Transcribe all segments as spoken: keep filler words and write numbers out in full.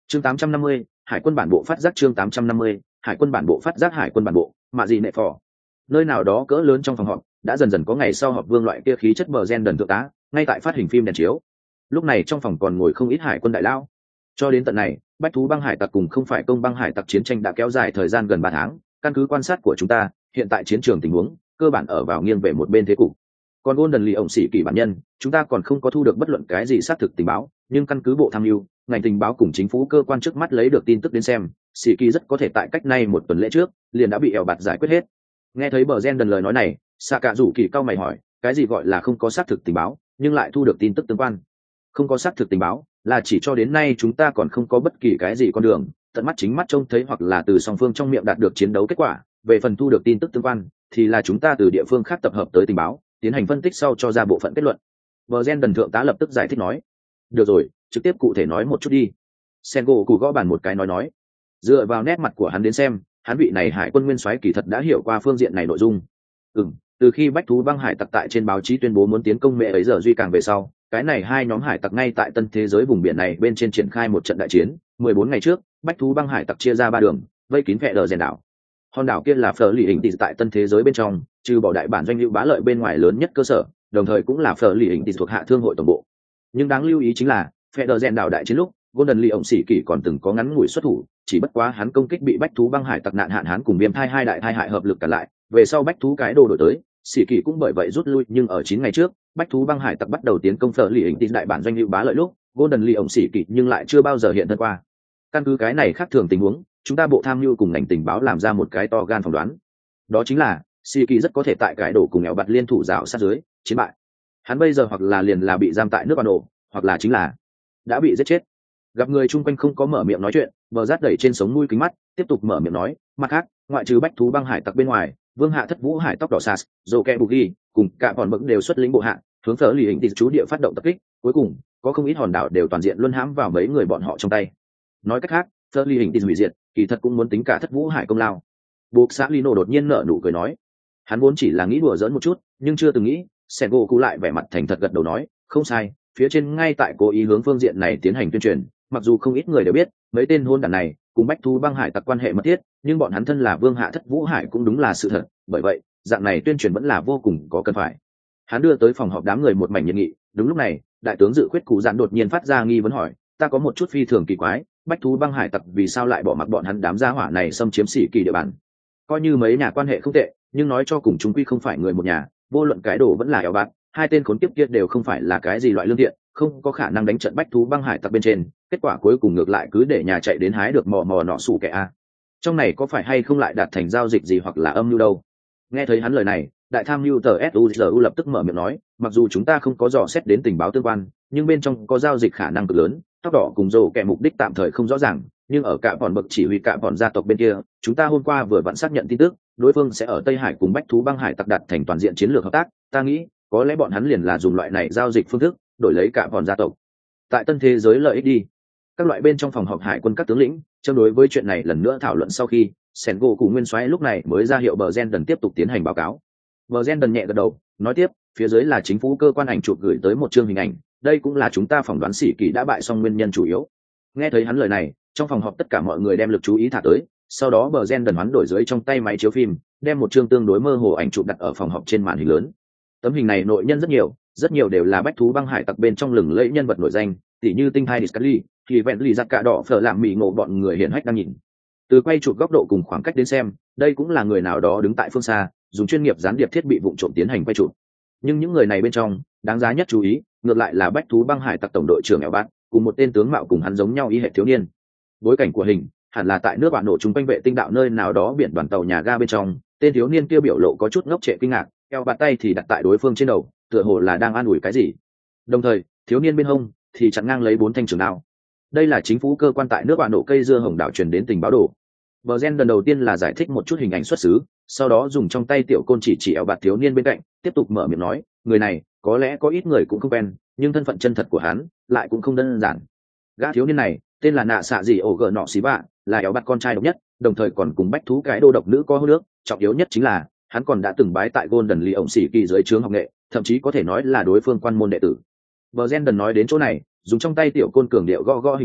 chương tám trăm năm mươi, hải quân bản bộ phát giác chương tám trăm năm mươi, hải quân bản bộ phát giác hải quân bản bộ mạ gì nệ phò. Nơi nào đó cỡ lớn trong phòng họp đã dần dần có ngày sau họp vương loại kia khí chất bờ gen đần thượng tá ngay tại phát hình phim đèn chiếu. Lúc này trong phòng còn ngồi không ít hải quân đại lao. Cho đến tận này, bách thú băng hải tặc cùng không phải công băng hải tặc chiến tranh đã kéo dài thời gian gần ba tháng. Căn cứ quan sát của chúng ta, hiện tại chiến trường tình huống cơ bản ở vào nghiêng về một bên thế cục. Còn Golden Lee ổng sĩ kỳ bản nhân, chúng ta còn không có thu được bất luận cái gì xác thực tình báo, nhưng căn cứ bộ tham mưu, ngành tình báo cùng chính phủ cơ quan trước mắt lấy được tin tức đến xem, sĩ kỳ rất có thể tại cách nay một tuần lễ trước liền đã bị eo bạt giải quyết hết. Nghe thấy bờ gen đần lời nói này, xạ cả rủ kỳ cao mày hỏi, cái gì gọi là không có xác thực tình báo nhưng lại thu được tin tức tương quan? Không có xác thực tình báo là chỉ cho đến nay chúng ta còn không có bất kỳ cái gì con đường tận mắt chính mắt trông thấy hoặc là từ song phương trong miệng đạt được chiến đấu kết quả. Về phần thu được tin tức tương quan thì là chúng ta từ địa phương khác tập hợp tới tình báo, tiến hành phân tích sau cho ra bộ phận kết luận. Bờ gen đần thượng tá lập tức giải thích nói. Được rồi, trực tiếp cụ thể nói một chút đi. Sengo cụ gõ bàn một cái nói nói. Dựa vào nét mặt của hắn đến xem, hắn vị này hải quân nguyên soái kỳ thật đã hiểu qua phương diện này nội dung. Ừm, từ khi bách thú băng hải tặc tại trên báo chí tuyên bố muốn tiến công mẹ ấy giờ duy càng về sau, cái này hai nhóm hải tặc ngay tại tân thế giới vùng biển này bên trên triển khai một trận đại chiến. Mười bốn ngày trước, bách thú băng hải tặc chia ra ba đường, vây kín phệ đờ rèn đảo. Hòn đảo kia là phở lì hình tỷ tại tân thế giới bên trong, trừ bỏ đại bản doanh hữu bá lợi bên ngoài lớn nhất cơ sở, đồng thời cũng là phở lì hình tỷ thuộc hạ thương hội tổng bộ. Nhưng đáng lưu ý chính là, phệ đờ rèn đảo đại chiến lúc, Golden Lee ổng sĩ kỳ còn từng có ngắn ngủi xuất thủ, chỉ bất quá hắn công kích bị bách thú băng hải tặc nạn hạn hán cùng viêm thai hai đại thai hại hợp lực cản lại, về sau bách thú cái đồ đổi tới, sĩ kỳ cũng bởi vậy rút lui. Nhưng ở chín ngày trước, bách thú băng hải tặc bắt đầu tiến công phở lì hình tỷ đại bản doanh hữu bá lợi lúc, Golden Lee ổng sĩ kỳ nhưng lại chưa bao giờ hiện thân qua. Căn cứ cái này khác thường tình huống, chúng ta bộ tham mưu cùng ngành tình báo làm ra một cái to gan phỏng đoán, đó chính là sĩ kỳ rất có thể tại cái đổ cùng ẻo bạt liên thủ rào sát dưới chiến bại. Hắn bây giờ hoặc là liền là bị giam tại nước bản đồ, hoặc là chính là đã bị giết chết. Gặp người chung quanh không có mở miệng nói chuyện, bờ rát đẩy trên sống mũi kính mắt tiếp tục mở miệng nói, mặt khác, ngoại trừ bách thú băng hải tặc bên ngoài, vương hạ thất vũ hải tóc đỏ sas dồ kẹ bugi cùng cả bọn bậc đều xuất lĩnh bộ hạ hướng phở lì hình tỷ chú địa phát động tập kích. Cuối cùng có không ít hòn đảo đều toàn diện luân hãm vào mấy người bọn họ trong tay. Nói cách khác, phở lì hình tỷ hủy diệt kỳ thật cũng muốn tính cả thất vũ hải công lao. Buộc xã Lino đột nhiên nở nụ cười nói, hắn vốn chỉ là nghĩ đùa giỡn một chút, nhưng chưa từng nghĩ. Sengo cụ lại vẻ mặt thành thật gật đầu nói, không sai, phía trên ngay tại cố ý hướng phương diện này tiến hành tuyên truyền. Mặc dù không ít người đều biết mấy tên hôn đản này cùng bách thú băng hải tặc quan hệ mật thiết, nhưng bọn hắn thân là vương hạ thất vũ hải cũng đúng là sự thật, bởi vậy dạng này tuyên truyền vẫn là vô cùng có cần phải. Hắn đưa tới phòng họp đám người một mảnh nhiệt nghị. Đúng lúc này, đại tướng dự khuyết cụ dạn đột nhiên phát ra nghi vấn hỏi, ta có một chút phi thường kỳ quái, bách thú băng hải tặc vì sao lại bỏ mặc bọn hắn đám gia hỏa này xâm chiếm sĩ kỳ địa bàn? Coi như mấy nhà quan hệ không tệ, nhưng nói cho cùng chúng quy không phải người một nhà, vô luận cái đồ vẫn là eo bạt, hai tên khốn kiếp kia đều không phải là cái gì loại lương thiện, không có khả năng đánh trận bách thú băng hải tặc bên trên. Kết quả cuối cùng ngược lại cứ để nhà chạy đến hái được mò mò nọ sủ kẻ a. Trong này có phải hay không lại đạt thành giao dịch gì hoặc là âm mưu đâu? Nghe thấy hắn lời này, đại tham mưu tờ suzu lập tức mở miệng nói, mặc dù chúng ta không có dò xét đến tình báo tương quan, nhưng bên trong có giao dịch khả năng cực lớn. Tóc đỏ cùng rồ kẻ mục đích tạm thời không rõ ràng, nhưng ở cả bọn bậc chỉ huy cả bọn gia tộc bên kia, chúng ta hôm qua vừa vặn xác nhận tin tức, đối phương sẽ ở Tây Hải cùng bách thú băng hải tặc đạt thành toàn diện chiến lược hợp tác. Ta nghĩ có lẽ bọn hắn liền là dùng loại này giao dịch phương thức đổi lấy cả bọn gia tộc tại tân thế giới lợi ích đi. Các loại bên trong phòng họp hải quân các tướng lĩnh chống đối với chuyện này lần nữa thảo luận sau khi, Sengo cụ nguyên soái lúc này mới ra hiệu bờ gen đần tiếp tục tiến hành báo cáo. Bờ gen đần nhẹ gật đầu nói tiếp, phía dưới là chính phủ cơ quan ảnh chụp gửi tới một chương hình ảnh, đây cũng là chúng ta phỏng đoán sĩ kỳ đã bại xong nguyên nhân chủ yếu. Nghe thấy hắn lời này, trong phòng họp tất cả mọi người đem lực chú ý thả tới, sau đó bờ gen đần hoán đổi dưới trong tay máy chiếu phim, đem một chương tương đối mơ hồ ảnh chụp đặt ở phòng họp trên màn hình lớn. Tấm hình này nội nhân rất nhiều, rất nhiều đều là bách thú băng hải tặc bên trong lừng lẫy nhân vật nổi danh, tỉ như tinh thai Discovery, thì vẹn lì giặc cả đỏ phở làm mì ngộ bọn người hiển hách đang nhìn. Từ quay chụp góc độ cùng khoảng cách đến xem, đây cũng là người nào đó đứng tại phương xa, dùng chuyên nghiệp gián điệp thiết bị vụng trộm tiến hành quay chụp. Nhưng những người này bên trong, đáng giá nhất chú ý, ngược lại là bách thú băng hải tặc tổng đội trưởng eo bát, cùng một tên tướng mạo cùng hắn giống nhau y hệ thiếu niên. Bối cảnh của hình hẳn là tại nước bạn nổ chung quanh vệ tinh đạo nơi nào đó biển đoàn tàu nhà ga bên trong. Tên thiếu niên kia biểu lộ có chút ngốc trệ kinh ngạc, eo bạt tay thì đặt tại đối phương trên đầu, tựa hồ là đang an ủi cái gì. Đồng thời thiếu niên bên hông thì chặn ngang lấy bốn thanh trường đao. Đây là chính phủ cơ quan tại nước bạn nổ cây dưa hồng đảo truyền đến tình báo đồ. Bờ gen lần đầu tiên là giải thích một chút hình ảnh xuất xứ, sau đó dùng trong tay tiểu côn chỉ chỉ eo bạt thiếu niên bên cạnh, tiếp tục mở miệng nói, người này có lẽ có ít người cũng không quen, nhưng thân phận chân thật của hắn lại cũng không đơn giản. Gã thiếu niên này tên là nạ xạ gì ổ gờ nọ xí bạ, là eo bạt con trai độc nhất, đồng thời còn cùng bách thú cái đô độc nữ có hô nước. Trọng yếu nhất chính là hắn còn đã từng bái tại Golden Lee ổng sĩ kỳ dưới trướng học nghệ, thậm chí có thể nói là đối phương quan môn đệ tử. Bờ gen đần nói đến chỗ này, dùng trong tay tiểu côn cường điệu gõ gõ hình ảnh,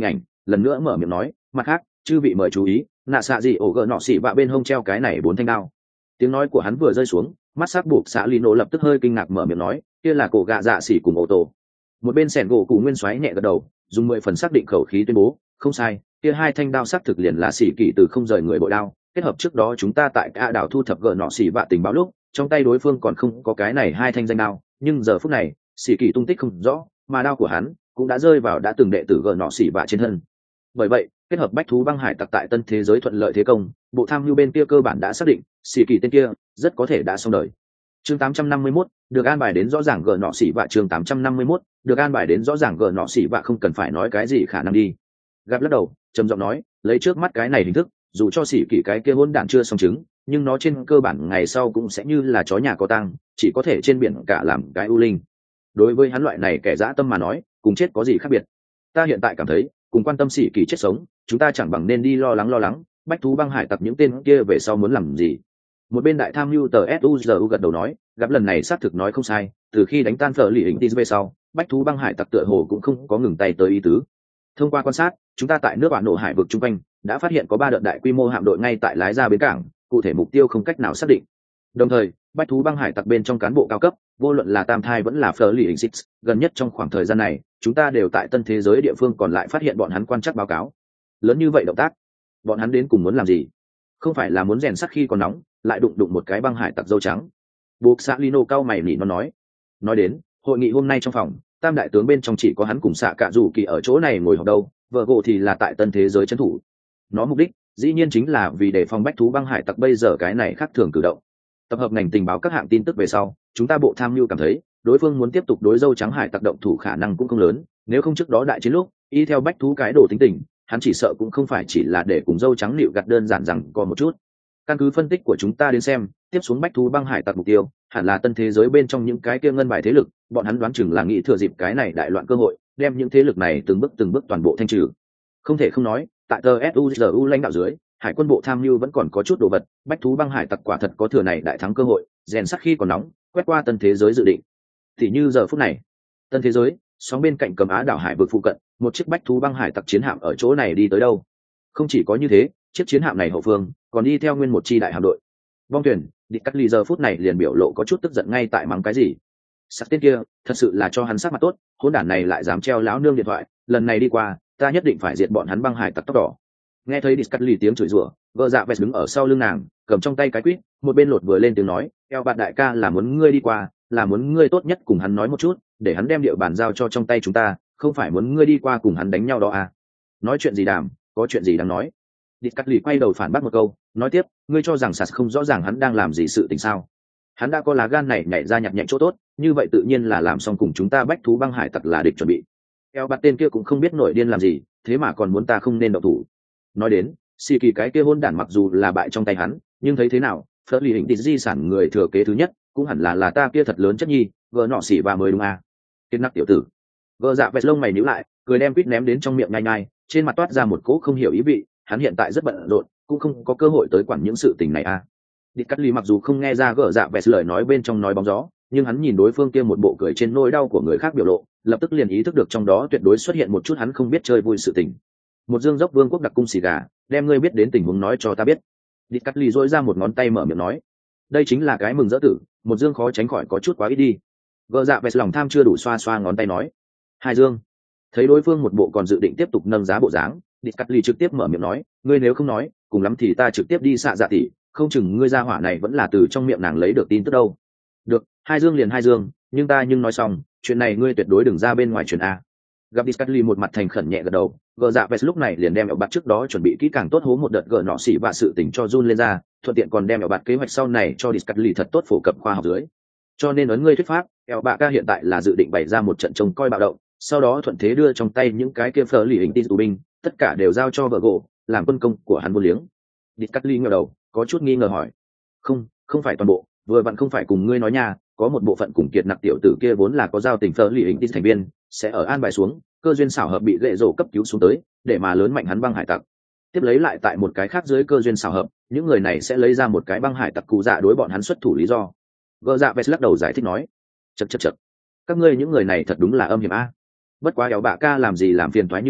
lần nữa mở miệng nói, mặt khác chư vị mời chú ý, nạ xạ gì ổ gờ nọ xỉ vạ bên hông treo cái này bốn thanh đao. Tiếng nói của hắn vừa rơi xuống, mắt sắc buộc xạ lì nổ lập tức hơi kinh ngạc mở miệng nói, kia là cổ gạ dạ xỉ cùng ô tô. Một bên sẻn gỗ cụ nguyên xoáy nhẹ gật đầu, dùng mười phần xác định khẩu khí tuyên bố, không sai, kia hai thanh đao xác thực liền là xỉ kỳ từ không rời người bội đao, kết hợp trước đó chúng ta tại cả đảo thu thập gờ nọ xỉ vạ tình báo lúc, trong tay đối phương còn không có cái này hai thanh danh đao, nhưng giờ phút này xỉ kỳ tung tích không rõ, mà đao của hắn cũng đã rơi vào đã từng đệ tử gờ nọ xỉ vạ trên thân. Bởi vậy kết hợp bách thú băng hải tặc tại tân thế giới thuận lợi thế công, bộ tham mưu bên kia cơ bản đã xác định xỉ kỳ tên kia rất có thể đã xong đời. Chương tám trăm năm mươi mốt, được an bài đến rõ ràng gờ nọ xỉ vạ. Chương tám trăm năm mươi mốt, được an bài đến rõ ràng gờ nọ xỉ vạ, không cần phải nói cái gì khả năng đi. Gặp lắc đầu trầm giọng nói, lấy trước mắt cái này hình thức, dù cho xỉ kỳ cái kia hôn đản chưa xong chứng, nhưng nó trên cơ bản ngày sau cũng sẽ như là chó nhà có tang, chỉ có thể trên biển cả làm cái ưu linh. Đối với hắn loại này kẻ dã tâm mà nói, cùng chết có gì khác biệt. Ta hiện tại cảm thấy cùng quan tâm xỉ kỳ chết sống, chúng ta chẳng bằng nên đi lo lắng lo lắng bách thú băng hải tặc những tên kia về sau muốn làm gì. Một bên đại tham mưu tờ suzu gật đầu nói, gặp lần này xác thực nói không sai, từ khi đánh tan phở lì hình tis về sau, bách thú băng hải tặc tựa hồ cũng không có ngừng tay tới ý tứ. Thông qua quan sát, chúng ta tại nước bạn nổ hải vực chung quanh đã phát hiện có ba đợt đại quy mô hạm đội ngay tại lái ra bến cảng, cụ thể mục tiêu không cách nào xác định. Đồng thời bách thú băng hải tặc bên trong cán bộ cao cấp, vô luận là tam thai vẫn là phở lì hình tis, gần nhất trong khoảng thời gian này chúng ta đều tại tân thế giới địa phương còn lại phát hiện bọn hắn quan trắc báo cáo. Lớn như vậy động tác, bọn hắn đến cùng muốn làm gì? Không phải là muốn rèn sắt khi còn nóng, lại đụng đụng một cái băng hải tặc dâu trắng? Buộc xạ lino cao mày nỉ nó nói. Nói đến hội nghị hôm nay trong phòng, tam đại tướng bên trong chỉ có hắn cùng xạ cạ rủ kỳ ở chỗ này ngồi họp đâu, vợ gỗ thì là tại tân thế giới trấn thủ. Nó mục đích dĩ nhiên chính là vì để phòng bách thú băng hải tặc bây giờ cái này khác thường cử động. Tập hợp ngành tình báo các hạng tin tức về sau, chúng ta bộ tham mưu cảm thấy đối phương muốn tiếp tục đối dâu trắng hải tặc động thủ khả năng cũng không lớn, nếu không trước đó đại chiến lúc y theo bách thú cái đồ tính tình, hắn chỉ sợ cũng không phải chỉ là để cùng dâu trắng nịu gặt đơn giản rằng còn một chút. Căn cứ phân tích của chúng ta đến xem, tiếp xuống bách thú băng hải tặc mục tiêu hẳn là tân thế giới bên trong những cái kia ngân bài thế lực, bọn hắn đoán chừng là nghĩ thừa dịp cái này đại loạn cơ hội, đem những thế lực này từng bước từng bước toàn bộ thanh trừ. Không thể không nói, tại tờ suzu lãnh đạo dưới, hải quân bộ tham mưu vẫn còn có chút đồ vật, bách thú băng hải tặc quả thật có thừa này đại thắng cơ hội, rèn sắt khi còn nóng, quét qua tân thế giới dự định. Thì như giờ phút này, tân thế giới sóng bên cạnh cầm á đảo hải vực phụ cận, một chiếc bách thú băng hải tặc chiến hạm ở chỗ này đi tới đâu. Không chỉ có như thế, chiếc chiến hạm này hậu phương còn đi theo nguyên một chi đại hạm đội. Vong thuyền địch cắt ly giờ phút này liền biểu lộ có chút tức giận ngay tại mắng cái gì. Sắc tên kia thật sự là cho hắn sắc mặt tốt, hỗn đản này lại dám treo láo nương điện thoại, lần này đi qua ta nhất định phải diệt bọn hắn băng hải tặc tóc đỏ. Nghe thấy địch cắt ly tiếng chửi rủa, vợ dạ vẹt đứng ở sau lưng nàng, cầm trong tay cái quýt, một bên lột vừa lên tiếng nói, eo bạn đại ca là muốn ngươi đi qua, là muốn ngươi tốt nhất cùng hắn nói một chút, để hắn đem địa bàn giao cho trong tay chúng ta, không phải muốn ngươi đi qua cùng hắn đánh nhau đó à. Nói chuyện gì đàm, có chuyện gì đáng nói. Địch cắt lì quay đầu phản bác một câu, nói tiếp, ngươi cho rằng sạt không rõ ràng hắn đang làm gì sự tình sao? Hắn đã có lá gan này nhảy ra nhặt nhạnh chỗ tốt, như vậy tự nhiên là làm xong cùng chúng ta bách thú băng hải tặc là địch chuẩn bị. Eo bạt tên kia cũng không biết nổi điên làm gì, thế mà còn muốn ta không nên động thủ. Nói đến xì kỳ cái kia hôn đản mặc dù là bại trong tay hắn, nhưng thấy thế nào phớt lì hình tịt di sản người thừa kế thứ nhất cũng hẳn là là ta kia thật lớn chất nhi vợ nọ xỉ và mới đúng à. Kiệt nặc tiểu tử. Vợ dạ vẹt lông mày nhíu lại, cười đem quýt ném đến trong miệng nhai nhai, trên mặt toát ra một cỗ không hiểu ý vị, hắn hiện tại rất bận rộn, cũng không có cơ hội tới quản những sự tình này à. Địch cắt lì mặc dù không nghe ra gỡ dạ vẹt lời nói bên trong nói bóng gió, nhưng hắn nhìn đối phương kia một bộ cười trên nỗi đau của người khác biểu lộ, lập tức liền ý thức được trong đó tuyệt đối xuất hiện một chút hắn không biết chơi vui sự tình. Một dương dốc vương quốc đặc cung xì gà, đem ngươi biết đến tình huống nói cho ta biết. Địch cắt lì dỗi ra một ngón tay mở miệng nói, đây chính là cái mừng dỡ tử, một dương khó tránh khỏi có chút quá ít đi. Gỡ dạ vẹt lòng tham chưa đủ, xoa xoa ngón tay nói, hai dương. Thấy đối phương một bộ còn dự định tiếp tục nâng giá bộ dáng, địch cắt lì trực tiếp mở miệng nói, ngươi nếu không nói, cùng lắm thì ta trực tiếp đi xạ dạ tỷ, không chừng ngươi ra hỏa này vẫn là từ trong miệng nàng lấy được tin tức đâu. Được, hai dương liền hai dương, nhưng ta nhưng nói xong, chuyện này ngươi tuyệt đối đừng ra bên ngoài truyền a. Gặp địch cắt lì một mặt thành khẩn nhẹ gật đầu, gờ dạ vẹt lúc này liền đem ẻo bạt trước đó chuẩn bị kỹ càng tốt hố một đợt gờ nọ xỉ và sự tình cho Jun lên ra, thuận tiện còn đem ẻo bạt kế hoạch sau này cho địch cắt lì thật tốt phổ cập khoa học dưới. Cho nên ấn ngươi thuyết pháp, ẻo bạ ca hiện tại là dự định bày ra một trận trông coi bạo động, sau đó thuận thế đưa trong tay những cái kia phở lì hình tin tù binh, tất cả đều giao cho vợ gỗ làm quân công của hắn vô liếng. Địch cắt lì ngẩng đầu, có chút nghi ngờ hỏi, không không phải toàn bộ, vừa vặn không phải cùng ngươi nói nha, có một bộ phận cùng kiệt nặc tiểu tử kia vốn là có giao tình phở lì hình tin thành viên, sẽ ở an bài xuống, cơ duyên xảo hợp bị gậy rổ cấp cứu xuống tới, để mà lớn mạnh hắn băng hải tặc. Tiếp lấy lại tại một cái khác dưới cơ duyên xảo hợp, những người này sẽ lấy ra một cái băng hải tặc cụ dạ đối bọn hắn xuất thủ lý do. Gơ dạ vest lắc đầu giải thích nói, chật chật chật, các ngươi những người này thật đúng là âm hiểm a. Bất quá éo bạ ca làm gì làm phiền toái như vậy,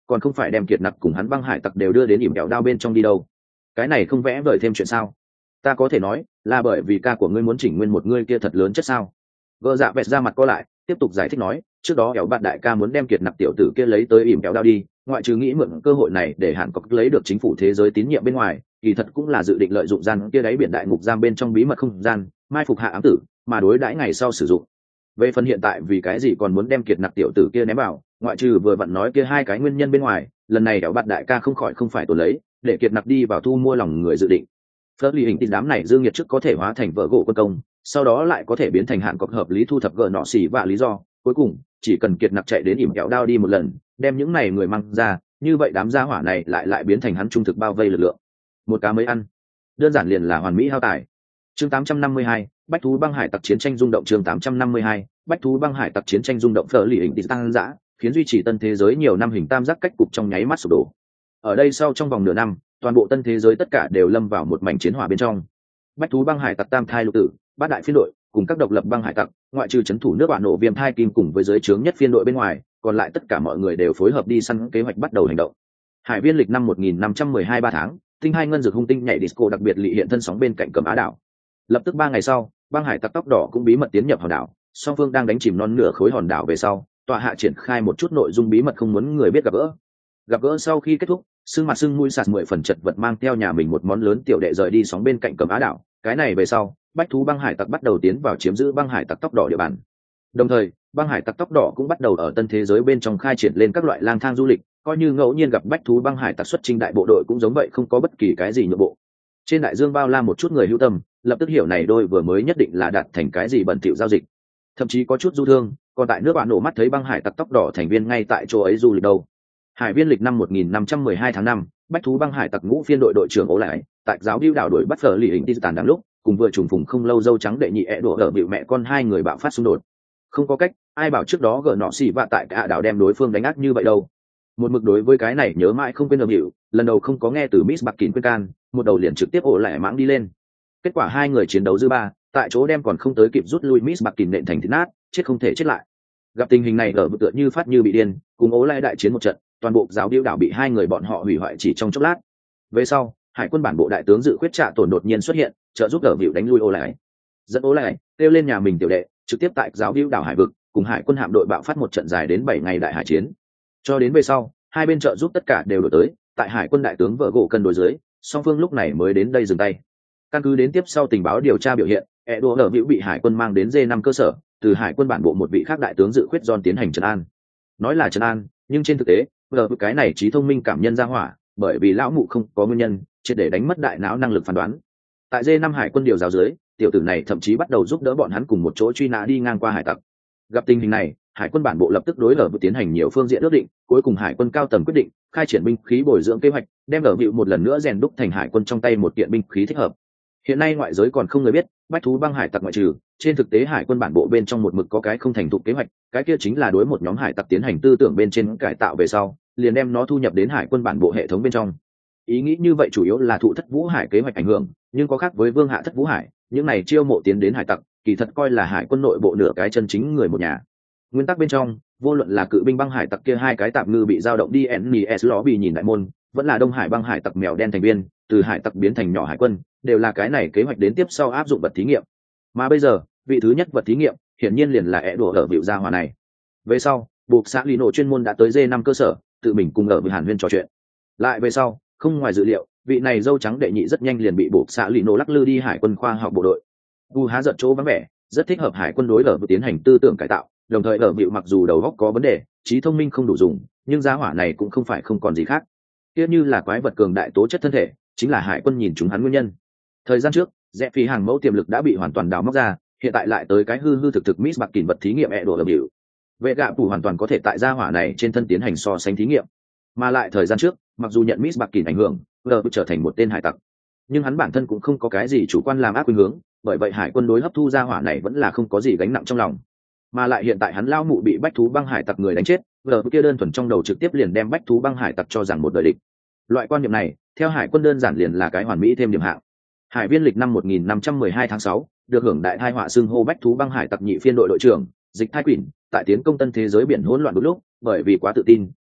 còn không phải đem kiệt nặc cùng hắn băng hải tặc đều đưa đến ỉm kẹo đao bên trong đi đâu. Cái này không vẽ vời thêm chuyện sao? Ta có thể nói là bởi vì ca của ngươi muốn chỉnh nguyên một ngươi kia thật lớn chất sao? Gờ dạ vẹt ra mặt co lại, tiếp tục giải thích nói, trước đó kéo bạn đại ca muốn đem kiệt nặc tiểu tử kia lấy tới ỉm kẹo đao đi, ngoại trừ nghĩ mượn cơ hội này để hàn cốc lấy được chính phủ thế giới tín nhiệm bên ngoài, kỳ thật cũng là dự định lợi dụng gian kia đáy biển đại ngục giam bên trong bí mật không gian, mai phục hạ ám tử, mà đối đãi ngày sau sử dụng. Về phần hiện tại vì cái gì còn muốn đem kiệt nặc tiểu tử kia ném vào, ngoại trừ vừa vặn nói kia hai cái nguyên nhân bên ngoài, lần này kéo bạn đại ca không khỏi không phải tổ lấy, để kiệt nặc đi vào thu mua lòng người dự định. Phớt ly hình tin đám này dương nhiệt trước có thể hóa thành vợ gỗ quân công, sau đó lại có thể biến thành hạn cọc hợp lý thu thập gỡ nọ xỉ và lý do, cuối cùng chỉ cần kiệt nặc chạy đến ỉm kẹo đao đi một lần, đem những này người mang ra, như vậy đám gia hỏa này lại lại biến thành hắn trung thực bao vây lực lượng. Một cá mới ăn, đơn giản liền là hoàn mỹ hao tài. Chương tám trăm năm mươi hai, bách thú băng hải tặc chiến tranh rung động. Chương tám trăm năm mươi hai, bách thú băng hải tặc chiến tranh rung động. Phở lì hình tăng dã, khiến duy trì tân thế giới nhiều năm hình tam giác cách cục trong nháy mắt sụp đổ. Ở đây sau trong vòng nửa năm, toàn bộ tân thế giới tất cả đều lâm vào một mảnh chiến hỏa bên trong. Bách thú băng hải tặc tam thai lục tử, bát đại phiên đội cùng các độc lập băng hải tặc, ngoại trừ trấn thủ nước bạn nổ viêm thai kim cùng với giới trướng nhất phiên đội bên ngoài, còn lại tất cả mọi người đều phối hợp đi săn kế hoạch bắt đầu hành động. Hải viên lịch năm một nghìn năm trăm mười hai ba tháng, tinh hai ngân dược hung tinh nhảy disco đặc biệt lị hiện thân sóng bên cạnh Cẩm Á đảo. Lập tức ba ngày sau, băng hải tặc tóc đỏ cũng bí mật tiến nhập hòn đảo, song phương đang đánh chìm non nửa khối hòn đảo về sau, tọa hạ triển khai một chút nội dung bí mật không muốn người biết gặp gỡ. Gặp gỡ sau khi kết thúc, sưng mặt sưng mũi sạt mười phần chật vật mang theo nhà mình một món lớn tiểu đệ rời đi sóng bên cạnh Cẩm Á đảo. Cái này về sau, bách thú băng hải tặc bắt đầu tiến vào chiếm giữ băng hải tặc tóc đỏ địa bàn. Đồng thời, băng hải tặc tóc đỏ cũng bắt đầu ở tân thế giới bên trong khai triển lên các loại lang thang du lịch, coi như ngẫu nhiên gặp bách thú băng hải tặc xuất chinh đại bộ đội cũng giống vậy, không có bất kỳ cái gì nhượng bộ. Trên đại dương bao la một chút người hữu tâm, lập tức hiểu này đôi vừa mới nhất định là đạt thành cái gì bẩn thỉu giao dịch, thậm chí có chút du thương, còn tại nước bạn nổ mắt thấy băng hải tặc tóc đỏ thành viên ngay tại chỗ ấy du lịch đâu. Hải viên lịch năm một nghìn năm trăm mười hai tháng năm, bách thú băng hải tặc ngũ phiên đội đội trưởng Ố Lại, tại giáo điêu đảo đuổi bắt Phở lì hình tin tàn đáng lúc, cùng vừa trùng phùng không lâu dâu trắng đệ nhị ẹ đổ ở bịu mẹ con hai người bạo phát xung đột. Không có cách, ai bảo trước đó gỡ nọ xì vạ tại cả đảo đem đối phương đánh ác như vậy đâu. Một mực đối với cái này nhớ mãi không quên ở bịu, lần đầu không có nghe từ Miss Bạc Kín khuyên can, một đầu liền trực tiếp Ố Lại mãng đi lên. Kết quả hai người chiến đấu dư ba, tại chỗ đem còn không tới kịp rút lui Miss Bạc Kín nện thành thịt nát, chết không thể chết lại. Gặp tình hình này ở tựa như phát như bị điên, cùng Ố Lại đại chiến một trận, toàn bộ giáo điêu đảo bị hai người bọn họ hủy hoại chỉ trong chốc lát. Về sau, hải quân bản bộ đại tướng dự khuyết trạ tổn đột nhiên xuất hiện, trợ giúp Đở Vịu đánh lui Ố Lại, dẫn Ố Lại kêu lên nhà mình tiểu đệ, trực tiếp tại giáo điêu đảo hải vực cùng hải quân hạm đội bạo phát một trận dài đến bảy ngày đại hải chiến. Cho đến về sau, hai bên trợ giúp tất cả đều đổi tới, tại hải quân đại tướng vợ gỗ cân đối dưới, song phương lúc này mới đến đây dừng tay. Căn cứ đến tiếp sau tình báo điều tra biểu hiện, e đô Đở Vịu bị hải quân mang đến D năm cơ sở, từ hải quân bản bộ một vị khác đại tướng dự khuyết John tiến hành trấn an. Nói là trấn an, nhưng trên thực tế, vợ cái này trí thông minh cảm nhân ra hỏa, bởi vì lão mụ không có nguyên nhân, triệt để đánh mất đại não năng lực phán đoán. Tại D năm hải quân điều giáo dưới, tiểu tử này thậm chí bắt đầu giúp đỡ bọn hắn cùng một chỗ truy nã đi ngang qua hải tặc. Gặp tình hình này, hải quân bản bộ lập tức đối Đở Vịu tiến hành nhiều phương diện ước định, cuối cùng hải quân cao tầng quyết định khai triển binh khí bồi dưỡng kế hoạch, đem Đở Vịu một lần nữa rèn đúc thành hải quân trong tay một kiện binh khí thích hợp. Hiện nay ngoại giới còn không người biết, bách thú băng hải tặc ngoại trừ, trên thực tế hải quân bản bộ bên trong một mực có cái không thành thục kế hoạch, cái kia chính là đối một nhóm hải tặc tiến hành tư tưởng bên trên cải tạo về sau, liền đem nó thu nhập đến hải quân bản bộ hệ thống bên trong. Ý nghĩ như vậy chủ yếu là thụ Thất Vũ Hải kế hoạch ảnh hưởng, nhưng có khác với Vương Hạ Thất Vũ Hải, những này chiêu mộ tiến đến hải tặc, kỳ thật coi là hải quân nội bộ nửa cái chân chính người một nhà. Nguyên tắc bên trong, vô luận là cự binh băng hải tặc kia hai cái tạm ngư bị dao động đi en es lobby nhìn đại môn, vẫn là Đông Hải băng hải tặc mèo đen thành viên, từ hải tặc biến thành nhỏ hải quân, đều là cái này kế hoạch đến tiếp sau áp dụng vật thí nghiệm. Mà bây giờ, vị thứ nhất vật thí nghiệm, hiển nhiên liền là ẻ đùa ở Vịu gia hỏa này. Về sau, buộc xã Lino chuyên môn đã tới D năm cơ sở, tự mình cùng ở với Hàn Huyên trò chuyện. Lại về sau, không ngoài dự liệu, vị này dâu trắng đệ nhị rất nhanh liền bị buộc xã Lino lắc lư đi hải quân khoa học bộ đội. U há giận chỗ vắng vẻ, rất thích hợp hải quân đối ở tiến hành tư tưởng cải tạo, đồng thời ở Vịu mặc dù đầu óc có vấn đề, trí thông minh không đủ dùng, nhưng gia hỏa này cũng không phải không còn gì khác. Kia như là quái vật cường đại tố chất thân thể, chính là hải quân nhìn chúng hắn nguyên nhân. Thời gian trước, rẽ phí hàng mẫu tiềm lực đã bị hoàn toàn đào móc ra, hiện tại lại tới cái hư hư thực thực Miss Bạc Kín vật thí nghiệm ẹ đổ ở Vịu. Vệ gạ phủ hoàn toàn có thể tại gia hỏa này trên thân tiến hành so sánh thí nghiệm. Mà lại thời gian trước, mặc dù nhận Miss Bạc Kín ảnh hưởng, vừa trở thành một tên hải tặc, nhưng hắn bản thân cũng không có cái gì chủ quan làm ác khuynh hướng, bởi vậy hải quân đối hấp thu gia hỏa này vẫn là không có gì gánh nặng trong lòng. Mà lại hiện tại hắn lao mụ bị bách thú băng hải tặc người đánh chết, vừa kia đơn thuần trong đầu trực tiếp liền đem bách thú băng hải tặc cho rằng một đời địch. Loại quan niệm này, theo hải quân đơn giản liền là cái hoàn mỹ thêm điểm hạng. Hải viên lịch năm một nghìn năm trăm mười hai tháng sáu, được hưởng đại thai họa xưng hô bách thú băng hải tặc nhị phiên đội đội trưởng, Dịch Thai Quỷ, tại tiến công tân thế giới biển hỗn loạn đúng lúc, bởi vì quá tự tin,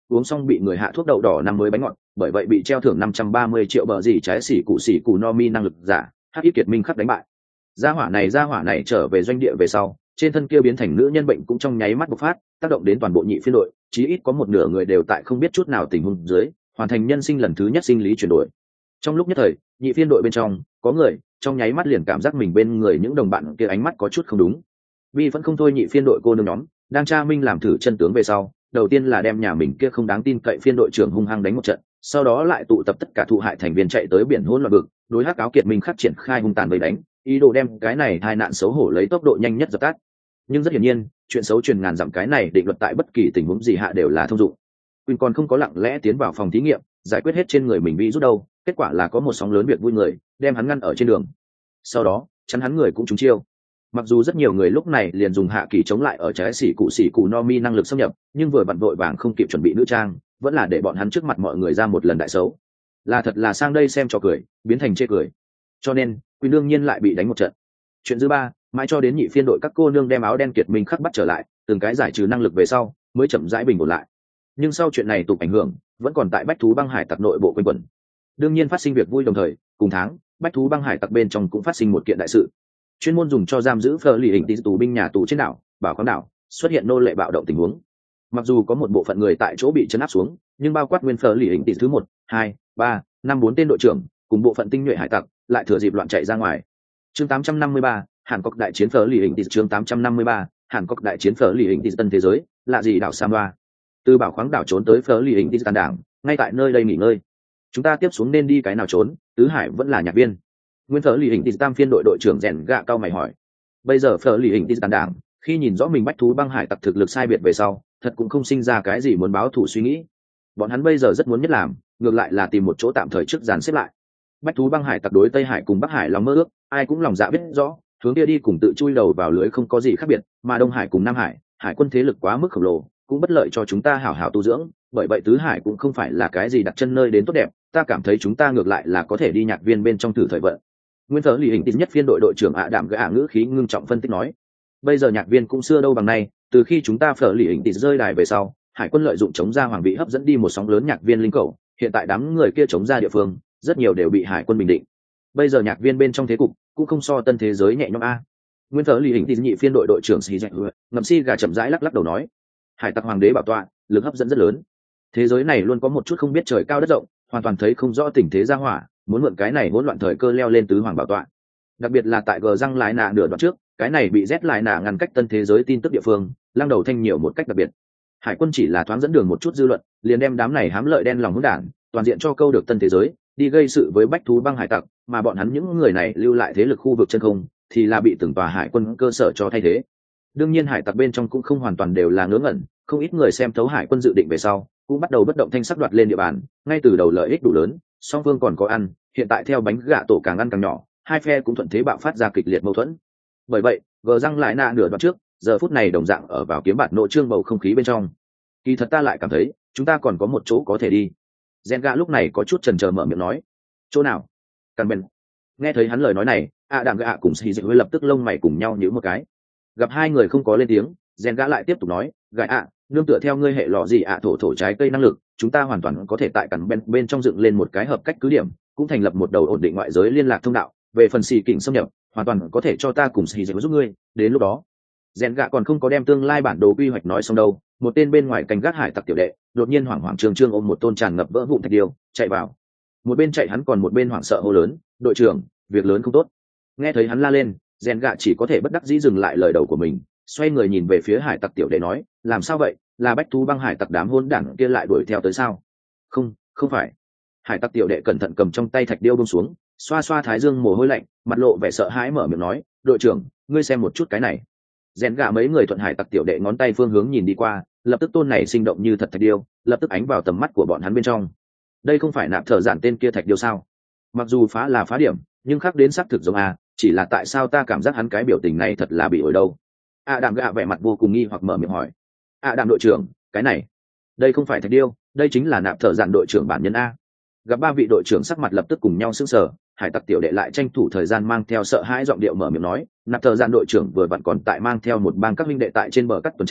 uống xong bị người hạ thuốc đậu đỏ năm mới bánh ngọt, bởi vậy bị treo thưởng năm trăm ba mươi triệu bờ gì trái xỉ cụ xỉ cụ no mi năng lực giả hắc ít kiệt minh khắc đánh bại. Gia hỏa này gia hỏa này trở về doanh địa về sau, trên thân kia biến thành nữ nhân bệnh cũng trong nháy mắt bộc phát, tác động đến toàn bộ nhị phiên đội, chí ít có một nửa người đều tại không biết chút nào tình huống dưới hoàn thành nhân sinh lần thứ nhất sinh lý chuyển đổi. Trong lúc nhất thời, nhị phiên đội bên trong có người trong nháy mắt liền cảm giác mình bên người những đồng bạn kia ánh mắt có chút không đúng. Vì vẫn không thôi, nhị phiên đội cô nương nhóm đang tra minh làm thử chân tướng về sau, đầu tiên là đem nhà mình kia không đáng tin cậy phiên đội trưởng hung hăng đánh một trận, sau đó lại tụ tập tất cả thụ hại thành viên chạy tới biển hỗn loạn vực, đối hắc áo kiệt minh khắc triển khai hung tàn vây đánh, ý đồ đem cái này hai nạn xấu hổ lấy tốc độ nhanh nhất dập tắt. Nhưng rất hiển nhiên, chuyện xấu truyền ngàn dặm, cái này định luật tại bất kỳ tình huống gì hạ đều là thông dụng. Quỳnh còn không có lặng lẽ tiến vào phòng thí nghiệm giải quyết hết trên người mình bị rút đâu, kết quả là có một sóng lớn việc vui người đem hắn ngăn ở trên đường, sau đó chắn hắn người cũng trúng chiêu. Mặc dù rất nhiều người lúc này liền dùng hạ kỳ chống lại ở trái xỉ cụ xỉ cụ no mi năng lực xâm nhập, nhưng vừa vặn vội vàng không kịp chuẩn bị nữ trang, vẫn là để bọn hắn trước mặt mọi người ra một lần đại xấu, là thật là sang đây xem cho cười biến thành chê cười. Cho nên Quỳnh đương nhiên lại bị đánh một trận. Chuyện thứ ba, mãi cho đến nhị phiên đội các cô nương đem áo đen kiệt minh khắc bắt trở lại, từng cái giải trừ năng lực về sau mới chậm rãi bình ổn lại. Nhưng sau chuyện này tục ảnh hưởng vẫn còn tại bách thú băng hải tặc nội bộ quanh quẩn. Đương nhiên phát sinh việc vui đồng thời, cùng tháng bách thú băng hải tặc bên trong cũng phát sinh một kiện đại sự. Chuyên môn dùng cho giam giữ phở lì hình tì tù binh nhà tù trên đảo bảo khoáng đảo xuất hiện nô lệ bạo động tình huống. Mặc dù có một bộ phận người tại chỗ bị chấn áp xuống, nhưng bao quát nguyên phở lì hình tì thứ một hai ba năm bốn tên đội trưởng cùng bộ phận tinh nhuệ hải tặc lại thừa dịp loạn chạy ra ngoài. Chương tám trăm năm mươi ba, Hàn Quốc đại chiến phở lì hình tì. Chương tám trăm năm mươi ba, Hàn Quốc đại chiến phở lì hình tì. Tân thế giới lạ gì đảo Samoa. Từ bảo khoáng đảo trốn tới phở lì hình tì tàn đảng, ngay tại nơi đây nghỉ ngơi. Chúng ta tiếp xuống nên đi cái nào trốn? Tứ Hải vẫn là nhạc viên. Nguyên phở lì hình tì tam phiên đội đội trưởng rèn gạ cao mày hỏi. Bây giờ phở lì hình tì tàn đảng khi nhìn rõ mình bách thú băng hải tặc thực lực sai biệt về sau, thật cũng không sinh ra cái gì muốn báo thù suy nghĩ. Bọn hắn bây giờ rất muốn nhất làm, ngược lại là tìm một chỗ tạm thời trước dàn xếp lại. Bách thú băng hải tặc đối Tây Hải cùng Bắc Hải lòng mơ ước, ai cũng lòng dạ biết rõ, hướng kia đi cùng tự chui đầu vào lưới không có gì khác biệt, mà Đông Hải cùng Nam Hải, hải quân thế lực quá mức khổng lồ, cũng bất lợi cho chúng ta hảo hảo tu dưỡng, bởi vậy Tứ Hải cũng không phải là cái gì đặt chân nơi đến tốt đẹp, ta cảm thấy chúng ta ngược lại là có thể đi nhạc viên bên trong thử thời vận. Nguyên phở lì hình tín nhất phiên đội đội trưởng ạ đạm gã ngữ khí ngưng trọng phân tích nói. Bây giờ nhạc viên cũng xưa đâu bằng nay, từ khi chúng ta phở lì hình tín rơi đài về sau, hải quân lợi dụng chống ra hoàng vị hấp dẫn đi một sóng lớn nhạc viên linh cầu, hiện tại đám người kia chống ra địa phương rất nhiều đều bị hải quân bình định. Bây giờ nhạc viên bên trong thế cục cũng không so tân thế giới nhẹ nhõm a. Nguyên phở lì hình tín nhị phiên đội đội trưởng xì dạy ngậm si gà chậm rãi lắc lắc đầu nói. Hải tặc hoàng đế bảo tọa, lực hấp dẫn rất lớn. Thế giới này luôn có một chút không biết trời cao đất rộng, hoàn toàn thấy không rõ tình thế ra hỏa, muốn mượn cái này hỗn loạn thời cơ leo lên tứ hoàng bảo tọa. Đặc biệt là tại gờ răng lại nạ nửa đoạn trước, cái này bị rét lại nạ ngăn cách tân thế giới tin tức địa phương, lăng đầu thanh nhiều một cách đặc biệt. Hải quân chỉ là thoáng dẫn đường một chút dư luận, liền đem đám này hám lợi đen lòng hỗn đản, toàn diện cho câu được tân thế giới, đi gây sự với bách thú băng hải tặc, mà bọn hắn những người này lưu lại thế lực khu vực chân không, thì là bị từng tòa hải quân cơ sở cho thay thế. Đương nhiên hải tặc bên trong cũng không hoàn toàn đều là ngớ ngẩn, không ít người xem thấu hải quân dự định về sau, cũng bắt đầu bất động thanh sắc đoạt lên địa bàn, ngay từ đầu lợi ích đủ lớn, song phương còn có ăn, hiện tại theo bánh gạ tổ càng ăn càng nhỏ, hai phe cũng thuận thế bạo phát ra kịch liệt mâu thuẫn. Bởi vậy, gờ răng lại nạ nửa đoạn trước, giờ phút này đồng dạng ở vào kiếm bạt nội trương bầu không khí bên trong. Kỳ thật ta lại cảm thấy, chúng ta còn có một chỗ có thể đi. Gen gạ lúc này có chút chần chờ mở miệng nói. Chỗ nào? Căn bền. Nghe thấy hắn lời nói này, ạ đạm gạ cùng xì dịch lập tức lông mày cùng nhau nhíu một cái. Gặp hai người không có lên tiếng, Gen gạ lại tiếp tục nói, gạ ạ, nương tựa theo ngươi hệ lọ gì ạ thổ thổ trái cây năng lực, chúng ta hoàn toàn có thể tại cẩn bên bên trong dựng lên một cái hợp cách cứ điểm, cũng thành lập một đầu ổn định ngoại giới liên lạc thông đạo. Về phần xì kình xâm nhập, hoàn toàn có thể cho ta cùng xì dịch giúp ngươi. Đến lúc đó, Rèn gạ còn không có đem tương lai bản đồ quy hoạch nói xong đâu, một tên bên ngoài canh gác hải tặc tiểu đệ đột nhiên hoảng hoảng trương trương ôm một tôn tràn ngập vỡ vụn thạch điêu chạy vào. Một bên chạy hắn còn một bên hoảng sợ hô lớn, đội trưởng, việc lớn không tốt. Nghe thấy hắn la lên, Rèn gạ chỉ có thể bất đắc dĩ dừng lại lời đầu của mình, xoay người nhìn về phía hải tặc tiểu đệ nói, làm sao vậy, là bách thú băng hải tặc đám hôn đảng kia lại đuổi theo tới sao? Không, không phải. Hải tặc tiểu đệ cẩn thận cầm trong tay thạch điêu buông xuống, xoa xoa thái dương mồ hôi lạnh, mặt lộ vẻ sợ hãi mở miệng nói, đội trưởng, ngươi xem một chút cái này. Rèn gạ mấy người thuận hải tặc tiểu đệ ngón tay phương hướng nhìn đi qua, lập tức tôn này sinh động như thật thạch điêu, lập tức ánh vào tầm mắt của bọn hắn bên trong. Đây không phải nạp thợ giản tên kia thạch điêu sao? Mặc dù phá là phá điểm, nhưng khác đến xác thực giống a, chỉ là tại sao ta cảm giác hắn cái biểu tình này thật là bị ổi đâu? A đàm gạ vẻ mặt vô cùng nghi hoặc mở miệng hỏi. A đàm đội trưởng, cái này, đây không phải thạch điêu, đây chính là nạp thợ giản đội trưởng bản nhân a. Gặp ba vị đội trưởng sắc mặt lập tức cùng nhau sững sờ, hải tặc tiểu đệ lại tranh thủ thời gian mang theo sợ hãi giọng điệu mở miệng nói, nạp thợ giản đội trưởng vừa vặn còn tại mang theo một bang các minh đệ tại trên bờ cắt tuần tra,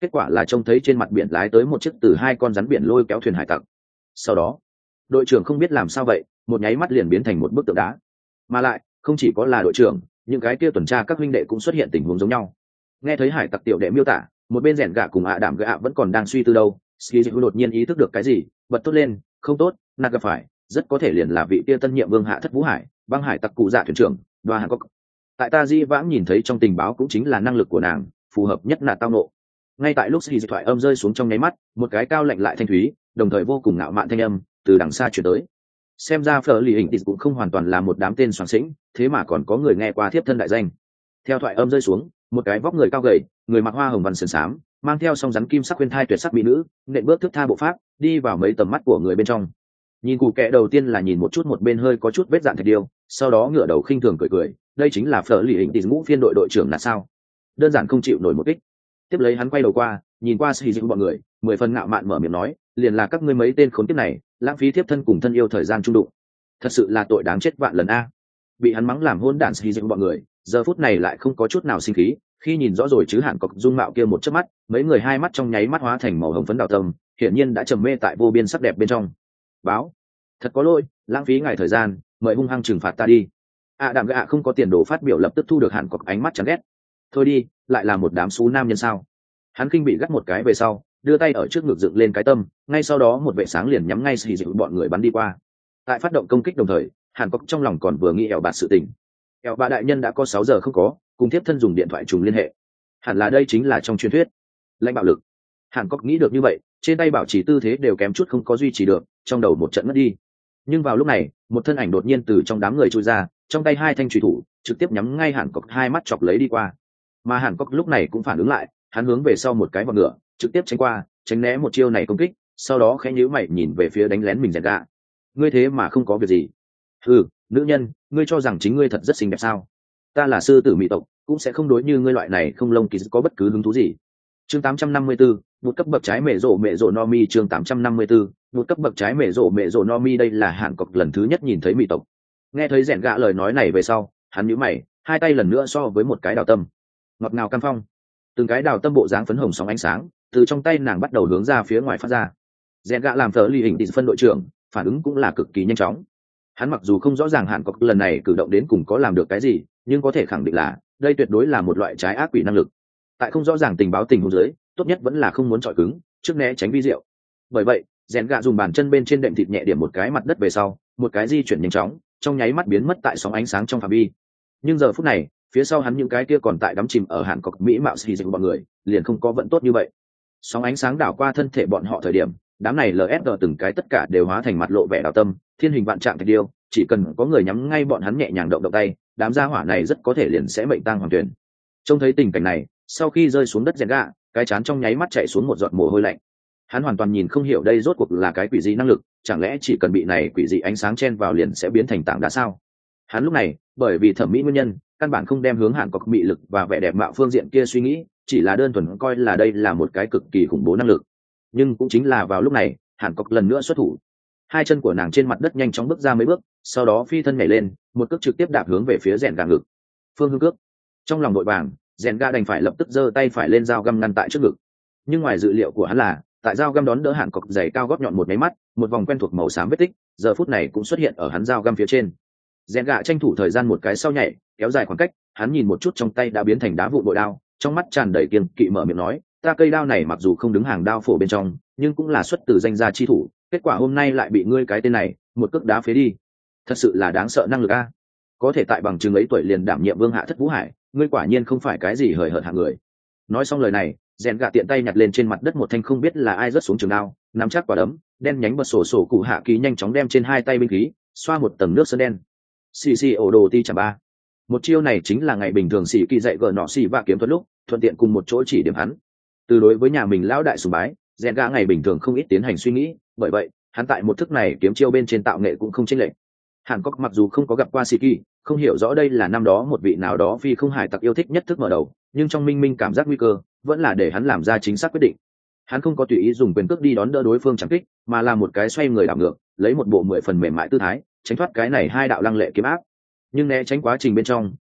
kết quả là trông thấy trên mặt biển lái tới một chiếc từ hai con rắn biển lôi kéo thuyền hải tặc. Sau đó đội trưởng không biết làm sao vậy, một nháy mắt liền biến thành một bức tượng đá. Mà lại không chỉ có là đội trưởng, những cái kia tuần tra các huynh đệ cũng xuất hiện tình huống giống nhau. Nghe thấy hải tặc tiểu đệ miêu tả, một bên rèn gạ cùng ạ đảm gạ vẫn còn đang suy tư đâu, Skizu đột nhiên ý thức được cái gì, bật tốt lên, không tốt, nạt gặp phải, rất có thể liền là vị kia tân nhiệm vương hạ thất vũ hải, băng hải tặc cụ dạ thuyền trưởng, Đoa Hàn Cốc. Tại ta di vãng nhìn thấy trong tình báo cũng chính là năng lực của nàng, phù hợp nhất là tao nộ. Ngay tại lúc Skizu thoại âm rơi xuống trong nháy mắt, một cái cao lạnh lại thanh thúy, đồng thời vô cùng ngạo mạn thanh âm từ đằng xa truyền tới. Xem ra Fleur lì hình cũng không hoàn toàn là một đám tên soàng xĩnh, thế mà còn có người nghe qua thiếp thân đại danh. Theo thoại âm rơi xuống, một cái vóc người cao gầy, người mặc hoa hồng văn sườn xám, mang theo song rắn kim sắc khuyên thai tuyệt sắc mỹ nữ, nện bước thước tha bộ pháp, đi vào mấy tầm mắt của người bên trong. Nhìn cụ kệ đầu tiên là nhìn một chút một bên hơi có chút vết dạn thạch điêu, sau đó ngửa đầu khinh thường cười cười, đây chính là Fleur lì hình tỷ ngũ phiên đội đội trưởng là sao? Đơn giản không chịu nổi một kích. Tiếp lấy hắn quay đầu qua, nhìn qua Sĩ Dĩnh bọn người, mười phần ngạo mạn mở miệng nói, liền là các ngươi mấy tên khốn kiếp này, lãng phí thiếp thân cùng thân yêu thời gian trung đụng, thật sự là tội đáng chết vạn lần a. Bị hắn mắng làm hôn đản Sĩ Dĩnh bọn người, giờ phút này lại không có chút nào sinh khí, khi nhìn rõ rồi chứ Hàn Cốc dung mạo kia một chớp mắt, mấy người hai mắt trong nháy mắt hóa thành màu hồng phấn đào tâm, hiển nhiên đã trầm mê tại vô biên sắc đẹp bên trong. Báo, thật có lỗi, lãng phí ngài thời gian, mời hung hăng trừng phạt ta đi. À đàm gạ không có tiền đồ phát biểu lập tức thu được Hàn Cốc ánh mắt chán ghét. Thôi đi, lại là một đám xú nam nhân sao? Hắn kinh bị gắt một cái về sau, đưa tay ở trước ngực dựng lên cái tâm, ngay sau đó một vệ sáng liền nhắm ngay Sĩ Dĩnh bọn người bắn đi qua. Tại phát động công kích đồng thời, Hàn Cốc trong lòng còn vừa nghĩ ẻo bạt sự tình. Ẻo bạt đại nhân đã có sáu giờ không có, cùng tiếp thân dùng điện thoại trùng liên hệ. Hẳn là đây chính là trong truyền thuyết lãnh bạo lực. Hàn Cốc nghĩ được như vậy, trên tay bảo trì tư thế đều kém chút không có duy trì được, trong đầu một trận mất đi. Nhưng vào lúc này, một thân ảnh đột nhiên từ trong đám người chui ra, trong tay hai thanh chùy thủ trực tiếp nhắm ngay Hàn Cốc hai mắt chọc lấy đi qua. Mà Hàn Cốc lúc này cũng phản ứng lại, hắn hướng về sau một cái vòng ngựa, trực tiếp tránh qua, tránh né một chiêu này công kích, sau đó khẽ nhíu mày nhìn về phía đánh lén mình rèn gạ. Ngươi thế mà không có việc gì? Ừ, nữ nhân, ngươi cho rằng chính ngươi thật rất xinh đẹp sao? Ta là sư tử mỹ tộc, cũng sẽ không đối như ngươi loại này không lông kỳ có bất cứ hứng thú gì. Chương tám trăm năm mươi tư, một cấp bậc trái mẹ rộ mẹ rộ no mi. Chương tám trăm năm mươi tư, một cấp bậc trái mẹ rộ mẹ rộ no mi. Đây là Hàn Cốc lần thứ nhất nhìn thấy mỹ tộc. Nghe thấy rèn gạ lời nói này về sau, hắn nhíu mày, hai tay lần nữa so với một cái đào tâm, ngọt ngào cam phong, từng cái đào tâm bộ dáng phấn hồng sóng ánh sáng từ trong tay nàng bắt đầu hướng ra phía ngoài phát ra. Rèn gạ làm Fleur lì hình tỷ phân đội trưởng, phản ứng cũng là cực kỳ nhanh chóng. Hắn mặc dù không rõ ràng Hàn Cốc lần này cử động đến cùng có làm được cái gì, nhưng có thể khẳng định là đây tuyệt đối là một loại trái ác quỷ năng lực. Tại không rõ ràng tình báo tình huống dưới, tốt nhất vẫn là không muốn chọi cứng, trước né tránh vi diệu. Bởi vậy, rèn gạ dùng bàn chân bên trên đệm thịt nhẹ điểm một cái mặt đất về sau, một cái di chuyển nhanh chóng, trong nháy mắt biến mất tại sóng ánh sáng trong phạm vi. Nhưng giờ phút này, phía sau hắn những cái kia còn tại đắm chìm ở Hàn Cốc mỹ mạo xì dịch bọn người, liền không có vận tốt như vậy. Sóng ánh sáng đảo qua thân thể bọn họ thời điểm, đám này lờ ép đê từng cái tất cả đều hóa thành mặt lộ vẻ đào tâm, thiên hình vạn trạng thạch điêu, chỉ cần có người nhắm ngay bọn hắn nhẹ nhàng động động tay, đám gia hỏa này rất có thể liền sẽ mệnh tang hoàng tuyển. Trông thấy tình cảnh này, sau khi rơi xuống đất rèn gạ, cái chán trong nháy mắt chạy xuống một giọt mồ hôi lạnh. Hắn hoàn toàn nhìn không hiểu đây rốt cuộc là cái quỷ gì năng lực, chẳng lẽ chỉ cần bị này quỷ dị ánh sáng chen vào liền sẽ biến thành tảng đá sao? Hắn lúc này, bởi vì thẩm mỹ nguyên nhân, căn bản không đem hướng Hàn Cốc mị lực và vẻ đẹp mạo phương diện kia suy nghĩ, chỉ là đơn thuần coi là đây là một cái cực kỳ khủng bố năng lực. Nhưng cũng chính là vào lúc này, Hàn Cốc lần nữa xuất thủ. Hai chân của nàng trên mặt đất nhanh chóng bước ra mấy bước, sau đó phi thân nhảy lên, một cước trực tiếp đạp hướng về phía rèn gạ ngực. Phương hương cước. Trong lòng đội vàng, rèn gạ đành phải lập tức giơ tay phải lên dao găm ngăn tại trước ngực. Nhưng ngoài dự liệu của hắn là, tại dao găm đón đỡ Hàn Cốc giày cao gót nhọn một máy mắt, một vòng quen thuộc màu xám vết tích, giờ phút này cũng xuất hiện ở hắn dao găm phía trên. Rèn gạ tranh thủ thời gian một cái sau nhảy, kéo dài khoảng cách, hắn nhìn một chút trong tay đã biến thành đá vụn bội đao, trong mắt tràn đầy kiêng kỵ mở miệng nói, ta cây đao này mặc dù không đứng hàng đao phổ bên trong, nhưng cũng là xuất từ danh gia chi thủ, kết quả hôm nay lại bị ngươi cái tên này một cước đá phế đi, thật sự là đáng sợ năng lực a. Có thể tại bằng chứng ấy tuổi liền đảm nhiệm vương hạ thất vũ hải, ngươi quả nhiên không phải cái gì hời hợt hạng người. Nói xong lời này, rèn gạ tiện tay nhặt lên trên mặt đất một thanh không biết là ai rớt xuống trường đao, nắm chắc quả đấm, đen nhánh bật sổ sổ cụ hạ ký nhanh chóng đem trên hai tay binh khí xoa một tầng nước sơn đen. Xì xì ổ đồ ti chả ba. Một chiêu này chính là ngày bình thường xì kỳ dạy gờ nọ xì và kiếm thuật lúc, thuận tiện cùng một chỗ chỉ điểm hắn. Từ đối với nhà mình lão đại sùng bái, rèn gạ ngày bình thường không ít tiến hành suy nghĩ, bởi vậy hắn tại một thức này kiếm chiêu bên trên tạo nghệ cũng không chênh lệch. Hàn Cốc mặc dù không có gặp qua xì kỳ, không hiểu rõ đây là năm đó một vị nào đó phi không hải tặc yêu thích nhất thức mở đầu, nhưng trong minh minh cảm giác nguy cơ vẫn là để hắn làm ra chính xác quyết định. Hắn không có tùy ý dùng quyền cước đi đón đỡ đối phương chẳng kích, mà là một cái xoay người đảo ngược, lấy một bộ mười phần mềm mại tư thái tránh thoát cái này hai đạo lăng lệ kiếm áp. Nhưng né tránh quá trình bên trong,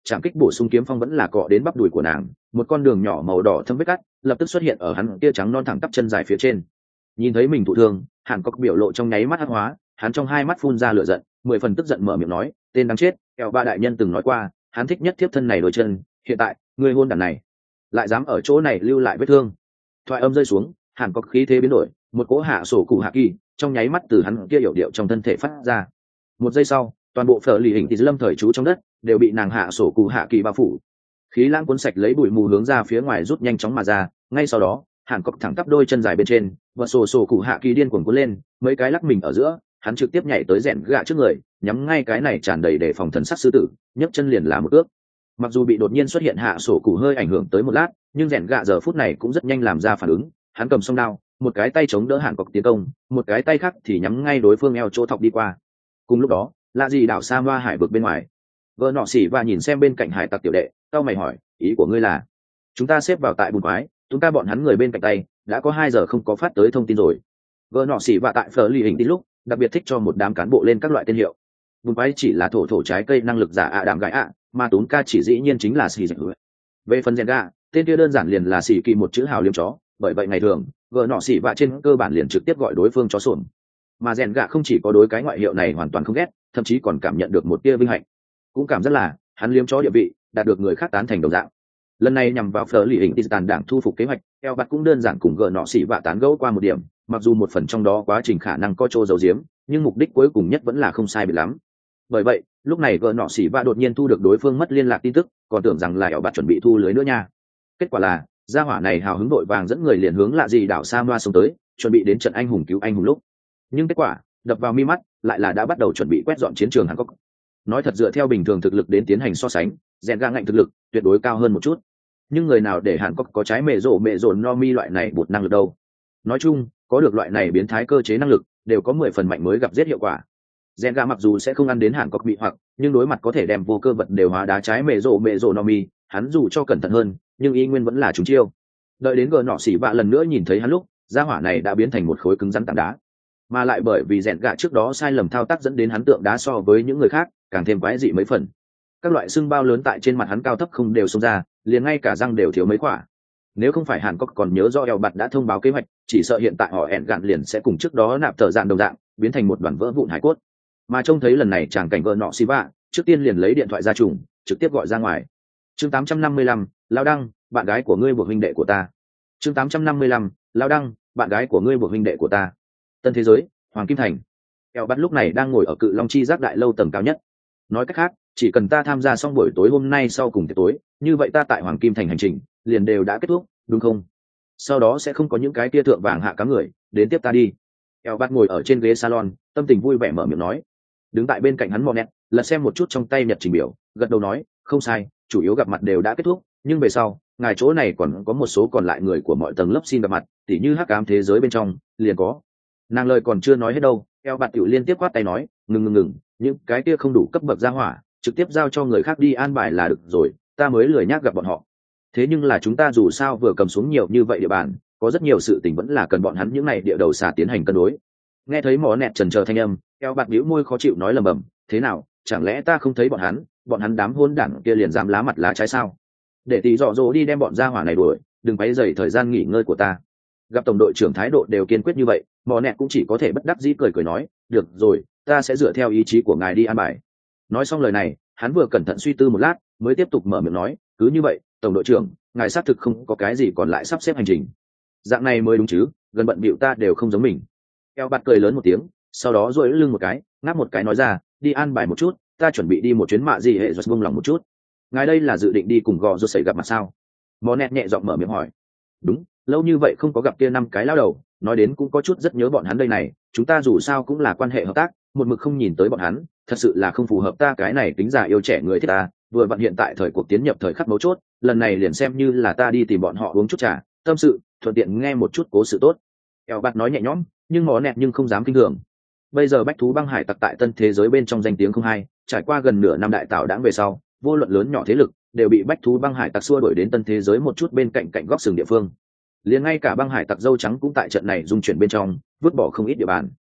chạm kích bổ sung kiếm phong vẫn là cọ đến bắp đùi của nàng, một con đường nhỏ màu đỏ thâm vết cắt lập tức xuất hiện ở hắn kia trắng non thẳng tắp chân dài phía trên. Nhìn thấy mình thụ thương, Hàn Cốc biểu lộ trong nháy mắt hắc hóa, hắn trong hai mắt phun ra lửa giận, mười phần tức giận mở miệng nói, tên đáng chết, kẹo ba đại nhân từng nói qua, hắn thích nhất thiếp thân này đôi chân, hiện tại người hôn đàn này lại dám ở chỗ này lưu lại vết thương. Thoại âm rơi xuống, Hàn Cốc khí thế biến đổi, một cỗ hạ sổ cụ hạ kỳ trong nháy mắt từ hắn kia hiểu điệu trong thân thể phát ra. Một giây sau, toàn bộ phở lì hình thì lâm thời trú trong đất đều bị nàng hạ sổ cụ hạ kỳ bao phủ. Khí lãng cuốn sạch lấy bụi mù hướng ra phía ngoài rút nhanh chóng mà ra, ngay sau đó Hàn Cốc thẳng tắp đôi chân dài bên trên, và sổ sổ cụ hạ kỳ điên cuồng cuốn lên, mấy cái lắc mình ở giữa, hắn trực tiếp nhảy tới rèn gạ trước người, nhắm ngay cái này tràn đầy để phòng thần sắc sư tử, nhấc chân liền là một ước. Mặc dù bị đột nhiên xuất hiện hạ sổ cụ hơi ảnh hưởng tới một lát, nhưng rèn gạ giờ phút này cũng rất nhanh làm ra phản ứng, hắn cầm song đao, một cái tay chống đỡ Hàn Cốc tiến công, một cái tay khác thì nhắm ngay đối phương eo chỗ thọc đi qua. Cùng lúc đó, lạ gì đảo sa hoa hải vực bên ngoài, vợ nọ xỉ và nhìn xem bên cạnh hải tặc tiểu đệ, tao mày hỏi, ý của ngươi là chúng ta xếp vào tại bùn quái, chúng ta bọn hắn người bên cạnh tay đã có hai giờ không có phát tới thông tin rồi. Vợ nọ xỉ và tại phở lì hình tin lúc đặc biệt thích cho một đám cán bộ lên các loại tên hiệu. Bùn quái chỉ là thổ thổ trái cây năng lực giả ạ à đạm gãi ạ, mà tún ca chỉ dĩ nhiên chính là xì dịch. Về phần rèn gạ, tên kia đơn giản liền là xì kỳ một chữ hào liếm chó, bởi vậy ngày thường vợ nọ xỉ và trên cơ bản liền trực tiếp gọi đối phương chó sồn. Mà rèn gạ không chỉ có đối cái ngoại hiệu này hoàn toàn không ghét, thậm chí còn cảm nhận được một tia vinh hạnh, cũng cảm rất là hắn liếm chó địa vị đạt được người khác tán thành đồng dạng. Lần này nhằm vào phở lì hình tàn đảng thu phục kế hoạch, eo bạt cũng đơn giản cùng gỡ nọ xỉ vạ tán gẫu qua một điểm, mặc dù một phần trong đó quá trình khả năng có chỗ giấu giếm, nhưng mục đích cuối cùng nhất vẫn là không sai biệt lắm. Bởi vậy lúc này gỡ nọ xỉ vạ đột nhiên thu được đối phương mất liên lạc tin tức, còn tưởng rằng là eo bạt chuẩn bị thu lưới nữa nha. Kết quả là gia hỏa này hào hứng đội vàng dẫn người liền hướng lạ gì đảo Sa Moa xuống tới, chuẩn bị đến trận anh hùng cứu anh hùng lúc. Nhưng kết quả đập vào mi mắt lại là đã bắt đầu chuẩn bị quét dọn chiến trường Hàn Quốc. Nói thật, dựa theo bình thường thực lực đến tiến hành so sánh, rèn gạ ngạnh thực lực tuyệt đối cao hơn một chút, nhưng người nào để Hàn Quốc có trái mẹ rổ mẹ rồn no mi loại này bột năng lực đâu. Nói chung có được loại này biến thái cơ chế năng lực đều có mười phần mạnh mới gặp giết hiệu quả. Rèn gạ mặc dù sẽ không ăn đến Hàn Quốc bị hoặc, nhưng đối mặt có thể đem vô cơ vật đều hóa đá trái mẹ rổ mẹ rồn no mi, hắn dù cho cẩn thận hơn nhưng y nguyên vẫn là trúng chiêu. Đợi đến gờ nọ xỉ vạ lần nữa nhìn thấy hắn lúc, gia hỏa này đã biến thành một khối cứng rắn tảng đá, mà lại bởi vì rèn gạ trước đó sai lầm thao tác dẫn đến hắn tượng đá so với những người khác càng thêm quái dị mấy phần. Các loại xương bao lớn tại trên mặt hắn cao thấp không đều xông ra, liền ngay cả răng đều thiếu mấy quả. Nếu không phải Hàn Quốc còn nhớ do eo bạt đã thông báo kế hoạch, chỉ sợ hiện tại họ ẹn gạn liền sẽ cùng trước đó nạp tờ dạn đồng dạng biến thành một đoàn vỡ vụn hải cốt. Mà trông thấy lần này chàng cảnh vợ nọ xì vạ, trước tiên liền lấy điện thoại ra trùng trực tiếp gọi ra ngoài. Chương tám trăm năm mươi lăm, Lao Đăng, bạn gái của ngươi buộc huynh đệ của ta. Chương tám trăm năm mươi lăm, Lao Đăng, bạn gái của ngươi buộc huynh đệ của ta. Tân thế giới, Hoàng Kim Thành. Eo bắt lúc này đang ngồi ở Cự Long Chi Giác đại lâu tầng cao nhất. Nói cách khác, chỉ cần ta tham gia xong buổi tối hôm nay sau cùng tiệc tối, như vậy ta tại Hoàng Kim Thành hành trình liền đều đã kết thúc, đúng không? Sau đó sẽ không có những cái tia thượng vàng hạ cá người đến tiếp ta đi. Eo bắt ngồi ở trên ghế salon, tâm tình vui vẻ mở miệng nói. Đứng tại bên cạnh hắn Monet, lật xem một chút trong tay nhật trình biểu, gật đầu nói, không sai, chủ yếu gặp mặt đều đã kết thúc, nhưng về sau, ngài chỗ này còn có một số còn lại người của mọi tầng lớp xin gặp mặt, tỉ như hắc ám thế giới bên trong, liền có. Nàng lời còn chưa nói hết đâu, eo bạt tiểu liên tiếp quát tay nói, ngừng ngừng ngừng, những cái kia không đủ cấp bậc ra hỏa, trực tiếp giao cho người khác đi an bài là được rồi, ta mới lười nhác gặp bọn họ. Thế nhưng là chúng ta dù sao vừa cầm xuống nhiều như vậy địa bàn, có rất nhiều sự tình vẫn là cần bọn hắn những này địa đầu xà tiến hành cân đối. Nghe thấy mỏ nẹt trần chờ thanh âm, eo bạt bĩu môi khó chịu nói lầm bầm, thế nào, chẳng lẽ ta không thấy bọn hắn, bọn hắn đám hôn đảng kia liền dám lá mặt lá trái sao? Để tí dọ dỗ đi đem bọn gia hỏa này đuổi, đừng quấy rầy thời gian nghỉ ngơi của ta. Gặp tổng đội trưởng thái độ đều kiên quyết như vậy, mỏ nẹt cũng chỉ có thể bất đắc dĩ cười cười nói, được rồi, ta sẽ dựa theo ý chí của ngài đi an bài. Nói xong lời này, hắn vừa cẩn thận suy tư một lát, mới tiếp tục mở miệng nói, cứ như vậy, tổng đội trưởng, ngài xác thực không có cái gì còn lại sắp xếp hành trình. Dạng này mới đúng chứ, gần bận bịu ta đều không giống mình. Eo bạt cười lớn một tiếng, sau đó duỗi lưng một cái, ngáp một cái nói ra, đi an bài một chút, ta chuẩn bị đi một chuyến mạ gì hệ giật buông lòng một chút. Ngài đây là dự định đi cùng gò rô sẩy gặp mặt sao? Mò nẹt nhẹ giọng mở miệng hỏi. Đúng, lâu như vậy không có gặp kia năm cái lao đầu, nói đến cũng có chút rất nhớ bọn hắn đây này, chúng ta dù sao cũng là quan hệ hợp tác, một mực không nhìn tới bọn hắn, thật sự là không phù hợp ta cái này tính già yêu trẻ người thiết ta, vừa vặn hiện tại thời cuộc tiến nhập thời khắc mấu chốt, lần này liền xem như là ta đi tìm bọn họ uống chút trà, tâm sự, thuận tiện nghe một chút cố sự tốt. Eo bạt nói nhẹ nhõm, nhưng mò nẹt nhưng không dám kinh thường. Bây giờ bách thú băng hải tặc tại tân thế giới bên trong danh tiếng không hay, trải qua gần nửa năm đại tạo đãng về sau, vô luận lớn nhỏ thế lực đều bị bách thú băng hải tặc xua đuổi đến tân thế giới một chút bên cạnh cạnh góc sừng địa phương. Liền ngay cả băng hải tặc dâu trắng cũng tại trận này dung chuyển bên trong, vứt bỏ không ít địa bàn.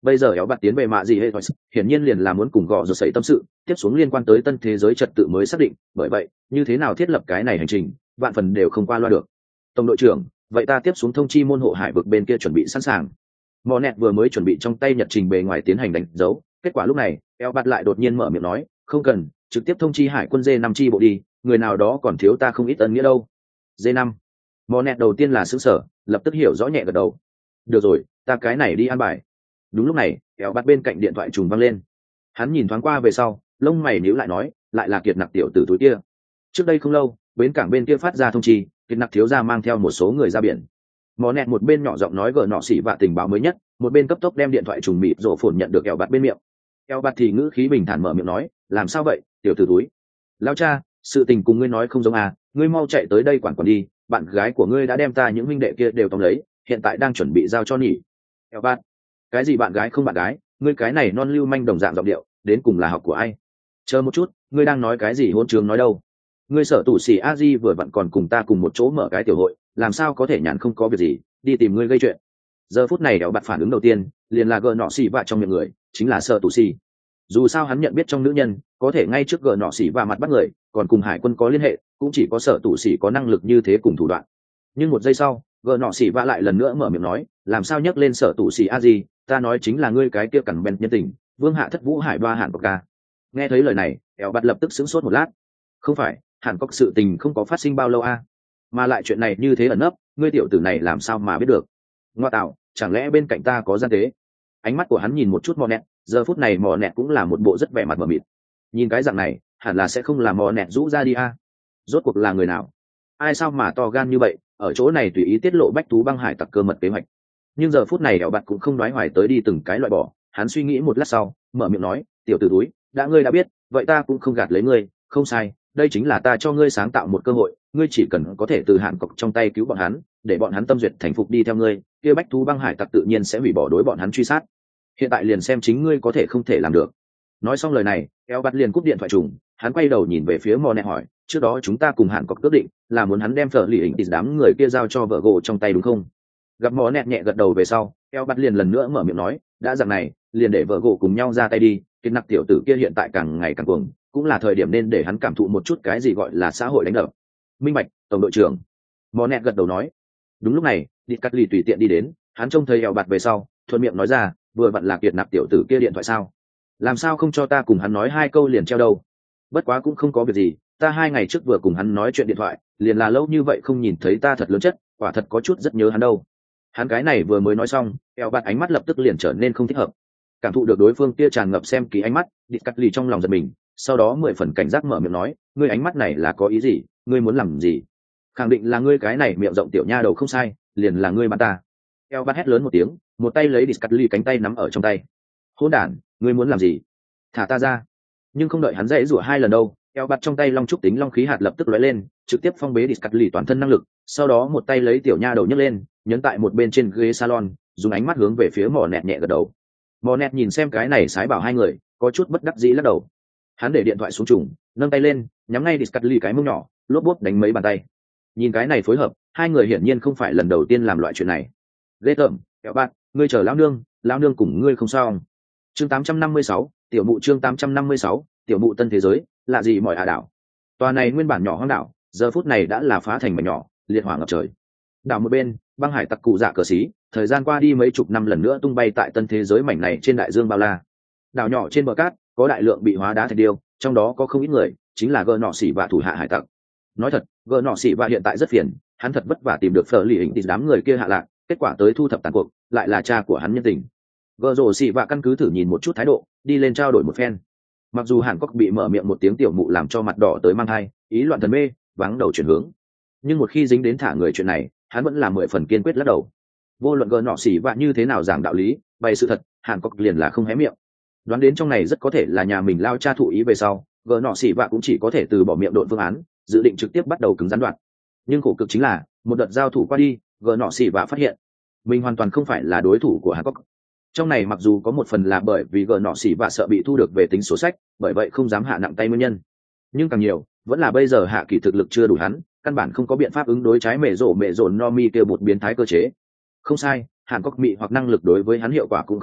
Bây giờ éo bạt tiến về mạ gì hệ thoại, hiển nhiên liền là muốn cùng gò rồi xảy tâm sự, tiếp xuống liên quan tới tân thế giới trật tự mới xác định, bởi vậy, như thế nào thiết lập cái này hành trình, vạn phần đều không qua loa được. Tổng đội trưởng, vậy ta tiếp xuống thông chi môn hộ hải vực bên kia chuẩn bị sẵn sàng. Mò nẹt vừa mới chuẩn bị trong tay nhật trình bề ngoài tiến hành đánh dấu, kết quả lúc này, éo bạt lại đột nhiên mở miệng nói, không cần, trực tiếp thông chi hải quân dê năm chi bộ đi, người nào đó còn thiếu ta không ít ân nghĩa đâu. dê năm. Mò nẹt đầu tiên là sững sở, lập tức hiểu rõ nhẹ gật đầu. Được rồi, ta cái này đi ăn bài. Đúng lúc này, éo bạt bên cạnh điện thoại trùng văng lên. Hắn nhìn thoáng qua về sau, lông mày nhíu lại nói, lại là Kiệt Nặc tiểu tử túi kia. Trước đây không lâu, bến cảng bên kia phát ra thông chi, Kiệt Nặc thiếu gia mang theo một số người ra biển. Mò nẹt một bên nhỏ giọng nói gờ nọ xỉ vạ tình báo mới nhất, một bên cấp tốc đem điện thoại trùng mịt rổ phồn nhận được éo bạt bên miệng. Éo bạt thì ngữ khí bình thản mở miệng nói, làm sao vậy, tiểu tử túi. Lão cha, sự tình cùng ngươi nói không giống à, ngươi mau chạy tới đây quản quản đi, bạn gái của ngươi đã đem ta những huynh đệ kia đều tóm lấy, hiện tại đang chuẩn bị giao cho nhỉ. Éo bạt, cái gì bạn gái không bạn gái, ngươi cái này non lưu manh đồng dạng giọng điệu, đến cùng là học của ai? Chờ một chút, ngươi đang nói cái gì hôn trường nói đâu? Ngươi sở tủ xỉ a di vừa vặn còn cùng ta cùng một chỗ mở cái tiểu hội, làm sao có thể nhàn không có việc gì đi tìm ngươi gây chuyện. Giờ phút này đéo bạt phản ứng đầu tiên liền là gờ nọ xỉ vạ trong miệng người, chính là sở tủ xỉ. Dù sao hắn nhận biết trong nữ nhân có thể ngay trước gờ nọ xỉ vạ mặt bắt người, còn cùng hải quân có liên hệ, cũng chỉ có sở tủ xỉ có năng lực như thế cùng thủ đoạn. Nhưng một giây sau, gờ nọ xỉ vạ lại lần nữa mở miệng nói, làm sao nhắc lên sở tủ xỉ a di, ta nói chính là ngươi cái kia cằn bèn nhân tình, vương hạ thất vũ hải ba hàn cọc ca. Nghe thấy lời này, éo bạt lập tức sững sốt một lát. Không phải, hàn cọc sự tình không có phát sinh bao lâu a à? Mà lại chuyện này như thế ẩn nấp, ngươi tiểu tử này làm sao mà biết được? Ngoa tạo, chẳng lẽ bên cạnh ta có gian tế? Ánh mắt của hắn nhìn một chút mò nẹt, giờ phút này mò nẹt cũng là một bộ rất vẻ mặt mờ mịt. Nhìn cái dạng này, hẳn là sẽ không làm mò nẹt rũ ra đi a. À? Rốt cuộc là người nào? Ai sao mà to gan như vậy, ở chỗ này tùy ý tiết lộ bách thú băng hải tặc cơ mật kế hoạch? Nhưng giờ phút này đẹo bạt cũng không đoái hoài tới đi từng cái loại bỏ, hắn suy nghĩ một lát sau, mở miệng nói, tiểu tử túi, đã ngươi đã biết, vậy ta cũng không gạt lấy ngươi, không sai, đây chính là ta cho ngươi sáng tạo một cơ hội, ngươi chỉ cần có thể từ hạn cọc trong tay cứu bọn hắn, để bọn hắn tâm duyệt thành phục đi theo ngươi, kia bách thú băng hải tặc tự nhiên sẽ hủy bỏ đối bọn hắn truy sát. Hiện tại liền xem chính ngươi có thể không thể làm được. Nói xong lời này, eo bắt liền cúp điện thoại trùng, hắn quay đầu nhìn về phía mò nẹt hỏi, trước đó chúng ta cùng hạn cọc quyết định là muốn hắn đem phở lì hình tịt đám người kia giao cho vợ gỗ trong tay đúng không? Gặp mò nẹt nhẹ gật đầu về sau, eo bắt liền lần nữa mở miệng nói, đã dạng này, liền để vợ gỗ cùng nhau ra tay đi, cái nặc tiểu tử kia hiện tại càng ngày càng cuồng, cũng là thời điểm nên để hắn cảm thụ một chút cái gì gọi là xã hội đánh đập. Minh bạch, tổng đội trưởng. Mò nẹt gật đầu nói. Đúng lúc này, đi cắt lì tùy tiện đi đến, hắn trông thấy eo bạt về sau, thuận miệng nói ra, vừa vặn là kiệt nạp tiểu tử kia điện thoại sao? Làm sao không cho ta cùng hắn nói hai câu liền treo đâu? Bất quá cũng không có việc gì, ta hai ngày trước vừa cùng hắn nói chuyện điện thoại, liền là lâu như vậy không nhìn thấy ta thật lớn chất, quả thật có chút rất nhớ hắn đâu. Hắn cái này vừa mới nói xong, eo bạt ánh mắt lập tức liền trở nên không thích hợp. Cảm thụ được đối phương kia tràn ngập xem kỹ ánh mắt, đi cắt lì trong lòng giật mình, sau đó mười phần cảnh giác mở miệng nói, ngươi ánh mắt này là có ý gì, ngươi muốn làm gì? Khẳng định là ngươi cái này miệng rộng tiểu nha đầu không sai, liền là ngươi bạn ta. Eo bắt hét lớn một tiếng, một tay lấy Discutly cánh tay nắm ở trong tay. Hỗn đản, ngươi muốn làm gì? Thả ta ra! Nhưng không đợi hắn dãy rủa hai lần đâu, eo bắt trong tay long trúc tính long khí hạt lập tức lóe lên, trực tiếp phong bế Discutly toàn thân năng lực. Sau đó một tay lấy tiểu nha đầu nhấc lên, nhấn tại một bên trên ghế salon, dùng ánh mắt hướng về phía mỏ nẹt nhẹ gật đầu. Mỏ nẹt nhìn xem cái này sái bảo hai người, có chút bất đắc dĩ lắc đầu. Hắn để điện thoại xuống trùng, nâng tay lên, nhắm ngay Discutly cái mông nhỏ, lốp bốp đánh mấy bàn tay. Nhìn cái này phối hợp, hai người hiển nhiên không phải lần đầu tiên làm loại chuyện này. Ghê tởm, kẹo bạn, ngươi chờ lão nương, lão nương cùng ngươi không sao. Chương tám trăm năm mươi sáu, tiểu mụ chương tám trăm năm mươi sáu, tiểu mụ tân thế giới, lạ gì mọi ả đảo. Tòa này nguyên bản nhỏ hoang đảo, giờ phút này đã là phá thành mảnh nhỏ, liệt hỏa ngập trời. Đảo một bên, băng hải tặc cụ dạ cờ xí, thời gian qua đi mấy chục năm lần nữa tung bay tại tân thế giới mảnh này trên đại dương bao la. Đảo nhỏ trên bờ cát, có đại lượng bị hóa đá thạch điêu, trong đó có không ít người, chính là gờ nọ xỉ và thủ hạ hải tặc. Nói thật, gờ nọ xỉ và hiện tại rất phiền, hắn thật vất vả tìm được phở lì hình thì đám người kia hạ lạc, kết quả tới thu thập tàn cuộc, lại là cha của hắn nhân tình. Gờ rồ xỉ và căn cứ thử nhìn một chút thái độ, đi lên trao đổi một phen. Mặc dù Hàn Quốc bị mở miệng một tiếng tiểu mụ làm cho mặt đỏ tới mang hai, ý loạn thần mê, vắng đầu chuyển hướng. Nhưng một khi dính đến thả người chuyện này, hắn vẫn là mười phần kiên quyết lắc đầu. Vô luận gờ nọ xỉ và như thế nào giảng đạo lý, bày sự thật, Hàn Quốc liền là không hé miệng. Đoán đến trong này rất có thể là nhà mình lao cha thụ ý về sau, gờ nọ xỉ và cũng chỉ có thể từ bỏ miệng độn phương án, dự định trực tiếp bắt đầu cứng rắn đoạn. Nhưng khổ cực chính là một đợt giao thủ qua đi, gờ nọ xỉ và phát hiện mình hoàn toàn không phải là đối thủ của Hàn Quốc. Trong này mặc dù có một phần là bởi vì gờ nọ xỉ và sợ bị thu được về tính số sách, bởi vậy không dám hạ nặng tay nguyên nhân, nhưng càng nhiều vẫn là bây giờ hạ kỳ thực lực chưa đủ, hắn căn bản không có biện pháp ứng đối trái mẹ rổ mẹ rổ no mi kêu một biến thái cơ chế. Không sai, Hàn Quốc mị hoặc năng lực đối với hắn hiệu quả cũng không lớn,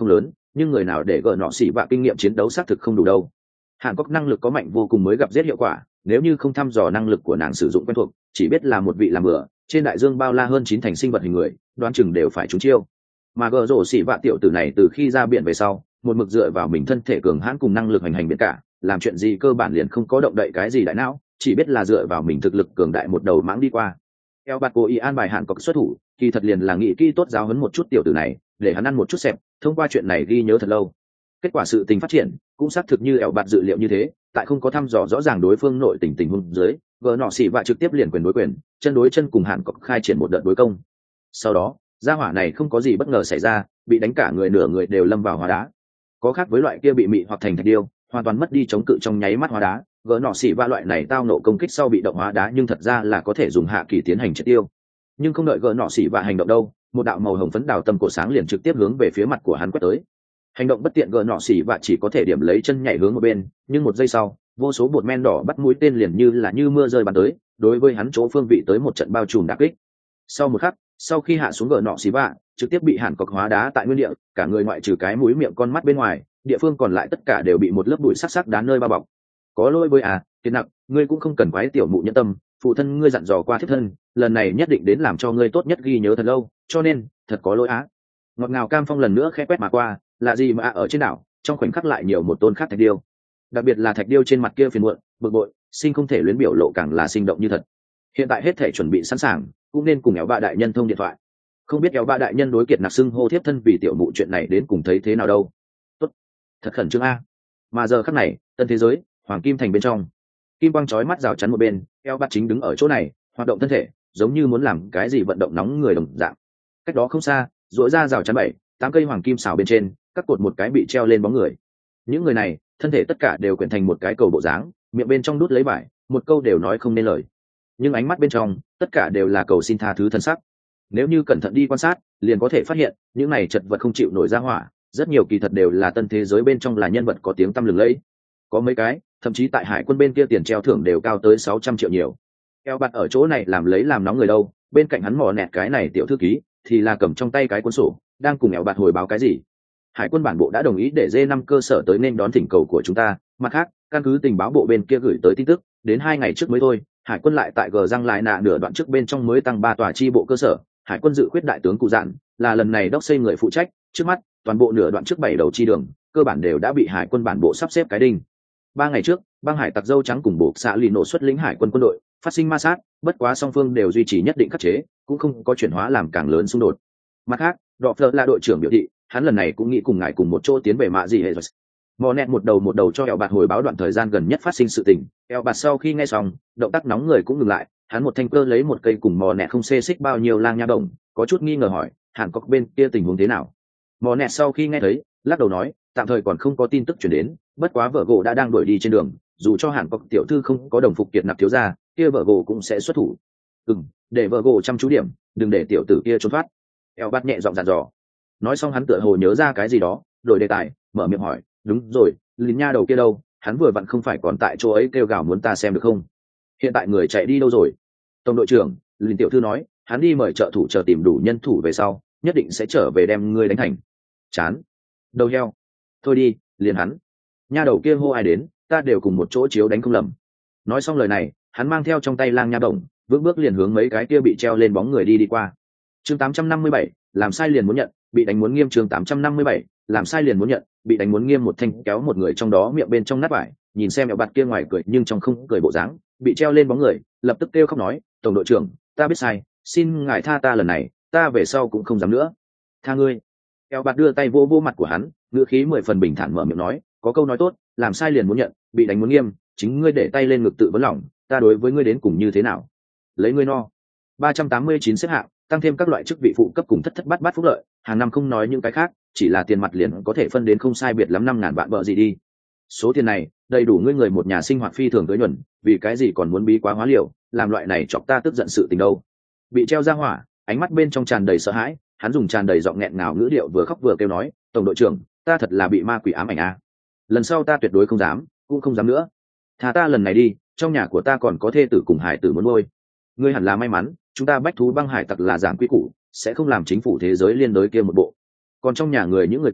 nhưng người nào để gỡ nọ xỉ vạ kinh nghiệm chiến đấu xác thực không đủ đâu. Hàn Cốc năng lực có mạnh vô cùng mới gặp giết hiệu quả, nếu như không thăm dò năng lực của nàng sử dụng quen thuộc, chỉ biết là một vị làm bừa, trên đại dương bao la hơn chín thành sinh vật hình người, đoán chừng đều phải trúng chiêu. Mà gỡ rổ xỉ vạ tiểu tử này từ khi ra biển về sau, một mực dựa vào mình thân thể cường hãn cùng năng lực hành hành biển cả, làm chuyện gì cơ bản liền không có động đậy cái gì đại não, chỉ biết là dựa vào mình thực lực cường đại một đầu mãng đi qua. Eo bạt cố ý an bài Hàn Cốc xuất thủ, kỳ thật liền là nghĩ kỹ tốt giáo huấn một chút tiểu tử này, để hắn ăn một chút xẹp, thông qua chuyện này ghi nhớ thật lâu. Kết quả sự tình phát triển cũng xác thực như Eo bạt dự liệu như thế, tại không có thăm dò rõ ràng đối phương nội tình tình huống dưới, gỡ nọ xỉ vạ trực tiếp liền quyền đối quyền, chân đối chân cùng Hàn Cốc khai triển một đợt đối công. Sau đó, gia hỏa này không có gì bất ngờ xảy ra, bị đánh cả người nửa người đều lâm vào hóa đá. Có khác với loại kia bị mị hoặc thành thạch điêu, hoàn toàn mất đi chống cự trong nháy mắt hóa đá, gỡ nọ xỉ vạ loại này tao nộ công kích sau bị động hóa đá nhưng thật ra là có thể dùng hạ kỳ tiến hành triệt tiêu. Nhưng không đợi gỡ nọ xỉ vạ hành động đâu, một đạo màu hồng phấn đào tâm cổ sáng liền trực tiếp hướng về phía mặt của hắn quét tới. Hành động bất tiện gỡ nọ xỉ vạ chỉ có thể điểm lấy chân nhảy hướng một bên, nhưng một giây sau, vô số bột men đỏ bắt mũi tên liền như là như mưa rơi bắn tới, đối với hắn chỗ phương vị tới một trận bao trùm đả kích. Sau một khắc, sau khi hạ xuống gỡ nọ xỉ vạ, trực tiếp bị Hàn Cốc hóa đá tại nguyên địa, cả người ngoại trừ cái mũi miệng con mắt bên ngoài, địa phương còn lại tất cả đều bị một lớp bụi sắc sắc đá nơi bao bọc. Có lỗi với à, Tiền Nặc, ngươi cũng không cần quái tiểu mụ nhẫn tâm, phụ thân ngươi dặn dò qua thiết thân, lần này nhất định đến làm cho ngươi tốt nhất ghi nhớ thật lâu, cho nên, thật có lỗi á. Ngọt ngào cam phong lần nữa khẽ quét mà qua, là gì mà ở trên đảo, trong khoảnh khắc lại nhiều một tôn khác thạch điêu. Đặc biệt là thạch điêu trên mặt kia phiền muộn, bực bội, sinh không thể luyến biểu lộ càng là sinh động như thật. Hiện tại hết thể chuẩn bị sẵn sàng, cũng nên cùng Éo Ba đại nhân thông điện thoại. Không biết Éo Ba đại nhân đối Kiệt Nặc xưng hô thiếp thân vì tiểu mụ chuyện này đến cùng thấy thế nào đâu. Tốt, thật khẩn trương a. Mà giờ khắc này, tân thế giới, Hoàng Kim Thành bên trong, kim quang chói mắt rào chắn một bên, Éo Ba chính đứng ở chỗ này, hoạt động thân thể, giống như muốn làm cái gì vận động nóng người đồng dạng. Cách đó không xa, duỗi ra rào chắn bảy, tám cây hoàng kim xào bên trên, các cột một cái bị treo lên bóng người. Những người này, thân thể tất cả đều quyện thành một cái cầu bộ dáng, miệng bên trong đút lấy vải, một câu đều nói không nên lời. Nhưng ánh mắt bên trong, tất cả đều là cầu xin tha thứ thân sắc. Nếu như cẩn thận đi quan sát, liền có thể phát hiện, những này chật vật không chịu nổi ra hỏa, rất nhiều kỳ thật đều là tân thế giới bên trong là nhân vật có tiếng tăm lừng lẫy. Có mấy cái, thậm chí tại hải quân bên kia tiền treo thưởng đều cao tới sáu trăm triệu nhiều. Eo Bạt ở chỗ này làm lấy làm nóng người đâu, bên cạnh hắn mò nẹt cái này tiểu thư ký, thì là cầm trong tay cái cuốn sổ, đang cùng Eo Bạt hồi báo cái gì. Hải quân bản bộ đã đồng ý để D năm cơ sở tới nên đón thỉnh cầu của chúng ta, mặt khác, căn cứ tình báo bộ bên kia gửi tới tin tức, đến hai ngày trước mới thôi, hải quân lại tại gờ răng lại nạ nửa đoạn trước bên trong mới tăng ba tòa chi bộ cơ sở, hải quân dự khuyết đại tướng cụ dạn là lần này đốc xây người phụ trách, trước mắt toàn bộ nửa đoạn trước bảy đầu chi đường cơ bản đều đã bị hải quân bản bộ sắp xếp cái đinh. Ba ngày trước, băng hải tặc dâu trắng cùng bộ xã lì nổ xuất lĩnh hải quân quân đội phát sinh ma sát, bất quá song phương đều duy trì nhất định khắc chế, cũng không có chuyển hóa làm càng lớn xung đột. Mặt khác, Đọ Phở là đội trưởng biểu thị, hắn lần này cũng nghĩ cùng ngài cùng một chỗ tiến về mạ gì hệ rồi. Mò nẹt một đầu một đầu cho Eo Bạt hồi báo đoạn thời gian gần nhất phát sinh sự tình. Eo Bạt sau khi nghe xong, động tác nóng người cũng ngừng lại, hắn một thanh cơ lấy một cây cùng mò nẹt không xê xích bao nhiêu lang nha đồng, có chút nghi ngờ hỏi, Hàn Cốc bên kia tình huống thế nào? Mò nẹt sau khi nghe thấy, lắc đầu nói, tạm thời còn không có tin tức chuyển đến, bất quá vợ gỗ đã đang đuổi đi trên đường, dù cho Hàn Cốc tiểu thư không có đồng phục Kiệt Nặc thiếu gia, kia vợ gỗ cũng sẽ xuất thủ. Ừm, để vợ gỗ chăm chú điểm, đừng để tiểu tử kia trốn thoát. Eo Bạt nhẹ giọng dặn dò. Nói xong hắn tựa hồ nhớ ra cái gì đó, đổi đề tài, mở miệng hỏi, đúng rồi, lính nha đầu kia đâu, hắn vừa vặn không phải còn tại chỗ ấy kêu gào muốn ta xem được không? Hiện tại người chạy đi đâu rồi? Tổng đội trưởng, lính tiểu thư nói, hắn đi mời trợ thủ chờ tìm đủ nhân thủ về sau, nhất định sẽ trở về đem ngươi đánh thành. Chán. Đầu heo. Thôi đi, liền hắn. Nha đầu kia hô ai đến, ta đều cùng một chỗ chiếu đánh không lầm. Nói xong lời này, hắn mang theo trong tay lang nha đồng, bước bước liền hướng mấy cái kia bị treo lên bóng người đi đi qua. Chương tám trăm năm mươi bảy, làm sai liền muốn nhận, bị đánh muốn nghiêm. Chương tám trăm năm mươi bảy, làm sai liền muốn nhận, bị đánh muốn nghiêm. Một thanh kéo một người trong đó miệng bên trong nát vải, nhìn xem Eo Bạt kia ngoài cười nhưng trong không cười bộ dáng, bị treo lên bóng người, lập tức kêu khóc nói, tổng đội trưởng, ta biết sai, xin ngài tha ta lần này, ta về sau cũng không dám nữa. Tha ngươi. Eo Bạt đưa tay vô vô mặt của hắn, ngữ khí mười phần bình thản mở miệng nói, có câu nói tốt, làm sai liền muốn nhận, bị đánh muốn nghiêm, chính ngươi để tay lên ngực tự vấn lòng, ta đối với ngươi đến cùng như thế nào? Lấy ngươi no. ba trăm tám mươi chín xếp hạng, tăng thêm các loại chức vị phụ cấp cùng thất thất bát bát phúc lợi, hàng năm không nói những cái khác, chỉ là tiền mặt liền có thể phân đến không sai biệt lắm năm ngàn vạn bợ gì đi. Số tiền này đầy đủ ngươi người một nhà sinh hoạt phi thường tới nhuần, vì cái gì còn muốn bí quá hóa liều, làm loại này chọc ta tức giận sự tình đâu. Bị treo ra hỏa, ánh mắt bên trong tràn đầy sợ hãi, hắn dùng tràn đầy giọng nghẹn ngào ngữ điệu vừa khóc vừa kêu nói, tổng đội trưởng, ta thật là bị ma quỷ ám ảnh à. Lần sau ta tuyệt đối không dám, cũng không dám nữa. Thà ta lần này đi, trong nhà của ta còn có thê tử cùng hải tử muốn nuôi. Ngươi hẳn là may mắn, chúng ta bách thú băng hải tặc là giảng quy củ, sẽ không làm chính phủ thế giới liên đối kia một bộ. Còn trong nhà người những người kia,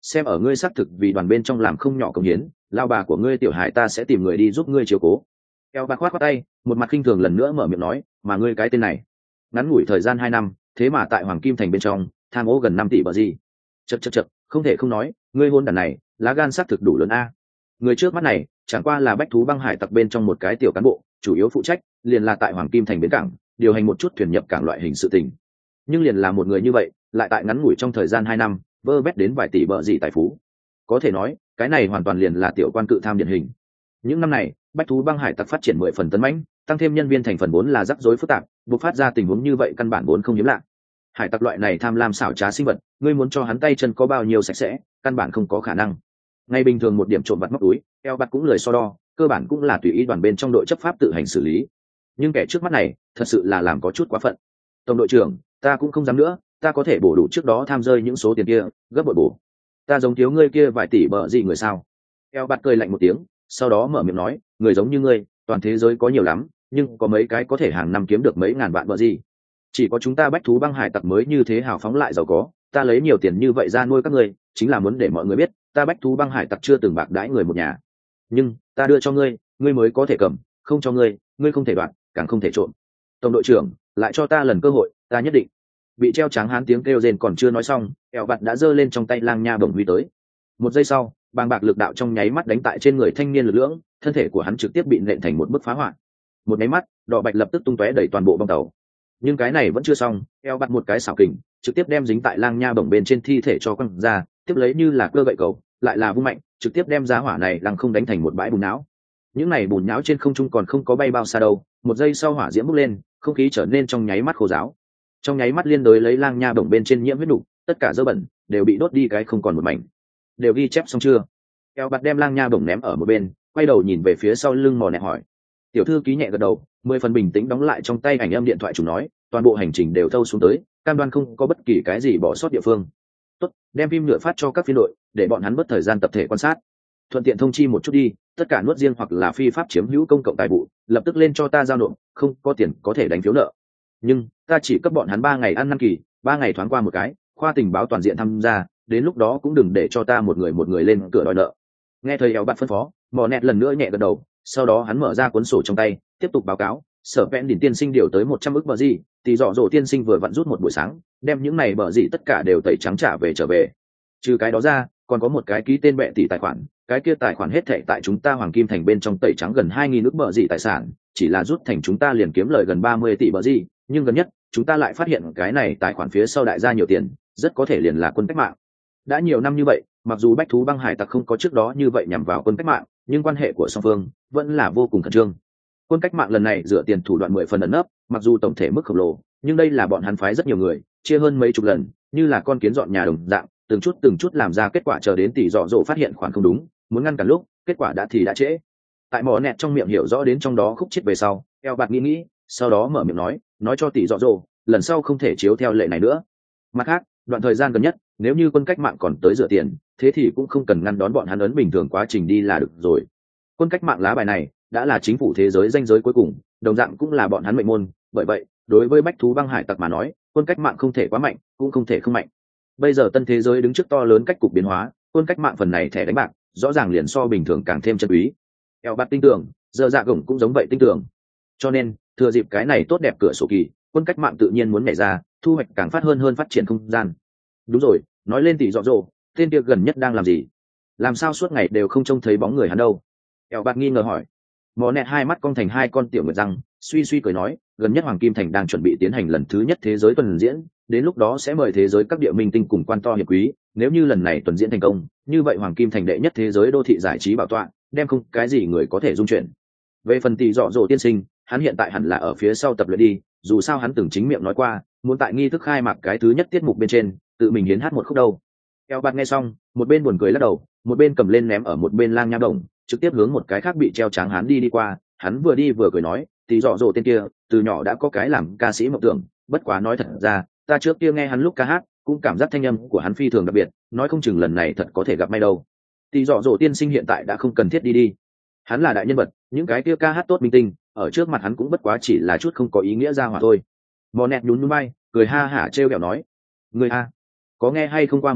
xem ở ngươi xác thực vì đoàn bên trong làm không nhỏ công hiến, lao bà của ngươi tiểu hải ta sẽ tìm người đi giúp ngươi chiếu cố. Eo bạc khoát khoát tay, một mặt khinh thường lần nữa mở miệng nói, mà ngươi cái tên này, ngắn ngủi thời gian hai năm, thế mà tại Hoàng Kim Thành bên trong tham ô gần năm tỷ bờ gì? Chậc chậc chậc, không thể không nói, ngươi hôn đàn này, lá gan xác thực đủ lớn a. Người trước mắt này, chẳng qua là bách thú băng hải tặc bên trong một cái tiểu cán bộ, chủ yếu phụ trách liền là tại Hoàng Kim Thành bến cảng, điều hành một chút thuyền nhập cảng loại hình sự tình. Nhưng liền là một người như vậy, lại tại ngắn ngủi trong thời gian hai năm, vơ vét đến vài tỷ bờ gì tài phú. Có thể nói, cái này hoàn toàn liền là tiểu quan cự tham điển hình. Những năm này, bách thú băng hải tặc phát triển mười phần tấn mãnh, tăng thêm nhân viên thành phần vốn là rắc rối phức tạp, bộc phát ra tình huống như vậy căn bản vốn không hiếm lạ. Hải tặc loại này tham lam xảo trá sinh vật, ngươi muốn cho hắn tay chân có bao nhiêu sạch sẽ, căn bản không có khả năng. Ngay bình thường một điểm trộm vặt móc túi, eo bạc cũng lười so đo, cơ bản cũng là tùy ý đoàn bên trong đội chấp pháp tự hành xử lý. Nhưng kẻ trước mắt này, thật sự là làm có chút quá phận. Tổng đội trưởng, ta cũng không dám nữa, ta có thể bổ đủ trước đó tham rơi những số tiền kia, gấp bội bổ. Ta giống thiếu ngươi kia vài tỷ bợ gì người sao? Eo bạc cười lạnh một tiếng, sau đó mở miệng nói, người giống như ngươi, toàn thế giới có nhiều lắm, nhưng có mấy cái có thể hàng năm kiếm được mấy ngàn vạn bợ gì? Chỉ có chúng ta bách thú băng hải tặc mới như thế hào phóng lại giàu có, ta lấy nhiều tiền như vậy ra nuôi các ngươi, chính là muốn để mọi người biết, ta bách thú băng hải tặc chưa từng bạc đãi người một nhà. Nhưng ta đưa cho ngươi, ngươi mới có thể cầm, không cho ngươi, ngươi không thể đoạt, càng không thể trộm. Tổng đội trưởng, lại cho ta lần cơ hội, ta nhất định. Bị treo tráng hán tiếng kêu rên còn chưa nói xong, eo bạt đã giơ lên trong tay lang nha bổng huy tới. Một giây sau, bàng bạc lực đạo trong nháy mắt đánh tại trên người thanh niên lực lưỡng, thân thể của hắn trực tiếp bị nện thành một bức phá hoại. Một nháy mắt, đỏ bạch lập tức tung tóe đẩy toàn bộ bong tàu. Nhưng cái này vẫn chưa xong, eo bạt một cái xảo kình, trực tiếp đem dính tại lang nha bổng bên trên thi thể cho quăng ra, tiếp lấy như là cơ gậy cầu, lại là vung mạnh, trực tiếp đem giá hỏa này lăng không đánh thành một bãi bùn nhão. Những này bùn nhão trên không trung còn không có bay bao xa đâu, một giây sau hỏa diễm bốc lên, không khí trở nên trong nháy mắt khô ráo. Trong nháy mắt liên đối lấy lang nha bổng bên trên nhiễm huyết đủ, tất cả dơ bẩn đều bị đốt đi cái không còn một mảnh. Đều ghi chép xong chưa? Eo bạt đem lang nha bổng ném ở một bên, quay đầu nhìn về phía sau lưng mò nẹt hỏi. Tiểu thư ký nhẹ gật đầu, mười phần bình tĩnh đóng lại trong tay ảnh âm điện thoại chủ nói, toàn bộ hành trình đều thâu xuống tới, cam đoan không có bất kỳ cái gì bỏ sót địa phương. Tốt, đem phim nhựa phát cho các phiên đội, để bọn hắn mất thời gian tập thể quan sát. Thuận tiện thông chi một chút đi, tất cả nuốt riêng hoặc là phi pháp chiếm hữu công cộng tài vụ, lập tức lên cho ta giao nộp, không có tiền có thể đánh phiếu nợ. Nhưng ta chỉ cấp bọn hắn ba ngày ăn năm kỳ, ba ngày thoáng qua một cái, khoa tình báo toàn diện tham gia, đến lúc đó cũng đừng để cho ta một người một người lên cửa đòi nợ. Nghe thầy éo bạt phân phó, mò nẹt lần nữa nhẹ gật đầu, sau đó hắn mở ra cuốn sổ trong tay, tiếp tục báo cáo. Sở vẹn đỉnh tiên sinh điều tới một trăm ức bờ gì, thì dọ dỗ tiên sinh vừa vặn rút một buổi sáng, đem những này bờ gì tất cả đều tẩy trắng trả về trở về. Trừ cái đó ra, còn có một cái ký tên bệ tỷ tài khoản, cái kia tài khoản hết thệ tại chúng ta Hoàng Kim Thành bên trong tẩy trắng gần hai nghìn ức bờ gì tài sản, chỉ là rút thành chúng ta liền kiếm lời gần ba mươi tỷ bờ gì, nhưng gần nhất, chúng ta lại phát hiện cái này tài khoản phía sau đại gia nhiều tiền, rất có thể liền là quân cách mạng. Đã nhiều năm như vậy, mặc dù bách thú băng hải tặc không có trước đó như vậy nhằm vào quân cách mạng, nhưng quan hệ của song phương vẫn là vô cùng khẩn trương. Quân cách mạng lần này dựa tiền thủ đoạn mười phần ẩn nấp, mặc dù tổng thể mức khổng lồ, nhưng đây là bọn hắn phái rất nhiều người, chia hơn mấy chục lần, như là con kiến dọn nhà đồng dạng, từng chút từng chút làm ra kết quả, chờ đến tỷ dọ dỗ phát hiện khoản không đúng, muốn ngăn cản lúc, kết quả đã thì đã trễ. Tại mỏ nẹt trong miệng hiểu rõ đến trong đó khúc chết về sau, eo bạt nghĩ nghĩ, sau đó mở miệng nói, nói cho tỷ dọ dỗ, lần sau không thể chiếu theo lệ này nữa. Mặt khác, đoạn thời gian gần nhất, nếu như quân cách mạng còn tới rửa tiền, thế thì cũng không cần ngăn đón bọn hắn ấn bình thường quá trình đi là được rồi. Quân cách mạng lá bài này đã là chính phủ thế giới danh giới cuối cùng, đồng dạng cũng là bọn hắn mệnh môn, bởi vậy, đối với bách thú băng hải tặc mà nói, quân cách mạng không thể quá mạnh, cũng không thể không mạnh. Bây giờ tân thế giới đứng trước to lớn cách cục biến hóa, quân cách mạng phần này thẻ đánh bạc, rõ ràng liền so bình thường càng thêm chân quý. Eo bạt tin tưởng, giờ dạ gổng cũng giống vậy tin tưởng. Cho nên, thừa dịp cái này tốt đẹp cửa sổ kỳ, quân cách mạng tự nhiên muốn nhảy ra, thu hoạch càng phát hơn hơn phát triển không gian. Đúng rồi, nói lên tỷ dọ dỗ, tên kia gần nhất đang làm gì? Làm sao suốt ngày đều không trông thấy bóng người hắn đâu? Eo bạt nghi ngờ hỏi. Mò nẹt hai mắt cong thành hai con tiểu nguyệt răng, suy suy cười nói, gần nhất Hoàng Kim Thành đang chuẩn bị tiến hành lần thứ nhất thế giới tuần diễn, đến lúc đó sẽ mời thế giới các địa minh tinh cùng quan to hiệp quý, nếu như lần này tuần diễn thành công, như vậy Hoàng Kim Thành đệ nhất thế giới đô thị giải trí bảo tọa, đem không cái gì người có thể dung chuyển. Về phần tỷ dọ dỗ tiên sinh, hắn hiện tại hẳn là ở phía sau tập luyện đi, dù sao hắn từng chính miệng nói qua, muốn tại nghi thức khai mạc cái thứ nhất tiết mục bên trên, tự mình hiến hát một khúc đâu. Eo bạt nghe xong, một bên buồn cười lắc đầu, một bên cầm lên ném ở một bên lang nha đồng, trực tiếp hướng một cái khác bị treo tráng hắn đi đi qua. Hắn vừa đi vừa cười nói, tỷ dọ dỗ tên kia, từ nhỏ đã có cái làm ca sĩ mộng tưởng, bất quá nói thật ra, ta trước kia nghe hắn lúc ca hát, cũng cảm giác thanh âm của hắn phi thường đặc biệt, nói không chừng lần này thật có thể gặp may đâu. Tỷ dọ dỗ tiên sinh hiện tại đã không cần thiết đi đi, hắn là đại nhân vật, những cái kia ca hát tốt minh tinh, ở trước mặt hắn cũng bất quá chỉ là chút không có ý nghĩa ra hỏa thôi. Mò nẹt nhún nhún bay, cười ha hả trêu ghẹo nói, người a, có nghe hay không qua một câu,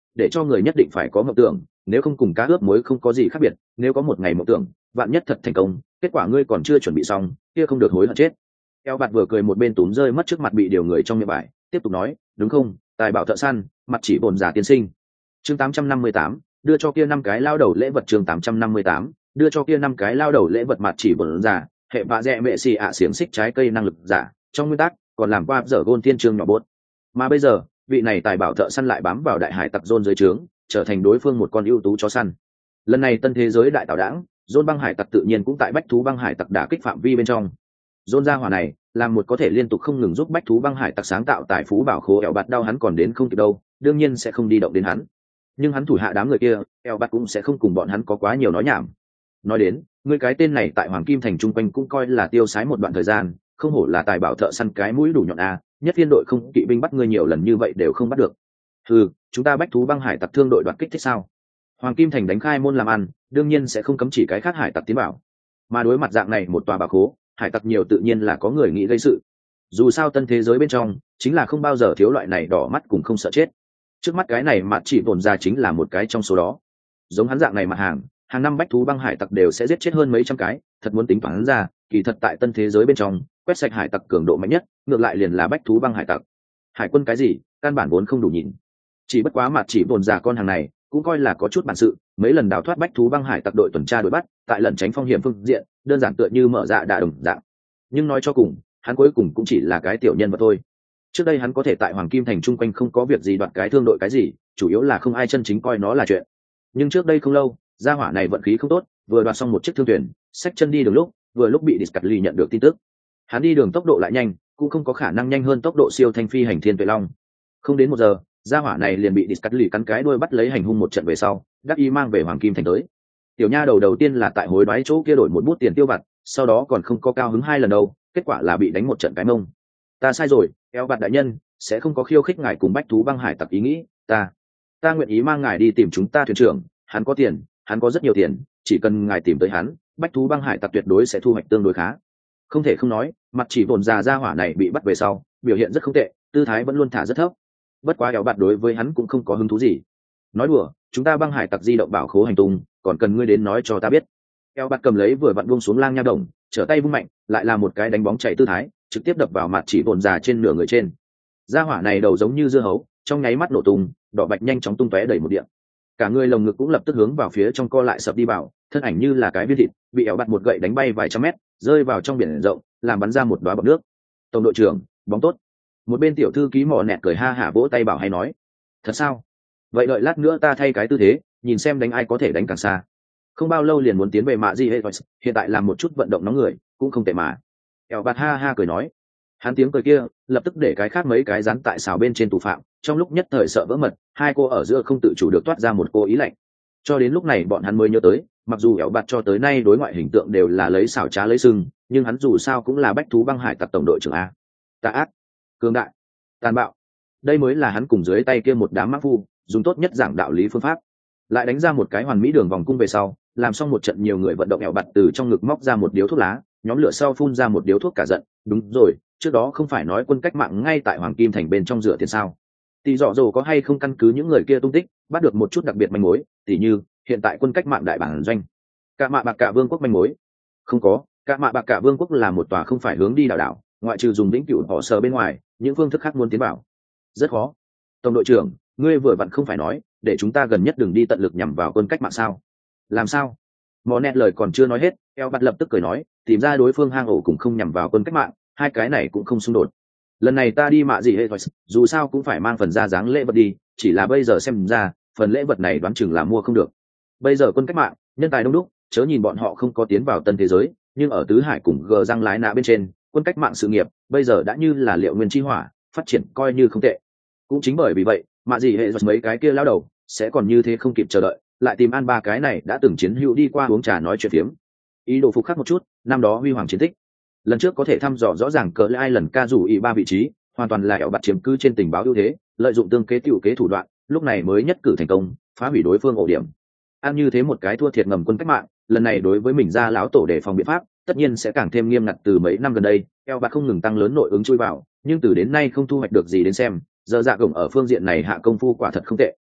để cho người nhất định phải có mộng tưởng, nếu không cùng cá ướp muối không có gì khác biệt, nếu có một ngày mộng tưởng vạn nhất thật thành công, kết quả ngươi còn chưa chuẩn bị xong kia không được hối hận chết. Eo bạt vừa cười một bên túm rơi mất trước mặt bị điều người trong miệng bài, tiếp tục nói, đúng không, tài bảo thợ săn, mặt chỉ bồn giả tiên sinh. Chương tám trăm năm mươi tám, đưa cho kia năm cái lao đầu lễ vật. Chương tám trăm năm mươi tám, đưa cho kia năm cái lao đầu lễ vật. Mặt chỉ bồn giả, hệ bạ rẽ mẹ xì ạ xiềng xích trái cây năng lực giả, trong nguyên tắc còn làm qua dở gôn tiên trương nhỏ bốt. Mà bây giờ, vị này tài bảo thợ săn lại bám vào đại hải tặc Zôn dưới trướng, trở thành đối phương một con ưu tú chó săn. Lần này tân thế giới đại tạo đảng, Zôn băng hải tặc tự nhiên cũng tại bách thú băng hải tặc đả kích phạm vi bên trong. Zôn gia hỏa này là một có thể liên tục không ngừng giúp bách thú băng hải tặc sáng tạo tài phú bảo khố, eo bạt đau hắn còn đến không kịp đâu, đương nhiên sẽ không đi động đến hắn. Nhưng hắn thủ hạ đám người kia, eo bạt cũng sẽ không cùng bọn hắn có quá nhiều nói nhảm. Nói đến, ngươi cái tên này tại Hoàng Kim Thành chung quanh cũng coi là tiêu sái một đoạn thời gian, không hổ là tài bảo thợ săn cái mũi đủ nhọn a, nhất viên đội không kỵ binh bắt ngươi nhiều lần như vậy đều không bắt được. Ừ, chúng ta bách thú băng hải tặc thương đội đoạt kích thích sao? Hoàng Kim Thành đánh khai môn làm ăn, đương nhiên sẽ không cấm chỉ cái khác hải tặc tiến bảo. Mà đối mặt dạng này một tòa bảo khố, hải tặc nhiều tự nhiên là có người nghĩ gây sự. Dù sao tân thế giới bên trong chính là không bao giờ thiếu loại này đỏ mắt cùng không sợ chết. Trước mắt cái này mặt chỉ bổn ra chính là một cái trong số đó. Giống hắn dạng này mặt hàng, hàng năm bách thú băng hải tặc đều sẽ giết chết hơn mấy trăm cái, thật muốn tính toán ra, kỳ thật tại tân thế giới bên trong, quét sạch hải tặc cường độ mạnh nhất, ngược lại liền là bách thú băng hải tặc. Hải quân cái gì, căn bản vốn không đủ nhìn. Chỉ bất quá mặt chỉ bổn ra con hàng này, cũng coi là có chút bản sự, mấy lần đào thoát bách thú băng hải tặc đội tuần tra đuổi bắt, tại lần tránh phong hiểm phương diện, đơn giản tựa như mở dạ đà đồng dạng. Nhưng nói cho cùng, hắn cuối cùng cũng chỉ là cái tiểu nhân vật thôi. Trước đây hắn có thể tại Hoàng Kim Thành chung quanh không có việc gì đoạt cái thương đội cái gì, chủ yếu là không ai chân chính coi nó là chuyện. Nhưng trước đây không lâu, gia hỏa này vận khí không tốt, vừa đoạt xong một chiếc thương thuyền, xách chân đi đường lúc, vừa lúc bị Discatly nhận được tin tức. Hắn đi đường tốc độ lại nhanh, cũng không có khả năng nhanh hơn tốc độ siêu thanh phi hành thiên tuệ long. Không đến một giờ, gia hỏa này liền bị Discatly cắn cái đuôi bắt lấy hành hung một trận về sau, đắc ý mang về Hoàng Kim Thành tới. Tiểu nha đầu đầu tiên là tại hối đoái chỗ kia đổi một bút tiền tiêu vặt, sau đó còn không có cao hứng hai lần đâu, kết quả là bị đánh một trận cái mông. Ta sai rồi, eo bạt đại nhân, sẽ không có khiêu khích ngài cùng bách thú băng hải tặc ý nghĩ, ta ta nguyện ý mang ngài đi tìm chúng ta thuyền trưởng, hắn có tiền, hắn có rất nhiều tiền, chỉ cần ngài tìm tới hắn, bách thú băng hải tặc tuyệt đối sẽ thu hoạch tương đối khá. Không thể không nói, mặt chỉ bổn già gia hỏa này bị bắt về sau, biểu hiện rất không tệ, tư thái vẫn luôn thả rất thấp. Bất quá eo bạt đối với hắn cũng không có hứng thú gì. Nói đùa, chúng ta băng hải tặc di động bảo khố hành tung, còn cần ngươi đến nói cho ta biết. Eo bạt cầm lấy vừa vặn buông xuống lang nha đồng, trở tay vung mạnh, lại là một cái đánh bóng chạy tư thái, trực tiếp đập vào mặt chỉ bổn già trên nửa người trên. Gia hỏa này đầu giống như dưa hấu, trong nháy mắt nổ tung, đỏ bạch nhanh chóng tung tóe đầy một địa. Cả người lồng ngực cũng lập tức hướng vào phía trong co lại sập đi vào, thân ảnh như là cái viên thịt, bị eo bạt một gậy đánh bay vài trăm mét, rơi vào trong biển rộng, làm bắn ra một đóa bọt nước. Tổng đội trưởng, bóng tốt. Một bên tiểu thư ký mỏ nẹt cười ha hả vỗ tay bảo hay nói, thật sao? Vậy đợi lát nữa ta thay cái tư thế, nhìn xem đánh ai có thể đánh càng xa. Không bao lâu liền muốn tiến về mạ gì hết, hiện tại làm một chút vận động nóng người cũng không tệ mà. Eo bạt ha ha cười nói, hắn tiếng cười kia lập tức để cái khác mấy cái rắn tại xào bên trên tù phạm trong lúc nhất thời sợ vỡ mật, hai cô ở giữa không tự chủ được toát ra một cô ý lạnh. Cho đến lúc này bọn hắn mới nhớ tới, mặc dù Eo bạt cho tới nay đối ngoại hình tượng đều là lấy xảo trá lấy sưng, nhưng hắn dù sao cũng là bách thú băng hải tặc tổng đội trưởng a. Tà ác, cường đại, tàn bạo, đây mới là hắn cùng dưới tay kia một đám mắc phu dùng tốt nhất giảng đạo lý phương pháp. Lại đánh ra một cái hoàn mỹ đường vòng cung về sau, làm xong một trận nhiều người vận động. Eo bạt từ trong ngực móc ra một điếu thuốc lá, nhóm lửa sau phun ra một điếu thuốc cả giận. Đúng rồi, trước đó không phải nói quân cách mạng ngay tại Hoàng Kim Thành bên trong rửa tiền sao? Tỷ dọ dồ có hay không căn cứ những người kia tung tích bắt được một chút đặc biệt manh mối, tỉ như hiện tại quân cách mạng đại bản doanh, cả mạ bạc cả vương quốc manh mối? Không có, cả mạ bạc cả vương quốc là một tòa không phải hướng đi đảo đảo, ngoại trừ dùng vĩnh cửu họ sờ bên ngoài, những phương thức khác muốn tiến vào rất khó. Tổng đội trưởng, ngươi vừa vặn không phải nói để chúng ta gần nhất đừng đi tận lực nhằm vào quân cách mạng sao? Làm sao? Mò nẹt lời còn chưa nói hết, eo bạt lập tức cười nói, tìm ra đối phương hang ổ cũng không nhằm vào quân cách mạng, hai cái này cũng không xung đột. Lần này ta đi mạ gì hết, dù sao cũng phải mang phần ra dáng lễ vật đi, chỉ là bây giờ xem ra phần lễ vật này đoán chừng là mua không được. Bây giờ quân cách mạng nhân tài đông đúc, chớ nhìn bọn họ không có tiến vào tân thế giới, nhưng ở tứ hải cùng gờ răng lái nạ bên trên, quân cách mạng sự nghiệp bây giờ đã như là liệu nguyên chi hỏa, phát triển coi như không tệ. Cũng chính bởi vì vậy mạ gì hệ mấy cái kia lao đầu sẽ còn như thế không kịp chờ đợi, lại tìm ăn ba cái này đã từng chiến hữu đi qua uống trà nói chuyện phiếm, ý đồ phục khắc một chút năm đó huy hoàng chiến tích. Lần trước có thể thăm dò rõ ràng cỡ ai lần ca rủ ý ba vị trí, hoàn toàn là Eo bạt chiếm cứ trên tình báo ưu thế, lợi dụng tương kế tiểu kế thủ đoạn, lúc này mới nhất cử thành công phá hủy đối phương ổ điểm. Ăn như thế một cái thua thiệt ngầm quân cách mạng, lần này đối với mình ra lão tổ đề phòng biện pháp tất nhiên sẽ càng thêm nghiêm ngặt. Từ mấy năm gần đây Eo bạt không ngừng tăng lớn nội ứng chui vào, nhưng từ đến nay không thu hoạch được gì đến xem, giờ dạ gồng ở phương diện này hạ công phu quả thật không tệ.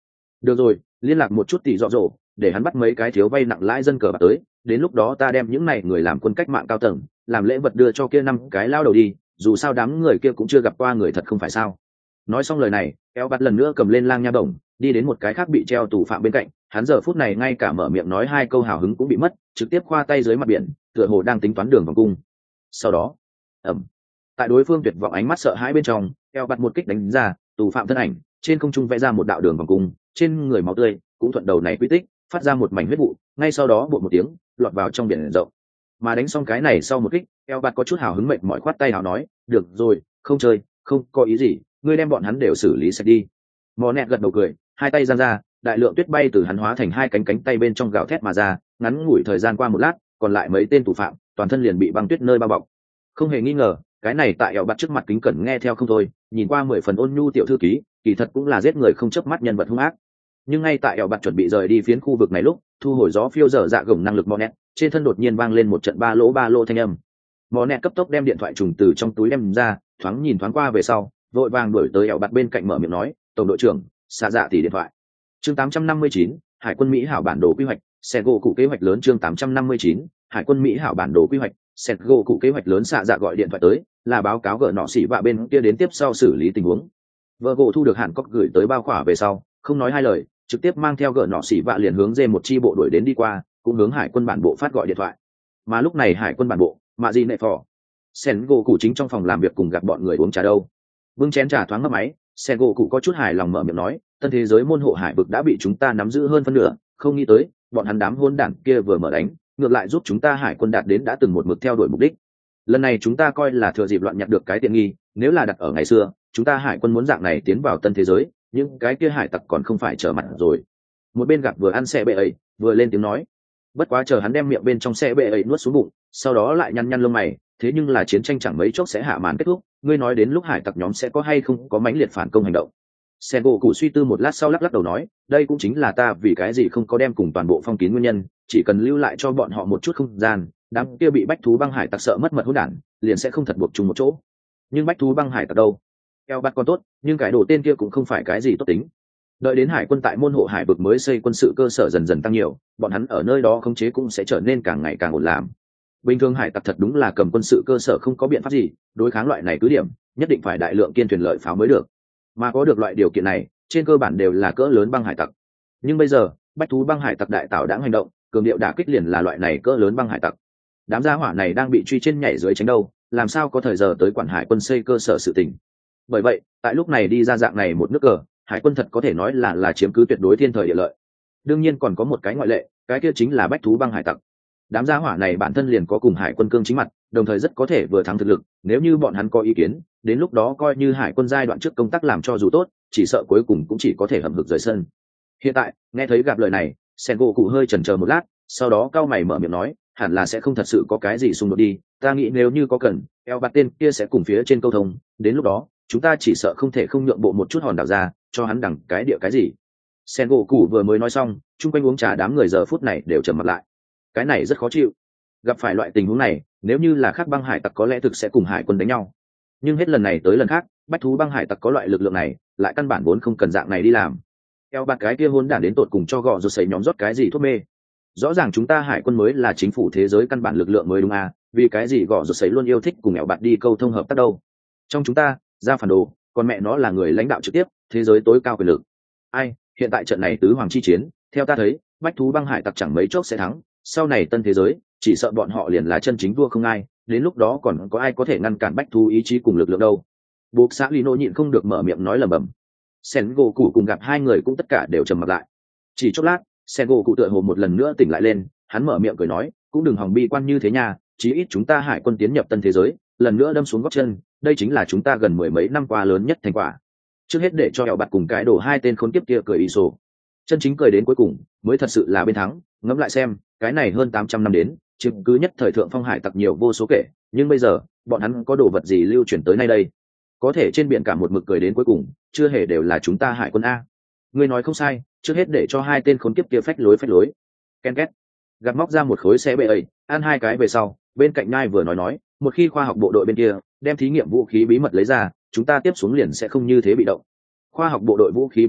Được rồi, liên lạc một chút tỷ dọ dỗ, để hắn bắt mấy cái thiếu vay nặng lãi dân cờ bạc tới, đến lúc đó ta đem những này người làm quân cách mạng cao tầng làm lễ vật đưa cho kia năm cái lao đầu đi, dù sao đám người kia cũng chưa gặp qua người thật không phải sao. Nói xong lời này, eo bắt lần nữa cầm lên lang nha bổng, đi đến một cái khác bị treo tù phạm bên cạnh, hắn giờ phút này ngay cả mở miệng nói hai câu hào hứng cũng bị mất, trực tiếp khoa tay dưới mặt biển, tựa hồ đang tính toán đường vòng cung. Sau đó, ầm, tại đối phương tuyệt vọng ánh mắt sợ hãi bên trong, eo bắt một kích đánh ra, tù phạm thân ảnh trên không trung vẽ ra một đạo đường vòng cung, trên người máu tươi cũng thuận đầu này quy tích phát ra một mảnh huyết vụ, ngay sau đó bột một tiếng lọt vào trong biển rộng. Mà đánh xong cái này sau một kích, eo bạt có chút hào hứng mệt mỏi khoát tay hào nói, được rồi, không chơi, không có ý gì, ngươi đem bọn hắn đều xử lý sạch đi. Mò nẹt gật đầu cười, hai tay giang ra, đại lượng tuyết bay từ hắn hóa thành hai cánh cánh tay bên trong gào thét mà ra, ngắn ngủi thời gian qua một lát, còn lại mấy tên tù phạm toàn thân liền bị băng tuyết nơi bao bọc. Không hề nghi ngờ, cái này tại eo bạt trước mặt kính cẩn nghe theo không thôi, nhìn qua mười phần ôn nhu tiểu thư ký, kỳ thật cũng là giết người không chớp mắt nhân vật hung ác. Nhưng ngay tại eo bạt chuẩn bị rời đi phiến khu vực này lúc, thu hồi gió phiêu dở dạ gồng năng lực mò nẹt, trên thân đột nhiên vang lên một trận ba lỗ ba lỗ thanh âm. Mò nẹt cấp tốc đem điện thoại trùng từ trong túi đem ra, thoáng nhìn thoáng qua về sau, vội vàng đuổi tới eo bạt bên cạnh mở miệng nói, tổng đội trưởng, xa dạ tỷ điện thoại. Chương tám trăm năm mươi chín, Hải quân Mỹ hảo bản đồ quy hoạch, xe gỗ cụ kế hoạch lớn. Chương tám trăm năm mươi chín, Hải quân Mỹ hảo bản đồ quy hoạch, xe gỗ cụ kế hoạch lớn. Xạ dạ gọi điện thoại tới, là báo cáo gỡ nọ xỉ vạ bên kia đến tiếp sau xử lý tình huống. Vợ gỗ thu được Hàn Cốc gửi tới bao khỏa về sau, không nói hai lời, trực tiếp mang theo gỡ nọ xỉ vạ liền hướng dê một chi bộ đuổi đến đi qua, cũng hướng hải quân bản bộ phát gọi điện thoại. Mà lúc này hải quân bản bộ, mạ gì nệ phò, sen gỗ cụ chính trong phòng làm việc cùng gặp bọn người uống trà đâu. Vương chén trà thoáng ngấp máy, sen gỗ cụ có chút hài lòng mở miệng nói, tân thế giới môn hộ hải vực đã bị chúng ta nắm giữ hơn phân nửa, không nghĩ tới bọn hắn đám hôn đản kia vừa mở đánh, ngược lại giúp chúng ta hải quân đạt đến đã từng một mực theo đuổi mục đích. Lần này chúng ta coi là thừa dịp loạn nhặt được cái tiện nghi, nếu là đặt ở ngày xưa, chúng ta hải quân muốn dạng này tiến vào tân thế giới, những cái kia hải tặc còn không phải trở mặt rồi. Một bên gặp vừa ăn xe bệ ấy, vừa lên tiếng nói. Bất quá chờ hắn đem miệng bên trong xe bệ ấy nuốt xuống bụng, sau đó lại nhăn nhăn lông mày, thế nhưng là chiến tranh chẳng mấy chốc sẽ hạ màn kết thúc, ngươi nói đến lúc hải tặc nhóm sẽ có hay không có mãnh liệt phản công hành động. Sen gỗ cụ suy tư một lát sau lắc lắc đầu nói, đây cũng chính là ta vì cái gì không có đem cùng toàn bộ phong kín nguyên nhân, chỉ cần lưu lại cho bọn họ một chút không gian, đám kia bị bách thú băng hải tặc sợ mất mật hỗn đản, liền sẽ không thật buộc chung một chỗ. Nhưng bách thú băng hải tặc đâu? Eo bắt con tốt, nhưng cái đồ tên kia cũng không phải cái gì tốt tính. Đợi đến hải quân tại môn hộ hải vực mới xây quân sự cơ sở dần dần tăng nhiều, bọn hắn ở nơi đó khống chế cũng sẽ trở nên càng ngày càng ổn làm. Bình thường hải tặc thật đúng là cầm quân sự cơ sở không có biện pháp gì, đối kháng loại này cứ điểm, nhất định phải đại lượng kiên thuyền lợi pháo mới được. Mà có được loại điều kiện này, trên cơ bản đều là cỡ lớn băng hải tặc. Nhưng bây giờ, bách thú băng hải tặc đại tạo đã hành động, cường điệu đả kích liền là loại này cỡ lớn băng hải tặc. Đám gia hỏa này đang bị truy trên nhảy dưới tránh đâu, làm sao có thời giờ tới quản hải quân xây cơ sở sự tình. Bởi vậy, tại lúc này đi ra dạng này một nước cờ, hải quân thật có thể nói là là chiếm cứ tuyệt đối thiên thời địa lợi. Đương nhiên còn có một cái ngoại lệ, cái kia chính là bách thú băng hải tặc. Đám gia hỏa này bản thân liền có cùng hải quân cương chính mặt, đồng thời rất có thể vừa thắng thực lực, nếu như bọn hắn có ý kiến, đến lúc đó coi như hải quân giai đoạn trước công tác làm cho dù tốt, chỉ sợ cuối cùng cũng chỉ có thể hầm hực rời sân. Hiện tại, nghe thấy gặp lời này, Sengoku hơi chần chờ một lát, sau đó cao mày mở miệng nói, hẳn là sẽ không thật sự có cái gì xung đột đi, ta nghĩ nếu như có cần, eo bạt tên kia sẽ cùng phía trên câu thông, đến lúc đó chúng ta chỉ sợ không thể không nhượng bộ một chút hòn đảo ra, cho hắn đằng cái địa cái gì. Sengoku vừa mới nói xong, chung quanh uống trà đám người giờ phút này đều trầm mặt lại. Cái này rất khó chịu. Gặp phải loại tình huống này, nếu như là khác băng hải tặc có lẽ thực sẽ cùng hải quân đánh nhau. Nhưng hết lần này tới lần khác, bách thú băng hải tặc có loại lực lượng này, lại căn bản vốn không cần dạng này đi làm. Eo bạt cái kia hôn đản đến tột cùng cho gọ rồi sấy nhóm rót cái gì thuốc mê. Rõ ràng chúng ta hải quân mới là chính phủ thế giới căn bản lực lượng mới đúng à, vì cái gì gọ rồi sấy luôn yêu thích cùng eo bạt đi câu thông hợp tác đâu. Trong chúng ta, ra phản đồ, còn mẹ nó là người lãnh đạo trực tiếp, thế giới tối cao quyền lực. Ai, hiện tại trận này tứ hoàng chi chiến, theo ta thấy, bách thú băng hải tặc chẳng mấy chốc sẽ thắng, sau này tân thế giới, chỉ sợ bọn họ liền là chân chính vua không ai, đến lúc đó còn có ai có thể ngăn cản bách thú ý chí cùng lực lượng đâu. Buộc xã Lino nhịn không được mở miệng nói lầm bầm. Sengoku cùng gặp hai người cũng tất cả đều trầm mặt lại. Chỉ chốc lát, Sengoku tựa hồ một lần nữa tỉnh lại lên, hắn mở miệng cười nói, cũng đừng hòng bi quan như thế nha, chí ít chúng ta hải quân tiến nhập tân thế giới, lần nữa đâm xuống gót chân, đây chính là chúng ta gần mười mấy năm qua lớn nhất thành quả. Trước hết để cho Hẹo Bạt cùng cái đổ hai tên khốn kiếp kia cười ì sổ. Chân chính cười đến cuối cùng, mới thật sự là bên thắng, ngẫm lại xem, cái này hơn tám trăm năm đến, chứng cứ nhất thời thượng phong hải tặc nhiều vô số kể, nhưng bây giờ, bọn hắn có đồ vật gì lưu truyền tới nay đây? Có thể trên biển cả một mực cười đến cuối cùng, chưa hề đều là chúng ta hải quân a. Ngươi nói không sai, trước hết để cho hai tên khốn kiếp kia phách lối phách lối. Ken két. Gạt móc ra một khối xe bệ ấy, ăn hai cái về sau, bên cạnh Nai vừa nói nói, một khi khoa học bộ đội bên kia đem thí nghiệm vũ khí bí mật lấy ra, chúng ta tiếp xuống liền sẽ không như thế bị động. Khoa học bộ đội vũ khí bí mật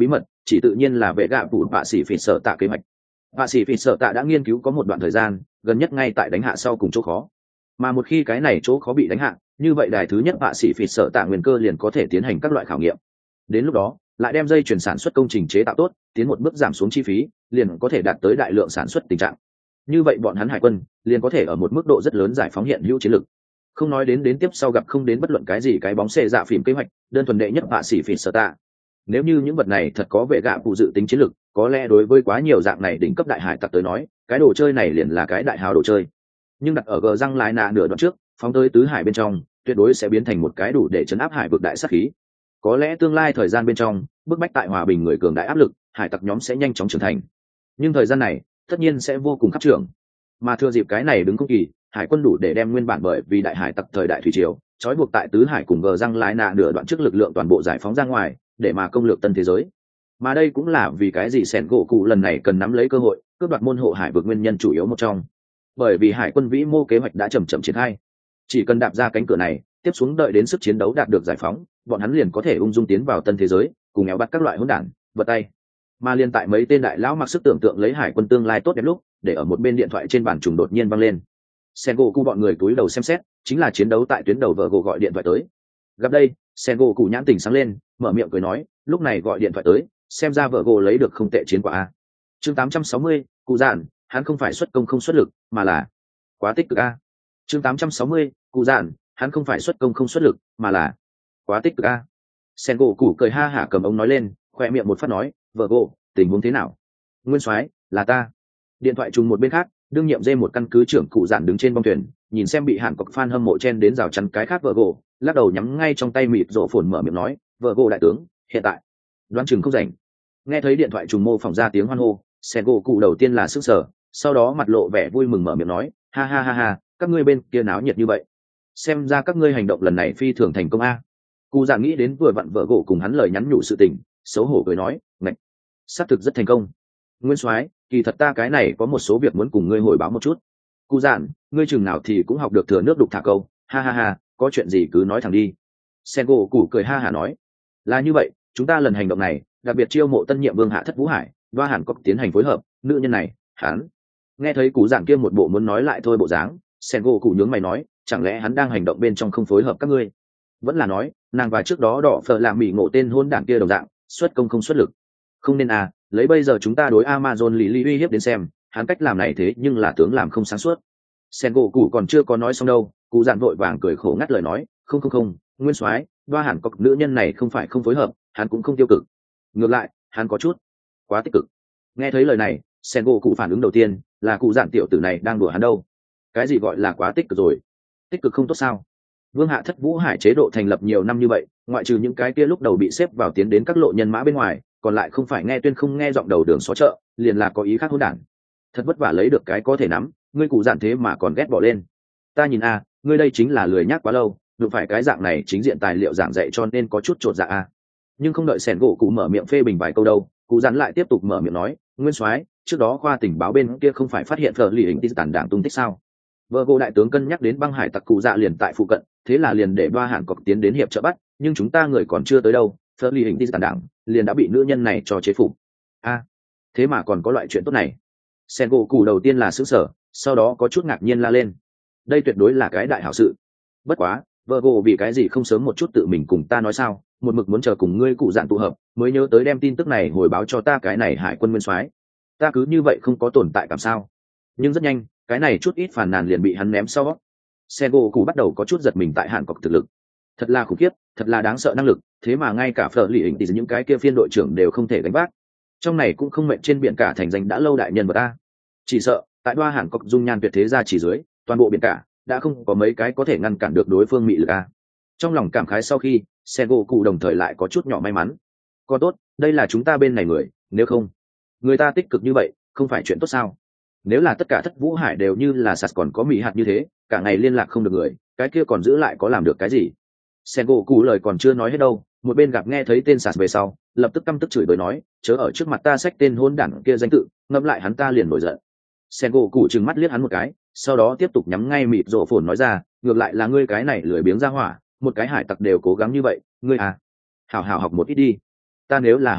chỉ tự nhiên là vệ gạ phủ bạ sĩ phỉ sợ tạ kế hoạch. Bạ sĩ phỉ sợ tạ đã nghiên cứu có một đoạn thời gian, gần nhất ngay tại đánh hạ sau cùng chỗ khó, mà một khi cái này chỗ khó bị đánh hạ, như vậy đài thứ nhất bạ sĩ phỉ sợ tạ nguyên cơ liền có thể tiến hành các loại khảo nghiệm. Đến lúc đó lại đem dây chuyển sản xuất công trình chế tạo tốt, tiến một bước giảm xuống chi phí, liền có thể đạt tới đại lượng sản xuất tình trạng. Như vậy bọn hắn hải quân liền có thể ở một mức độ rất lớn giải phóng hiện hữu chiến lực. Không nói đến đến tiếp sau gặp không đến bất luận cái gì cái bóng xệ dạ phìm kế hoạch, đơn thuần đệ nhất bạ sĩ phỉ sợ tạ. Nếu như những vật này thật có vệ gạ phụ dự tính chiến lực, có lẽ đối với quá nhiều dạng này đỉnh cấp đại hải tặc tới nói, cái đồ chơi này liền là cái đại hào đồ chơi. Nhưng đặt ở gờ răng lái nạ nửa đoạn trước, phóng tới tứ hải bên trong, tuyệt đối sẽ biến thành một cái đủ để chấn áp hải vực đại sát khí. Có lẽ tương lai thời gian bên trong, bức bách tại hòa bình người cường đại áp lực, hải tặc nhóm sẽ nhanh chóng trưởng thành. Nhưng thời gian này, tất nhiên sẽ vô cùng khắc trưởng. Mà thừa dịp cái này đứng công kỳ, hải quân đủ để đem nguyên bản bởi vì đại hải tặc thời đại thủy triều, trói buộc tại tứ hải cùng gờ răng lái nạ nửa đoạn trước lực lượng toàn bộ giải phóng ra ngoài, để mà công lược tân thế giới. Mà đây cũng là vì cái gì sẻn gỗ cụ lần này cần nắm lấy cơ hội cướp đoạt môn hộ hải vực nguyên nhân chủ yếu một trong. Bởi vì hải quân vĩ mô kế hoạch đã chậm chậm triển khai, chỉ cần đạp ra cánh cửa này, tiếp xuống đợi đến sức chiến đấu đạt được giải phóng, bọn hắn liền có thể ung dung tiến vào tân thế giới, cùng éo bắt các loại hỗn đản vật tay. Mà liên tại mấy tên đại lão mặc sức tưởng tượng lấy hải quân tương lai tốt đẹp lúc, để ở một bên điện thoại trên bàn trùng đột nhiên văng lên. Sen gỗ cụ bọn người túi đầu xem xét, chính là chiến đấu tại tuyến đầu vợ gỗ gọi điện thoại tới. Gặp đây, Sen gỗ cụ nhãn tình sáng lên, mở miệng cười nói, lúc này gọi điện thoại tới, xem ra vợ gỗ lấy được không tệ chiến quả a. Chương tám trăm sáu mươi, cụ dạn, hắn không phải xuất công không xuất lực, mà là quá tích cực a. Chương tám trăm sáu mươi, cụ dạn, hắn không phải xuất công không xuất lực, mà là quá tích cực a. Sen gỗ cụ cười ha hả cầm ống nói lên, khoe miệng một phát nói, vợ gỗ, tình huống thế nào? Nguyên soái, là ta. Điện thoại trùng một bên khác, đương nhiệm dê một căn cứ trưởng cụ dạn đứng trên bong thuyền, nhìn xem bị hạn cọc fan hâm mộ chen đến rào chắn cái khác vợ gỗ, lắc đầu nhắm ngay trong tay mịt rổ phồn mở miệng nói, vợ gỗ đại tướng, hiện tại đoán chừng không rảnh. Nghe thấy điện thoại trùng mô phỏng ra tiếng hoan hô, Sen gỗ cụ đầu tiên là sức sở, sau đó mặt lộ vẻ vui mừng mở miệng nói, ha ha ha ha, các ngươi bên kia náo nhiệt như vậy, xem ra các ngươi hành động lần này phi thường thành công a. Cụ dạn nghĩ đến vừa vặn vợ gỗ cùng hắn lời nhắn nhủ sự tình, xấu hổ cười nói, ngạch, xác thực rất thành công. Nguyên soái, kỳ thật ta cái này có một số việc muốn cùng ngươi hồi báo một chút. Cụ dạn, ngươi chừng nào thì cũng học được thừa nước đục thả câu, ha ha ha, có chuyện gì cứ nói thẳng đi. Sen gỗ cụ cười ha hả nói, là như vậy, chúng ta lần hành động này đặc biệt chiêu mộ tân nhiệm vương hạ thất vũ hải, đoa hàn cốc tiến hành phối hợp, nữ nhân này hắn. Nghe thấy cụ dạn kia một bộ muốn nói lại thôi bộ dáng, Sen gỗ cụ nhướng mày nói, chẳng lẽ hắn đang hành động bên trong không phối hợp các ngươi? Vẫn là nói nàng và trước đó đỏ phở làm mỹ ngộ tên hôn đảng kia đồng dạng, xuất công không xuất lực? Không nên à, lấy bây giờ chúng ta đối Amazon lì lì uy hiếp đến xem, hắn cách làm này thế nhưng là tướng làm không sáng suốt. Sen gỗ cụ còn chưa có nói xong đâu, cụ dạn vội vàng cười khổ ngắt lời nói, không không không, nguyên soái, đoa hàn cốc nữ nhân này không phải không phối hợp, hắn cũng không tiêu cực, ngược lại hắn có chút quá tích cực. Nghe thấy lời này, Sen gỗ cụ phản ứng đầu tiên là cụ dạn tiểu tử này đang đùa hắn đâu. Cái gì gọi là quá tích cực rồi? Tích cực không tốt sao? Vương hạ thất vũ hải chế độ thành lập nhiều năm như vậy, ngoại trừ những cái kia lúc đầu bị xếp vào tiến đến các lộ nhân mã bên ngoài, còn lại không phải nghe tuyên không nghe giọng đầu đường xó chợ, liền là có ý khác hỗn đản. Thật vất vả lấy được cái có thể nắm, ngươi cụ dạn thế mà còn ghét bỏ lên. Ta nhìn a, ngươi đây chính là lười nhác quá lâu, đụng phải cái dạng này chính diện tài liệu giảng dạy cho nên có chút chột dạ a. Nhưng không đợi Sẻn gỗ cụ mở miệng phê bình vài câu đâu, cụ dạn lại tiếp tục mở miệng nói, nguyên soái, trước đó khoa tình báo bên kia không phải phát hiện phở lì hình tin tàn đảng tung tích sao? Vợ gỗ đại tướng cân nhắc đến băng hải tặc cụ dạ liền tại phụ cận, thế là liền để đoa hàn cọc tiến đến hiệp trợ bắt, nhưng chúng ta người còn chưa tới đâu, phở lì hình tin tàn đảng liền đã bị nữ nhân này cho chế phục. A, thế mà còn có loại chuyện tốt này? Sen gỗ cụ đầu tiên là sững sờ, sau đó có chút ngạc nhiên la lên, đây tuyệt đối là cái đại hảo sự. Bất quá vợ gỗ vì cái gì không sớm một chút tự mình cùng ta nói sao, một mực muốn chờ cùng ngươi cụ dạn tụ hợp mới nhớ tới đem tin tức này hồi báo cho ta cái này hải quân nguyên soái. Ta cứ như vậy không có tồn tại cảm sao? Nhưng rất nhanh cái này chút ít phàn nàn liền bị hắn ném sau. Sen gỗ cụ bắt đầu có chút giật mình tại hàn cọc thực lực, thật là khủng khiếp, thật là đáng sợ năng lực, thế mà ngay cả phở lì hình thì những cái kia phiên đội trưởng đều không thể gánh vác. Trong này cũng không mệnh trên biển cả thành danh đã lâu đại nhân vật ta, chỉ sợ tại đoa hàn cọc dung nhan tuyệt thế ra chỉ dưới toàn bộ biển cả đã không có mấy cái có thể ngăn cản được đối phương mị lực a. Trong lòng cảm khái sau khi, Sen gỗ cụ đồng thời lại có chút nhỏ may mắn. Còn tốt, đây là chúng ta bên này người, nếu không người ta tích cực như vậy không phải chuyện tốt sao? Nếu là tất cả thất vũ hải đều như là sạt còn có mỹ hạt như thế, cả ngày liên lạc không được người, cái kia còn giữ lại có làm được cái gì? Sen gỗ cụ lời còn chưa nói hết đâu, một bên gặp nghe thấy tên sạt về sau, lập tức căm tức chửi bới nói, chớ ở trước mặt ta xách tên hôn đản kia danh tự, ngẫm lại hắn ta liền nổi giận. Sen gỗ cụ trừng mắt liếc hắn một cái, sau đó tiếp tục nhắm ngay mịt rổ phồn nói ra, ngược lại là ngươi cái này lười biếng ra hỏa, một cái hải tặc đều cố gắng như vậy, ngươi à, hảo hảo học một ít đi. Ta nếu là học hắn,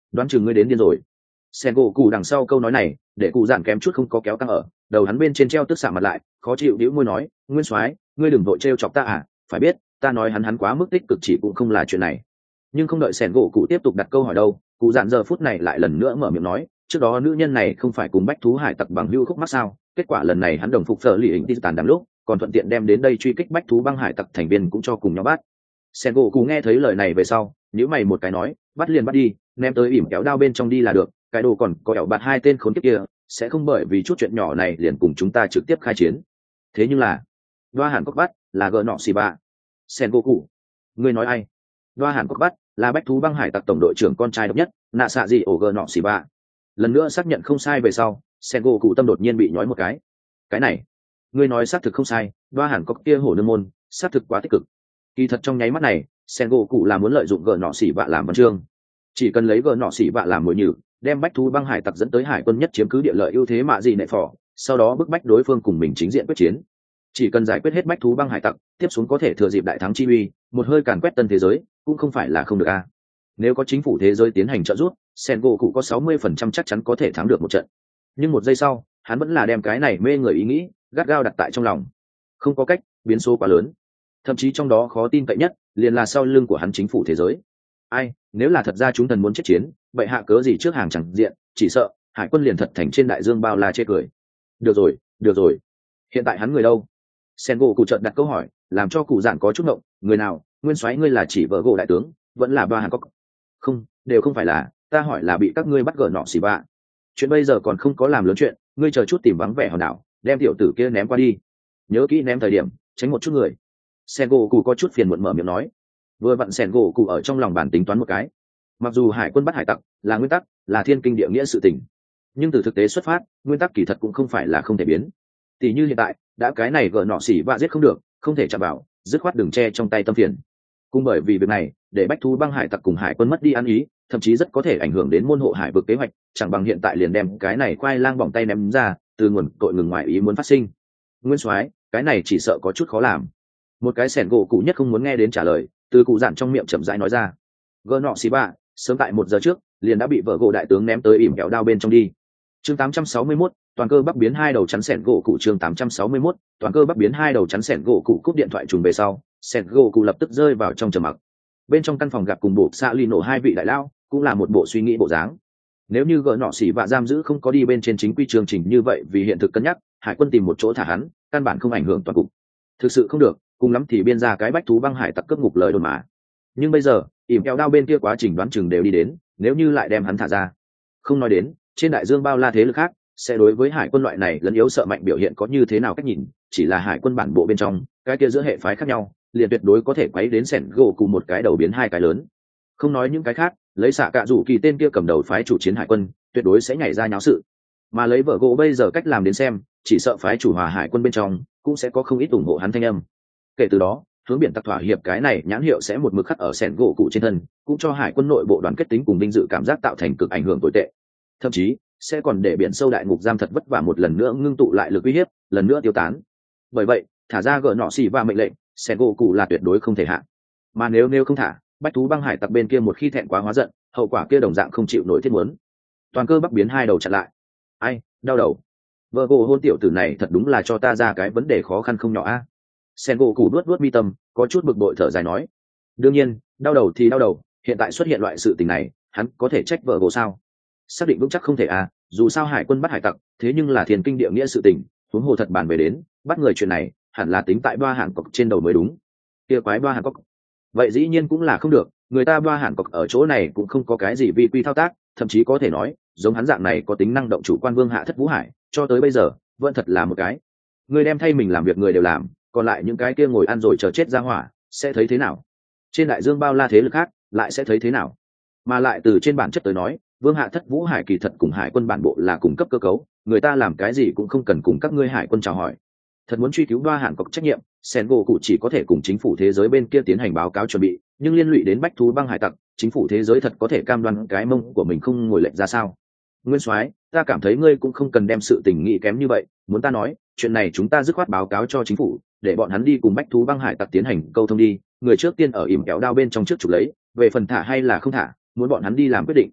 đoán chừng ngươi đến điên rồi. Sen gỗ cụ đằng sau câu nói này để cụ giản kém chút không có kéo căng ở đầu hắn bên trên treo tức xạ mặt lại, khó chịu đĩu môi nói, nguyên soái ngươi đừng vội trêu chọc ta à, phải biết ta nói hắn hắn quá mức tích cực chỉ cũng không là chuyện này. Nhưng không đợi Sen gỗ cụ tiếp tục đặt câu hỏi đâu, cụ giản giờ phút này lại lần nữa mở miệng nói, trước đó nữ nhân này không phải cùng bách thú hải tặc bằng hưu khúc mắc sao, kết quả lần này hắn đồng phục phở lì hình đi tàn đám lúc còn thuận tiện đem đến đây truy kích bách thú băng hải tặc thành viên cũng cho cùng nhau bắt. Sen gỗ cụ nghe thấy lời này về sau nhíu mày một cái nói, bắt liền bắt đi, ném tới ỉm kéo đao bên trong đi là được, cái đồ còn có ẻo bạt hai tên khốn kiếp kia sẽ không bởi vì chút chuyện nhỏ này liền cùng chúng ta trực tiếp khai chiến. Thế nhưng là đoa hàn cốc bắt là gờ nọ xì bạ. Sen gỗ cụ, ngươi nói ai? Đoa hàn cốc bắt là bách thú băng hải tặc tổng đội trưởng con trai độc nhất nạ xạ gì ổ gờ nọ xì bạ. Lần nữa xác nhận không sai về sau, Sen gỗ cụ tâm đột nhiên bị nhói một cái. Cái này ngươi nói xác thực không sai, đoa hàn cốc kia hổ nương môn xác thực quá tích cực. Kỳ thật trong nháy mắt này Sen gỗ cụ là muốn lợi dụng gờ nọ xì bạ làm văn chương, chỉ cần lấy gờ nọ xì bạ làm mồi nhử, đem bách thú băng hải tặc dẫn tới hải quân nhất chiếm cứ địa lợi ưu thế mạ gì nệ phò, sau đó bức bách đối phương cùng mình chính diện quyết chiến. Chỉ cần giải quyết hết bách thú băng hải tặc, tiếp xuống có thể thừa dịp đại thắng chi uy, một hơi càn quét tân thế giới, cũng không phải là không được a. Nếu có chính phủ thế giới tiến hành trợ giúp, Sen gỗ cụ có sáu mươi phần trăm chắc chắn có thể thắng được một trận. Nhưng một giây sau, hắn vẫn là đem cái này mê người ý nghĩ gắt gao đặt tại trong lòng. Không có cách, biến số quá lớn. Thậm chí trong đó khó tin cậy nhất, liền là sau lưng của hắn chính phủ thế giới. Ai, nếu là thật ra chúng thần muốn chết chiến, vậy hạ cớ gì trước hàng chẳng diện, chỉ sợ hải quân liền thật thành trên đại dương bao la chê cười. Được rồi, được rồi. Hiện tại hắn người đâu? Sen gỗ cụ chợt đặt câu hỏi, làm cho cụ giản có chút ngộng, người nào? Nguyên soái ngươi là chỉ vợ gỗ đại tướng, vẫn là ba hàn cốc? Không, đều không phải là, ta hỏi là bị các ngươi bắt gỡ nọ xì bạ. Chuyện bây giờ còn không có làm lớn chuyện, ngươi chờ chút tìm vắng vẻ hòn đảo, đem tiểu tử kia ném qua đi. Nhớ kỹ ném thời điểm, tránh một chút người. Sen gỗ cụ có chút phiền muộn mở miệng nói. Vừa vặn Sen gỗ cụ ở trong lòng bản tính toán một cái. Mặc dù hải quân bắt hải tặc là nguyên tắc, là thiên kinh địa nghĩa sự tình, nhưng từ thực tế xuất phát, nguyên tắc kỳ thật cũng không phải là không thể biến. Tỷ như hiện tại, đã cái này gỡ nọ xỉ bạ giết không được, không thể chạm vào, dứt khoát đừng che trong tay tâm phiền. Cũng bởi vì việc này, để bách thú băng hải tặc cùng hải quân mất đi ăn ý, thậm chí rất có thể ảnh hưởng đến môn hộ hải vực kế hoạch, chẳng bằng hiện tại liền đem cái này khoai lang bỏng tay ném ra, từ nguồn tội ngừng ngoài ý muốn phát sinh. Nguyên soái, cái này chỉ sợ có chút khó làm. Một cái Sẻn gỗ cụ nhất không muốn nghe đến trả lời, từ cụ giản trong miệng chậm rãi nói ra. Gỡ nọ xỉ bạ sớm tại một giờ trước liền đã bị vợ gỗ đại tướng ném tới ỉm kẹo đao bên trong đi. Chương tám trăm sáu mươi mốt, toàn cơ bắc biến hai đầu chắn Sẻn gỗ cụ. Chương tám trăm sáu mươi mốt, toàn cơ bắc biến hai đầu chắn Sẻn gỗ cụ. Cúp điện thoại trùng về sau, Sẻn gỗ cụ lập tức rơi vào trong trầm mặc. Bên trong căn phòng gặp cùng bộ xạ ly nổ hai vị đại lao, cũng là một bộ suy nghĩ bộ dáng. Nếu như gỡ nọ xỉ bạ giam giữ không có đi bên trên chính quy chương trình như vậy, vì hiện thực cân nhắc, hải quân tìm một chỗ thả hắn, căn bản không ảnh hưởng toàn cục. Thực sự không được, cùng lắm thì biên ra cái bách thú băng hải tặc cướp ngục lời đồn mà. Nhưng bây giờ, ỉm kẹo đao bên kia quá trình đoán chừng đều đi đến, nếu như lại đem hắn thả ra, không nói đến trên đại dương bao la thế lực khác sẽ đối với hải quân loại này lẫn yếu sợ mạnh biểu hiện có như thế nào cách nhìn, chỉ là hải quân bản bộ bên trong cái kia giữa hệ phái khác nhau liền tuyệt đối có thể quấy đến Sẻn gỗ cùng một cái đầu biến hai cái lớn. Không nói những cái khác, lấy xạ cạ rủ kỳ tên kia cầm đầu phái chủ chiến hải quân tuyệt đối sẽ nhảy ra nháo sự, mà lấy vợ gỗ bây giờ cách làm đến xem, chỉ sợ phái chủ hòa hải quân bên trong cũng sẽ có không ít ủng hộ hắn thanh âm. Kể từ đó, hướng biển tặc thỏa hiệp cái này nhãn hiệu sẽ một mực khắc ở Sẻn gỗ cụ trên thân, cũng cho hải quân nội bộ đoàn kết tính cùng vinh dự cảm giác tạo thành cực ảnh hưởng tồi tệ, thậm chí sẽ còn để biển sâu đại ngục giam thật vất vả một lần nữa ngưng tụ lại lực uy hiếp, lần nữa tiêu tán. Bởi vậy, thả ra gỡ nọ xì và mệnh lệnh, Sẻn gỗ cụ là tuyệt đối không thể hạ. Mà nếu nếu không thả, bách thú băng hải tặc bên kia một khi thẹn quá hóa giận, hậu quả kia đồng dạng không chịu nổi thiết muốn. Toàn cơ bắc biến hai đầu chặn lại. Ai, đau đầu. Vợ gỗ hôn tiểu tử này thật đúng là cho ta ra cái vấn đề khó khăn không nhỏ a. Sen gỗ cụ đuốt đuốt mi tâm, có chút bực bội thở dài nói. Đương nhiên, đau đầu thì đau đầu, hiện tại xuất hiện loại sự tình này, hắn có thể trách vợ gỗ sao? Xác định vững chắc không thể à, dù sao hải quân bắt hải tặc, thế nhưng là thiên kinh địa nghĩa sự tình, huống hồ thật bàn về đến, bắt người chuyện này, hẳn là tính tại ba hạng cọc trên đầu mới đúng. Kia quái ba hạng cọc, vậy dĩ nhiên cũng là không được, người ta ba hạng cọc ở chỗ này cũng không có cái gì vi quy thao tác, thậm chí có thể nói, giống hắn dạng này có tính năng động chủ quan vương hạ thất vũ hải, cho tới bây giờ, vẫn thật là một cái. Người đem thay mình làm việc người đều làm, còn lại những cái kia ngồi ăn rồi chờ chết ra hỏa sẽ thấy thế nào? Trên đại dương bao la thế lực khác lại sẽ thấy thế nào? Mà lại từ trên bản chất tới nói, vương hạ thất vũ hải kỳ thật cùng hải quân bản bộ là cùng cấp cơ cấu, người ta làm cái gì cũng không cần cùng các ngươi hải quân chào hỏi. Thật muốn truy cứu đoa hạn cọc trách nhiệm, Sen gỗ cụ chỉ có thể cùng chính phủ thế giới bên kia tiến hành báo cáo chuẩn bị, nhưng liên lụy đến bách thú băng hải tặc, chính phủ thế giới thật có thể cam đoan cái mông của mình không ngồi lệnh ra sao? Nguyên soái, ta cảm thấy ngươi cũng không cần đem sự tình nghị kém như vậy, muốn ta nói, chuyện này chúng ta dứt khoát báo cáo cho chính phủ, để bọn hắn đi cùng bách thú băng hải tặc tiến hành câu thông đi, người trước tiên ở ỉm kéo đao bên trong trước chụp lấy, về phần thả hay là không thả, muốn bọn hắn đi làm quyết định.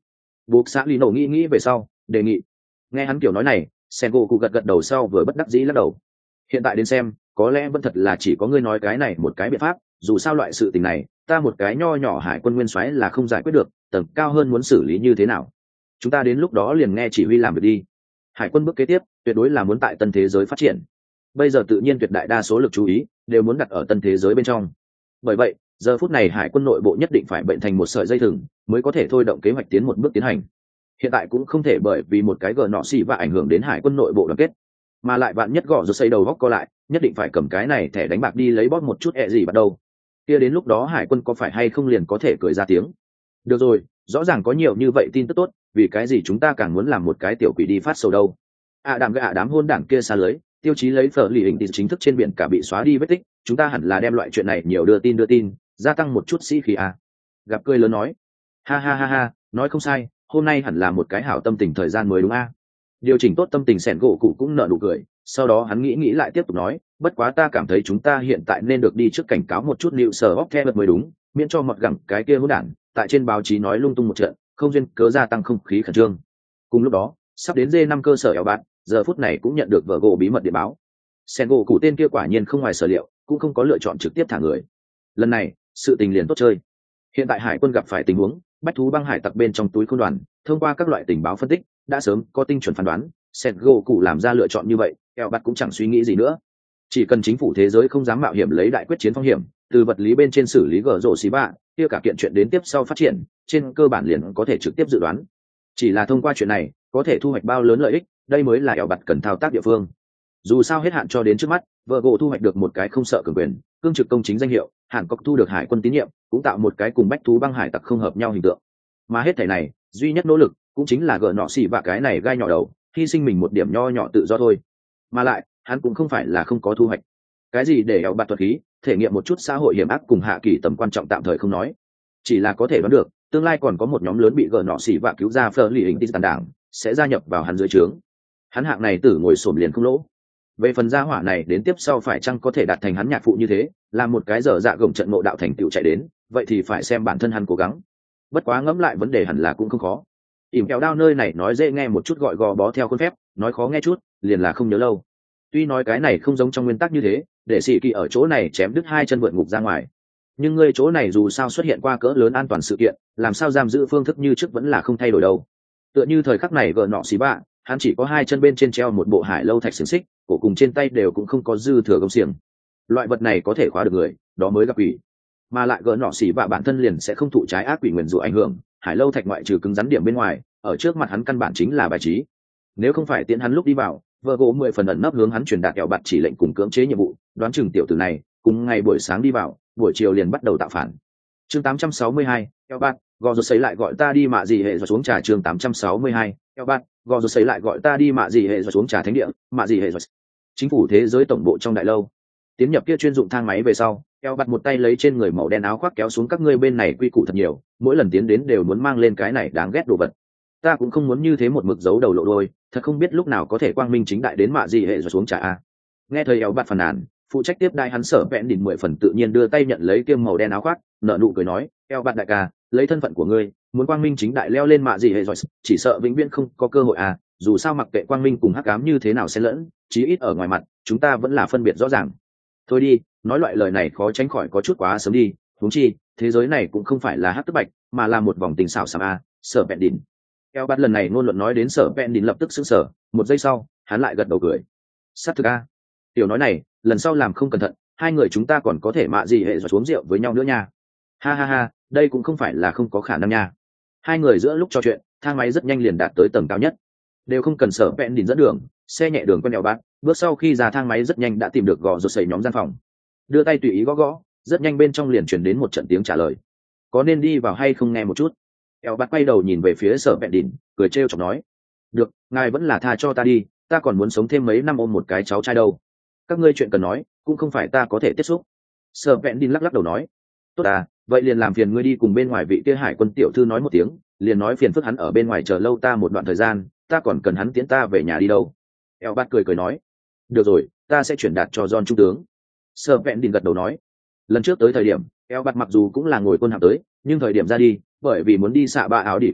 buộc xã lì nổ nghĩ nghĩ về sau đề nghị. Nghe hắn kiểu nói này, sen gỗ cụ gật gật đầu sau vừa bất đắc dĩ lắc đầu. Hiện tại đến xem có lẽ vẫn thật là chỉ có ngươi nói cái này một cái biện pháp, dù sao loại sự tình này ta một cái nho nhỏ hải quân nguyên soái là không giải quyết được, tầng cao hơn muốn xử lý như thế nào. Chúng ta đến lúc đó liền nghe chỉ huy làm việc đi. Hải quân bước kế tiếp tuyệt đối là muốn tại tân thế giới phát triển, bây giờ tự nhiên tuyệt đại đa số lực chú ý đều muốn đặt ở tân thế giới bên trong. Bởi vậy giờ phút này hải quân nội bộ nhất định phải bệnh thành một sợi dây thừng mới có thể thôi động kế hoạch tiến một bước tiến hành. Hiện tại cũng không thể bởi vì một cái gờ nọ xì và ảnh hưởng đến hải quân nội bộ đoàn kết, mà lại bạn nhất gõ rồi xây đầu góc co lại, nhất định phải cầm cái này thẻ đánh bạc đi lấy bóp một chút ẹ gì bắt đầu. Kia đến lúc đó hải quân có phải hay không liền có thể cười ra tiếng. Được rồi, rõ ràng có nhiều như vậy tin tức tốt, vì cái gì chúng ta càng muốn làm một cái tiểu quỷ đi phát sầu đâu. À đám gạ đám hôn đảng kia xa lưới, tiêu chí lấy phở lì hình tin chính thức trên biển cả bị xóa đi vết tích, chúng ta hẳn là đem loại chuyện này nhiều đưa tin đưa tin, gia tăng một chút sĩ khí à. Gặp cười lớn nói, ha ha ha ha, nói không sai, hôm nay hẳn là một cái hảo tâm tình thời gian mới đúng a. À? Điều chỉnh tốt tâm tình sẻn gỗ cụ cũng nở nụ cười, sau đó hắn nghĩ nghĩ lại tiếp tục nói, bất quá ta cảm thấy chúng ta hiện tại nên được đi trước cảnh cáo một chút liệu sở bóc the mới đúng, miễn cho mọt gẳng cái kia hỗn đản tại trên báo chí nói lung tung một trận, không duyên cớ gia tăng không khí khẩn trương. Cùng lúc đó sắp đến dê năm cơ sở eo bạn giờ phút này cũng nhận được vợ gỗ bí mật điện báo. Sen gỗ cụ tên kia quả nhiên không ngoài sở liệu, cũng không có lựa chọn trực tiếp thả người. Lần này sự tình liền tốt chơi. Hiện tại hải quân gặp phải tình huống bách thú băng hải tặc bên trong túi khôn đoàn, thông qua các loại tình báo phân tích đã sớm có tinh chuẩn phán đoán. Sen gỗ cụ làm ra lựa chọn như vậy, eo bạn cũng chẳng suy nghĩ gì nữa. Chỉ cần chính phủ thế giới không dám mạo hiểm lấy đại quyết chiến phong hiểm, từ vật lý bên trên xử lý gở rổ xí bạ, kia cả kiện chuyện đến tiếp sau phát triển trên cơ bản liền có thể trực tiếp dự đoán. Chỉ là thông qua chuyện này có thể thu hoạch bao lớn lợi ích, đây mới là eo bặt cần thao tác địa phương. Dù sao hết hạn cho đến trước mắt, vợ gỗ thu hoạch được một cái không sợ cường quyền cương trực công chính danh hiệu, hàn cốc thu được hải quân tín nhiệm, cũng tạo một cái cùng bách thú băng hải tặc không hợp nhau hình tượng. Mà hết thảy này duy nhất nỗ lực cũng chính là gỡ nọ xỉ và cái này gai nhỏ đầu, hy sinh mình một điểm nho nhỏ tự do thôi. Mà lại hắn cũng không phải là không có thu hoạch. Cái gì để eo bặt thuật khí thể nghiệm một chút xã hội hiểm ác cùng hạ kỳ tầm quan trọng tạm thời không nói, chỉ là có thể đoán được tương lai còn có một nhóm lớn bị gỡ nọ xỉ và cứu ra phở lì hình tin tàn đảng sẽ gia nhập vào hắn dưới trướng. Hắn hạng này tử ngồi xổm liền không lỗ. Về phần gia hỏa này đến tiếp sau phải chăng có thể đạt thành hắn nhạc phụ như thế, là một cái dở dạ gồng trận ngộ đạo thành tựu chạy đến, vậy thì phải xem bản thân hắn cố gắng. Bất quá ngẫm lại vấn đề hẳn là cũng không khó. Ỉm kẹo đao nơi này nói dễ nghe một chút gọi gò bó theo khuôn phép, nói khó nghe chút liền là không nhớ lâu. Tuy nói cái này không giống trong nguyên tắc như thế, để sĩ kỳ ở chỗ này chém đứt hai chân vượt ngục ra ngoài, nhưng ngươi chỗ này dù sao xuất hiện qua cỡ lớn an toàn sự kiện, làm sao giam giữ phương thức như trước vẫn là không thay đổi đâu. Tựa như thời khắc này gờ nọ xí bạ, hắn chỉ có hai chân bên trên treo một bộ hải lâu thạch xiềng xích, cổ cùng trên tay đều cũng không có dư thừa gông xiềng. Loại vật này có thể khóa được người, đó mới gặp quỷ. Mà lại gờ nọ xí bạ bản thân liền sẽ không thụ trái ác quỷ nguyền rủa ảnh hưởng, hải lâu thạch ngoại trừ cứng rắn điểm bên ngoài, ở trước mặt hắn căn bản chính là bài trí. Nếu không phải tiễn hắn lúc đi vào, vợ gỗ mười phần ẩn nấp hướng hắn truyền đạt kẹo bạt chỉ lệnh cùng cưỡng chế nhiệm vụ, đoán chừng tiểu tử này cùng ngày buổi sáng đi vào, buổi chiều liền bắt đầu tạo phản. Chương tám trăm sáu mươi hai, kẹo bạt, gò rồi sấy lại gọi ta đi mạ gì hệ rồi xuống trà. Chương tám trăm sáu mươi hai, kẹo bạt, gò rồi sấy lại gọi ta đi mạ gì hệ rồi xuống trà thánh địa, mạ gì hệ rồi. Chính phủ thế giới tổng bộ trong đại lâu. Tiến nhập kia chuyên dụng thang máy về sau, kẹo bạt một tay lấy trên người màu đen áo khoác kéo xuống, các ngươi bên này quy củ thật nhiều, mỗi lần tiến đến đều muốn mang lên cái này đáng ghét đồ vật. Ta cũng không muốn như thế một mực giấu đầu lộ đôi, thật không biết lúc nào có thể quang minh chính đại đến mạ gì hệ rồi xuống trà a. Nghe thời eo bạt phàn nàn, phụ trách tiếp đai hắn sở vẹn đỉnh mười phần tự nhiên đưa tay nhận lấy kiêm màu đen áo khoác, nợ nụ cười nói, eo bạt đại ca, lấy thân phận của ngươi muốn quang minh chính đại leo lên mạ gì hệ rồi, chỉ sợ vĩnh viễn không có cơ hội à. Dù sao mặc kệ quang minh cùng hắc ám như thế nào xen lẫn, chí ít ở ngoài mặt chúng ta vẫn là phân biệt rõ ràng. Thôi đi, nói loại lời này khó tránh khỏi có chút quá sớm đi, huống chi thế giới này cũng không phải là hắc tức bạch, mà là một vòng tình xảo xàm a. Sở vẹn đỉnh eo bạt lần này ngôn luận nói đến sở vẹn đỉnh lập tức sững sờ, một giây sau hắn lại gật đầu cười. Sát thực a, tiểu nói này lần sau làm không cẩn thận, hai người chúng ta còn có thể mạ gì hệ rồi uống rượu với nhau nữa nha. Ha ha ha, đây cũng không phải là không có khả năng nha. Hai người giữa lúc trò chuyện, thang máy rất nhanh liền đạt tới tầng cao nhất, đều không cần sở vẹn đỉnh dẫn đường, xe nhẹ đường quen đèo bát, bước sau khi ra thang máy rất nhanh đã tìm được gò rột sẩy nhóm gian phòng, đưa tay tùy ý gõ gõ, rất nhanh bên trong liền truyền đến một trận tiếng trả lời. Có nên đi vào hay không nghe một chút? Eo bát quay đầu nhìn về phía sở vẹn đỉnh, cười trêu chọc nói, được, ngài vẫn là tha cho ta đi, ta còn muốn sống thêm mấy năm ôm một cái cháu trai đâu. Các ngươi chuyện cần nói cũng không phải ta có thể tiếp xúc. Sở vẹn đỉnh lắc lắc đầu nói, tốt à, vậy liền làm phiền ngươi đi cùng bên ngoài vị kia hải quân tiểu thư nói một tiếng, liền nói phiền phức hắn ở bên ngoài chờ lâu ta một đoạn thời gian, ta còn cần hắn tiễn ta về nhà đi đâu. Eo bát cười cười nói, được rồi, ta sẽ chuyển đạt cho John trung tướng. Sở vẹn đỉnh gật đầu nói, lần trước tới thời điểm Eo bát mặc dù cũng là ngồi quân hạm tới, nhưng thời điểm ra đi bởi vì muốn đi xạ ba áo đỉ quần đảo,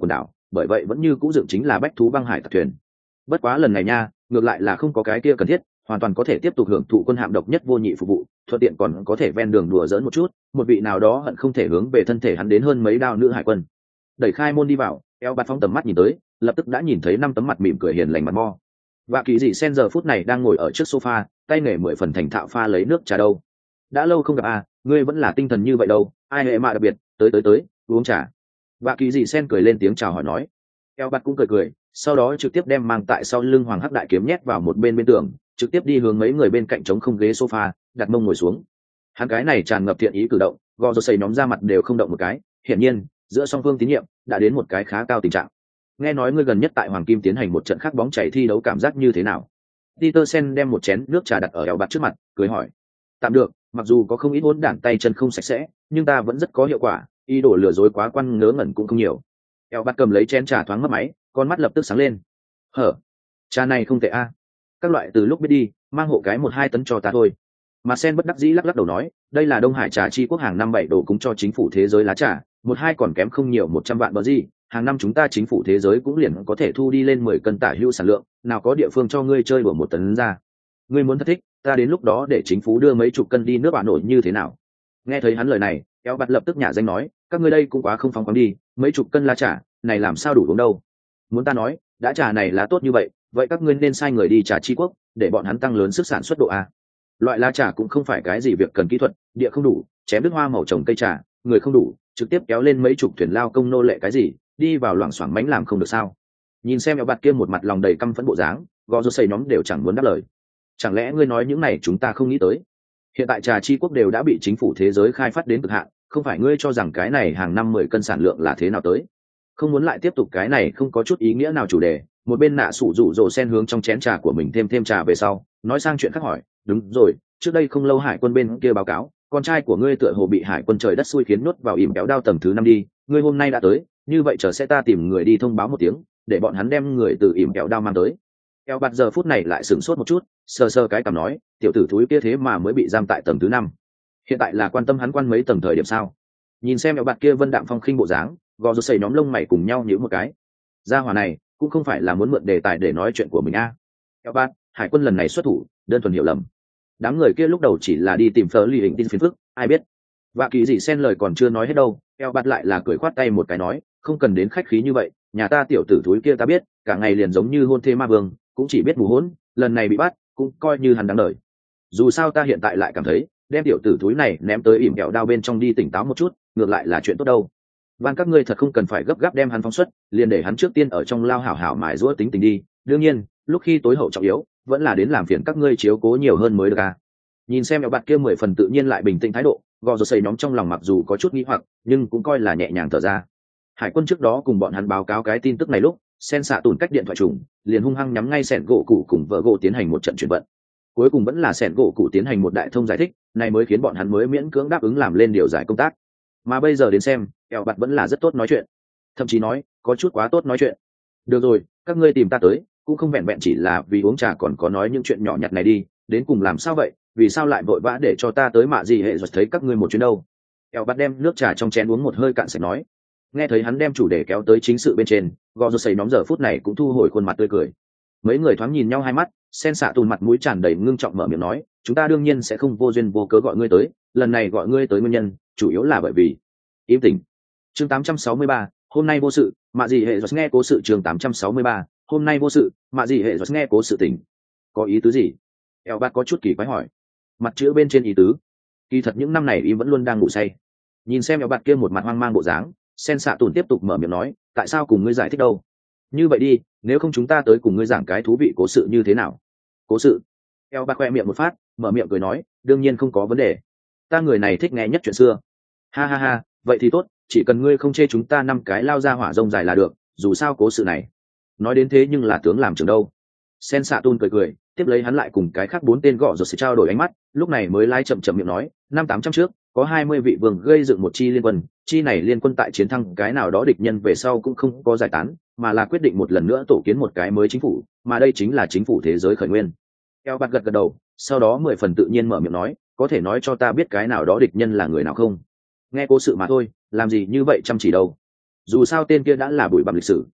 bởi vậy vẫn như cũ dựng chính là bách thú băng hải tặc thuyền. Bất quá lần này nha, ngược lại là không có cái kia cần thiết, hoàn toàn có thể tiếp tục hưởng thụ quân hạm độc nhất vô nhị phục vụ, thuận tiện còn có thể ven đường đùa giỡn một chút, một vị nào đó hận không thể hướng về thân thể hắn đến hơn mấy đao nữ hải quân. Đẩy khai môn đi vào, eo bạt phóng tầm mắt nhìn tới, lập tức đã nhìn thấy năm tấm mặt mỉm cười hiền lành mặt mo. Và kỳ dị sen giờ phút này đang ngồi ở trước sofa, tay nghề mười phần thành thạo pha lấy nước trà đâu. Đã lâu không gặp à, ngươi vẫn là tinh thần như vậy đâu, ai hệ mà đặc biệt, tới tới tới, uống trà. Và kỳ dị sen cười lên tiếng chào hỏi nói. Eo bạt cũng cười cười, sau đó trực tiếp đem mang tại sau lưng hoàng hắc đại kiếm nhét vào một bên bên tường, trực tiếp đi hướng mấy người bên cạnh trống không ghế sofa, đặt mông ngồi xuống. Hắn cái này tràn ngập thiện ý cử động, gò rô xây nhóm ra mặt đều không động một cái, hiển nhiên giữa song phương tín nhiệm đã đến một cái khá cao tình trạng. Nghe nói ngươi gần nhất tại Hoàng Kim tiến hành một trận khác bóng chảy thi đấu cảm giác như thế nào? Petersen đem một chén nước trà đặt ở eo bạt trước mặt, cười hỏi. Tạm được, mặc dù có không ít hỗn đản tay chân không sạch sẽ, nhưng ta vẫn rất có hiệu quả, ý đồ lừa dối quá quan ngớ ngẩn cũng không nhiều. Eo bạt cầm lấy chén trà thoáng mất máy, con mắt lập tức sáng lên. Hở, trà này không tệ a. Các loại từ lúc biết đi, mang hộ cái một hai tấn cho ta thôi. Mà sen bất đắc dĩ lắc lắc đầu nói, đây là Đông Hải trà chi quốc hàng năm bảy đồ cúng cho chính phủ thế giới lá trà, một hai còn kém không nhiều một trăm vạn bờ gì, hàng năm chúng ta chính phủ thế giới cũng liền có thể thu đi lên mười cân tả hữu sản lượng, nào có địa phương cho ngươi chơi bừa một tấn ra. Ngươi muốn thật thích, ta đến lúc đó để chính phủ đưa mấy chục cân đi nước bạn nổi như thế nào? Nghe thấy hắn lời này, Eo Bạt lập tức nhả danh nói, các ngươi đây cũng quá không phóng khoáng đi, mấy chục cân lá trà, này làm sao đủ uống đâu? Muốn ta nói, đã trà này lá tốt như vậy, vậy các ngươi nên sai người đi trà chi quốc, để bọn hắn tăng lớn sức sản xuất độ a. Loại lá trà cũng không phải cái gì việc cần kỹ thuật, địa không đủ, chém đứt hoa màu trồng cây trà, người không đủ, trực tiếp kéo lên mấy chục thuyền lao công nô lệ cái gì, đi vào loảng xoảng bánh làm không được sao? Nhìn xem Eo Bạt kia một mặt lòng đầy căm phẫn bộ dáng, gò rô xây nhóm đều chẳng muốn đáp lời. Chẳng lẽ ngươi nói những này chúng ta không nghĩ tới? Hiện tại trà chi quốc đều đã bị chính phủ thế giới khai phát đến cực hạn, không phải ngươi cho rằng cái này hàng năm mười cân sản lượng là thế nào tới? Không muốn lại tiếp tục cái này không có chút ý nghĩa nào chủ đề. Một bên nạ sủ rủ rồ sen hướng trong chén trà của mình thêm thêm trà về sau, nói sang chuyện khác hỏi, đúng rồi, trước đây không lâu hải quân bên kia báo cáo, con trai của ngươi tựa hồ bị hải quân trời đất xui khiến nhốt vào ỉm kéo đao tầng thứ năm đi, ngươi hôm nay đã tới, như vậy chờ sẽ ta tìm người đi thông báo một tiếng, để bọn hắn đem người từ ỉm kéo đao mang tới. Eo Bạt giờ phút này lại sửng sốt một chút, sờ sờ cái cằm nói, tiểu tử thúi kia thế mà mới bị giam tại tầng thứ năm, hiện tại là quan tâm hắn quan mấy tầng thời điểm sao? Nhìn xem Eo Bạt kia vân đạm phong khinh bộ dáng, gò rô xây nhóm lông mày cùng nhau nhíu một cái. Gia hỏa này cũng không phải là muốn mượn đề tài để nói chuyện của mình a. À. Eo Bạt, hải quân lần này xuất thủ, đơn thuần hiểu lầm. Đám người kia lúc đầu chỉ là đi tìm phở lì hình tin phiền phức, ai biết. Và kỳ dị xen lời còn chưa nói hết đâu, Eo Bạt lại là cười khoát tay một cái nói, không cần đến khách khí như vậy, nhà ta tiểu tử thúi kia ta biết, cả ngày liền giống như hôn thê ma vương, cũng chỉ biết mù hỗn, lần này bị bắt, cũng coi như hắn đáng đời. Dù sao ta hiện tại lại cảm thấy, đem tiểu tử thúi này ném tới ỉm kẹo đao bên trong đi tỉnh táo một chút, ngược lại là chuyện tốt đâu. Van các ngươi thật không cần phải gấp gáp đem hắn phóng xuất, liền để hắn trước tiên ở trong lao hảo hảo mài giũa tính tình đi, đương nhiên, lúc khi tối hậu trọng yếu, vẫn là đến làm phiền các ngươi chiếu cố nhiều hơn mới được à. Nhìn xem Eo Bạt kia mười phần tự nhiên lại bình tĩnh thái độ, gò rô xây nhóm trong lòng mặc dù có chút nghi hoặc, nhưng cũng coi là nhẹ nhàng thở ra. Hải quân trước đó cùng bọn hắn báo cáo cái tin tức này lúc, sen xạ tủn cách điện thoại trùng, liền hung hăng nhắm ngay sẹn gỗ cụ cùng vợ gỗ tiến hành một trận chuyển vận. Cuối cùng vẫn là sẹn gỗ cụ tiến hành một đại thông giải thích, này mới khiến bọn hắn mới miễn cưỡng đáp ứng làm lên điều giải công tác. Mà bây giờ đến xem, Eo Bạt vẫn là rất tốt nói chuyện, thậm chí nói có chút quá tốt nói chuyện. Được rồi, các ngươi tìm ta tới cũng không vẹn vẹn chỉ là vì uống trà, còn có nói những chuyện nhỏ nhặt này đi, đến cùng làm sao vậy, vì sao lại vội vã để cho ta tới mạ gì hệ rồi thấy các ngươi một chuyến đâu? Eo Bạt đem nước trà trong chén uống một hơi cạn sạch nói. Nghe thấy hắn đem chủ đề kéo tới chính sự bên trên, gò rô xây nóng giờ phút này cũng thu hồi khuôn mặt tươi cười. Mấy người thoáng nhìn nhau hai mắt, sen xạ tùn mặt mũi tràn đầy ngưng trọng mở miệng nói, chúng ta đương nhiên sẽ không vô duyên vô cớ gọi ngươi tới, lần này gọi ngươi tới nguyên nhân chủ yếu là bởi vì im tỉnh. Chương tám trăm sáu mươi ba, hôm nay vô sự, mạ gì hệ rồi nghe cố sự. Chương tám trăm sáu mươi ba, hôm nay vô sự, mạ gì hệ rồi nghe cố sự tỉnh. Có ý tứ gì? Eo Bạt có chút kỳ quái hỏi. Mặt chữ bên trên ý tứ, kỳ thật những năm này im vẫn luôn đang ngủ say. Nhìn xem Eo Bạt kia một mặt hoang mang bộ dáng, sen xạ tùn tiếp tục mở miệng nói, tại sao cùng ngươi giải thích đâu? Như vậy đi, nếu không chúng ta tới cùng ngươi giảng cái thú vị cố sự như thế nào? Cố sự? Eo Bạt khoe miệng một phát, mở miệng cười nói, đương nhiên không có vấn đề, ta người này thích nghe nhất chuyện xưa. Ha ha ha, vậy thì tốt, chỉ cần ngươi không chê chúng ta năm cái lao ra hỏa rông dài là được, dù sao cố sự này nói đến thế nhưng là tướng làm trưởng đâu. Sen xạ tun cười cười, tiếp lấy hắn lại cùng cái khác bốn tên gõ rồi sẽ trao đổi ánh mắt, lúc này mới lái chậm chậm miệng nói, năm tám trăm trước có hai mươi vị vương gây dựng một chi liên quân, chi này liên quân tại chiến thắng cái nào đó địch nhân về sau cũng không có giải tán, mà là quyết định một lần nữa tổ kiến một cái mới chính phủ, mà đây chính là chính phủ thế giới khởi nguyên. Eo Bạt gật gật đầu, sau đó mười phần tự nhiên mở miệng nói, có thể nói cho ta biết cái nào đó địch nhân là người nào không? Nghe cố sự mà thôi, làm gì như vậy chăm chỉ đâu. Dù sao tên kia đã là bụi bặm lịch sử,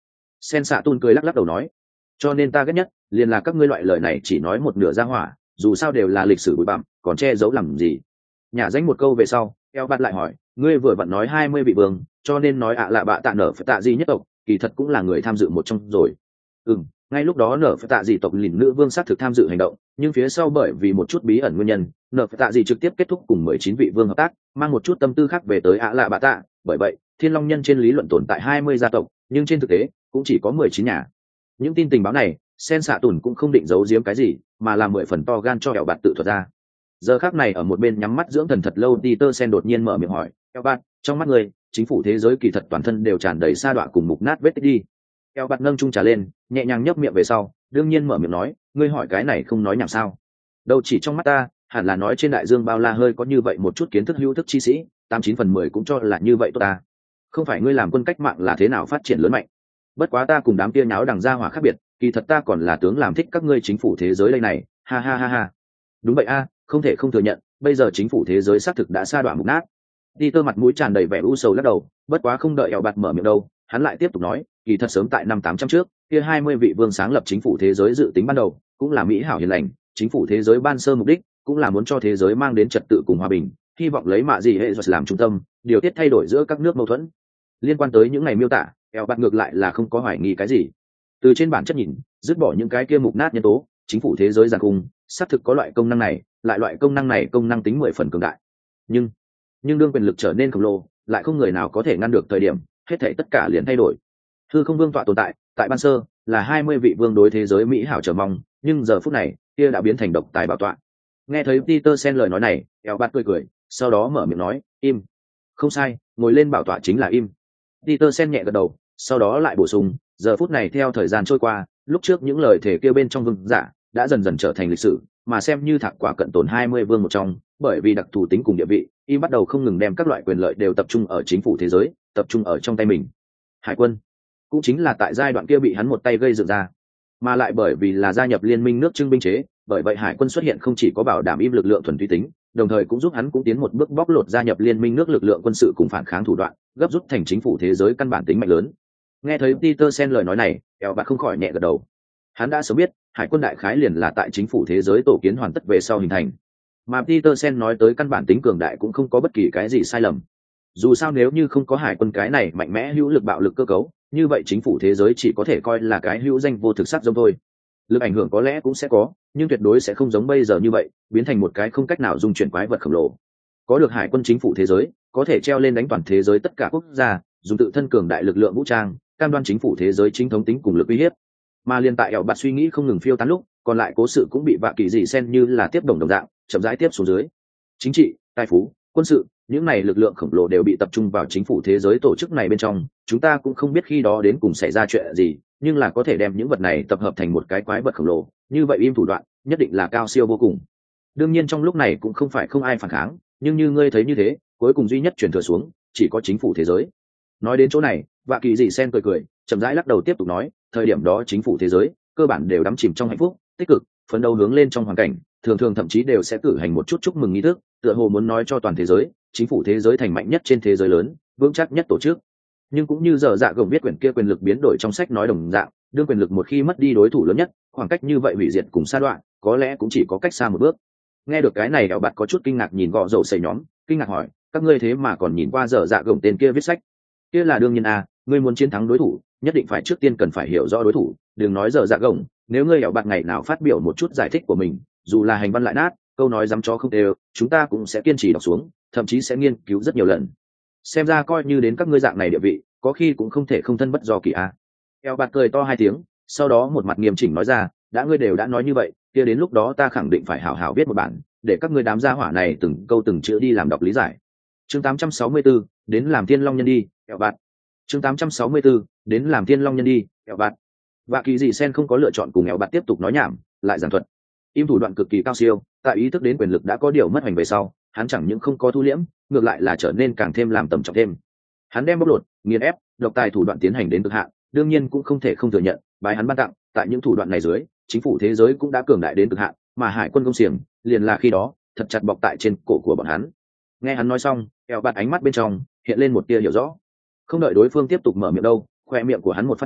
Sen xạ tùn cười lắc lắc đầu nói, cho nên ta ghét nhất liền là các ngươi loại lời này chỉ nói một nửa ra hỏa, dù sao đều là lịch sử bụi bặm, còn che giấu làm gì. Nhả danh một câu về sau, eo bạt lại hỏi, ngươi vừa vặn nói hai mươi vị vương, cho nên nói ạ lạ bạ tạ nở phải tạ gì nhất tộc kỳ thật cũng là người tham dự một trong rồi. Ừ, ngay lúc đó nở phải tạ gì tộc lìn nữ vương xác thực tham dự hành động, nhưng phía sau bởi vì một chút bí ẩn nguyên nhân, nở phải tạ gì trực tiếp kết thúc cùng mười chín vị vương hợp tác, mang một chút tâm tư khác về tới ạ lạ bạ tạ. Bởi vậy thiên long nhân trên lý luận tồn tại hai mươi gia tộc, nhưng trên thực tế cũng chỉ có mười chín nhà. Những tin tình báo này Sen xạ tùn cũng không định giấu giếm cái gì, mà là mười phần to gan cho eo bạt tự thuật ra. Giờ khác này ở một bên nhắm mắt dưỡng thần thật lâu, Peter Sen đột nhiên mở miệng hỏi, eo bạt, trong mắt người chính phủ thế giới kỳ thật toàn thân đều tràn đầy sa đọa cùng mục nát vết tích đi. Eo bạt nâng chung trà lên, nhẹ nhàng nhấp miệng về sau, đương nhiên mở miệng nói, ngươi hỏi cái này không nói nhảm sao? Đâu chỉ trong mắt ta, hẳn là nói trên đại dương bao la hơi có như vậy một chút kiến thức hữu thức chi sĩ, tám chín phần mười cũng cho là như vậy tốt ta. Không phải ngươi làm quân cách mạng là thế nào phát triển lớn mạnh? Bất quá ta cùng đám kia nháo đằng gia hỏa khác biệt, kỳ thật ta còn là tướng làm thích các ngươi chính phủ thế giới đây này, ha ha ha ha. Đúng vậy a, không thể không thừa nhận, bây giờ chính phủ thế giới xác thực đã sa đọa mục nát. Peter mặt mũi tràn đầy vẻ u sầu lắc đầu, bất quá không đợi eo bạt mở miệng đâu, hắn lại tiếp tục nói, kỳ thật sớm tại năm tám trăm trước, kia hai mươi vị vương sáng lập chính phủ thế giới dự tính ban đầu, cũng là mỹ hảo hiền lành, chính phủ thế giới ban sơ mục đích, cũng là muốn cho thế giới mang đến trật tự cùng hòa bình, hy vọng lấy mạ gì hệ làm trung tâm, điều tiết thay đổi giữa các nước mâu thuẫn. Liên quan tới những ngày miêu tả, eo bạt ngược lại là không có hoài nghi cái gì. Từ trên bản chất nhìn, dứt bỏ những cái kia mục nát nhân tố, chính phủ thế giới giàn cung xác thực có loại công năng này, lại loại công năng này công năng tính mười phần cường đại. Nhưng, nhưng đương quyền lực trở nên khổng lồ, lại không người nào có thể ngăn được thời điểm, hết thảy tất cả liền thay đổi. Hư không vương tọa tồn tại, tại ban sơ là hai mươi vị vương đối thế giới mỹ hảo chờ mong, nhưng giờ phút này, kia đã biến thành độc tài bảo tọa. Nghe thấy Peter Sen lời nói này, eo bạt cười cười, sau đó mở miệng nói, im. Không sai, ngồi lên bảo tọa chính là im. Peter Sen nhẹ gật đầu, sau đó lại bổ sung, giờ phút này theo thời gian trôi qua, lúc trước những lời thể kêu bên trong vương giả đã dần dần trở thành lịch sử, mà xem như thạc quả cận tồn hai mươi vương một trong, bởi vì đặc thù tính cùng địa vị, y bắt đầu không ngừng đem các loại quyền lợi đều tập trung ở chính phủ thế giới, tập trung ở trong tay mình. Hải quân cũng chính là tại giai đoạn kia bị hắn một tay gây dựng ra, mà lại bởi vì là gia nhập liên minh nước trưng binh chế, bởi vậy hải quân xuất hiện không chỉ có bảo đảm im lực lượng thuần túy tính, đồng thời cũng giúp hắn cũng tiến một bước bóc lột gia nhập liên minh nước lực lượng quân sự cùng phản kháng thủ đoạn, gấp rút thành chính phủ thế giới căn bản tính mạnh lớn. Nghe thấy Peter Sen lời nói này, eo bạt không khỏi nhẹ gật đầu. Hắn đã sớm biết, hải quân đại khái liền là tại chính phủ thế giới tổ kiến hoàn tất về sau hình thành. Mà Peter Sen nói tới căn bản tính cường đại cũng không có bất kỳ cái gì sai lầm. Dù sao nếu như không có hải quân cái này mạnh mẽ hữu lực bạo lực cơ cấu, như vậy chính phủ thế giới chỉ có thể coi là cái hữu danh vô thực sắc giống thôi. Lực ảnh hưởng có lẽ cũng sẽ có, nhưng tuyệt đối sẽ không giống bây giờ như vậy, biến thành một cái không cách nào dung chuyển quái vật khổng lồ. Có được hải quân chính phủ thế giới, có thể treo lên đánh toàn thế giới tất cả quốc gia, dùng tự thân cường đại lực lượng vũ trang, cam đoan chính phủ thế giới chính thống tính cùng lực uy hiếp. Mà liên tại ẻo bạt suy nghĩ không ngừng phiêu tán lúc, còn lại cố sự cũng bị vạ kỳ dị sen như là tiếp đồng đồng dạng, chậm rãi tiếp xuống dưới. Chính trị, tài phú, quân sự, những này lực lượng khổng lồ đều bị tập trung vào chính phủ thế giới tổ chức này bên trong, chúng ta cũng không biết khi đó đến cùng xảy ra chuyện gì, nhưng là có thể đem những vật này tập hợp thành một cái quái vật khổng lồ, như vậy im thủ đoạn nhất định là cao siêu vô cùng. Đương nhiên trong lúc này cũng không phải không ai phản kháng, nhưng như ngươi thấy như thế, cuối cùng duy nhất chuyển thừa xuống chỉ có chính phủ thế giới. Nói đến chỗ này, vạ kỳ dị sen cười cười, chậm rãi lắc đầu tiếp tục nói, thời điểm đó chính phủ thế giới cơ bản đều đắm chìm trong hạnh phúc, tích cực, phấn đấu hướng lên trong hoàn cảnh, thường thường thậm chí đều sẽ cử hành một chút chúc mừng nghi thức, tựa hồ muốn nói cho toàn thế giới, chính phủ thế giới thành mạnh nhất trên thế giới lớn, vững chắc nhất tổ chức. Nhưng cũng như giờ dạ gồng biết quyển kia quyền lực biến đổi trong sách nói đồng dạng, đương quyền lực một khi mất đi đối thủ lớn nhất, khoảng cách như vậy hủy diệt cùng sa đoạn, có lẽ cũng chỉ có cách xa một bước. Nghe được cái này, đào bạt có chút kinh ngạc nhìn gọ dầu sầy nhóm, kinh ngạc hỏi, các ngươi thế mà còn nhìn qua giờ dạ gồng tên kia viết sách? Kia là đương nhiên à, ngươi muốn chiến thắng đối thủ, nhất định phải trước tiên cần phải hiểu rõ đối thủ, đừng nói giờ dạ gồng, nếu ngươi đào bạt ngày nào phát biểu một chút giải thích của mình, dù là hành văn lại nát, câu nói dám cho không đều, chúng ta cũng sẽ kiên trì đọc xuống, thậm chí sẽ nghiên cứu rất nhiều lần. Xem ra coi như đến các ngươi dạng này địa vị, có khi cũng không thể không thân bất do kỳ a. Eo bạt cười to hai tiếng, sau đó một mặt nghiêm chỉnh nói ra, đã ngươi đều đã nói như vậy, kia đến lúc đó ta khẳng định phải hảo hảo viết một bản, để các ngươi đám gia hỏa này từng câu từng chữ đi làm đọc lý giải. Chương tám trăm sáu mươi tư, đến làm thiên long nhân đi, Eo bạt. Chương tám trăm sáu mươi tư, đến làm thiên long nhân đi, Eo bạt. Và kỳ dị sen không có lựa chọn cùng Eo bạt tiếp tục nói nhảm, lại giảng thuật. Im thủ đoạn cực kỳ cao siêu, tại ý thức đến quyền lực đã có điều mất hành về sau, hắn chẳng những không có thu liễm, ngược lại là trở nên càng thêm làm tầm trọng thêm. Hắn đem bóc lột, nghiền ép, độc tài thủ đoạn tiến hành đến cực hạn, đương nhiên cũng không thể không thừa nhận, bài hắn ban tặng, tại những thủ đoạn này dưới, chính phủ thế giới cũng đã cường đại đến cực hạn, mà hải quân công xiềng, liền là khi đó, thật chặt bọc tại trên cổ của bọn hắn. Nghe hắn nói xong, Eo bạt ánh mắt bên trong hiện lên một tia hiểu rõ. Không đợi đối phương tiếp tục mở miệng đâu, khoe miệng của hắn một phát nói,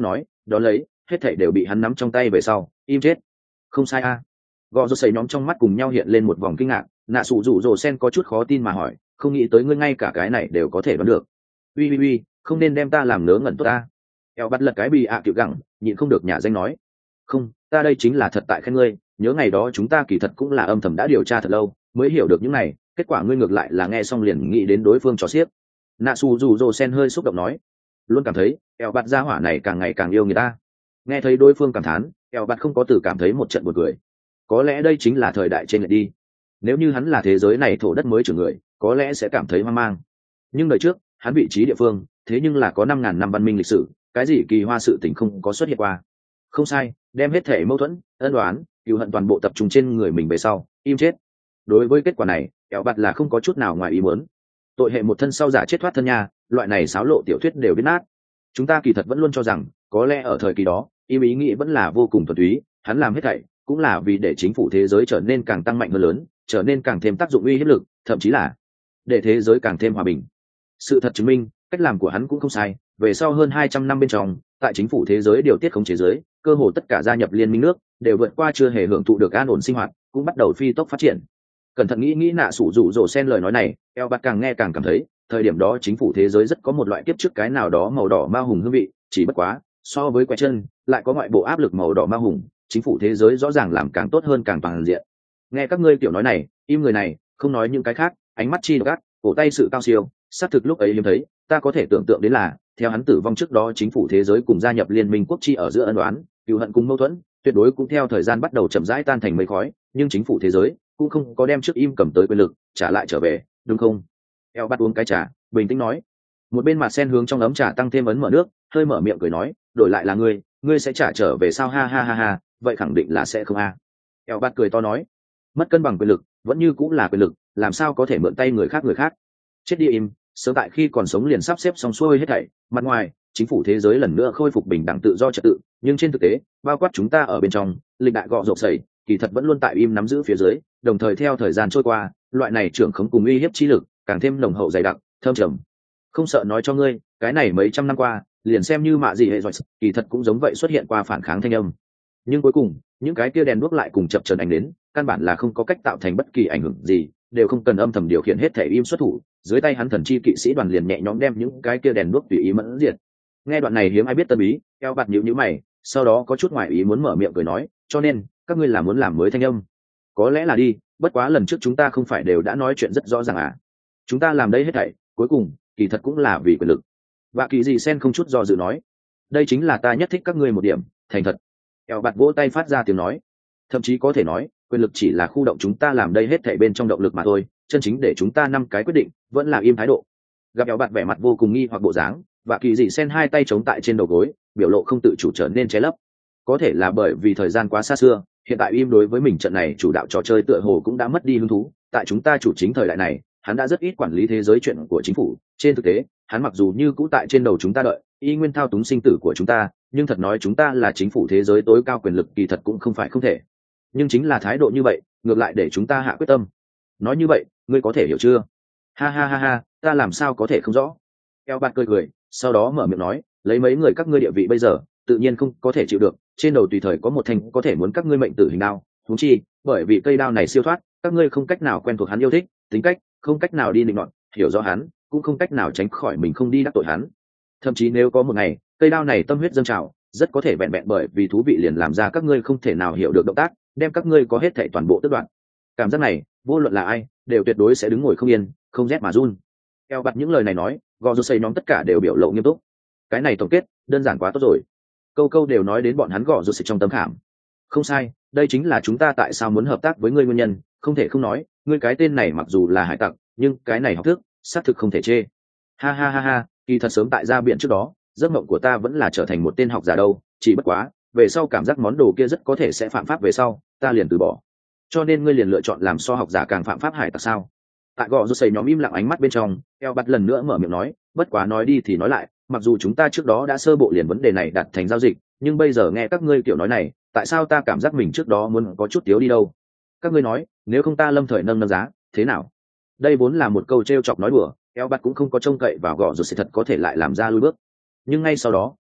đó lấy hết thảy đều bị hắn nắm trong tay về sau im chết. Không sai a. Gò rô xây nhóm trong mắt cùng nhau hiện lên một vòng kinh ngạc. Nạ sủ rủ rồ sen có chút khó tin mà hỏi, không nghĩ tới ngươi ngay cả cái này đều có thể đoán được. Ui ui ui, không nên đem ta làm ngớ ngẩn tốt ta. Eo bắt lật cái bị ạ à tiểu gẳng, nhịn không được nhả danh nói, không, ta đây chính là thật tại khen ngươi, nhớ ngày đó chúng ta kỳ thật cũng là âm thầm đã điều tra thật lâu mới hiểu được những này, kết quả ngươi ngược lại là nghe xong liền nghĩ đến đối phương trò xiếc. Nạ sủ rủ rồ sen hơi xúc động nói, luôn cảm thấy Eo bắt gia hỏa này càng ngày càng yêu người ta. Nghe thấy đối phương cảm thán, Eo bắt không có từ cảm thấy một trận buồn cười. Có lẽ đây chính là thời đại trên lệch đi. Nếu như hắn là thế giới này thổ đất mới trưởng người, có lẽ sẽ cảm thấy hoang mang. Nhưng đời trước, hắn vị trí địa phương, thế nhưng là có năm ngàn năm văn minh lịch sử, cái gì kỳ hoa sự tình không có xuất hiện qua. Không sai, đem hết thể mâu thuẫn, ân đoán, cừu hận toàn bộ tập trung trên người mình về sau, im chết. Đối với kết quả này, Eo bạt là không có chút nào ngoài ý muốn. Tội hệ một thân sau giả chết thoát thân nha, loại này xáo lộ tiểu thuyết đều biết nát. Chúng ta kỳ thật vẫn luôn cho rằng, có lẽ ở thời kỳ đó, im ý nghĩ vẫn là vô cùng thuần túy, hắn làm hết thảy cũng là vì để chính phủ thế giới trở nên càng tăng mạnh hơn lớn, trở nên càng thêm tác dụng uy hiếp lực, thậm chí là để thế giới càng thêm hòa bình. Sự thật chứng minh, cách làm của hắn cũng không sai. Về sau hơn hai trăm năm bên trong, tại chính phủ thế giới điều tiết khống chế giới, cơ hồ tất cả gia nhập liên minh nước đều vượt qua chưa hề hưởng thụ được an ổn sinh hoạt, cũng bắt đầu phi tốc phát triển. Cẩn thận nghĩ nghĩ nạ sủ rủ rồ sen lời nói này, eo bạt càng nghe càng cảm thấy, thời điểm đó chính phủ thế giới rất có một loại kiếp trước cái nào đó màu đỏ ma hùng hương vị, chỉ bất quá, so với quẹt chân, lại có ngoại bộ áp lực màu đỏ ma hùng, chính phủ thế giới rõ ràng làm càng tốt hơn càng toàn diện. Nghe các ngươi kiểu nói này, im người này, không nói những cái khác, ánh mắt chi gắt, cổ tay sự cao siêu, xác thực lúc ấy hiếm thấy, ta có thể tưởng tượng đến là, theo hắn tử vong trước đó chính phủ thế giới cùng gia nhập liên minh quốc chi ở giữa ân oán, cừu hận cùng mâu thuẫn, tuyệt đối cũng theo thời gian bắt đầu chậm rãi tan thành mây khói, nhưng chính phủ thế giới cũng không có đem trước im cầm tới quyền lực, trả lại trở về, đúng không? Eo bắt uống cái trà, bình tĩnh nói. Một bên mặt sen hướng trong ấm trà tăng thêm ấn mở nước, hơi mở miệng cười nói, đổi lại là ngươi, ngươi sẽ trả trở về sao ha ha ha ha, vậy khẳng định là sẽ không a. À. Eo bắt cười to nói, mất cân bằng quyền lực, vẫn như cũng là quyền lực, làm sao có thể mượn tay người khác người khác. Chết đi im, sớm tại khi còn sống liền sắp xếp xong xuôi hết thảy, mặt ngoài, chính phủ thế giới lần nữa khôi phục bình đẳng tự do trật tự, nhưng trên thực tế, bao quát chúng ta ở bên trong, lịch đại gọ rộp sẩy, kỳ thật vẫn luôn tại im nắm giữ phía dưới, đồng thời theo thời gian trôi qua, loại này trưởng khống cùng uy hiếp chi lực, càng thêm nồng hậu dày đặc, thâm trầm. Không sợ nói cho ngươi, cái này mấy trăm năm qua, liền xem như mạ gì hệ rồi, kỳ thật cũng giống vậy xuất hiện qua phản kháng thanh âm. Nhưng cuối cùng, những cái kia đèn đuốc lại cùng chập chờn ánh đến, căn bản là không có cách tạo thành bất kỳ ảnh hưởng gì, đều không cần âm thầm điều khiển hết thể im xuất thủ, dưới tay hắn thần chi kỵ sĩ đoàn liền nhẹ nhõm đem những cái kia đèn đuốc tùy ý mẫn diệt. Nghe đoạn này hiếm ai biết tân bí, eo bạt nhíu nhíu mày, sau đó có chút ngoại ý muốn mở miệng cười nói, cho nên các ngươi là muốn làm mới thanh âm? Có lẽ là đi, bất quá lần trước chúng ta không phải đều đã nói chuyện rất rõ ràng à? Chúng ta làm đây hết thảy, cuối cùng kỳ thật cũng là vì quyền lực. Và kỳ gì sen không chút do dự nói, đây chính là ta nhất thích các ngươi một điểm, thành thật. Eo bạt vỗ tay phát ra tiếng nói, thậm chí có thể nói, quyền lực chỉ là khu động chúng ta làm đây hết thảy bên trong động lực mà thôi, chân chính để chúng ta năm cái quyết định vẫn là im thái độ. Gặp Eo bạt vẻ mặt vô cùng nghi hoặc bộ dáng, và kỳ dị sen hai tay chống tại trên đầu gối, biểu lộ không tự chủ trở nên che lấp. Có thể là bởi vì thời gian quá xa xưa, hiện tại im đối với mình trận này chủ đạo trò chơi tựa hồ cũng đã mất đi hứng thú. Tại chúng ta chủ chính thời đại này, hắn đã rất ít quản lý thế giới chuyện của chính phủ. Trên thực tế, hắn mặc dù như cũ tại trên đầu chúng ta đợi, y nguyên thao túng sinh tử của chúng ta, nhưng thật nói chúng ta là chính phủ thế giới tối cao quyền lực kỳ thật cũng không phải không thể. Nhưng chính là thái độ như vậy, ngược lại để chúng ta hạ quyết tâm. Nói như vậy, ngươi có thể hiểu chưa? Ha ha ha ha, ta làm sao có thể không rõ? Eo bạt cười cười, sau đó mở miệng nói, lấy mấy người các ngươi địa vị bây giờ, tự nhiên không có thể chịu được, trên đầu tùy thời có một thanh có thể muốn các ngươi mệnh tử hình đao, huống chi, bởi vì cây đao này siêu thoát, các ngươi không cách nào quen thuộc hắn yêu thích, tính cách, không cách nào đi định nọt, hiểu rõ hắn, cũng không cách nào tránh khỏi mình không đi đắc tội hắn. Thậm chí nếu có một ngày, cây đao này tâm huyết dâng trào, rất có thể vẹn vẹn bởi vì thú vị liền làm ra các ngươi không thể nào hiểu được động tác, đem các ngươi có hết thảy toàn bộ tước đoạt. Cảm giác này, vô luận là ai, đều tuyệt đối sẽ đứng ngồi không yên, không rét mà run. Eo bặt những lời này nói, gò rô xây nhóm tất cả đều biểu lộ nghiêm túc. Cái này tổng kết, đơn giản quá tốt rồi. Câu câu đều nói đến bọn hắn gò rô xây trong tấm khảm. Không sai, đây chính là chúng ta tại sao muốn hợp tác với ngươi nguyên nhân, không thể không nói, ngươi cái tên này mặc dù là hải tặc, nhưng cái này học thức, xác thực không thể chê. Ha ha ha ha, kỳ thật sớm tại ra biển trước đó, giấc mộng của ta vẫn là trở thành một tên học giả đâu, chỉ bất quá, về sau cảm giác món đồ kia rất có thể sẽ phạm pháp về sau, ta liền từ bỏ. Cho nên ngươi liền lựa chọn làm so học giả càng phạm pháp hải tặc sao? Tại gò rô xây nhóm im lặng ánh mắt bên trong, eo bắt lần nữa mở miệng nói, bất quá nói đi thì nói lại, mặc dù chúng ta trước đó đã sơ bộ liền vấn đề này đặt thành giao dịch, nhưng bây giờ nghe các ngươi kiểu nói này, tại sao ta cảm giác mình trước đó muốn có chút tiếu đi đâu? Các ngươi nói, nếu không ta lâm thời nâng nâng giá, thế nào? Đây vốn là một câu trêu chọc nói đùa, eo bắt cũng không có trông cậy vào gò rô xây thật có thể lại làm ra lui bước. Nhưng ngay sau đó,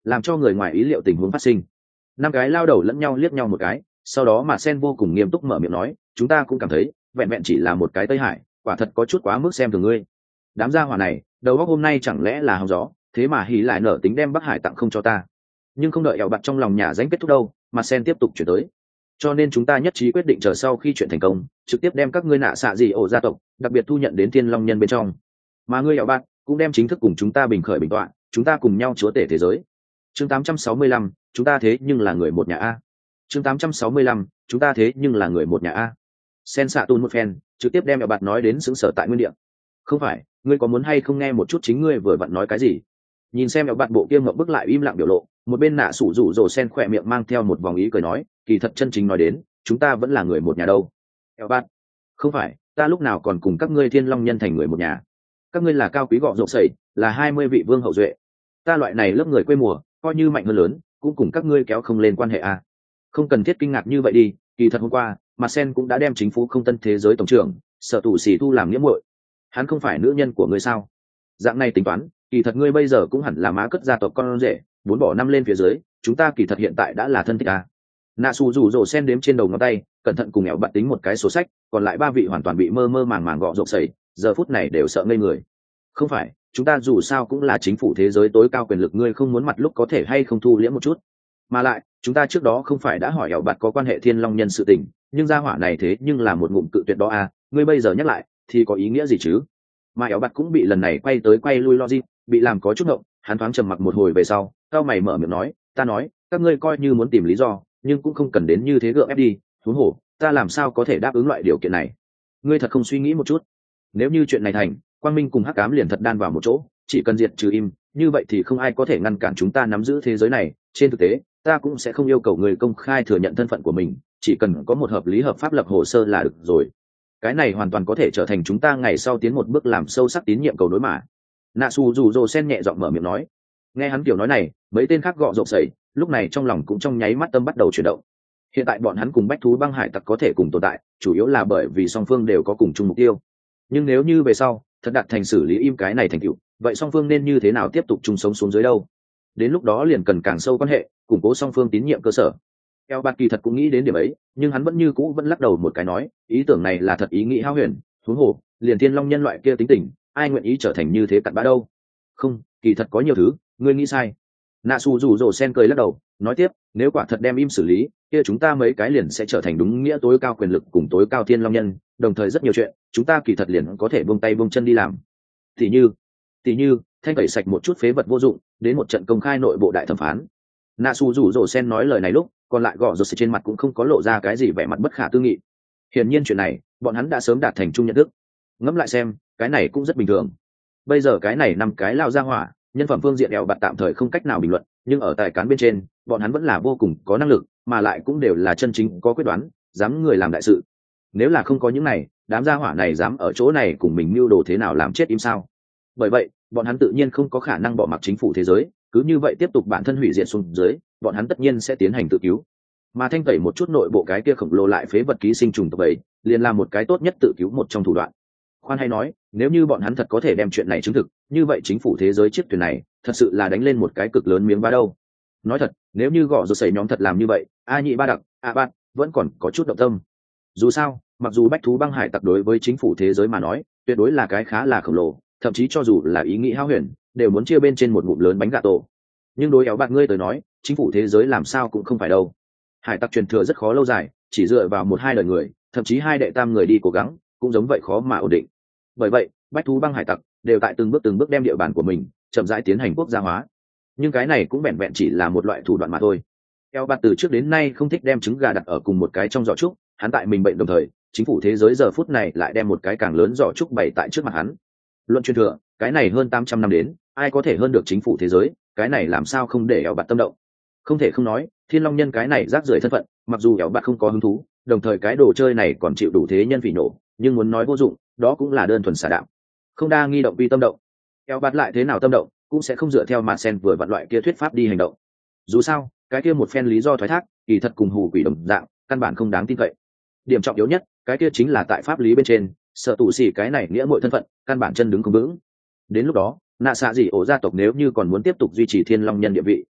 làm cho người ngoài ý liệu tình huống phát sinh. Năm cái lao đầu lẫn nhau liếc nhau một cái, sau đó mà sen vô cùng nghiêm túc mở miệng nói, chúng ta cũng cảm thấy vẹn vẹn chỉ là một cái Tây Hải, quả thật có chút quá mức xem thường ngươi. Đám gia hỏa này đầu óc hôm nay chẳng lẽ là hóng gió, thế mà hí lại nở tính đem Bắc Hải tặng không cho ta. Nhưng không đợi ẻo bặt trong lòng nhà danh kết thúc đâu, mà sen tiếp tục chuyển tới, cho nên chúng ta nhất trí quyết định chờ sau khi chuyện thành công trực tiếp đem các ngươi nạ xạ gì ổ gia tộc đặc biệt thu nhận đến thiên long nhân bên trong, mà ngươi ẻo bặt cũng đem chính thức cùng chúng ta bình khởi bình tọa, chúng ta cùng nhau chúa tể thế giới. Chương tám trăm sáu mươi lăm, chúng ta thế nhưng là người một nhà a. Chương tám trăm sáu mươi lăm, chúng ta thế nhưng là người một nhà a. Sen xạ tùn một phen trực tiếp đem ẻo bặt nói đến xứng sở tại nguyên địa. Không phải, ngươi có muốn hay không nghe một chút chính ngươi vừa vặn nói cái gì? Nhìn xem ẻo bặt bộ kia ngậm bức lại im lặng biểu lộ, một bên nạ sủ rủ rồ sen khỏe miệng mang theo một vòng ý cười nói, kỳ thật chân chính nói đến chúng ta vẫn là người một nhà đâu. Eo bát, không phải, ta lúc nào còn cùng các ngươi thiên long nhân thành người một nhà. Các ngươi là cao quý gọ rộng sẩy, là hai mươi vị vương hậu duệ, ta loại này lớp người quê mùa coi như mạnh hơn lớn cũng cùng các ngươi kéo không lên quan hệ à. Không cần thiết kinh ngạc như vậy đi, kỳ thật hôm qua mà sen cũng đã đem chính phủ không tân thế giới tổng trưởng sở tù xì thu làm nghĩa muội. Hắn không phải nữ nhân của ngươi sao? Dạng này tính toán, kỳ thật ngươi bây giờ cũng hẳn là má cất gia tộc con rể, bốn bỏ năm lên phía dưới, chúng ta kỳ thật hiện tại đã là thân thích à. Nạ xù rủ rồ sen đếm trên đầu ngón tay, cẩn thận cùng ẻo bặt tính một cái sổ sách, còn lại ba vị hoàn toàn bị mơ mơ màng màng gọ rộp sẩy, giờ phút này đều sợ ngây người. Không phải, chúng ta dù sao cũng là chính phủ thế giới tối cao quyền lực, ngươi không muốn mặt lúc có thể hay không thu liễm một chút. Mà lại, chúng ta trước đó không phải đã hỏi ẻo bặt có quan hệ thiên long nhân sự tình, nhưng gia hỏa này thế nhưng là một ngụm cự tuyệt đó à, ngươi bây giờ nhắc lại thì có ý nghĩa gì chứ? Mà ẻo bặt cũng bị lần này quay tới quay lui logic, bị làm có chút ngộng, hắn thoáng trầm mặc một hồi về sau, cao mày mở miệng nói, ta nói, các ngươi coi như muốn tìm lý do, nhưng cũng không cần đến như thế gượng ép đi, huống hồ ta làm sao có thể đáp ứng loại điều kiện này. Ngươi thật không suy nghĩ một chút, nếu như chuyện này thành, quang minh cùng hắc ám liền thật đan vào một chỗ, chỉ cần diệt trừ im, như vậy thì không ai có thể ngăn cản chúng ta nắm giữ thế giới này. Trên thực tế, ta cũng sẽ không yêu cầu người công khai thừa nhận thân phận của mình, chỉ cần có một hợp lý hợp pháp lập hồ sơ là được rồi. Cái này hoàn toàn có thể trở thành chúng ta ngày sau tiến một bước làm sâu sắc tín nhiệm cầu đối mà. Nạ xù rủ rồ sen nhẹ giọng mở miệng nói. Nghe hắn kiểu nói này, mấy tên khác gọ rộp sẩy lúc này trong lòng cũng trong nháy mắt tâm bắt đầu chuyển động. Hiện tại bọn hắn cùng bách thú băng hải tặc có thể cùng tồn tại, chủ yếu là bởi vì song phương đều có cùng chung mục tiêu. Nhưng nếu như về sau thật đạt thành xử lý im cái này thành tựu, vậy song phương nên như thế nào tiếp tục chung sống xuống dưới đâu? Đến lúc đó liền cần càng sâu quan hệ, củng cố song phương tín nhiệm cơ sở. Eo Bạt kỳ thật cũng nghĩ đến điểm ấy, nhưng hắn vẫn như cũ vẫn lắc đầu một cái nói, ý tưởng này là thật ý nghĩ hao huyền, huống hồ liền thiên long nhân loại kia tính tình, ai nguyện ý trở thành như thế cặn bã đâu? Không, kỳ thật có nhiều thứ, ngươi nghĩ sai. Nạ xù rủ rồ sen cười lắc đầu, nói tiếp, nếu quả thật đem im xử lý, kia chúng ta mấy cái liền sẽ trở thành đúng nghĩa tối cao quyền lực cùng tối cao thiên long nhân, đồng thời rất nhiều chuyện chúng ta kỳ thật liền có thể buông tay buông chân đi làm. Tỷ như, tỷ như thanh tẩy sạch một chút phế vật vô dụng, đến một trận công khai nội bộ đại thẩm phán. Nạ xù rủ rồ sen nói lời này lúc, còn lại gõ rột trên mặt cũng không có lộ ra cái gì vẻ mặt bất khả tư nghị. Hiển nhiên chuyện này bọn hắn đã sớm đạt thành chung nhận thức. Ngẫm lại xem, cái này cũng rất bình thường. Bây giờ cái này năm cái lao ra hỏa, nhân phẩm phương diện đèo bạt tạm thời không cách nào bình luận, nhưng ở tài cán bên trên bọn hắn vẫn là vô cùng có năng lực, mà lại cũng đều là chân chính có quyết đoán, dám người làm đại sự. Nếu là không có những này, đám gia hỏa này dám ở chỗ này cùng mình mưu đồ thế nào làm chết im sao? Bởi vậy bọn hắn tự nhiên không có khả năng bỏ mặc chính phủ thế giới, cứ như vậy tiếp tục bản thân hủy diệt xuống dưới, bọn hắn tất nhiên sẽ tiến hành tự cứu. Mà thanh tẩy một chút nội bộ cái kia khổng lồ lại phế vật ký sinh trùng tộc ấy, liền là một cái tốt nhất tự cứu một trong thủ đoạn. Khoan hay nói, nếu như bọn hắn thật có thể đem chuyện này chứng thực, như vậy chính phủ thế giới chiếc thuyền này thật sự là đánh lên một cái cực lớn miếng ba đâu. Nói thật, nếu như gõ rồi xảy nhóm thật làm như vậy, a nhị ba đặc, a bát vẫn còn có chút động tâm. Dù sao, mặc dù bách thú băng hải tặc đối với chính phủ thế giới mà nói, tuyệt đối là cái khá là khổng lồ, thậm chí cho dù là ý nghĩ hao huyền, đều muốn chia bên trên một ngụm lớn bánh gà tổ. Nhưng đối éo bạt ngươi tới nói, chính phủ thế giới làm sao cũng không phải đâu. Hải tặc truyền thừa rất khó lâu dài, chỉ dựa vào một hai đời người, thậm chí hai đệ tam người đi cố gắng, cũng giống vậy khó mà ổn định. Bởi vậy, bách thú băng hải tặc đều tại từng bước từng bước đem địa bàn của mình chậm rãi tiến hành quốc gia hóa. Nhưng cái này cũng vẹn vẹn chỉ là một loại thủ đoạn mà thôi. Éo bạt từ trước đến nay không thích đem trứng gà đặt ở cùng một cái trong giỏ trúc, hắn tại mình bệnh đồng thời, chính phủ thế giới giờ phút này lại đem một cái càng lớn giỏ trúc bày tại trước mặt hắn. Luận truyền thừa, cái này hơn tám trăm năm đến, ai có thể hơn được chính phủ thế giới, cái này làm sao không để éo bạt tâm động. Không thể không nói, thiên long nhân cái này rác rưởi thân phận, mặc dù éo bạt không có hứng thú, đồng thời cái đồ chơi này còn chịu đủ thế nhân phỉ nổ, nhưng muốn nói vô dụng, đó cũng là đơn thuần xả đạo. Không đa nghi động vi tâm động, éo bạt lại thế nào tâm động, cũng sẽ không dựa theo mà sen vừa vặn loại kia thuyết pháp đi hành động. Dù sao, cái kia một phen lý do thoái thác, kỳ thật cùng hù quỷ đồng dạng, căn bản không đáng tin cậy. Điểm trọng yếu nhất, cái kia chính là tại pháp lý bên trên, sợ tụ xỉ cái này nghĩa mọi thân phận, căn bản chân đứng không vững. Đến lúc đó, nạ xạ gì ổ gia tộc nếu như còn muốn tiếp tục duy trì thiên long nhân địa vị,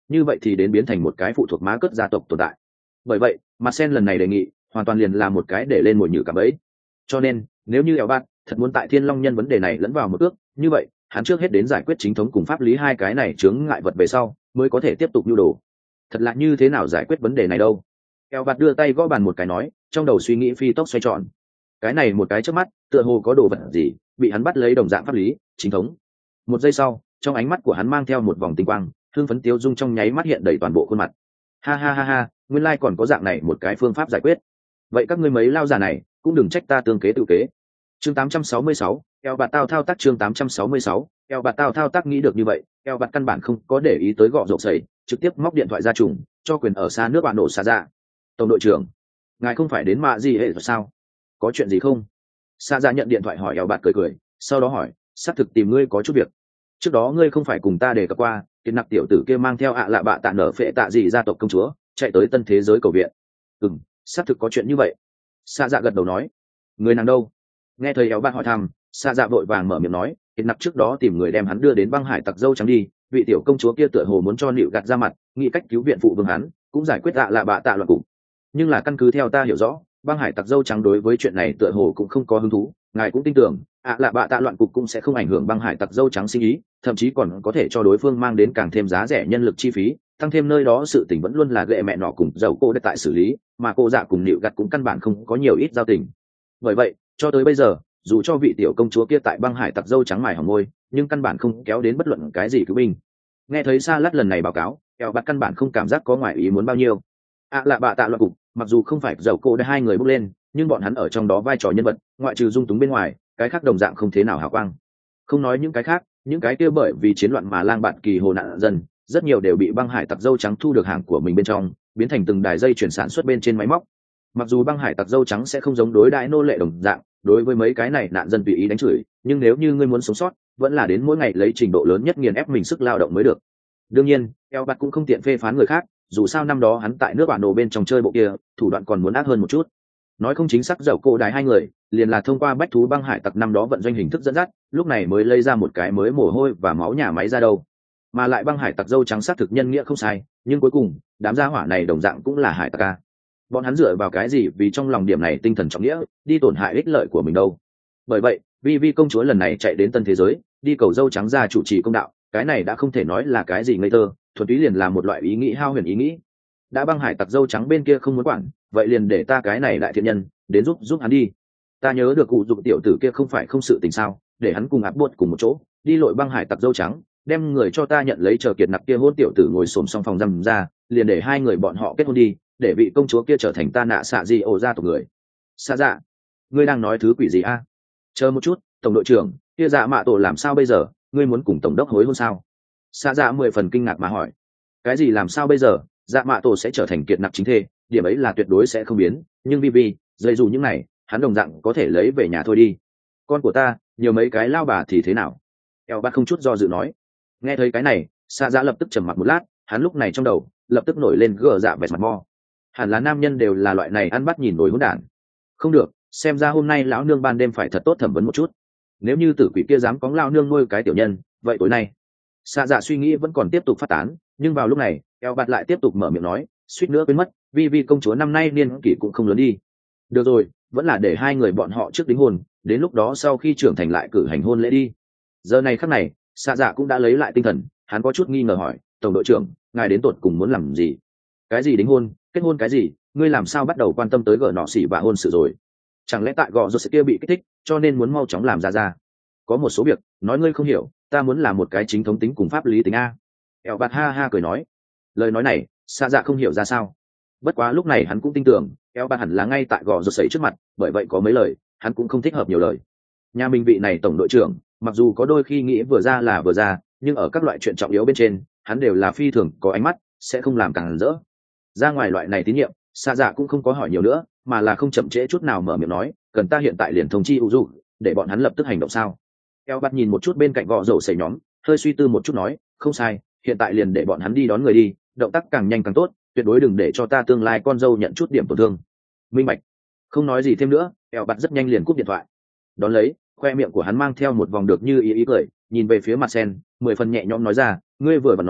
như vậy thì đến biến thành một cái phụ thuộc má cất gia tộc tồn tại. Bởi vậy mặt sen lần này đề nghị hoàn toàn liền là một cái để lên mồi nhử cả bẫy. Cho nên nếu như eo bạt thật muốn tại thiên long nhân vấn đề này lẫn vào một ước, như vậy hắn trước hết đến giải quyết chính thống cùng pháp lý hai cái này chướng ngại vật về sau mới có thể tiếp tục nhu đồ. Thật là như thế nào giải quyết vấn đề này đâu? Eo bạt đưa tay gõ bàn một cái nói, trong đầu suy nghĩ phi tốc xoay tròn. Cái này một cái trước mắt tựa hồ có đồ vật gì bị hắn bắt lấy đồng dạng pháp lý chính thống. Một giây sau trong ánh mắt của hắn mang theo một vòng tinh quang, hương phấn tiêu dung trong nháy mắt hiện đầy toàn bộ khuôn mặt. Ha ha ha ha, nguyên lai còn có dạng này một cái phương pháp giải quyết. Vậy các ngươi mấy lao già này cũng đừng trách ta tương kế tự kế. Chương tám trăm sáu mươi sáu, eo bạt tao thao tác chương tám trăm sáu mươi sáu, eo bạt tao thao tác nghĩ được như vậy, eo bạt căn bản không có để ý tới gọ rộp sẩy, trực tiếp móc điện thoại ra trùng, cho quyền ở xa nước bạn nổ xa ra. Tổng đội trưởng, ngài không phải đến mạ gì hệ rồi sao? Có chuyện gì không? Xa ra nhận điện thoại hỏi eo bạt cười cười, sau đó hỏi, xác thực tìm ngươi có chút việc. Trước đó ngươi không phải cùng ta đề cập qua, tiền nặc tiểu tử kia mang theo ạ lạ bạ tạ nở phệ tạ gì gia tộc công chúa, chạy tới tân thế giới cầu viện. Ừm, xác thực có chuyện như vậy. Xa dạ gật đầu nói, người nàng đâu? Nghe thấy éo bạt hỏi thăm, xa dạ vội vàng mở miệng nói, tiền nặc trước đó tìm người đem hắn đưa đến băng hải tặc dâu trắng đi, vị tiểu công chúa kia tựa hồ muốn cho nịu gạt ra mặt, nghĩ cách cứu viện phụ vương hắn, cũng giải quyết ạ lạ bạ tạ loạn cục. Nhưng là căn cứ theo ta hiểu rõ, băng hải tặc dâu trắng đối với chuyện này tựa hồ cũng không có hứng thú, ngài cũng tin tưởng ạ lạ bạ tạ loạn cục cũng sẽ không ảnh hưởng băng hải tặc dâu trắng sinh ý, thậm chí còn có thể cho đối phương mang đến càng thêm giá rẻ nhân lực chi phí, tăng thêm nơi đó sự tình vẫn luôn là gệ mẹ nọ cùng dầu cô đất tại xử lý, mà cô dạ cùng nịu gặt cũng căn bản không có nhiều ít giao tình. Bởi vậy cho tới bây giờ dù cho vị tiểu công chúa kia tại băng hải tặc dâu trắng mài hỏng môi, nhưng căn bản không kéo đến bất luận cái gì cứu binh. Nghe thấy Sa Lát lần này báo cáo, eo bạt căn bản không cảm giác có ngoài ý muốn bao nhiêu. ạ lạ bạ tạ loạn cục mặc dù không phải dầu cô đã hai người bước lên, nhưng bọn hắn ở trong đó vai trò nhân vật ngoại trừ dung túng bên ngoài, cái khác đồng dạng không thế nào hào quang. Không nói những cái khác, những cái kia bởi vì chiến loạn mà lang bạt kỳ hồ nạn dân, rất nhiều đều bị băng hải tặc dâu trắng thu được hàng của mình bên trong, biến thành từng đài dây chuyển sản xuất bên trên máy móc. Mặc dù băng hải tặc dâu trắng sẽ không giống đối đãi nô lệ đồng dạng, đối với mấy cái này nạn dân tùy ý đánh chửi, nhưng nếu như ngươi muốn sống sót, vẫn là đến mỗi ngày lấy trình độ lớn nhất nghiền ép mình sức lao động mới được. Đương nhiên, eo bạt cũng không tiện phê phán người khác, dù sao năm đó hắn tại nước bản đồ bên trong chơi bộ kia, thủ đoạn còn muốn ác hơn một chút. Nói không chính xác dầu cổ đài hai người liền là thông qua bách thú băng hải tặc năm đó vận doanh hình thức dẫn dắt, lúc này mới lây ra một cái mới mồ hôi và máu nhà máy ra đâu. Mà lại băng hải tặc dâu trắng xác thực nhân nghĩa không sai, nhưng cuối cùng đám gia hỏa này đồng dạng cũng là hải tặc ca. Bọn hắn dựa vào cái gì vì trong lòng điểm này tinh thần trọng nghĩa đi tổn hại ích lợi của mình đâu? Bởi vậy vi vi công chúa lần này chạy đến tân thế giới đi cầu dâu trắng ra chủ trì công đạo, cái này đã không thể nói là cái gì ngây thơ, thuần túy liền là một loại ý nghĩ hao huyền ý nghĩ. Đã băng hải tặc dâu trắng bên kia không muốn quản, vậy liền để ta cái này đại thiện nhân đến giúp giúp hắn đi. Ta nhớ được cụ dụng tiểu tử kia không phải không sự tình sao, để hắn cùng áp buốt cùng một chỗ đi lội băng hải tặc dâu trắng, đem người cho ta nhận lấy chờ kiệt nặc kia hôn tiểu tử ngồi xổm xong phòng rằm ra, liền để hai người bọn họ kết hôn đi, để vị công chúa kia trở thành ta nạ xạ di ổ ra tộc người. Xa dạ, ngươi đang nói thứ quỷ gì a? Chờ một chút, tổng đội trưởng, kia dạ mạ tổ làm sao bây giờ, ngươi muốn cùng tổng đốc hối hôn sao? Xa dạ mười phần kinh ngạc mà hỏi. Cái gì làm sao bây giờ? Dạ mạ tổ sẽ trở thành kiệt nặc chính thê, điểm ấy là tuyệt đối sẽ không biến, nhưng vi vi dây dù những này hắn đồng dạng có thể lấy về nhà thôi đi. Con của ta nhiều mấy cái lao bà thì thế nào? Eo bát không chút do dự nói. Nghe thấy cái này, Sa Dạ lập tức trầm mặc một lát, hắn lúc này trong đầu lập tức nổi lên gờ dạ vẻ mặt mo. Hẳn là nam nhân đều là loại này ăn bắt nhìn nổi hỗn đản. Không được, xem ra hôm nay lão nương ban đêm phải thật tốt thẩm vấn một chút. Nếu như tử quỷ kia dám cóng lao nương nuôi cái tiểu nhân, vậy tối nay. Sa Dạ suy nghĩ vẫn còn tiếp tục phát tán, nhưng vào lúc này, Eo bát lại tiếp tục mở miệng nói, suýt nữa quên mất, vi vi công chúa năm nay niên kỷ cũng không lớn đi. Được rồi, vẫn là để hai người bọn họ trước đính hôn, đến lúc đó sau khi trưởng thành lại cử hành hôn lễ đi. Giờ này khắc này, Sa Dạ cũng đã lấy lại tinh thần, hắn có chút nghi ngờ hỏi, tổng đội trưởng, ngài đến tột cùng muốn làm gì? Cái gì đính hôn, kết hôn cái gì, ngươi làm sao bắt đầu quan tâm tới gở nọ xỉ và hôn sự rồi? Chẳng lẽ tại gò rốt sự kia bị kích thích, cho nên muốn mau chóng làm ra ra? Có một số việc, nói ngươi không hiểu, ta muốn làm một cái chính thống tính cùng pháp lý tính a. Eo bạt ha ha cười nói. Lời nói này, Sa Dạ không hiểu ra sao. Bất quá lúc này hắn cũng tin tưởng, Eo bạt hẳn là ngay tại gò rốt sấy trước mặt, bởi vậy có mấy lời, hắn cũng không thích hợp nhiều lời. Nhà mình vị này tổng đội trưởng, mặc dù có đôi khi nghĩ vừa ra là vừa ra, nhưng ở các loại chuyện trọng yếu bên trên, hắn đều là phi thường có ánh mắt, sẽ không làm càng rỡ. Ra ngoài loại này tín nhiệm, Sa Dạ cũng không có hỏi nhiều nữa, mà là không chậm trễ chút nào mở miệng nói, cần ta hiện tại liền thông chi Uzu, để bọn hắn lập tức hành động sao? Eo bạt nhìn một chút bên cạnh gò rổ sấy nhóm, hơi suy tư một chút nói, không sai, hiện tại liền để bọn hắn đi đón người đi, động tác càng nhanh càng tốt, tuyệt đối đừng để cho ta tương lai con dâu nhận chút điểm tổn thương. Minh bạch. Không nói gì thêm nữa, Eo bạt rất nhanh liền cúp điện thoại. Đón lấy, khoe miệng của hắn mang theo một vòng được như ý ý cười, nhìn về phía mặt sen, mười phần nhẹ nhõm nói ra, ngươi vừa và nói,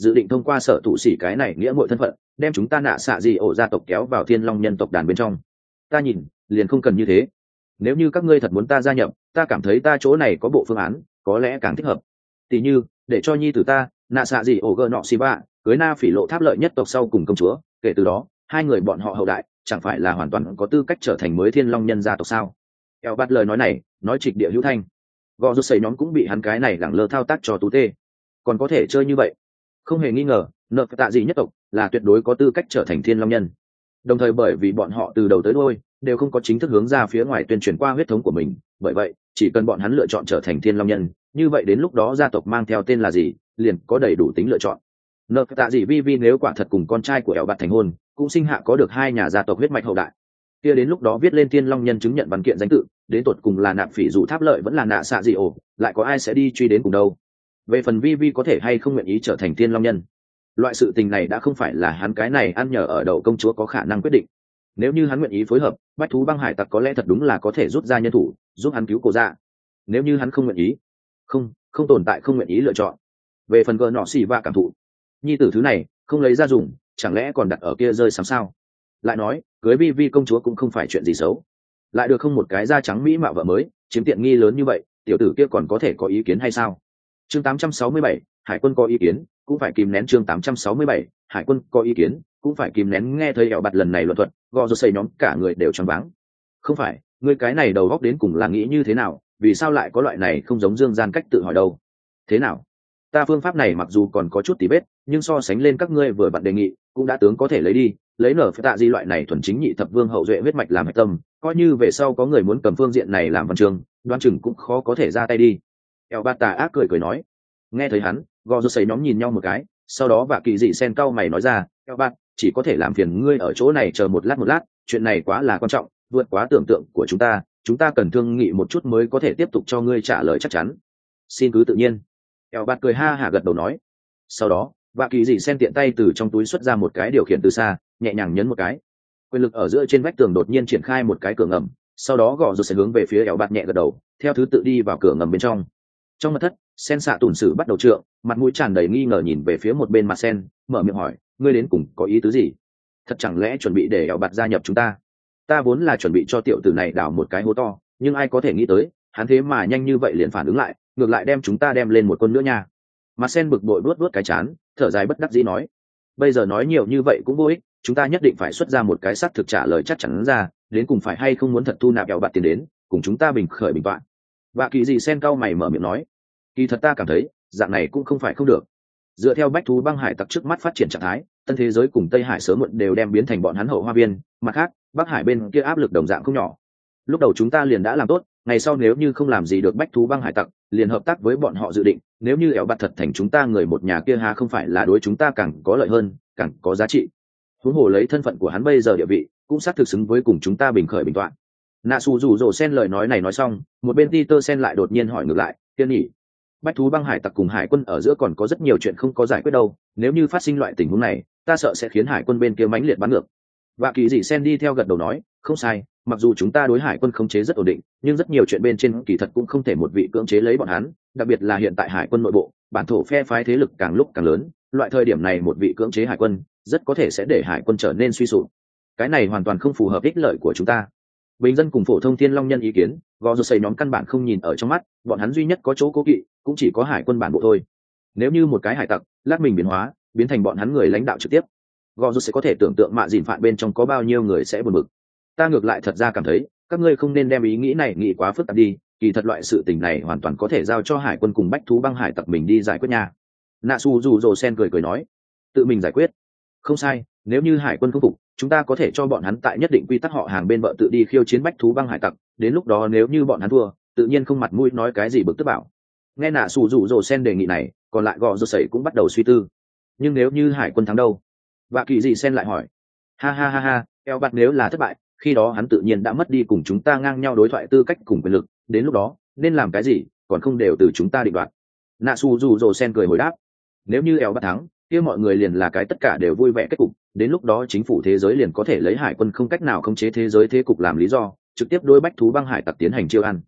dự định thông qua sở tụ sĩ cái này nghĩa mọi thân phận đem chúng ta nạ xạ gì ổ gia tộc kéo vào thiên long nhân tộc đàn bên trong. Ta nhìn liền không cần như thế. Nếu như các ngươi thật muốn ta gia nhập, ta cảm thấy ta chỗ này có bộ phương án có lẽ càng thích hợp. Tỷ như để cho nhi tử ta nạ xạ gì ổ gờ nọ xì bạ cưới na phỉ lộ tháp lợi nhất tộc sau cùng công chúa, kể từ đó hai người bọn họ hậu đại chẳng phải là hoàn toàn có tư cách trở thành mới thiên long nhân gia tộc sao? Eo bắt lời nói này nói trịch địa hữu thanh, gò rút xây nhóm cũng bị hắn cái này lẳng lơ thao tác cho tú tê. Còn có thể chơi như vậy? Không hề nghi ngờ nợ tạ gì nhất tộc là tuyệt đối có tư cách trở thành thiên long nhân, đồng thời bởi vì bọn họ từ đầu tới đôi đều không có chính thức hướng ra phía ngoài tuyên truyền qua huyết thống của mình, bởi vậy chỉ cần bọn hắn lựa chọn trở thành thiên long nhân, như vậy đến lúc đó gia tộc mang theo tên là gì liền có đầy đủ tính lựa chọn. Nợ tạ gì vi vi nếu quả thật cùng con trai của eo bạt thành hôn, cũng sinh hạ có được hai nhà gia tộc huyết mạch hậu đại, kia đến lúc đó viết lên thiên long nhân chứng nhận văn kiện danh tự, đến tột cùng là nạp phỉ dụ tháp lợi vẫn là nạ xạ gì ổ, lại có ai sẽ đi truy đến cùng đâu. Về phần vi vi có thể hay không nguyện ý trở thành thiên long nhân, loại sự tình này đã không phải là hắn cái này ăn nhờ ở đậu công chúa có khả năng quyết định. Nếu như hắn nguyện ý phối hợp, bách thú băng hải tặc có lẽ thật đúng là có thể rút ra nhân thủ giúp hắn cứu cổ dạ. Nếu như hắn không nguyện ý, không không tồn tại không nguyện ý lựa chọn. Về phần gờ nọ xì va cảm thụ, nhi tử thứ này không lấy ra dùng, chẳng lẽ còn đặt ở kia rơi sắm sao? Lại nói cưới vi vi công chúa cũng không phải chuyện gì xấu, lại được không một cái da trắng mỹ mạo vợ mới chiếm tiện nghi lớn như vậy, tiểu tử kia còn có thể có ý kiến hay sao? Chương tám trăm sáu mươi bảy, hải quân có ý kiến cũng phải kìm nén. Chương tám trăm sáu mươi bảy, hải quân có ý kiến cũng phải kìm nén. Nghe thấy ẻo bạt lần này luận thuật, gò rô xây nhóm cả người đều choáng váng. Không phải, ngươi cái này đầu góc đến cùng là nghĩ như thế nào? Vì sao lại có loại này không giống dương gian cách tự hỏi đâu? Thế nào? Ta phương pháp này mặc dù còn có chút tí vết, nhưng so sánh lên các ngươi vừa bạn đề nghị, cũng đã tướng có thể lấy đi, lấy nở phải tạ di loại này thuần chính nhị thập vương hậu duệ huyết mạch làm hạch tâm, coi như về sau có người muốn cầm phương diện này làm văn chương, đoan chừng cũng khó có thể ra tay đi. Eo bạt tà ác cười cười nói. Nghe thấy hắn, gò rô xây nhóm nhìn nhau một cái, sau đó và kỳ dị sen cau mày nói ra, eo bạt, chỉ có thể làm phiền ngươi ở chỗ này chờ một lát một lát, chuyện này quá là quan trọng, vượt quá tưởng tượng của chúng ta, chúng ta cần thương nghị một chút mới có thể tiếp tục cho ngươi trả lời chắc chắn. Xin cứ tự nhiên. Eo bạt cười ha hả gật đầu nói. Sau đó và kỳ dị sen tiện tay từ trong túi xuất ra một cái điều khiển từ xa, nhẹ nhàng nhấn một cái, quyền lực ở giữa trên vách tường đột nhiên triển khai một cái cửa ngầm, sau đó gò rô sẽ hướng về phía eo bạt nhẹ gật đầu, theo thứ tự đi vào cửa ngầm bên trong. Trong mật thất, sen xạ tùn sử bắt đầu trượng, mặt mũi tràn đầy nghi ngờ nhìn về phía một bên mặt sen, mở miệng hỏi, ngươi đến cùng có ý tứ gì? Thật chẳng lẽ chuẩn bị để eo bạt gia nhập chúng ta? Ta vốn là chuẩn bị cho tiểu tử này đào một cái hố to, nhưng ai có thể nghĩ tới hắn thế mà nhanh như vậy liền phản ứng lại, ngược lại đem chúng ta đem lên một con nữa nha. Mặt sen bực bội vuốt vuốt cái chán, thở dài bất đắc dĩ nói, bây giờ nói nhiều như vậy cũng vô ích, chúng ta nhất định phải xuất ra một cái xác thực trả lời chắc chắn ra, đến cùng phải hay không muốn thật thu nạp eo bạt tiền đến cùng chúng ta bình khởi bình toạn. Và kỳ dị sen cau mày mở miệng nói, kỳ thật ta cảm thấy dạng này cũng không phải không được. Dựa theo bách thú băng hải tặc trước mắt phát triển trạng thái, tân thế giới cùng tây hải sớm muộn đều đem biến thành bọn hắn hậu hoa viên, mặt khác bắc hải bên kia áp lực đồng dạng không nhỏ. Lúc đầu chúng ta liền đã làm tốt, ngày sau nếu như không làm gì được bách thú băng hải tặc, liền hợp tác với bọn họ dự định, nếu như ẻo bạt thật thành chúng ta người một nhà kia ha, không phải là đối chúng ta càng có lợi hơn, càng có giá trị. Huống hồ lấy thân phận của hắn bây giờ địa vị, cũng xác thực xứng với cùng chúng ta bình khởi bình toạn. Nạ Sủ rủ rồ sen lời nói này nói xong, một bên Peter sen lại đột nhiên hỏi ngược lại, tiên nhỉ, bách thú băng hải tặc cùng hải quân ở giữa còn có rất nhiều chuyện không có giải quyết đâu, nếu như phát sinh loại tình huống này, ta sợ sẽ khiến hải quân bên kia mãnh liệt bắn ngược. Và kỳ dị sen đi theo gật đầu nói, không sai, mặc dù chúng ta đối hải quân khống chế rất ổn định, nhưng rất nhiều chuyện bên trên kỳ thật cũng không thể một vị cưỡng chế lấy bọn hắn, đặc biệt là hiện tại hải quân nội bộ bản thổ phe phái thế lực càng lúc càng lớn, loại thời điểm này một vị cưỡng chế hải quân rất có thể sẽ để hải quân trở nên suy sụp. Cái này hoàn toàn không phù hợp ích lợi của chúng ta. Bình dân cùng phổ thông thiên long nhân ý kiến, gò rô xây nhóm căn bản không nhìn ở trong mắt, bọn hắn duy nhất có chỗ cố kỵ cũng chỉ có hải quân bản bộ thôi. Nếu như một cái hải tặc lát mình biến hóa biến thành bọn hắn người lãnh đạo trực tiếp, gò rô sẽ có thể tưởng tượng mạ dìn phạt bên trong có bao nhiêu người sẽ buồn bực. Ta ngược lại thật ra cảm thấy các ngươi không nên đem ý nghĩ này nghĩ quá phức tạp đi, kỳ thật loại sự tình này hoàn toàn có thể giao cho hải quân cùng bách thú băng hải tặc mình đi giải quyết nha. Nạ Sủ rủ rồ sen cười cười nói, tự mình giải quyết không sai, nếu như hải quân không phục, chúng ta có thể cho bọn hắn tại nhất định quy tắc họ hàng bên vợ tự đi khiêu chiến bách thú băng hải tặc, đến lúc đó nếu như bọn hắn thua, tự nhiên không mặt mũi nói cái gì bực tức bảo. Nghe Nạ Sủ rủ rồ sen đề nghị này, còn lại gò rô sẩy cũng bắt đầu suy tư. Nhưng nếu như hải quân thắng đâu? Và kỳ dị sen lại hỏi. Ha ha ha ha, eo bạt nếu là thất bại, khi đó hắn tự nhiên đã mất đi cùng chúng ta ngang nhau đối thoại tư cách cùng quyền lực, đến lúc đó nên làm cái gì còn không đều từ chúng ta định đoạt. Nạ Sủ rủ rồ sen cười hồi đáp, nếu như eo bạt thắng, kia mọi người liền là cái tất cả đều vui vẻ kết cục, đến lúc đó chính phủ thế giới liền có thể lấy hải quân không cách nào khống chế thế giới thế cục làm lý do, trực tiếp đối bách thú băng hải tặc tiến hành chiêu ăn.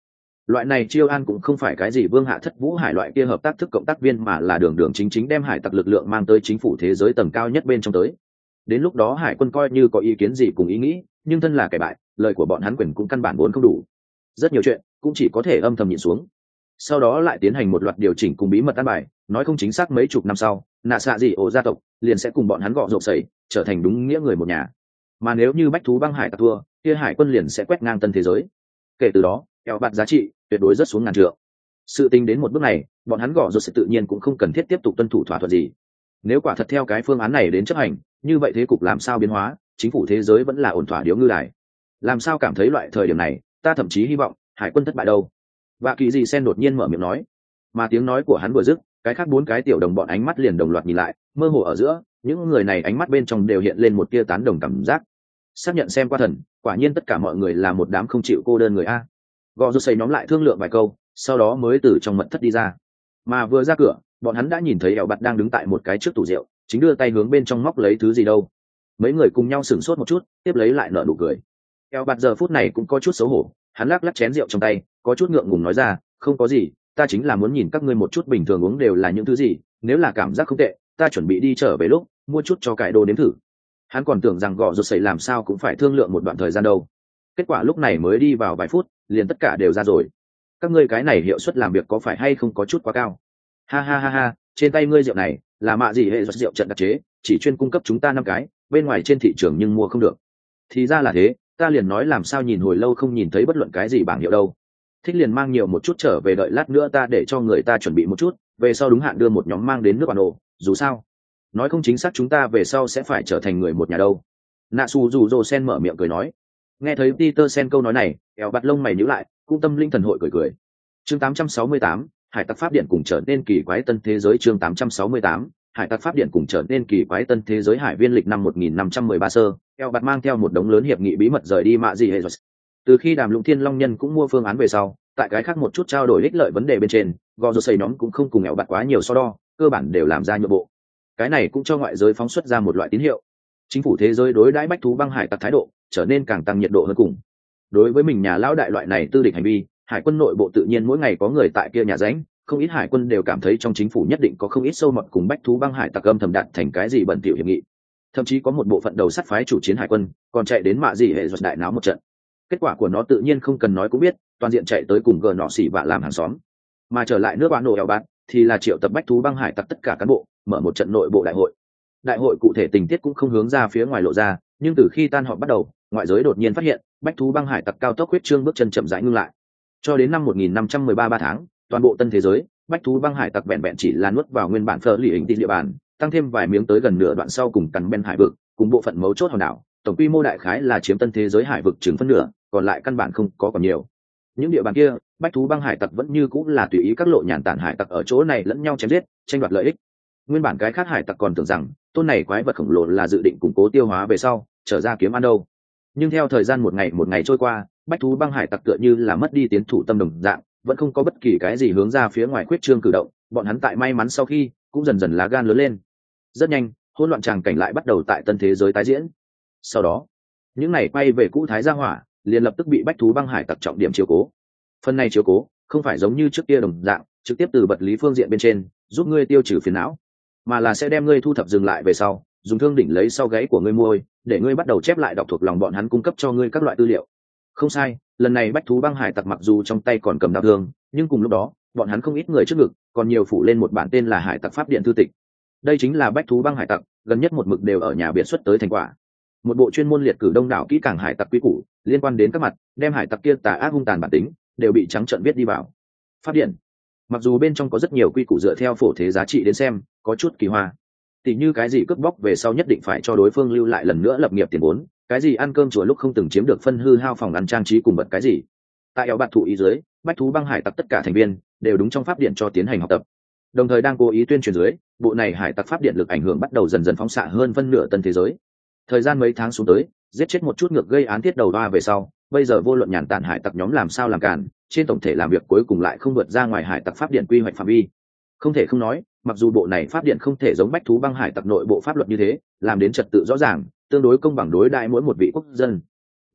Loại này chiêu an cũng không phải cái gì vương hạ thất vũ hải loại kia hợp tác thức cộng tác viên, mà là đường đường chính chính đem hải tặc lực lượng mang tới chính phủ thế giới tầng cao nhất bên trong tới. Đến lúc đó hải quân coi như có ý kiến gì cùng ý nghĩ, nhưng thân là kẻ bại, lời của bọn hắn quyền cũng căn bản vốn không đủ. Rất nhiều chuyện cũng chỉ có thể âm thầm nhịn xuống, sau đó lại tiến hành một loạt điều chỉnh cùng bí mật an bài. Nói không chính xác mấy chục năm sau, nạ xạ dị ổ gia tộc liền sẽ cùng bọn hắn gọ rộp sẩy trở thành đúng nghĩa người một nhà. Mà nếu như bách thú băng hải tặc thua, kia hải quân liền sẽ quét ngang tân thế giới. Kể từ đó eo bạt giá trị tuyệt đối rất xuống ngàn trượng. Sự tính đến một bước này, bọn hắn gọ rộp sẽ tự nhiên cũng không cần thiết tiếp tục tuân thủ thỏa thuận gì. Nếu quả thật theo cái phương án này đến chấp hành, như vậy thế cục làm sao biến hóa, chính phủ thế giới vẫn là ổn thỏa điếu ngư đài. Làm sao cảm thấy loại thời điểm này, ta thậm chí hy vọng hải quân thất bại đâu. Và kỳ dị sen đột nhiên mở miệng nói, mà tiếng nói của hắn vừa dứt, cái khác bốn cái tiểu đồng bọn ánh mắt liền đồng loạt nhìn lại, mơ hồ ở giữa, những người này ánh mắt bên trong đều hiện lên một tia tán đồng cảm giác. Xác nhận xem qua thần, quả nhiên tất cả mọi người là một đám không chịu cô đơn người a. Gò rút xây nhóm lại thương lượng vài câu, sau đó mới từ trong mật thất đi ra. Mà vừa ra cửa, bọn hắn đã nhìn thấy eo bạt đang đứng tại một cái trước tủ rượu, chính đưa tay hướng bên trong móc lấy thứ gì đâu. Mấy người cùng nhau sửng sốt một chút, tiếp lấy lại nở nụ cười. Eo bạt giờ phút này cũng có chút xấu hổ, hắn lắc lắc chén rượu trong tay, có chút ngượng ngùng nói ra, không có gì, ta chính là muốn nhìn các ngươi một chút bình thường uống đều là những thứ gì, nếu là cảm giác không tệ, ta chuẩn bị đi trở về lúc mua chút cho cải đồ nếm thử. Hắn còn tưởng rằng gò rột sẩy làm sao cũng phải thương lượng một đoạn thời gian đâu. Kết quả lúc này mới đi vào vài phút, liền tất cả đều ra rồi. Các ngươi cái này hiệu suất làm việc có phải hay không có chút quá cao? Ha ha ha ha, trên tay ngươi rượu này là mạ gì hệ rượu trận đặc chế, chỉ chuyên cung cấp chúng ta năm cái, bên ngoài trên thị trường nhưng mua không được. Thì ra là thế, ta liền nói làm sao nhìn hồi lâu không nhìn thấy bất luận cái gì bảng hiệu đâu. Thích liền mang nhiều một chút trở về, đợi lát nữa ta để cho người ta chuẩn bị một chút, về sau đúng hạn đưa một nhóm mang đến nước bản đồ, dù sao nói không chính xác chúng ta về sau sẽ phải trở thành người một nhà đâu. Nạ su dù dô sen mở miệng cười nói. Nghe thấy Peter Sen câu nói này, eo bạt lông mày nhíu lại, cũng tâm linh thần hội cười cười. Chương tám trăm sáu mươi tám, hải tặc pháp điện cùng trở nên kỳ quái tân thế giới. Chương tám trăm sáu mươi tám, hải tặc pháp điện cùng trở nên kỳ quái tân thế giới. Hải viên lịch năm một nghìn năm trăm mười ba sơ, eo bạt mang theo một đống lớn hiệp nghị bí mật rời đi mạ gì hệ. Từ khi đàm lũng thiên long nhân cũng mua phương án về sau, tại cái khác một chút trao đổi ích lợi vấn đề bên trên, gò rột xây nhóm cũng không cùng eo bạt quá nhiều so đo, cơ bản đều làm ra nhượng bộ. Cái này cũng cho ngoại giới phóng xuất ra một loại tín hiệu, chính phủ thế giới đối đãi bách thú băng hải tặc thái độ trở nên càng tăng nhiệt độ hơn cùng. Đối với mình nhà lão đại loại này tư địch hành vi, hải quân nội bộ tự nhiên mỗi ngày có người tại kia nhà ránh, không ít hải quân đều cảm thấy trong chính phủ nhất định có không ít sâu mọt cùng bách thú băng hải tặc âm thầm đạt thành cái gì bẩn thỉu hiệp nghị. Thậm chí có một bộ phận đầu sắt phái chủ chiến hải quân còn chạy đến mạ gì hệ giật đại náo một trận. Kết quả của nó tự nhiên không cần nói cũng biết, toàn diện chạy tới cùng gờ nọ xỉ vạ làm hàng xóm. Mà trở lại nước bạn nổ eo bát thì là triệu tập bách thú băng hải tặc tất cả cán bộ, mở một trận nội bộ đại hội. Đại hội cụ thể tình tiết cũng không hướng ra phía ngoài lộ ra, nhưng từ khi tan họp bắt đầu, ngoại giới đột nhiên phát hiện bách thú băng hải tặc cao tốc huyết trương bước chân chậm rãi ngưng lại. Cho đến năm một nghìn năm trăm mười ba ba tháng, toàn bộ tân thế giới bách thú băng hải tặc vẹn vẹn chỉ là nuốt vào nguyên bản phở lì hình tin địa bàn, tăng thêm vài miếng tới gần nửa đoạn sau cùng cằn ben hải vực cùng bộ phận mấu chốt hòn đảo, tổng quy mô đại khái là chiếm tân thế giới hải vực chừng phân nửa, còn lại căn bản không có còn nhiều. Những địa bàn kia bách thú băng hải tặc vẫn như cũng là tùy ý các lộ nhàn tản hải tặc ở chỗ này lẫn nhau chém giết, tranh đoạt lợi ích. Nguyên bản cái khác hải tặc còn tưởng rằng tôn này quái vật khổng lồ là dự định củng cố tiêu hóa về sau trở ra kiếm ăn đâu, nhưng theo thời gian một ngày một ngày trôi qua, bách thú băng hải tặc tựa như là mất đi tiến thủ tâm đồng dạng, vẫn không có bất kỳ cái gì hướng ra phía ngoài khuyết trương cử động. Bọn hắn tại may mắn sau khi cũng dần dần lá gan lớn lên. Rất nhanh, hỗn loạn tràng cảnh lại bắt đầu tại tân thế giới tái diễn. Sau đó, những này quay về cũ thái gia hỏa liền lập tức bị bách thú băng hải tặc trọng điểm chiếu cố. Phần này chiếu cố không phải giống như trước kia đồng dạng trực tiếp từ vật lý phương diện bên trên giúp ngươi tiêu trừ phiền não, mà là sẽ đem ngươi thu thập dừng lại về sau, dùng thương đỉnh lấy sau gáy của ngươi môi, để ngươi bắt đầu chép lại đọc thuộc lòng bọn hắn cung cấp cho ngươi các loại tư liệu. Không sai, lần này bách thú băng hải tặc mặc dù trong tay còn cầm đao thương, nhưng cùng lúc đó bọn hắn không ít người trước ngực còn nhiều phủ lên một bản tên là hải tặc pháp điện thư tịch. Đây chính là bách thú băng hải tặc gần nhất một mực đều ở nhà biệt xuất tới thành quả, một bộ chuyên môn liệt cử đông đảo kỹ càng hải tặc quy củ liên quan đến các mặt, đem hải tặc kia tà ác hung tàn bản tính đều bị trắng trợn viết đi vào. Pháp điện mặc dù bên trong có rất nhiều quy củ dựa theo phổ thế giá trị đến xem có chút kỳ hoa, tỉ như cái gì cướp bóc về sau nhất định phải cho đối phương lưu lại lần nữa lập nghiệp tiền vốn, cái gì ăn cơm chùa lúc không từng chiếm được phân hư hao phòng ăn trang trí cùng bật cái gì. Tại eo bạt thụ ý dưới, bách thú băng hải tặc tất cả thành viên đều đúng trong pháp điện cho tiến hành học tập, đồng thời đang cố ý tuyên truyền dưới, bộ này hải tặc pháp điện lực ảnh hưởng bắt đầu dần dần phóng xạ hơn phân nửa tân thế giới. Thời gian mấy tháng xuống tới, giết chết một chút ngược gây án thiết đầu đoa về sau, bây giờ vô luận nhàn tản hải tặc nhóm làm sao làm cản, trên tổng thể làm việc cuối cùng lại không vượt ra ngoài hải tặc pháp điện quy hoạch phạm vi. Không thể không nói, mặc dù bộ này pháp điện không thể giống bách thú băng hải tặc nội bộ pháp luật như thế làm đến trật tự rõ ràng, tương đối công bằng đối đãi mỗi một vị quốc dân,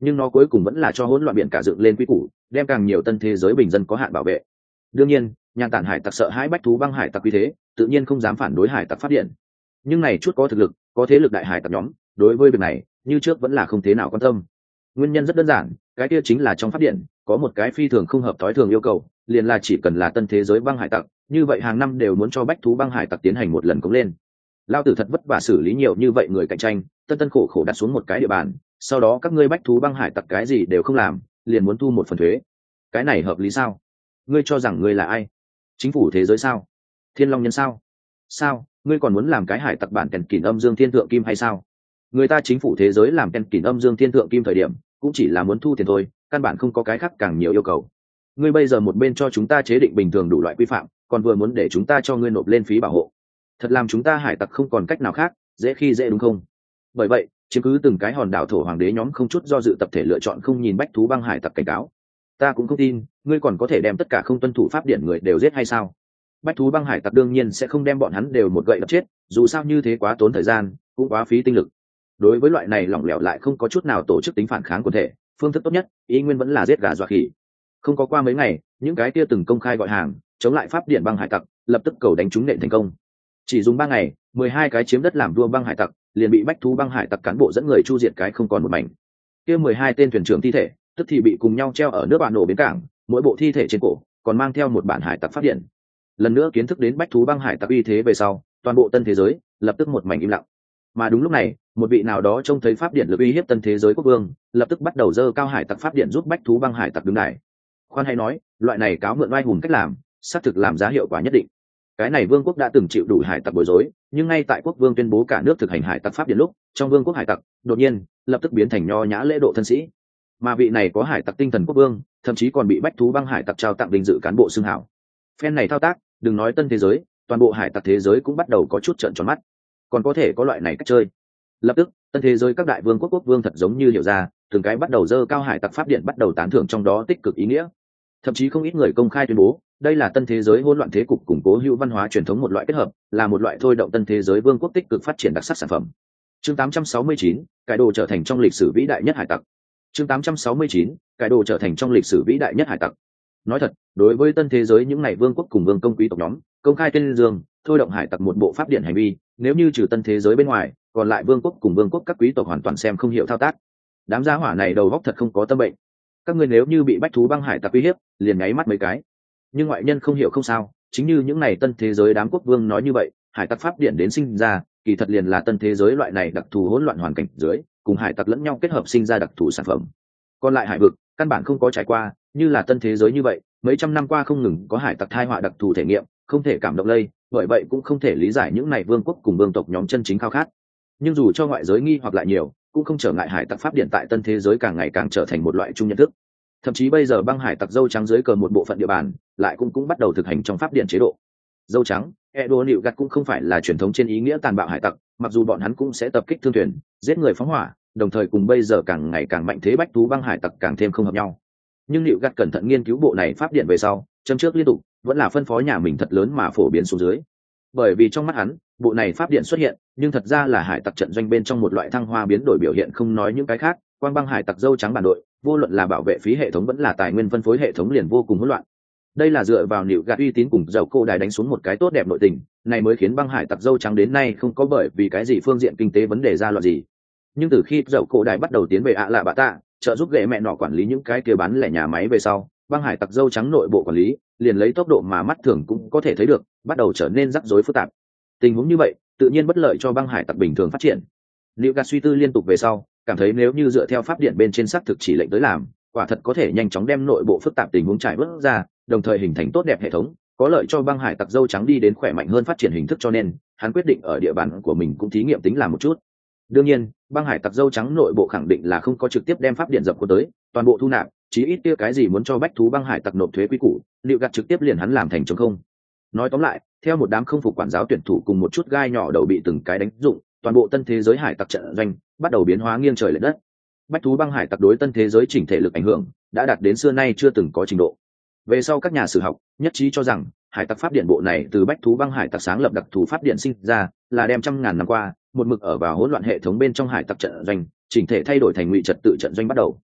nhưng nó cuối cùng vẫn là cho hỗn loạn biển cả dựng lên quy củ, đem càng nhiều tân thế giới bình dân có hạn bảo vệ. Đương nhiên nhàn tản hải tặc sợ hãi bách thú băng hải tặc uy thế, tự nhiên không dám phản đối hải tặc phát điện, nhưng này chút có thực lực có thế lực đại hải tặc nhóm đối với việc này như trước vẫn là không thế nào quan tâm. Nguyên nhân rất đơn giản, cái kia chính là trong phát điện có một cái phi thường không hợp thói thường yêu cầu, liền là chỉ cần là tân thế giới băng hải tặc, như vậy hàng năm đều muốn cho bách thú băng hải tặc tiến hành một lần cống lên. Lao tử thật vất vả xử lý nhiều như vậy người cạnh tranh, tân tân khổ khổ đặt xuống một cái địa bàn, sau đó các ngươi bách thú băng hải tặc cái gì đều không làm, liền muốn thu một phần thuế. Cái này hợp lý sao? Ngươi cho rằng ngươi là ai? Chính phủ thế giới sao? Thiên long nhân sao? Sao ngươi còn muốn làm cái hải tặc bản kèn kỉn âm dương thiên thượng kim hay sao? Người ta chính phủ thế giới làm kèn kỉn âm dương thiên thượng kim thời điểm cũng chỉ là muốn thu tiền thôi, căn bản không có cái khác càng nhiều yêu cầu. Ngươi bây giờ một bên cho chúng ta chế định bình thường đủ loại quy phạm, còn vừa muốn để chúng ta cho ngươi nộp lên phí bảo hộ, thật làm chúng ta hải tặc không còn cách nào khác, dễ khi dễ đúng không? Bởi vậy chiếm cứ từng cái hòn đảo thổ hoàng đế nhóm không chút do dự tập thể lựa chọn không nhìn bách thú băng hải tặc cảnh cáo. Ta cũng không tin ngươi còn có thể đem tất cả không tuân thủ pháp điển người đều giết hay sao? Bách thú băng hải tặc đương nhiên sẽ không đem bọn hắn đều một gậy đập chết, dù sao như thế quá tốn thời gian cũng quá phí tinh lực. Đối với loại này lỏng lẻo lại không có chút nào tổ chức tính phản kháng quần thể, phương thức tốt nhất ý nguyên vẫn là giết gà dọa khỉ. Không có qua mấy ngày, những cái kia từng công khai gọi hàng chống lại pháp điện băng hải tặc lập tức cầu đánh trúng nện thành công. Chỉ dùng ba ngày, mười hai cái chiếm đất làm vua băng hải tặc liền bị bách thú băng hải tặc cán bộ dẫn người chu diệt cái không còn một mảnh. Kia mười hai tên thuyền trưởng thi thể tức thì bị cùng nhau treo ở nước bạn nổ bến cảng, mỗi bộ thi thể trên cổ còn mang theo một bản hải tặc pháp điện. Lần nữa kiến thức đến bách thú băng hải tặc uy thế về sau, toàn bộ tân thế giới lập tức một mảnh im lặng. Mà đúng lúc này, một vị nào đó trông thấy pháp điện lực uy hiếp tân thế giới quốc vương, lập tức bắt đầu dơ cao hải tặc pháp điện giúp bách thú băng hải tặc đứng đài. Khoan hay nói, loại này cáo mượn oai hùng cách làm, xác thực làm giá hiệu quả nhất định. Cái này vương quốc đã từng chịu đủ hải tặc bối rối, nhưng ngay tại quốc vương tuyên bố cả nước thực hành hải tặc pháp điện lúc, trong vương quốc hải tặc đột nhiên lập tức biến thành nho nhã lễ độ thân sĩ. Mà vị này có hải tặc tinh thần quốc vương, thậm chí còn bị bách thú băng hải tặc trao tặng vinh dự cán bộ xưng hảo. Phen này thao tác, đừng nói tân thế giới, toàn bộ hải tặc thế giới cũng bắt đầu có chút trợn tròn mắt. Còn có thể có loại này cách chơi? Lập tức tân thế giới các đại vương quốc quốc vương thật giống như hiểu ra, từng cái bắt đầu dơ cao hải tặc pháp điện, bắt đầu tán thưởng trong đó tích cực ý nghĩa. Thậm chí không ít người công khai tuyên bố đây là tân thế giới hỗn loạn thế cục củng cố hữu văn hóa truyền thống một loại kết hợp, là một loại thôi động tân thế giới vương quốc tích cực phát triển đặc sắc sản phẩm. Chương tám trăm sáu mươi chín, cải đồ trở thành trong lịch sử vĩ đại nhất hải tặc. Chương tám trăm sáu mươi chín, cải đồ trở thành trong lịch sử vĩ đại nhất hải tặc. Nói thật, đối với tân thế giới những ngày vương quốc cùng vương công quý tộc nhóm công khai tên dương thôi động hải tặc một bộ pháp điện hành vi, nếu như trừ tân thế giới bên ngoài, còn lại vương quốc cùng vương quốc các quý tộc hoàn toàn xem không hiểu thao tác. Đám gia hỏa này đầu óc thật không có tâm bệnh. Các ngươi nếu như bị bách thú băng hải tặc uy hiếp, liền nháy mắt mấy cái. Nhưng ngoại nhân không hiểu không sao, chính như những này tân thế giới đám quốc vương nói như vậy, hải tặc pháp điện đến sinh ra, kỳ thật liền là tân thế giới loại này đặc thù hỗn loạn hoàn cảnh dưới, cùng hải tặc lẫn nhau kết hợp sinh ra đặc thù sản phẩm. Còn lại hải vực, căn bản không có trải qua, như là tân thế giới như vậy, mấy trăm năm qua không ngừng có hải tặc thai họa đặc thù thể nghiệm, không thể cảm động lây, bởi vậy cũng không thể lý giải những này vương quốc cùng vương tộc nhóm chân chính khao khát. Nhưng dù cho ngoại giới nghi hoặc lại nhiều, cũng không trở ngại hải tặc pháp điện tại tân thế giới càng ngày càng trở thành một loại chung nhận thức. Thậm chí bây giờ băng hải tặc dâu trắng dưới cờ một bộ phận địa bàn lại cũng cũng bắt đầu thực hành trong pháp điện chế độ dâu trắng. Edo nịu gặt cũng không phải là truyền thống trên ý nghĩa tàn bạo hải tặc, mặc dù bọn hắn cũng sẽ tập kích thương thuyền, giết người phóng hỏa, đồng thời cùng bây giờ càng ngày càng mạnh thế bách thú băng hải tặc càng thêm không hợp nhau. Nhưng nịu gặt cẩn thận nghiên cứu bộ này pháp điện về sau, châm trước liên tục vẫn là phân phó nhà mình thật lớn mà phổ biến xuống dưới. Bởi vì trong mắt hắn, bộ này pháp điện xuất hiện nhưng thật ra là hải tặc trận doanh bên trong một loại thăng hoa biến đổi biểu hiện, không nói những cái khác, quang băng hải tặc dâu trắng bản đội vô luận là bảo vệ phí hệ thống vẫn là tài nguyên phân phối hệ thống liền vô cùng hỗn loạn. Đây là dựa vào nịu gạt uy tín cùng dầu cô đài đánh xuống một cái tốt đẹp nội tình, này mới khiến băng hải tặc dâu trắng đến nay không có bởi vì cái gì phương diện kinh tế vấn đề ra loạn gì. Nhưng từ khi dầu cô đài bắt đầu tiến về ạ lạ bạ tạ, trợ giúp ghệ mẹ nọ quản lý những cái kia bán lẻ nhà máy về sau, băng hải tặc dâu trắng nội bộ quản lý liền lấy tốc độ mà mắt thường cũng có thể thấy được bắt đầu trở nên rắc rối phức tạp. Tình huống như vậy tự nhiên bất lợi cho băng hải tặc bình thường phát triển. Nịu gạt suy tư liên tục về sau, cảm thấy nếu như dựa theo pháp điện bên trên xác thực chỉ lệnh tới làm, quả thật có thể nhanh chóng đem nội bộ phức tạp tình huống trải bớt ra, đồng thời hình thành tốt đẹp hệ thống, có lợi cho băng hải tặc dâu trắng đi đến khỏe mạnh hơn phát triển hình thức, cho nên hắn quyết định ở địa bàn của mình cũng thí nghiệm tính làm một chút. Đương nhiên, băng hải tặc dâu trắng nội bộ khẳng định là không có trực tiếp đem pháp điện dập của tới, toàn bộ thu nạp, chí ít kia cái gì muốn cho bách thú băng hải tặc nộp thuế quy củ, liệu gạt trực tiếp liền hắn làm thành trống không. Nói tóm lại, theo một đám không phục quản giáo tuyển thủ cùng một chút gai nhỏ đầu bị từng cái đánh dụng, toàn bộ tân thế giới hải tặc trận doanh bắt đầu biến hóa nghiêng trời lệch đất. Bách thú băng hải tặc đối tân thế giới chỉnh thể lực ảnh hưởng đã đạt đến xưa nay chưa từng có trình độ. Về sau các nhà sử học nhất trí cho rằng hải tặc pháp điện bộ này từ bách thú băng hải tặc sáng lập đặc thù pháp điện sinh ra, là đem trăm ngàn năm qua một mực ở vào hỗn loạn hệ thống bên trong hải tặc trận doanh chỉnh thể thay đổi thành ngụy trật tự trận doanh bắt đầu,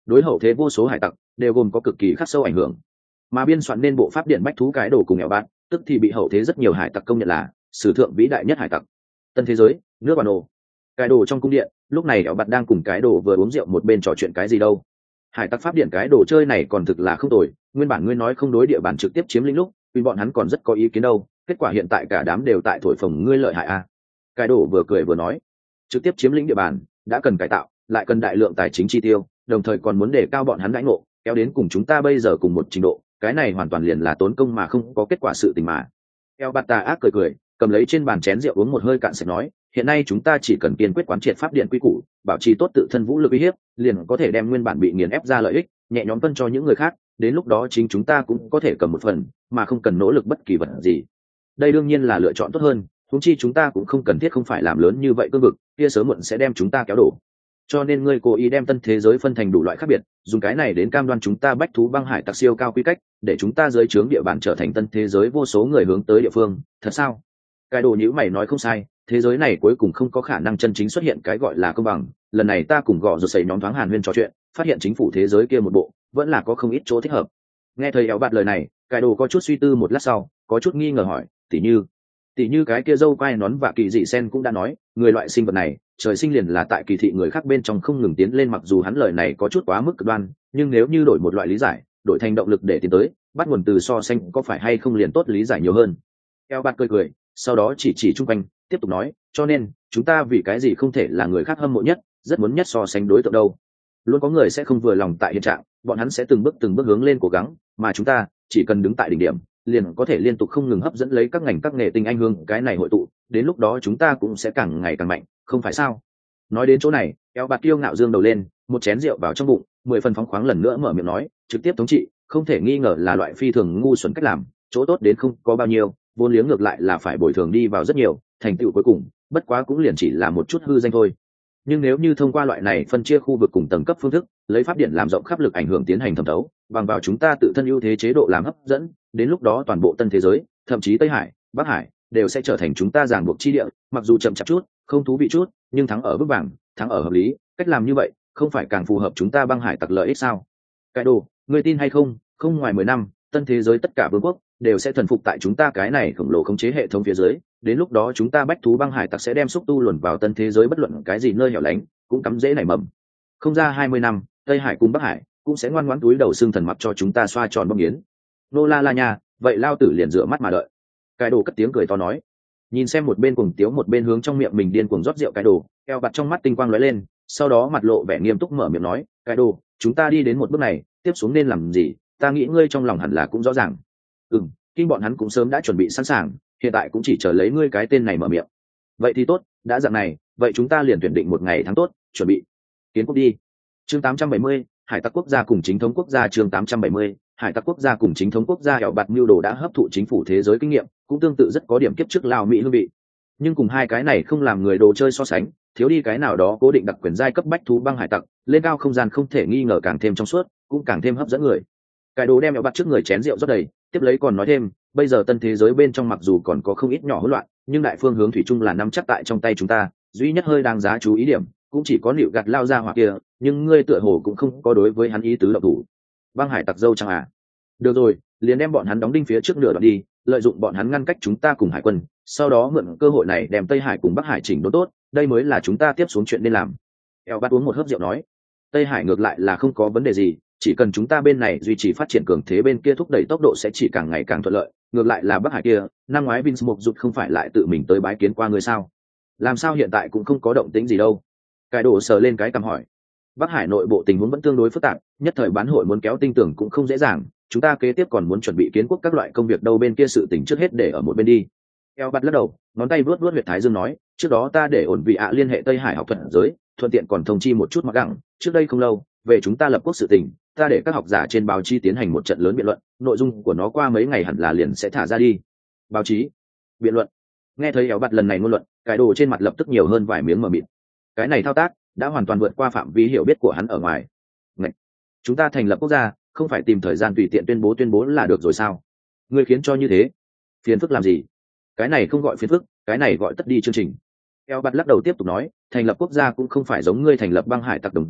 đối hậu thế vô số hải tặc đều gồm có cực kỳ khắc sâu ảnh hưởng. Mà biên soạn nên bộ pháp điển bách thú cái đồ cùng nghèo bạn, tức thì bị hậu thế rất nhiều hải tặc công nhận là sử thượng vĩ đại nhất hải tặc. Tân thế giới, nước bản đồ. Cái đồ trong cung điện, lúc này ẻo bạt đang cùng cái đồ vừa uống rượu một bên trò chuyện cái gì đâu. Hải tặc pháp điện cái đồ chơi này còn thực là không tồi, nguyên bản ngươi nói không đối địa bàn trực tiếp chiếm lĩnh lúc vì bọn hắn còn rất có ý kiến đâu, kết quả hiện tại cả đám đều tại thổi phồng ngươi lợi hại a. Cái đồ vừa cười vừa nói, trực tiếp chiếm lĩnh địa bàn đã cần cải tạo, lại cần đại lượng tài chính chi tiêu, đồng thời còn muốn đề cao bọn hắn đãi ngộ, kéo đến cùng chúng ta bây giờ cùng một trình độ, cái này hoàn toàn liền là tốn công mà không có kết quả sự tình mà. Eo bạt tà ác cười cười, cầm lấy trên bàn chén rượu uống một hơi cạn sạch nói, hiện nay chúng ta chỉ cần kiên quyết quán triệt pháp điện quy củ, bảo trì tốt tự thân vũ lực uy hiếp, liền có thể đem nguyên bản bị nghiền ép ra lợi ích nhẹ nhõm phân cho những người khác, đến lúc đó chính chúng ta cũng có thể cầm một phần, mà không cần nỗ lực bất kỳ vật gì. Đây đương nhiên là lựa chọn tốt hơn, huống chi chúng ta cũng không cần thiết không phải làm lớn như vậy cương vực, kia sớm muộn sẽ đem chúng ta kéo đổ. Cho nên ngươi cố ý đem tân thế giới phân thành đủ loại khác biệt, dùng cái này đến cam đoan chúng ta bách thú băng hải tặc siêu cao quy cách, để chúng ta dưới trướng địa bàn trở thành tân thế giới vô số người hướng tới địa phương, thật sao? Cái đồ nhữ mày nói không sai, thế giới này cuối cùng không có khả năng chân chính xuất hiện cái gọi là công bằng. Lần này ta cùng gõ rồi xảy nhóm thoáng hàn huyên trò chuyện, phát hiện chính phủ thế giới kia một bộ vẫn là có không ít chỗ thích hợp. Nghe thầy éo bạt lời này, cái đồ có chút suy tư một lát sau, có chút nghi ngờ hỏi, tỉ như tỉ như cái kia dâu quai nón và kỳ dị sen cũng đã nói, người loại sinh vật này trời sinh liền là tại kỳ thị người khác bên trong không ngừng tiến lên, mặc dù hắn lời này có chút quá mức cực đoan, nhưng nếu như đổi một loại lý giải, đổi thành động lực để tiến tới, bắt nguồn từ so sánh có phải hay không liền tốt lý giải nhiều hơn. Eo bạt cười cười, sau đó chỉ chỉ chung quanh, tiếp tục nói, cho nên chúng ta vì cái gì không thể là người khác hâm mộ nhất, rất muốn nhất so sánh đối tượng đâu. Luôn có người sẽ không vừa lòng tại hiện trạng, bọn hắn sẽ từng bước từng bước hướng lên cố gắng, mà chúng ta chỉ cần đứng tại đỉnh điểm, liền có thể liên tục không ngừng hấp dẫn lấy các ngành các nghề tinh anh hương cái này hội tụ, đến lúc đó chúng ta cũng sẽ càng ngày càng mạnh, không phải sao? Nói đến chỗ này, Eo bạt kiêu ngạo dương đầu lên, một chén rượu vào trong bụng, mười phần phóng khoáng lần nữa mở miệng nói, trực tiếp thống trị không thể nghi ngờ là loại phi thường ngu xuẩn cách làm, chỗ tốt đến không có bao nhiêu, vốn liếng ngược lại là phải bồi thường đi vào rất nhiều, thành tựu cuối cùng bất quá cũng liền chỉ là một chút hư danh thôi. Nhưng nếu như thông qua loại này phân chia khu vực cùng tầng cấp phương thức, lấy pháp điện làm rộng khắp lực ảnh hưởng tiến hành thẩm thấu, bằng vào chúng ta tự thân ưu thế chế độ làm hấp dẫn, đến lúc đó toàn bộ tân thế giới, thậm chí Tây Hải, Bắc Hải đều sẽ trở thành chúng ta ràng buộc chi địa, mặc dù chậm chạp chút, không thú vị chút, nhưng thắng ở bước bảng, thắng ở hợp lý, cách làm như vậy không phải càng phù hợp chúng ta băng hải tặc lợi ích sao? Cái đồ, ngươi tin hay không, không ngoài mười năm, tân thế giới tất cả vương quốc đều sẽ thần phục tại chúng ta cái này khổng lồ khống chế hệ thống phía dưới, đến lúc đó chúng ta bách thú băng hải tặc sẽ đem xúc tu luồn vào tân thế giới, bất luận cái gì nơi hẻo lánh cũng cắm dễ nảy mầm. Không ra hai mươi năm, Tây Hải cùng Bắc Hải cũng sẽ ngoan ngoãn túi đầu xương thần mặc cho chúng ta xoa tròn bông yến. Nô la la nha, vậy lao tử liền rửa mắt mà đợi. Cái đồ cất tiếng cười to nói, nhìn xem một bên cuồng tiếu một bên hướng trong miệng mình điên cuồng rót rượu. Cái đồ eo bặt trong mắt tinh quang lóe lên, sau đó mặt lộ vẻ nghiêm túc mở miệng nói, cái đồ, chúng ta đi đến một bước này, tiếp xuống nên làm gì, ta nghĩ ngươi trong lòng hẳn là cũng rõ ràng. Ừ, kinh bọn hắn cũng sớm đã chuẩn bị sẵn sàng, hiện tại cũng chỉ chờ lấy ngươi cái tên này mở miệng. Vậy thì tốt, đã dạng này, vậy chúng ta liền tuyển định một ngày tháng tốt, chuẩn bị kiến quốc đi. Chương tám trăm bảy mươi, hải tặc quốc gia cùng chính thống quốc gia. Chương tám trăm bảy mươi, hải tặc quốc gia cùng chính thống quốc gia. Hẻo bạt mưu đồ đã hấp thụ chính phủ thế giới kinh nghiệm, cũng tương tự rất có điểm kiếp trước Lào Mỹ hương vị, nhưng cùng hai cái này không làm người đồ chơi so sánh, thiếu đi cái nào đó cố định đặc quyền giai cấp bách thú băng hải tặc, lên cao không gian không thể nghi ngờ càng thêm trong suốt, cũng càng thêm hấp dẫn người. Cái đồ đem Hẻo bạt trước người chén rượu rót đầy, tiếp lấy còn nói thêm, bây giờ tân thế giới bên trong mặc dù còn có không ít nhỏ hỗn loạn, nhưng đại phương hướng thủy chung là nắm chắc tại trong tay chúng ta, duy nhất hơi đáng giá chú ý điểm cũng chỉ có nịu gạt lao ra hoặc kia, nhưng ngươi tựa hồ cũng không có đối với hắn ý tứ động thủ. Băng hải tặc dâu chẳng à? Được rồi, liền đem bọn hắn đóng đinh phía trước nửa đoạn đi, lợi dụng bọn hắn ngăn cách chúng ta cùng hải quân, sau đó mượn cơ hội này đem Tây Hải cùng Bắc Hải chỉnh đốn tốt, đây mới là chúng ta tiếp xuống chuyện nên làm. Eo bát uống một hớp rượu nói, Tây Hải ngược lại là không có vấn đề gì, chỉ cần chúng ta bên này duy trì phát triển cường thế, bên kia thúc đẩy tốc độ sẽ chỉ càng ngày càng thuận lợi. Ngược lại là Bắc Hải kia, năm ngoái Vince Mục Rụt không phải lại tự mình tới bái kiến qua người sao? Làm sao hiện tại cũng không có động tĩnh gì đâu? Cái đồ sờ lên cái cằm hỏi. Bắc Hải nội bộ tình huống vẫn tương đối phức tạp, nhất thời bán hội muốn kéo tinh tưởng cũng không dễ dàng, chúng ta kế tiếp còn muốn chuẩn bị kiến quốc các loại công việc đâu, bên kia sự tình trước hết để ở một bên đi. Eo bắt lắc đầu, ngón tay vuốt vuốt huyệt thái dương nói, trước đó ta để ổn vị ạ liên hệ Tây Hải học thuật giới, thuận tiện còn thông chi một chút mặc gặng, trước đây không lâu, về chúng ta lập quốc sự tình, ta để các học giả trên báo chí tiến hành một trận lớn biện luận, nội dung của nó qua mấy ngày hẳn là liền sẽ thả ra đi. Báo chí, biện luận. Nghe thấy Eo bắt lần này ngôn luận, cái đồ trên mặt lập tức nhiều hơn vài miếng mờ mịt. Cái này thao tác đã hoàn toàn vượt qua phạm vi hiểu biết của hắn ở ngoài. Ngậy! Chúng ta thành lập quốc gia, không phải tìm thời gian tùy tiện tuyên bố tuyên bố là được rồi sao? Ngươi khiến cho như thế, phiền phức làm gì? Cái này không gọi phiền phức, cái này gọi tất đi chương trình. Eo bạt lắc đầu tiếp tục nói, thành lập quốc gia cũng không phải giống ngươi thành lập băng hải tặc đồng dạng,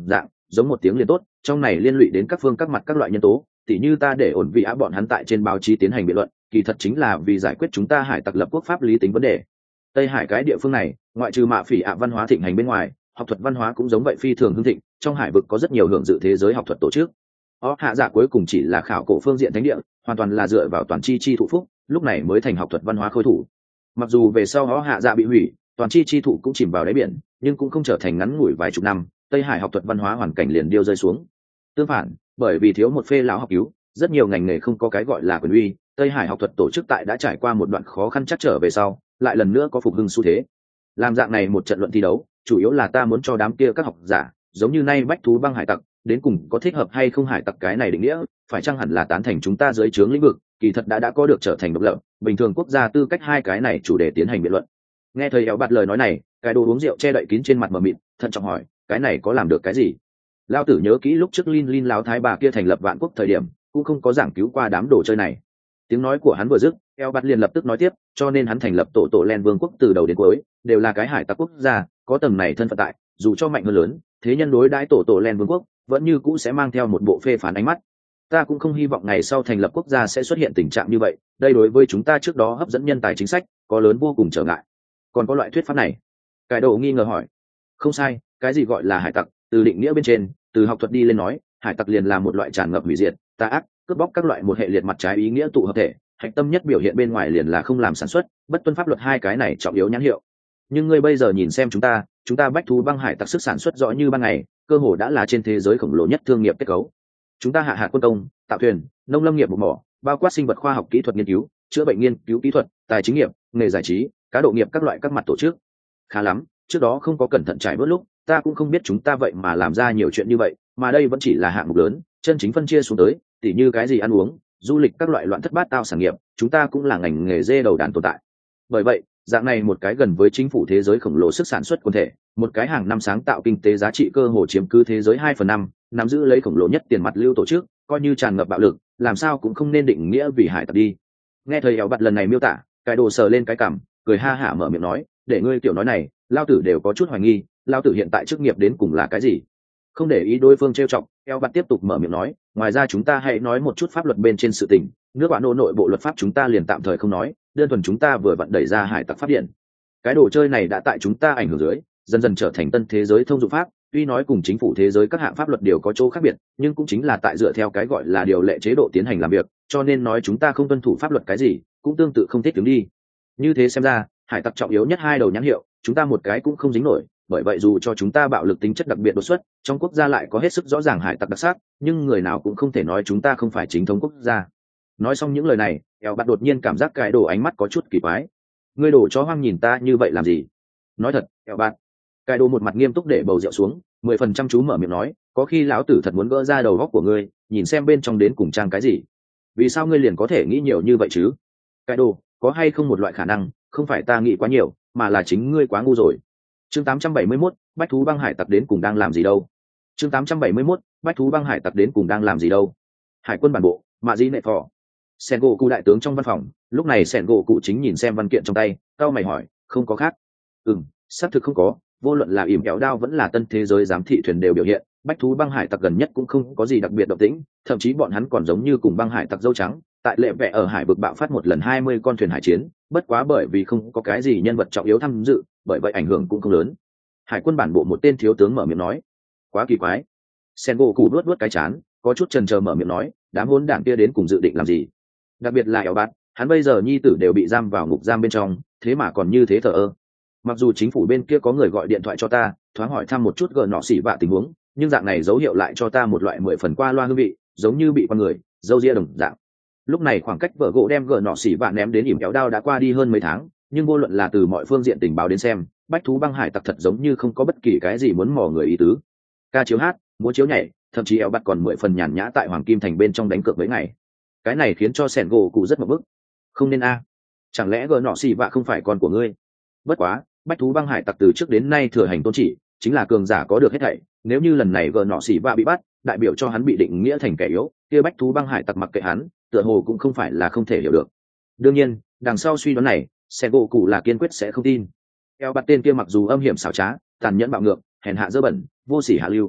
giống một tiếng liền tốt, trong này liên lụy đến các phương các mặt các loại nhân tố, tỉ như ta để ổn vị á bọn hắn tại trên báo chí tiến hành biện luận, kỳ thật chính là vì giải quyết chúng ta hải tặc lập quốc pháp lý tính vấn đề. Tây Hải cái địa phương này, ngoại trừ mạ phỉ ạ văn hóa thịnh hành bên ngoài, học thuật văn hóa cũng giống vậy phi thường hưng thịnh, trong hải vực có rất nhiều hưởng dự thế giới học thuật tổ chức. Ó hạ dạ cuối cùng chỉ là khảo cổ phương diện thánh địa, hoàn toàn là dựa vào toàn chi chi thụ phúc, lúc này mới thành học thuật văn hóa khôi thủ. Mặc dù về sau ó hạ dạ bị hủy, toàn chi chi thụ cũng chìm vào đáy biển, nhưng cũng không trở thành ngắn ngủi vài chục năm, Tây Hải học thuật văn hóa hoàn cảnh liền điêu rơi xuống. Tương phản, bởi vì thiếu một phê lão học cứu, rất nhiều ngành nghề không có cái gọi là quyền uy, Tây Hải học thuật tổ chức tại đã trải qua một đoạn khó khăn chắc trở về sau, lại lần nữa có phục hưng xu thế. Làm dạng này một trận luận thi đấu, chủ yếu là ta muốn cho đám kia các học giả, giống như nay bách thú băng hải tặc, đến cùng có thích hợp hay không hải tặc cái này định nghĩa, phải chăng hẳn là tán thành chúng ta dưới trướng lĩnh vực, kỳ thật đã đã có được trở thành độc lập, bình thường quốc gia tư cách hai cái này chủ đề tiến hành biện luận. Nghe thầy éo bạt lời nói này, cái đồ uống rượu che đậy kín trên mặt mờ mịt, thận trọng hỏi, cái này có làm được cái gì? Lao tử nhớ kỹ lúc trước Lin Lin láo thái bà kia thành lập vạn quốc thời điểm, cũng không có giảng cứu qua đám đồ chơi này. Tiếng nói của hắn vừa dứt, éo bạt liền lập tức nói tiếp, cho nên hắn thành lập tổ tổ Len Vương quốc từ đầu đến cuối, đều là cái hải tặc quốc gia, có tầng này thân phận tại, dù cho mạnh hơn lớn, thế nhân đối đãi tổ tổ Len Vương quốc, vẫn như cũ sẽ mang theo một bộ phê phán ánh mắt. Ta cũng không hy vọng ngày sau thành lập quốc gia sẽ xuất hiện tình trạng như vậy, đây đối với chúng ta trước đó hấp dẫn nhân tài chính sách, có lớn vô cùng trở ngại. Còn có loại thuyết pháp này? Cái đồ nghi ngờ hỏi. Không sai, cái gì gọi là hải tặc, từ định nghĩa bên trên, từ học thuật đi lên nói, hải tặc liền là một loại tràn ngập hủy diệt, tà ác, cướp bóc các loại một hệ liệt mặt trái ý nghĩa tụ hợp thể, hạch tâm nhất biểu hiện bên ngoài liền là không làm sản xuất, bất tuân pháp luật hai cái này trọng yếu nhãn hiệu. Nhưng ngươi bây giờ nhìn xem chúng ta, chúng ta bách thú băng hải tặc sức sản xuất rõ như ban ngày, cơ hồ đã là trên thế giới khổng lồ nhất thương nghiệp kết cấu. Chúng ta hạ hạt quân công, tạo thuyền, nông lâm nghiệp một mỏ, bao quát sinh vật khoa học kỹ thuật nghiên cứu, chữa bệnh nghiên cứu kỹ thuật, tài chính nghiệp, nghề giải trí, cá độ nghiệp các loại các mặt tổ chức. Khá lắm, trước đó không có cẩn thận trải bớt lúc, ta cũng không biết chúng ta vậy mà làm ra nhiều chuyện như vậy, mà đây vẫn chỉ là hạng mục lớn, chân chính phân chia xuống tới, tỉ như cái gì ăn uống, du lịch các loại loạn thất bát tao sản nghiệp, chúng ta cũng là ngành nghề dê đầu đàn tồn tại. Bởi vậy, dạng này một cái gần với chính phủ thế giới khổng lồ sức sản xuất quần thể, một cái hàng năm sáng tạo kinh tế giá trị cơ hồ chiếm cứ thế giới hai phần năm, nắm giữ lấy khổng lồ nhất tiền mặt lưu tổ chức, coi như tràn ngập bạo lực, làm sao cũng không nên định nghĩa vì hải tặc đi. Nghe thầy éo bạt lần này miêu tả, cái đồ sờ lên cái cằm, cười ha hả mở miệng nói, để ngươi tiểu nói này, lao tử đều có chút hoài nghi, lao tử hiện tại chức nghiệp đến cùng là cái gì? Không để ý đối phương trêu chọc, éo bạt tiếp tục mở miệng nói, ngoài ra chúng ta hãy nói một chút pháp luật bên trên sự tình, nước bạn nô nội bộ luật pháp chúng ta liền tạm thời không nói, đơn thuần chúng ta vừa vận đẩy ra hải tặc pháp điện. Cái đồ chơi này đã tại chúng ta ảnh hưởng dưới, dần dần trở thành tân thế giới thông dụng pháp, tuy nói cùng chính phủ thế giới các hạng pháp luật đều có chỗ khác biệt, nhưng cũng chính là tại dựa theo cái gọi là điều lệ chế độ tiến hành làm việc, cho nên nói chúng ta không tuân thủ pháp luật cái gì, cũng tương tự không thích đứng đi. Như thế xem ra, hải tặc trọng yếu nhất hai đầu nhãn hiệu, chúng ta một cái cũng không dính nổi, bởi vậy dù cho chúng ta bạo lực tính chất đặc biệt đột xuất, trong quốc gia lại có hết sức rõ ràng hải tặc đặc sắc, nhưng người nào cũng không thể nói chúng ta không phải chính thống quốc gia. Nói xong những lời này, eo bạt đột nhiên cảm giác cái đồ ánh mắt có chút kỳ quái. Ngươi đổ chó hoang nhìn ta như vậy làm gì? Nói thật, eo bạt. Cái đồ một mặt nghiêm túc để bầu rượu xuống, mười phần chăm chú mở miệng nói, có khi lão tử thật muốn gỡ ra đầu góc của ngươi, nhìn xem bên trong đến cùng trang cái gì. Vì sao ngươi liền có thể nghĩ nhiều như vậy chứ? Cái đồ, có hay không một loại khả năng, không phải ta nghĩ quá nhiều, mà là chính ngươi quá ngu rồi. Chương tám trăm bảy mươi mốt, bách thú băng hải tặc đến cùng đang làm gì đâu? Chương tám trăm bảy mươi mốt, bách thú băng hải tặc đến cùng đang làm gì đâu? Hải quân bản bộ, Mạ Dĩ Nệ Phò. Sen gỗ cụ đại tướng trong văn phòng, lúc này Sen gỗ cụ chính nhìn xem văn kiện trong tay, cao mày hỏi, không có khác? Ừm, xác thực không có, vô luận là ỉm kéo đao vẫn là tân thế giới giám thị thuyền đều biểu hiện, bách thú băng hải tặc gần nhất cũng không có gì đặc biệt động tĩnh, thậm chí bọn hắn còn giống như cùng băng hải tặc dâu trắng, tại lệ vẽ ở hải vực bạo phát một lần hai mươi con thuyền hải chiến, bất quá bởi vì không có cái gì nhân vật trọng yếu tham dự, bởi vậy ảnh hưởng cũng không lớn. Hải quân bản bộ một tên thiếu tướng mở miệng nói, quá kỳ quái. Sen gỗ cụ luốt luốt cái chán, có chút chần chờ mở miệng nói, đám hỗn đảng kia đến cùng dự định làm gì? Đặc biệt là eo bạt, hắn bây giờ nhi tử đều bị giam vào ngục giam bên trong, thế mà còn như thế thờ ơ. Mặc dù chính phủ bên kia có người gọi điện thoại cho ta, thoáng hỏi thăm một chút gờ nọ xỉ vạ tình huống, nhưng dạng này dấu hiệu lại cho ta một loại mười phần qua loa hương vị, giống như bị con người dâu ria đồng dạng. Lúc này khoảng cách vợ gỗ đem gờ nọ xỉ vạ ném đến ỉm kéo đao đã qua đi hơn mấy tháng, nhưng vô luận là từ mọi phương diện tình báo đến xem, bách thú băng hải tặc thật giống như không có bất kỳ cái gì muốn mò người ý tứ. Ca chiếu hát, múa chiếu nhảy, thậm chí eo bắt còn mười phần nhàn nhã tại hoàng kim thành bên trong đánh cược mấy ngày. Cái này khiến cho sẻn gỗ cụ rất mập bức. Không nên a, chẳng lẽ gờ nọ xỉ vạ không phải con của ngươi? Bất quá, bách thú băng hải tặc từ trước đến nay thừa hành tôn chỉ, chính là cường giả có được hết thảy, nếu như lần này gờ nọ xỉ vạ bị bắt, đại biểu cho hắn bị định nghĩa thành kẻ yếu, kia bách thú băng hải tặc mặc kệ hắn, tựa hồ cũng không phải là không thể hiểu được. Đương nhiên, đằng sau suy đoán này, sẻn gỗ cụ là kiên quyết sẽ không tin. Eo bắt tên kia mặc dù âm hiểm xảo trá, tàn nhẫn bạo ngược, hèn hạ dơ bẩn, vô sỉ hạ lưu,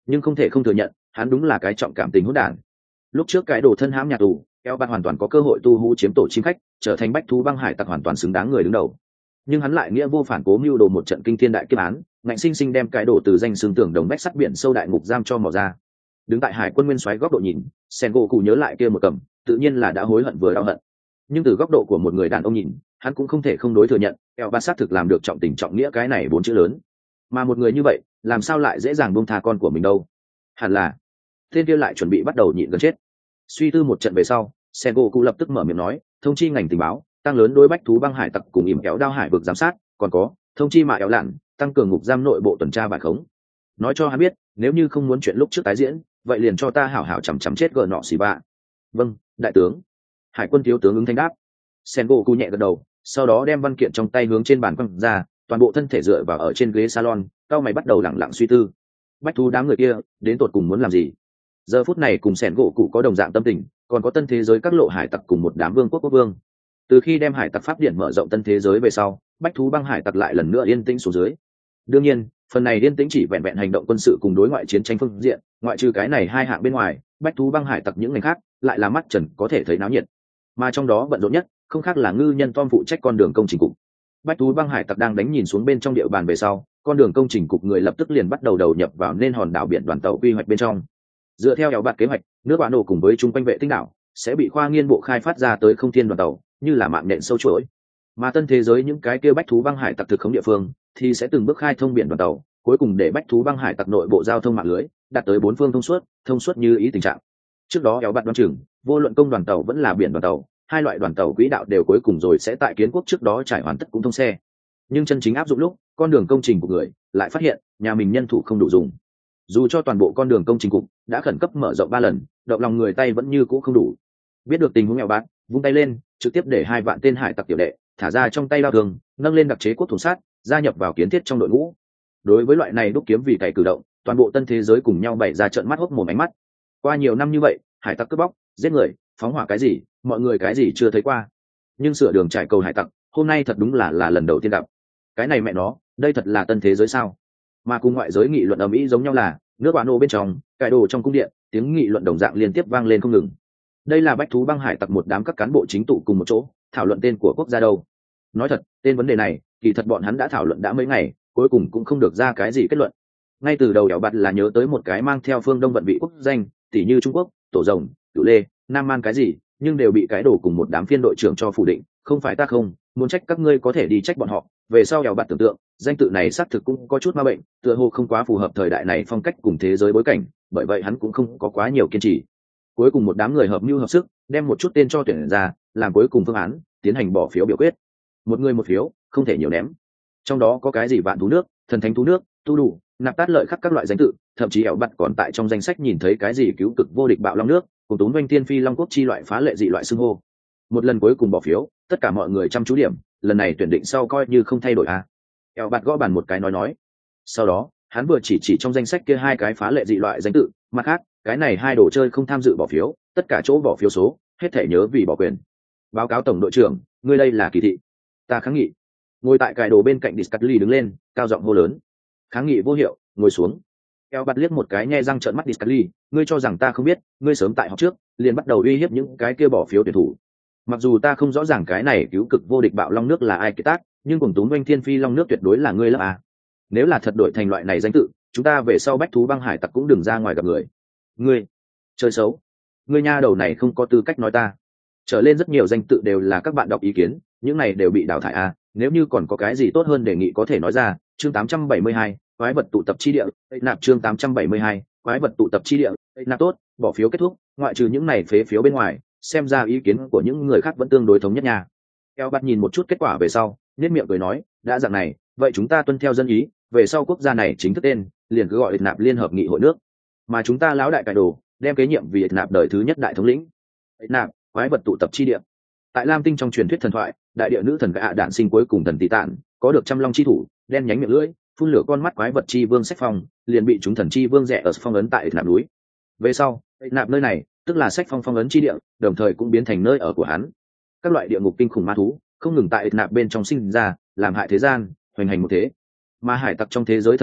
nhưng không thể không thừa nhận hắn đúng là cái trọng cảm tình hỗn đản. Lúc trước cái đồ thân hãm nhà tù, eo bạt hoàn toàn có cơ hội tu hú chiếm tổ chim khách, trở thành bách thú băng hải tặc hoàn toàn xứng đáng người đứng đầu. Nhưng hắn lại nghĩa vô phản cố mưu đồ một trận kinh thiên đại kiếp án, ngạnh sinh sinh đem cái đồ từ danh xương tưởng đồng bách sắt biển sâu đại ngục giam cho mò ra. Đứng tại hải quân nguyên soái góc độ nhìn, Sengoku nhớ lại kia một cầm, tự nhiên là đã hối hận vừa đau hận. Nhưng từ góc độ của một người đàn ông nhìn, hắn cũng không thể không đối thừa nhận, eo bạt xác thực làm được trọng tình trọng nghĩa cái này bốn chữ lớn. Mà một người như vậy, làm sao lại dễ dàng buông tha con của mình đâu? Hẳn là tên kia lại chuẩn bị bắt đầu nhịn gần chết. Suy tư một trận về sau, Sengoku lập tức mở miệng nói, thông chi ngành tình báo, tăng lớn đối bách thú băng hải tặc cùng ìm kéo đao hải vực giám sát, còn có thông chi mạ éo lạn, tăng cường ngục giam nội bộ tuần tra bài khống. Nói cho hắn biết, nếu như không muốn chuyện lúc trước tái diễn, vậy liền cho ta hảo hảo chằm chằm chết gờ nọ xì bạ. Vâng, đại tướng. Hải quân thiếu tướng ứng thanh đáp. Sengoku nhẹ gật đầu, sau đó đem văn kiện trong tay hướng trên bàn quăng ra, toàn bộ thân thể dựa vào ở trên ghế salon, cao mày bắt đầu lặng lặng suy tư. Bách thú đám người kia, đến tột cùng muốn làm gì? Giờ phút này cùng Sengoku có đồng dạng tâm tình, còn có tân thế giới các lộ hải tặc cùng một đám vương quốc quốc vương. Từ khi đem hải tặc pháp điển mở rộng tân thế giới về sau, bách thú băng hải tặc lại lần nữa yên tĩnh xuống dưới. Đương nhiên, phần này yên tĩnh chỉ vẹn vẹn hành động quân sự cùng đối ngoại chiến tranh phương diện, ngoại trừ cái này hai hạng bên ngoài, bách thú băng hải tặc những ngành khác lại là mắt trần có thể thấy náo nhiệt. Mà trong đó bận rộn nhất, không khác là ngư nhân Tom phụ trách con đường công trình cục. Bách thú băng hải tặc đang đánh nhìn xuống bên trong địa bàn về sau, con đường công trình cục người lập tức liền bắt đầu đầu nhập vào nên hòn đảo biển đoàn tàu quy hoạch bên trong. Dựa theo kéo bạt kế hoạch, nước bạn nổ cùng với trung quanh vệ tinh đảo sẽ bị khoa nghiên bộ khai phát ra tới không thiên đoàn tàu, như là mạng nện sâu chuỗi. Mà tân thế giới những cái kia bách thú băng hải tặc thực khống địa phương thì sẽ từng bước khai thông biển đoàn tàu, cuối cùng để bách thú băng hải tặc nội bộ giao thông mạng lưới đạt tới bốn phương thông suốt, thông suốt như ý tình trạng. Trước đó kéo bạt đoán chừng, vô luận công đoàn tàu vẫn là biển đoàn tàu, hai loại đoàn tàu quỹ đạo đều cuối cùng rồi sẽ tại kiến quốc trước đó trải hoàn tất cũng thông xe. Nhưng chân chính áp dụng lúc, con đường công trình của người lại phát hiện nhà mình nhân thủ không đủ dùng. Dù cho toàn bộ con đường công trình cục đã khẩn cấp mở rộng ba lần, động lòng người tay vẫn như cũ không đủ. Biết được tình huống nghèo bát, vung tay lên, trực tiếp để hai vạn tên hải tặc tiểu đệ thả ra trong tay đao thường, nâng lên đặc chế quốc thủ sát, gia nhập vào kiến thiết trong đội ngũ. Đối với loại này đúc kiếm vì cày cử động, toàn bộ tân thế giới cùng nhau bày ra trợn mắt hốc mồm ánh mắt. Qua nhiều năm như vậy, hải tặc cướp bóc, giết người, phóng hỏa cái gì, mọi người cái gì chưa thấy qua. Nhưng sửa đường trải cầu hải tặc, hôm nay thật đúng là là lần đầu tiên gặp. Cái này mẹ nó, đây thật là tân thế giới sao? Mà cùng ngoại giới nghị luận ầm ĩ giống nhau là, nước bạn nô bên trong, cải đồ trong cung điện, tiếng nghị luận đồng dạng liên tiếp vang lên không ngừng. Đây là bách thú băng hải tặc một đám các cán bộ chính tụ cùng một chỗ, thảo luận tên của quốc gia đâu. Nói thật, tên vấn đề này, kỳ thật bọn hắn đã thảo luận đã mấy ngày, cuối cùng cũng không được ra cái gì kết luận. Ngay từ đầu đẻo bạt là nhớ tới một cái mang theo phương đông vận vị quốc danh, tỷ như Trung Quốc, Tổ Rồng, Cửu Lê, Nam Man cái gì, nhưng đều bị cái đồ cùng một đám phiên đội trưởng cho phủ định. Không phải ta không muốn trách các ngươi, có thể đi trách bọn họ. Về sau đẻo bạt tưởng tượng, danh tự này xác thực cũng có chút ma bệnh, tựa hồ không quá phù hợp thời đại này phong cách cùng thế giới bối cảnh, bởi vậy hắn cũng không có quá nhiều kiên trì. Cuối cùng một đám người hợp mưu hợp sức, đem một chút tên cho tuyển ra, làm cuối cùng phương án, tiến hành bỏ phiếu biểu quyết. Một người một phiếu, không thể nhiều ném. Trong đó có cái gì vạn thú nước, thần thánh thú nước, tu đủ, nạp tát lợi khắc các loại danh tự, thậm chí ẻo bặt còn tại trong danh sách nhìn thấy cái gì cứu cực vô địch bạo long nước, cùng tún doanh tiên phi long quốc chi loại phá lệ dị loại xưng hô. Một lần cuối cùng bỏ phiếu, tất cả mọi người chăm chú điểm, lần này tuyển định sau coi như không thay đổi à. Ẻo bặt gõ bàn một cái nói nói. Sau đó, hắn vừa chỉ chỉ trong danh sách kia hai cái phá lệ dị loại danh tự, mặt khác, cái này hai đồ chơi không tham dự bỏ phiếu, tất cả chỗ bỏ phiếu số, hết thể nhớ vì bỏ quyền. Báo cáo tổng đội trưởng, ngươi đây là kỳ thị. Ta kháng nghị. Ngồi tại cài đồ bên cạnh Discutly đứng lên, cao giọng hô lớn. Kháng nghị vô hiệu, ngồi xuống. Eo bạt liếc một cái nhe răng trợn mắt Discutly, ngươi cho rằng ta không biết, ngươi sớm tại học trước, liền bắt đầu uy hiếp những cái kia bỏ phiếu tuyển thủ. Mặc dù ta không rõ ràng cái này cứu cực vô địch bạo long nước là ai kế tác, nhưng cùng tún doanh thiên phi long nước tuyệt đối là ngươi lắm à. Nếu là thật đổi thành loại này danh tự, chúng ta về sau bách thú băng hải tặc cũng đừng ra ngoài gặp người. Ngươi chơi xấu, ngươi nha đầu này không có tư cách nói ta. Trở lên rất nhiều danh tự đều là các bạn đọc ý kiến, những này đều bị đào thải à. Nếu như còn có cái gì tốt hơn đề nghị có thể nói ra. Chương tám trăm bảy mươi hai, quái vật tụ tập chi địa. Nạp chương tám trăm bảy mươi hai, quái vật tụ tập chi địa. Nạp tốt, bỏ phiếu kết thúc. Ngoại trừ những này phế phiếu bên ngoài, xem ra ý kiến của những người khác vẫn tương đối thống nhất nha. Eo bắt nhìn một chút kết quả về sau, nhếch miệng cười nói, đã dạng này, vậy chúng ta tuân theo dân ý, về sau quốc gia này chính thức tên, liền cứ gọi Nạp Liên Hợp Nghị hội nước. Mà chúng ta lão đại cải đồ, đem kế nhiệm vì Nạp đời thứ nhất đại thống lĩnh. Nạp, quái vật tụ tập chi địa. Tại Lam Tinh trong truyền thuyết thần thoại, đại địa nữ thần gạ đản sinh cuối cùng thần tỷ tạn, có được trăm long chi thủ, đen nhánh miệng lưỡi, phun lửa con mắt quái vật chi vương sách phong, liền bị chúng thần chi vương rẻ ở phong ấn tại Nạp núi. Về sau, Nạp nơi này, tức là sách phong phong ấn chi địa, đồng thời cũng biến thành nơi ở của hắn. Các loại địa ngục kinh khủng ma thú, không ngừng tại Nạp bên trong sinh ra, làm hại thế gian, hoành hành một thế. Mà hải tặc trong thế giới thần thoại,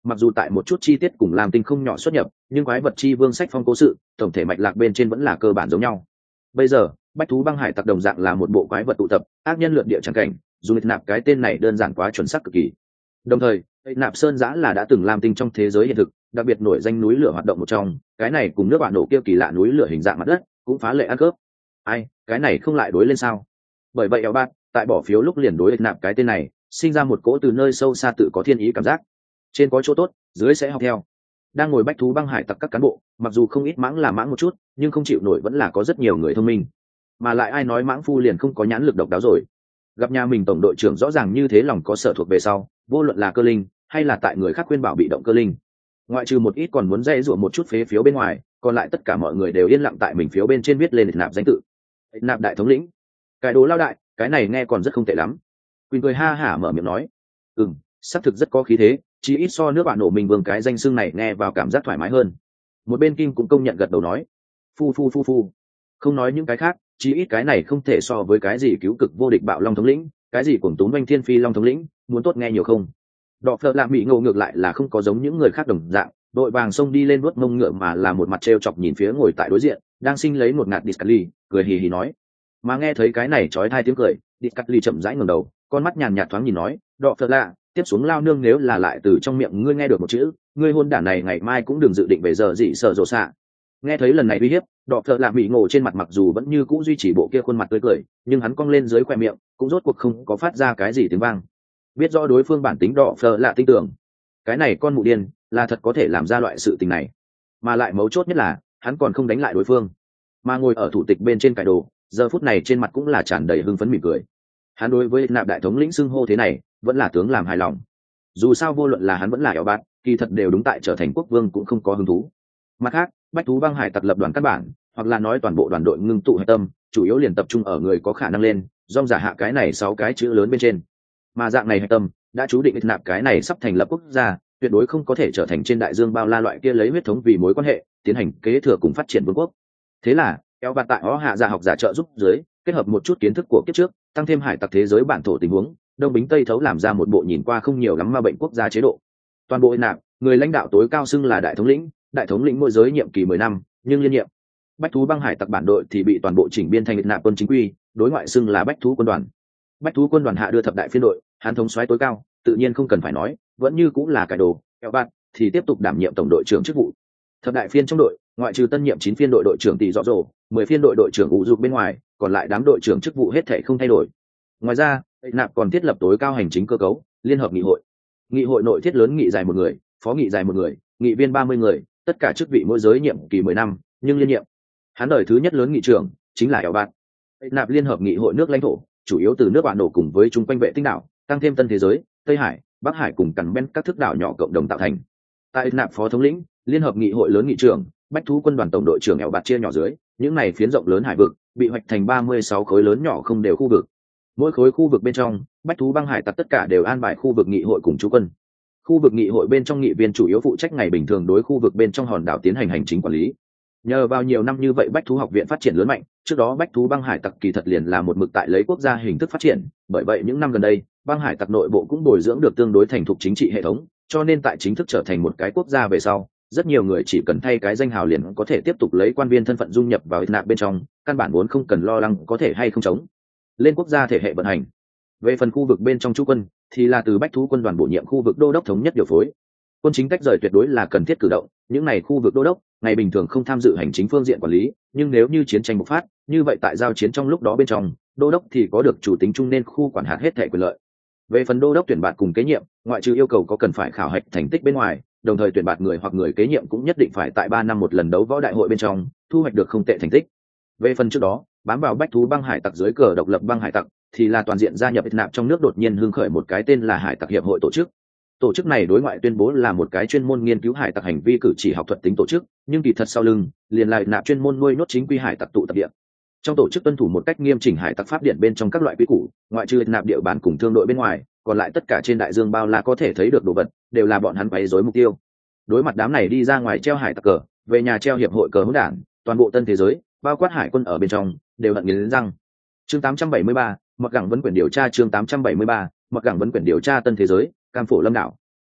mặc dù tại một chút chi tiết cùng làm tinh không nhỏ xuất nhập, nhưng quái vật chi vương sách phong cố sự tổng thể mạch lạc bên trên vẫn là cơ bản giống nhau. Bây giờ bách thú băng hải tặc đồng dạng là một bộ quái vật tụ tập, ác nhân lượn địa chẳng cảnh, dù lịch nạp cái tên này đơn giản quá chuẩn xác cực kỳ. Đồng thời lịch nạp sơn giã là đã từng làm tinh trong thế giới hiện thực đặc biệt nổi danh núi lửa hoạt động một trong, cái này cùng nước bạn nổ kia kỳ lạ núi lửa hình dạng mặt đất cũng phá lệ ăn cướp. Ai, cái này không lại đối lên sao? Bởi vậy eo bát tại bỏ phiếu lúc liền đối lịch nạp cái tên này sinh ra một cỗ từ nơi sâu xa tự có thiên ý cảm giác, trên có chỗ tốt dưới sẽ học theo. Đang ngồi bách thú băng hải tặc các cán bộ mặc dù không ít mãng là mãng một chút, nhưng không chịu nổi vẫn là có rất nhiều người thông minh, mà lại ai nói mãng phu liền không có nhãn lực độc đáo rồi. Gặp nhà mình tổng đội trưởng rõ ràng như thế lòng có sở thuộc về sau, vô luận là cơ linh hay là tại người khác khuyên bảo bị động cơ linh, ngoại trừ một ít còn muốn dây dụa một chút phế phiếu bên ngoài, còn lại tất cả mọi người đều yên lặng tại mình phiếu bên trên viết lên lịch nạp danh tự. Lịch nạp đại thống lĩnh, cái đồ lao đại, cái này nghe còn rất không tệ lắm. Quỳnh cười ha hả mở miệng nói, ừm, xác thực rất có khí thế, chỉ ít so nước bạn nổ mình vương cái danh xưng này nghe vào cảm giác thoải mái hơn. Một bên Kim cũng công nhận gật đầu nói, phu phu phu phu, không nói những cái khác, chỉ ít cái này không thể so với cái gì cứu cực vô địch bạo long thống lĩnh, cái gì cuồng túm oanh thiên phi long thống lĩnh muốn tốt nghe nhiều không. Đọ phợ lạ mỹ ngộ ngược lại là không có giống những người khác đồng dạng đội vàng xông đi lên vuốt mông ngựa, mà là một mặt trêu chọc nhìn phía ngồi tại đối diện đang sinh lấy một ngạt Discatly, cười hì hì nói. Mà nghe thấy cái này chói tai tiếng cười, Discatly chậm rãi ngẩng đầu, con mắt nhàn nhạt thoáng nhìn nói, đọ phợ lạ, tiếp xuống lao nương nếu là lại từ trong miệng ngươi nghe được một chữ, ngươi hôn đản này ngày mai cũng đừng dự định về giờ gì sợ rồ xạ. Nghe thấy lần này uy hiếp, đọ phợ lạ mỹ ngộ trên mặt mặc dù vẫn như cũ duy trì bộ kia khuôn mặt tươi cười, nhưng hắn cong lên dưới khoe miệng cũng rốt cuộc không có phát ra cái gì tiếng vang. Biết rõ đối phương bản tính đọ phợ lạ tin tưởng, cái này con mụ điên là thật có thể làm ra loại sự tình này, mà lại mấu chốt nhất là hắn còn không đánh lại đối phương, mà ngồi ở thủ tịch bên trên cải đồ giờ phút này trên mặt cũng là tràn đầy hưng phấn mỉm cười. Hắn đối với nạp đại thống lĩnh xưng hô thế này vẫn là tướng làm hài lòng, dù sao vô luận là hắn vẫn là eo bát kỳ thật đều đúng tại trở thành quốc vương cũng không có hứng thú. Mặt khác bách thú băng hải tặc lập đoàn căn bản, hoặc là nói toàn bộ đoàn đội ngưng tụ hạch tâm chủ yếu liền tập trung ở người có khả năng lên dong giả hạ cái này sáu cái chữ lớn bên trên, mà dạng này hạch tâm đã chú định nạp cái này sắp thành lập quốc gia tuyệt đối không có thể trở thành trên đại dương bao la loại kia lấy huyết thống vì mối quan hệ tiến hành kế thừa cùng phát triển vương quốc. Thế là eo bạt tại ó hạ giả học giả trợ giúp dưới kết hợp một chút kiến thức của kiếp trước, tăng thêm hải tặc thế giới bản thổ tình huống, đông bính tây thấu làm ra một bộ nhìn qua không nhiều lắm ma bệnh quốc gia chế độ. Toàn bộ nạp người lãnh đạo tối cao xưng là đại thống lĩnh, đại thống lĩnh mỗi giới nhiệm kỳ mười năm nhưng liên nhiệm. Bách thú băng hải tặc bản đội thì bị toàn bộ chỉnh biên thành nạp quân chính quy, đối ngoại xưng là bách thú quân đoàn. Bách thú quân đoàn hạ đưa thập đại phiên đội, hắn thống soái tối cao tự nhiên không cần phải nói, vẫn như cũng là cải đồ eo bạt thì tiếp tục đảm nhiệm tổng đội trưởng chức vụ. Thập đại phiên trong đội ngoại trừ tân nhiệm chín phiên đội đội trưởng tỷ dọ dồ, mười phiên đội đội trưởng ủ dục bên ngoài, còn lại đám đội trưởng chức vụ hết thể không thay đổi. Ngoài ra nạp còn thiết lập tối cao hành chính cơ cấu liên hợp nghị hội. Nghị hội nội thiết lớn nghị dài một người, phó nghị dài một người, nghị viên ba mươi người, tất cả chức vị mỗi giới nhiệm kỳ mười năm nhưng liên nhiệm. Hắn đời thứ nhất lớn nghị trưởng chính là eo bạt. Nạp liên hợp nghị hội nước lãnh thổ chủ yếu từ nước bạn nổ cùng với chung quanh vệ tinh đảo, tăng thêm tân thế giới, tây hải, bắc hải cùng cằn ben các thức đảo nhỏ cộng đồng tạo thành. Tại nạp phó thống lĩnh liên hợp nghị hội lớn nghị trưởng, bách thú quân đoàn tổng đội trưởng eo bạt chia nhỏ dưới những này phiến rộng lớn hải vực bị hoạch thành ba mươi sáu khối lớn nhỏ không đều khu vực. Mỗi khối khu vực bên trong bách thú băng hải tặc tất cả đều an bài khu vực nghị hội cùng chú quân. Khu vực nghị hội bên trong nghị viên chủ yếu phụ trách ngày bình thường đối khu vực bên trong hòn đảo tiến hành hành chính quản lý. Nhờ vào nhiều năm như vậy bách thú học viện phát triển lớn mạnh, trước đó bách thú băng hải tặc kỳ thật liền là một mực tại lấy quốc gia hình thức phát triển, bởi vậy những năm gần đây băng hải tặc nội bộ cũng bồi dưỡng được tương đối thành thục chính trị hệ thống, cho nên tại chính thức trở thành một cái quốc gia về sau, rất nhiều người chỉ cần thay cái danh hào liền có thể tiếp tục lấy quan viên thân phận dung nhập vào nạp bên trong, căn bản vốn không cần lo lắng có thể hay không chống lên quốc gia thể hệ vận hành. Về phần khu vực bên trong chú quân thì là từ bách thú quân đoàn bổ nhiệm khu vực đô đốc thống nhất điều phối. Quân chính tách rời tuyệt đối là cần thiết cử động, những này khu vực đô đốc ngày bình thường không tham dự hành chính phương diện quản lý, nhưng nếu như chiến tranh bộc phát, như vậy tại giao chiến trong lúc đó bên trong, đô đốc thì có được chủ tính chung nên khu quản hạt hết thể quyền lợi. Về phần đô đốc tuyển bạt cùng kế nhiệm, ngoại trừ yêu cầu có cần phải khảo hạch thành tích bên ngoài, đồng thời tuyển bạt người hoặc người kế nhiệm cũng nhất định phải tại ba năm một lần đấu võ đại hội bên trong thu hoạch được không tệ thành tích. Về phần trước đó bám vào bách thú băng hải tặc dưới cờ độc lập băng hải tặc thì là toàn diện gia nhập nạp trong nước đột nhiên hưng khởi một cái tên là hải tặc hiệp hội tổ chức. Tổ chức này đối ngoại tuyên bố là một cái chuyên môn nghiên cứu hải tặc hành vi cử chỉ học thuật tính tổ chức, nhưng kỳ thật sau lưng liền lại nạp chuyên môn nuôi nhốt chính quy hải tặc tụ tập địa. Trong tổ chức tuân thủ một cách nghiêm chỉnh hải tặc pháp điển bên trong các loại quy củ, ngoại trừ nạp địa bàn cùng thương đội bên ngoài, còn lại tất cả trên đại dương bao la có thể thấy được đồ vật đều là bọn hắn quấy rối mục tiêu. Đối mặt đám này đi ra ngoài treo hải tặc cờ, về nhà treo hiệp hội cờ hỗn đản, toàn bộ tân thế giới bao quát hải quân ở bên trong đều hận nghiến răng. Chương tám trăm bảy mươi ba, mặc gẳng vấn quyền điều tra chương tám trăm bảy mươi ba, mặc gẳng vấn quyền điều tra tân thế giới, cam phổ lâm đảo.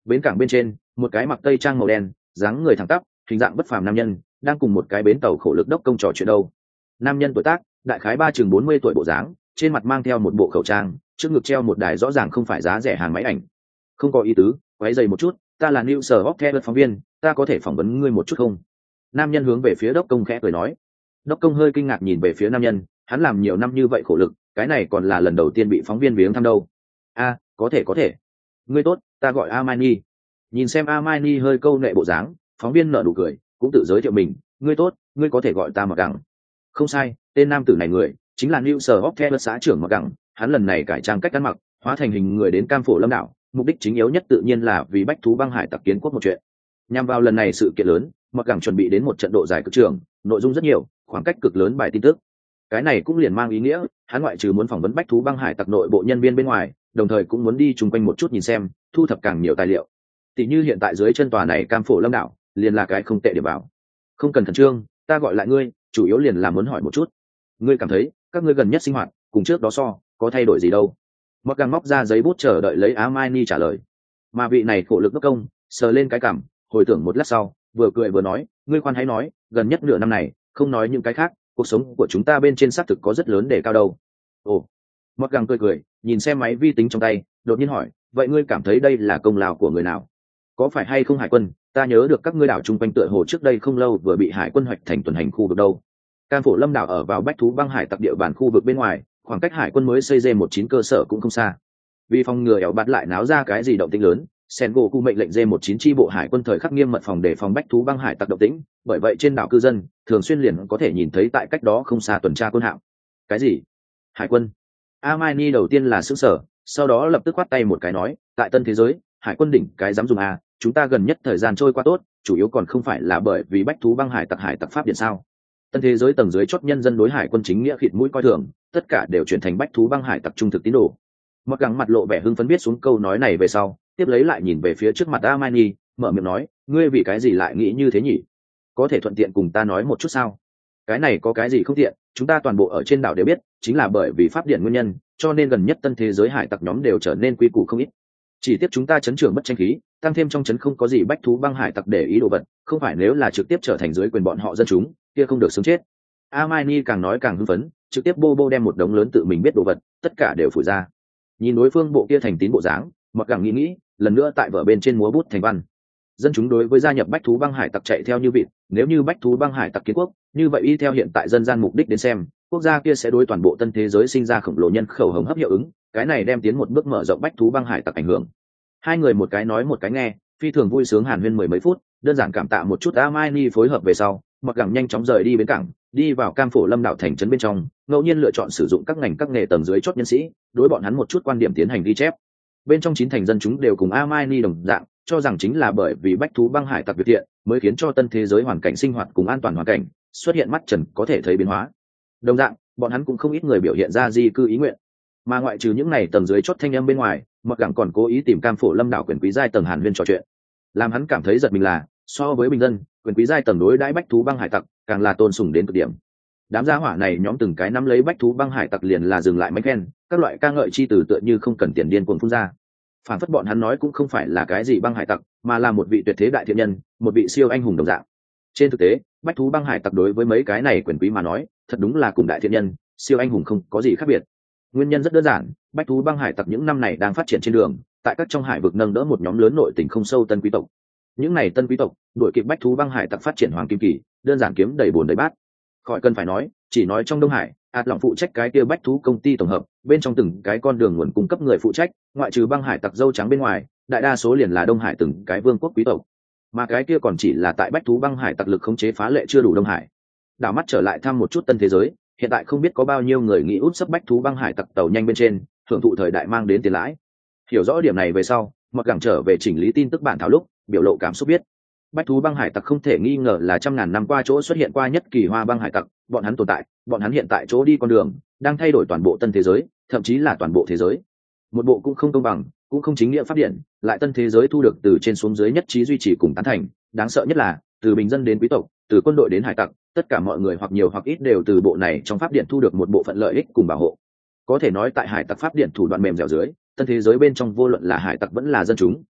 Bến cảng bên trên, một cái mặc tây trang màu đen, dáng người thẳng tắp, hình dạng bất phàm nam nhân đang cùng một cái bến tàu khổ lực đốc công trò chuyện đâu. Nam nhân tuổi tác đại khái ba chừng bốn mươi tuổi bộ dáng, trên mặt mang theo một bộ khẩu trang, trước ngực treo một đài rõ ràng không phải giá rẻ hàng máy ảnh. Không có ý tứ, quấy giày một chút, ta là New Sở Hopkins phóng viên, ta có thể phỏng vấn ngươi một chút không? Nam nhân hướng về phía đốc công khẽ cười nói. Đốc công hơi kinh ngạc nhìn về phía nam nhân, hắn làm nhiều năm như vậy khổ lực, cái này còn là lần đầu tiên bị phóng viên viếng thăm đâu. A, có thể có thể. Ngươi tốt, ta gọi Hermione. Nhìn xem Hermione hơi câu nệ bộ dáng, phóng viên nở nụ cười, cũng tự giới thiệu mình. Ngươi tốt, ngươi có thể gọi ta Mặc Gẳng. Không sai, tên nam tử này người chính là New Sở Hopkins xã trưởng Mặc Gẳng. Hắn lần này cải trang cách ăn mặc, hóa thành hình người đến Cam Phổ Lâm đảo, mục đích chính yếu nhất tự nhiên là vì bách thú băng hải tặc kiến quốc một chuyện. Nhằm vào lần này sự kiện lớn, Mặc Gẳng chuẩn bị đến một trận độ dài cực trường, nội dung rất nhiều, khoảng cách cực lớn bài tin tức. Cái này cũng liền mang ý nghĩa, hắn ngoại trừ muốn phỏng vấn bách thú băng hải tặc nội bộ nhân viên bên ngoài, đồng thời cũng muốn đi chung quanh một chút nhìn xem, thu thập càng nhiều tài liệu. Tỷ như hiện tại dưới chân tòa này Cam Phổ Lâm đảo, liền là cái không tệ để bảo. Không cần khẩn trương, ta gọi lại ngươi, chủ yếu liền là muốn hỏi một chút. Ngươi cảm thấy, các ngươi gần nhất sinh hoạt, cùng trước đó so, có thay đổi gì đâu? Mặc Gẳng móc ra giấy bút chờ đợi lấy Hermione trả lời. Mà vị này khổ lực đốc công, sờ lên cái cằm, hồi tưởng một lát sau, vừa cười vừa nói, ngươi khoan hãy nói, gần nhất nửa năm này, không nói những cái khác, cuộc sống của chúng ta bên trên xác thực có rất lớn để cao đâu. Ồ. Mặc Gẳng cười cười, nhìn xem máy vi tính trong tay, đột nhiên hỏi, vậy ngươi cảm thấy đây là công lao của người nào? Có phải hay không hải quân? Ta nhớ được các ngươi đảo chung quanh tựa hồ trước đây không lâu vừa bị hải quân hoạch thành tuần hành khu vực đâu. Cam Phổ Lâm đảo ở vào bách thú băng hải tặc địa bàn khu vực bên ngoài, khoảng cách hải quân mới xây D mười chín cơ sở cũng không xa. Vì phòng ngừa ẻo bắt lại náo ra cái gì động tĩnh lớn, Sengoku mệnh lệnh D mười chín chi bộ hải quân thời khắc nghiêm mật phòng để phòng bách thú băng hải tặc động tĩnh, bởi vậy trên đảo cư dân thường xuyên liền có thể nhìn thấy tại cách đó không xa tuần tra quân hạm. Cái gì? Hải quân? Hermione đầu tiên là sửng sở, sau đó lập tức quát tay một cái nói, tại tân thế giới, hải quân đỉnh cái dám dùng a, chúng ta gần nhất thời gian trôi qua tốt, chủ yếu còn không phải là bởi vì bách thú băng hải tặc hải tặc pháp điện sao? Tân thế giới tầng dưới chót nhân dân đối hải quân chính nghĩa khịt mũi coi thường, tất cả đều chuyển thành bách thú băng hải tặc trung thực tín đồ. Mặc Gẳng mặt lộ vẻ hưng phấn biết xuống câu nói này về sau, tiếp lấy lại nhìn về phía trước mặt Hermione, mở miệng nói, ngươi vì cái gì lại nghĩ như thế nhỉ? Có thể thuận tiện cùng ta nói một chút sao? Cái này có cái gì không tiện, chúng ta toàn bộ ở trên đảo đều biết, chính là bởi vì pháp điện nguyên nhân, cho nên gần nhất tân thế giới hải tặc nhóm đều trở nên quy củ không ít. Chỉ tiếc chúng ta chấn trưởng bất tranh khí, tăng thêm trong chấn không có gì bách thú băng hải tặc để ý đồ vật, không phải nếu là trực tiếp trở thành dưới quyền bọn họ dân chúng, kia không được sướng chết. Hermione càng nói càng hưng phấn, trực tiếp bô bô đem một đống lớn tự mình biết đồ vật, tất cả đều phủi ra. Nhìn đối phương bộ kia thành tín bộ dáng, Mặc Gẳng nghĩ nghĩ, lần nữa tại vở bên trên múa bút thành văn. Dân chúng đối với gia nhập bách thú băng hải tặc chạy theo như vịt, nếu như bách thú băng hải tặc kiến quốc, như vậy y theo hiện tại dân gian mục đích đến xem, quốc gia kia sẽ đối toàn bộ tân thế giới sinh ra khổng lồ nhân khẩu hồng hấp hiệu ứng, cái này đem tiến một bước mở rộng bách thú băng hải tặc ảnh hưởng. Hai người một cái nói một cái nghe, phi thường vui sướng hàn huyên mười mấy phút, đơn giản cảm tạ một chút Hermione phối hợp về sau, Mặc Gẳng nhanh chóng rời đi bến cảng, đi vào Cam Phổ Lâm đảo thành trấn bên trong, ngẫu nhiên lựa chọn sử dụng các ngành các nghề tầng dưới chót nhân sĩ, đối bọn hắn một chút quan điểm tiến hành ghi chép. Bên trong chín thành dân chúng đều cùng Hermione đồng dạng, cho rằng chính là bởi vì bách thú băng hải tặc việt thiện, mới khiến cho tân thế giới hoàn cảnh sinh hoạt cùng an toàn hoàn cảnh xuất hiện mắt trần có thể thấy biến hóa. Đồng dạng, bọn hắn cũng không ít người biểu hiện ra di cư ý nguyện. Mà ngoại trừ những này tầng dưới chót thanh âm bên ngoài, Mặc Gẳng còn cố ý tìm Cam Phổ Lâm đảo quyền quý giai tầng hàn huyên trò chuyện. Làm hắn cảm thấy giật mình là, so với bình dân, quyền quý giai tầng đối đãi bách thú băng hải tặc càng là tôn sùng đến cực điểm. Đám gia hỏa này nhóm từng cái nắm lấy bách thú băng hải tặc liền là dừng lại máy khen, các loại ca ngợi chi từ tựa như không cần tiền điên cuồng phun ra. Phản phất bọn hắn nói cũng không phải là cái gì băng hải tặc, mà là một vị tuyệt thế đại thiện nhân, một vị siêu anh hùng đồng dạng. Trên thực tế, bách thú băng hải tặc đối với mấy cái này quyền quý mà nói, thật đúng là cùng đại thiện nhân, siêu anh hùng không có gì khác biệt. Nguyên nhân rất đơn giản, bách thú băng hải tặc những năm này đang phát triển trên đường, tại các trong hải vực nâng đỡ một nhóm lớn nội tình không sâu tân quý tộc. Những này tân quý tộc, đuổi kịp bách thú băng hải tặc phát triển hoàng kim kỳ, đơn giản kiếm đầy bồn đầy bát. Khỏi cần phải nói, chỉ nói trong Đông Hải, ạt lỏng phụ trách cái kia bách thú công ty tổng hợp, bên trong từng cái con đường nguồn cung cấp người phụ trách, ngoại trừ băng hải tặc dâu trắng bên ngoài, đại đa số liền là Đông Hải từng cái vương quốc quý tộc. Mà cái kia còn chỉ là tại bách thú băng hải tặc lực khống chế phá lệ chưa đủ Đông Hải. Đảo mắt trở lại thăm một chút tân thế giới, hiện tại không biết có bao nhiêu người nghĩ út sấp bách thú băng hải tặc tàu nhanh bên trên, hưởng thụ thời đại mang đến tiền lãi. Hiểu rõ điểm này về sau, Mặc Gẳng trở về chỉnh lý tin tức bản thảo lúc, biểu lộ cảm xúc biết. Bách thú băng hải tặc không thể nghi ngờ là trăm ngàn năm qua chỗ xuất hiện qua nhất kỳ hoa băng hải tặc, bọn hắn tồn tại, bọn hắn hiện tại chỗ đi con đường, đang thay đổi toàn bộ tân thế giới, thậm chí là toàn bộ thế giới. Một bộ cũng không công bằng, cũng không chính nghĩa pháp điển, lại tân thế giới thu được từ trên xuống dưới nhất trí duy trì cùng tán thành, đáng sợ nhất là, từ bình dân đến quý tộc, từ quân đội đến hải tặc, tất cả mọi người hoặc nhiều hoặc ít đều từ bộ này trong pháp điển thu được một bộ phận lợi ích cùng bảo hộ. Có thể nói tại hải tặc pháp điển thủ đoạn mềm dẻo dưới, tân thế giới bên trong vô luận là hải tặc vẫn là dân chúng,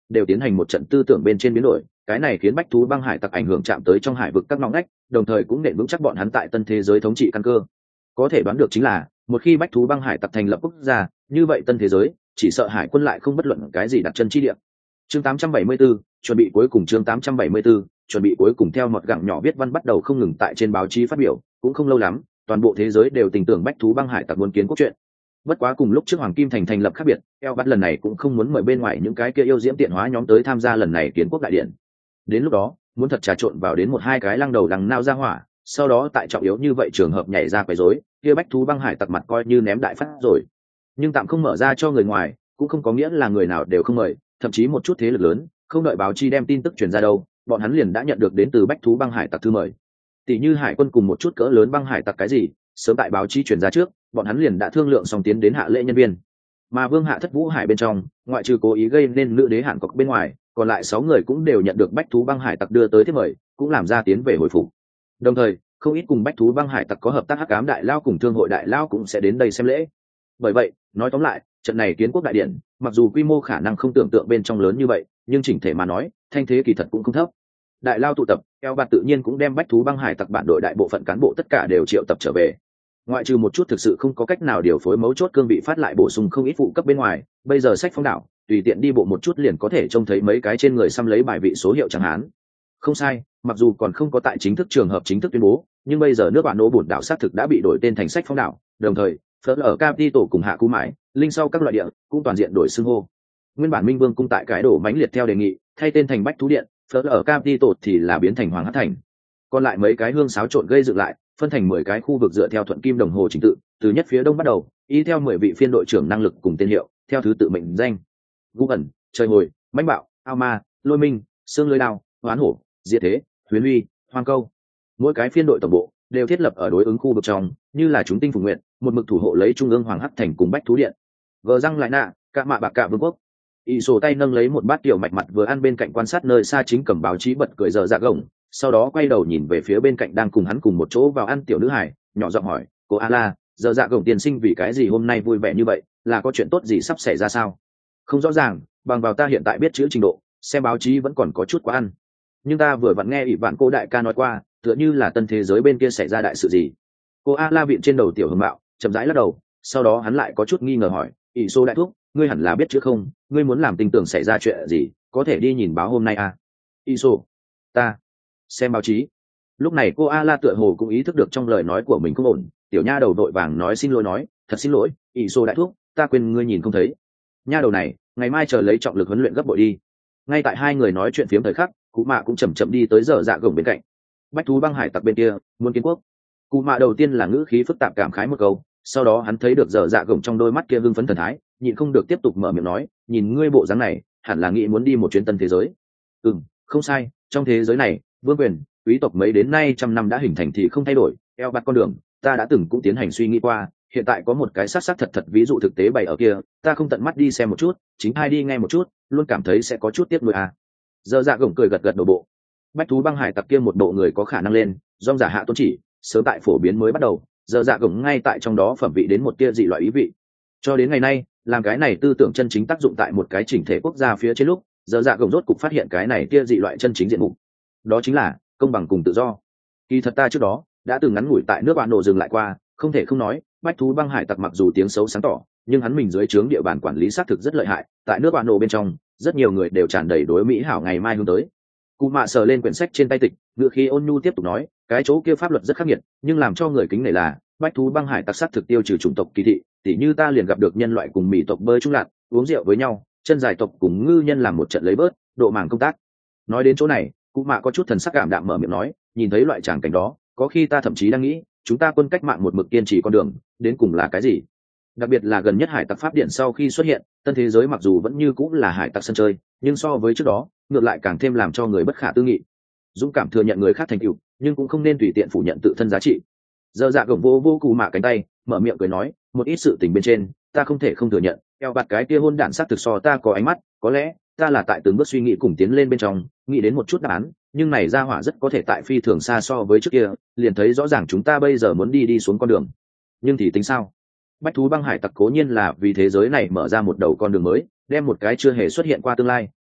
đều tiến hành một trận tư tưởng bên trên biến đổi, cái này khiến bách thú băng hải tặc ảnh hưởng chạm tới trong hải vực các ngõ ngách, đồng thời cũng nền vững chắc bọn hắn tại tân thế giới thống trị căn cơ. Có thể đoán được chính là một khi bách thú băng hải tặc thành lập quốc gia, như vậy tân thế giới chỉ sợ hải quân lại không bất luận cái gì đặt chân chi địa. Chương tám trăm bảy mươi 874, chuẩn bị cuối cùng chương tám trăm bảy mươi 874, chuẩn bị cuối cùng theo một gặng nhỏ viết văn bắt đầu không ngừng tại trên báo chí phát biểu, cũng không lâu lắm, toàn bộ thế giới đều tình tưởng bách thú băng hải tặc muốn kiến quốc chuyện. Bất quá cùng lúc trước Hoàng Kim Thành thành lập khác biệt, eo bắt lần này cũng không muốn mời bên ngoài những cái kia yêu diễm tiện hóa nhóm tới tham gia lần này kiến quốc đại điện. Đến lúc đó, muốn thật trà trộn vào đến một hai cái lăng đầu đằng nao ra hỏa, sau đó tại trọng yếu như vậy trường hợp nhảy ra quấy rối, kia bách thú băng hải tặc mặt coi như ném đại phát rồi. Nhưng tạm không mở ra cho người ngoài, cũng không có nghĩa là người nào đều không mời, thậm chí một chút thế lực lớn, không đợi báo chí đem tin tức truyền ra đâu, bọn hắn liền đã nhận được đến từ bách thú băng hải tặc thư mời. Tỷ như hải quân cùng một chút cỡ lớn băng hải tặc cái gì, sớm tại báo chí truyền ra trước, bọn hắn liền đã thương lượng xong tiến đến hạ lễ nhân viên. Mà Vương Hạ Thất Vũ Hải bên trong, ngoại trừ cố ý gây nên nữ đế Hàn Cốc bên ngoài, còn lại sáu người cũng đều nhận được bách thú băng hải tặc đưa tới thiết mời, cũng làm ra tiến về hồi phục. Đồng thời, không ít cùng bách thú băng hải tặc có hợp tác hắc ám đại lao cùng thương hội đại lao cũng sẽ đến đây xem lễ. Bởi vậy, nói tóm lại, trận này kiến quốc đại điện, mặc dù quy mô khả năng không tưởng tượng bên trong lớn như vậy, nhưng chỉnh thể mà nói, thanh thế kỳ thật cũng không thấp. Đại lao tụ tập, eo bạt tự nhiên cũng đem bách thú băng hải tặc bản đội đại bộ phận cán bộ tất cả đều triệu tập trở về. Ngoại trừ một chút thực sự không có cách nào điều phối mấu chốt cương vị phát lại bổ sung không ít phụ cấp bên ngoài, bây giờ sách phong đảo, tùy tiện đi bộ một chút liền có thể trông thấy mấy cái trên người xăm lấy bài vị số hiệu chẳng hạn. Không sai, mặc dù còn không có tại chính thức trường hợp chính thức tuyên bố, nhưng bây giờ nước bạn nỗ bổn đảo xác thực đã bị đổi tên thành sách phong đảo, đồng thời, phớt ở Capital cùng hạ cú mãi, linh sau các loại địa cũng toàn diện đổi xưng hô. Nguyên bản Minh Vương cung tại cái đổ mãnh liệt theo đề nghị, thay tên thành Bách Thú Điện, phớt ở Capital thì là biến thành Hoàng Hắc Thành. Còn lại mấy cái hương xáo trộn gây dựng lại, phân thành mười cái khu vực dựa theo thuận kim đồng hồ trình tự, từ nhất phía đông bắt đầu, y theo mười vị phiên đội trưởng năng lực cùng tên hiệu, theo thứ tự mệnh danh. Gu ẩn, trời hồi, mãnh bạo, ao ma, lôi minh, xương lưới đao, hoán hổ, diệt thế, huyền uy, hoang câu. Mỗi cái phiên đội tổng bộ đều thiết lập ở đối ứng khu vực trong, như là chúng tinh phục nguyện, một mực thủ hộ lấy trung ương Hoàng Hắc Thành cùng Bách Thú Điện. Vờ răng lại nạ, cạ mạ bạc cạ vương quốc. Y sổ tay nâng lấy một bát tiểu mạch mặt vừa ăn bên cạnh quan sát nơi xa chính cầm báo chí bật cười dở dạ gồng, sau đó quay đầu nhìn về phía bên cạnh đang cùng hắn cùng một chỗ vào ăn tiểu nữ hải, nhỏ giọng hỏi, cô Ala, dở dạ gồng tiên sinh vì cái gì hôm nay vui vẻ như vậy, là có chuyện tốt gì sắp xảy ra sao? Không rõ ràng, bằng vào ta hiện tại biết chữ trình độ, xem báo chí vẫn còn có chút quá ăn. Nhưng ta vừa vặn nghe ỷ vạn cô đại ca nói qua, tựa như là tân thế giới bên kia xảy ra đại sự gì. Cô Ala viện trên đầu tiểu hưng mạo, chậm rãi lắc đầu, sau đó hắn lại có chút nghi ngờ hỏi, ỷ xô đại thúc, ngươi hẳn là biết chữ không, ngươi muốn làm tình tưởng xảy ra chuyện gì, có thể đi nhìn báo hôm nay à? ỷ xô, ta xem báo chí. Lúc này cô Ala tựa hồ cũng ý thức được trong lời nói của mình không ổn, tiểu nha đầu đội vàng nói xin lỗi nói, thật xin lỗi, ỷ xô đại thúc, ta quên ngươi nhìn không thấy. Nha đầu này, ngày mai chờ lấy trọng lực huấn luyện gấp bội đi. Ngay tại hai người nói chuyện phiếm thời khắc, cụ mạ cũng chậm chậm đi tới giờ dạ gồng bên cạnh. Bách thú băng hải tặc bên kia muốn kiến quốc. Cụ mạ đầu tiên là ngữ khí phức tạp cảm khái một câu, sau đó hắn thấy được giờ dạ gồng trong đôi mắt kia hưng phấn thần thái, nhịn không được tiếp tục mở miệng nói, nhìn ngươi bộ dáng này, hẳn là nghĩ muốn đi một chuyến tân thế giới. Ừ, không sai, trong thế giới này, vương quyền, quý tộc mấy đến nay trăm năm đã hình thành thì không thay đổi, eo bạt con đường, ta đã từng cũng tiến hành suy nghĩ qua, hiện tại có một cái xác xác thật thật ví dụ thực tế bày ở kia, ta không tận mắt đi xem một chút, chính hai đi nghe một chút, luôn cảm thấy sẽ có chút tiếc nuối à. Giờ dạ gồng cười gật gật đầu bộ. Bách thú băng hải tặc kia một bộ người có khả năng lên, dòng giả hạ tôn chỉ, sớm tại phổ biến mới bắt đầu, giờ dạ gồng ngay tại trong đó phẩm vị đến một tia dị loại ý vị. Cho đến ngày nay, làm cái này tư tưởng chân chính tác dụng tại một cái chỉnh thể quốc gia phía trên lúc, giờ dạ gồng rốt cục phát hiện cái này tia dị loại chân chính diện mục. Đó chính là công bằng cùng tự do. Kỳ thật ta trước đó đã từng ngắn ngủi tại nước bạn nổ dừng lại qua, không thể không nói, bách thú băng hải tặc mặc dù tiếng xấu sáng tỏ, nhưng hắn mình dưới trướng địa bàn quản lý xác thực rất lợi hại, tại nước bạn nổ bên trong, rất nhiều người đều tràn đầy đối mỹ hảo ngày mai hướng tới. Cụ mạ sờ lên quyển sách trên tay tịch, ngựa khí ôn nhu tiếp tục nói, cái chỗ kia pháp luật rất khắc nghiệt, nhưng làm cho người kính nể là bách thú băng hải tặc sát thực tiêu trừ chủng tộc kỳ thị, tỉ như ta liền gặp được nhân loại cùng mỹ tộc bơi chung lặn, uống rượu với nhau, chân dài tộc cùng ngư nhân làm một trận lấy bớt, độ màng công tác. Nói đến chỗ này, cụ mạ có chút thần sắc cảm đạm mở miệng nói, nhìn thấy loại tràng cảnh đó, có khi ta thậm chí đang nghĩ, chúng ta quân cách mạng một mực kiên trì con đường, đến cùng là cái gì? Đặc biệt là gần nhất hải tặc pháp điện sau khi xuất hiện, tân thế giới mặc dù vẫn như cũng là hải tặc sân chơi, nhưng so với trước đó, ngược lại càng thêm làm cho người bất khả tư nghị. Dũng cảm thừa nhận người khác thành tựu, nhưng cũng không nên tùy tiện phủ nhận tự thân giá trị. Giờ dạ gồng vô vô cụ mạ cánh tay, mở miệng cười nói, một ít sự tình bên trên, ta không thể không thừa nhận, eo bạt cái kia hôn đản sắc thực so ta có ánh mắt, có lẽ ta là tại từng bước suy nghĩ cùng tiến lên bên trong, nghĩ đến một chút đáp án, nhưng này ra hỏa rất có thể tại phi thường xa so với trước kia, liền thấy rõ ràng chúng ta bây giờ muốn đi đi xuống con đường. Nhưng thì tính sao? Bách thú băng hải tặc cố nhiên là vì thế giới này mở ra một đầu con đường mới, đem một cái chưa hề xuất hiện qua tương lai,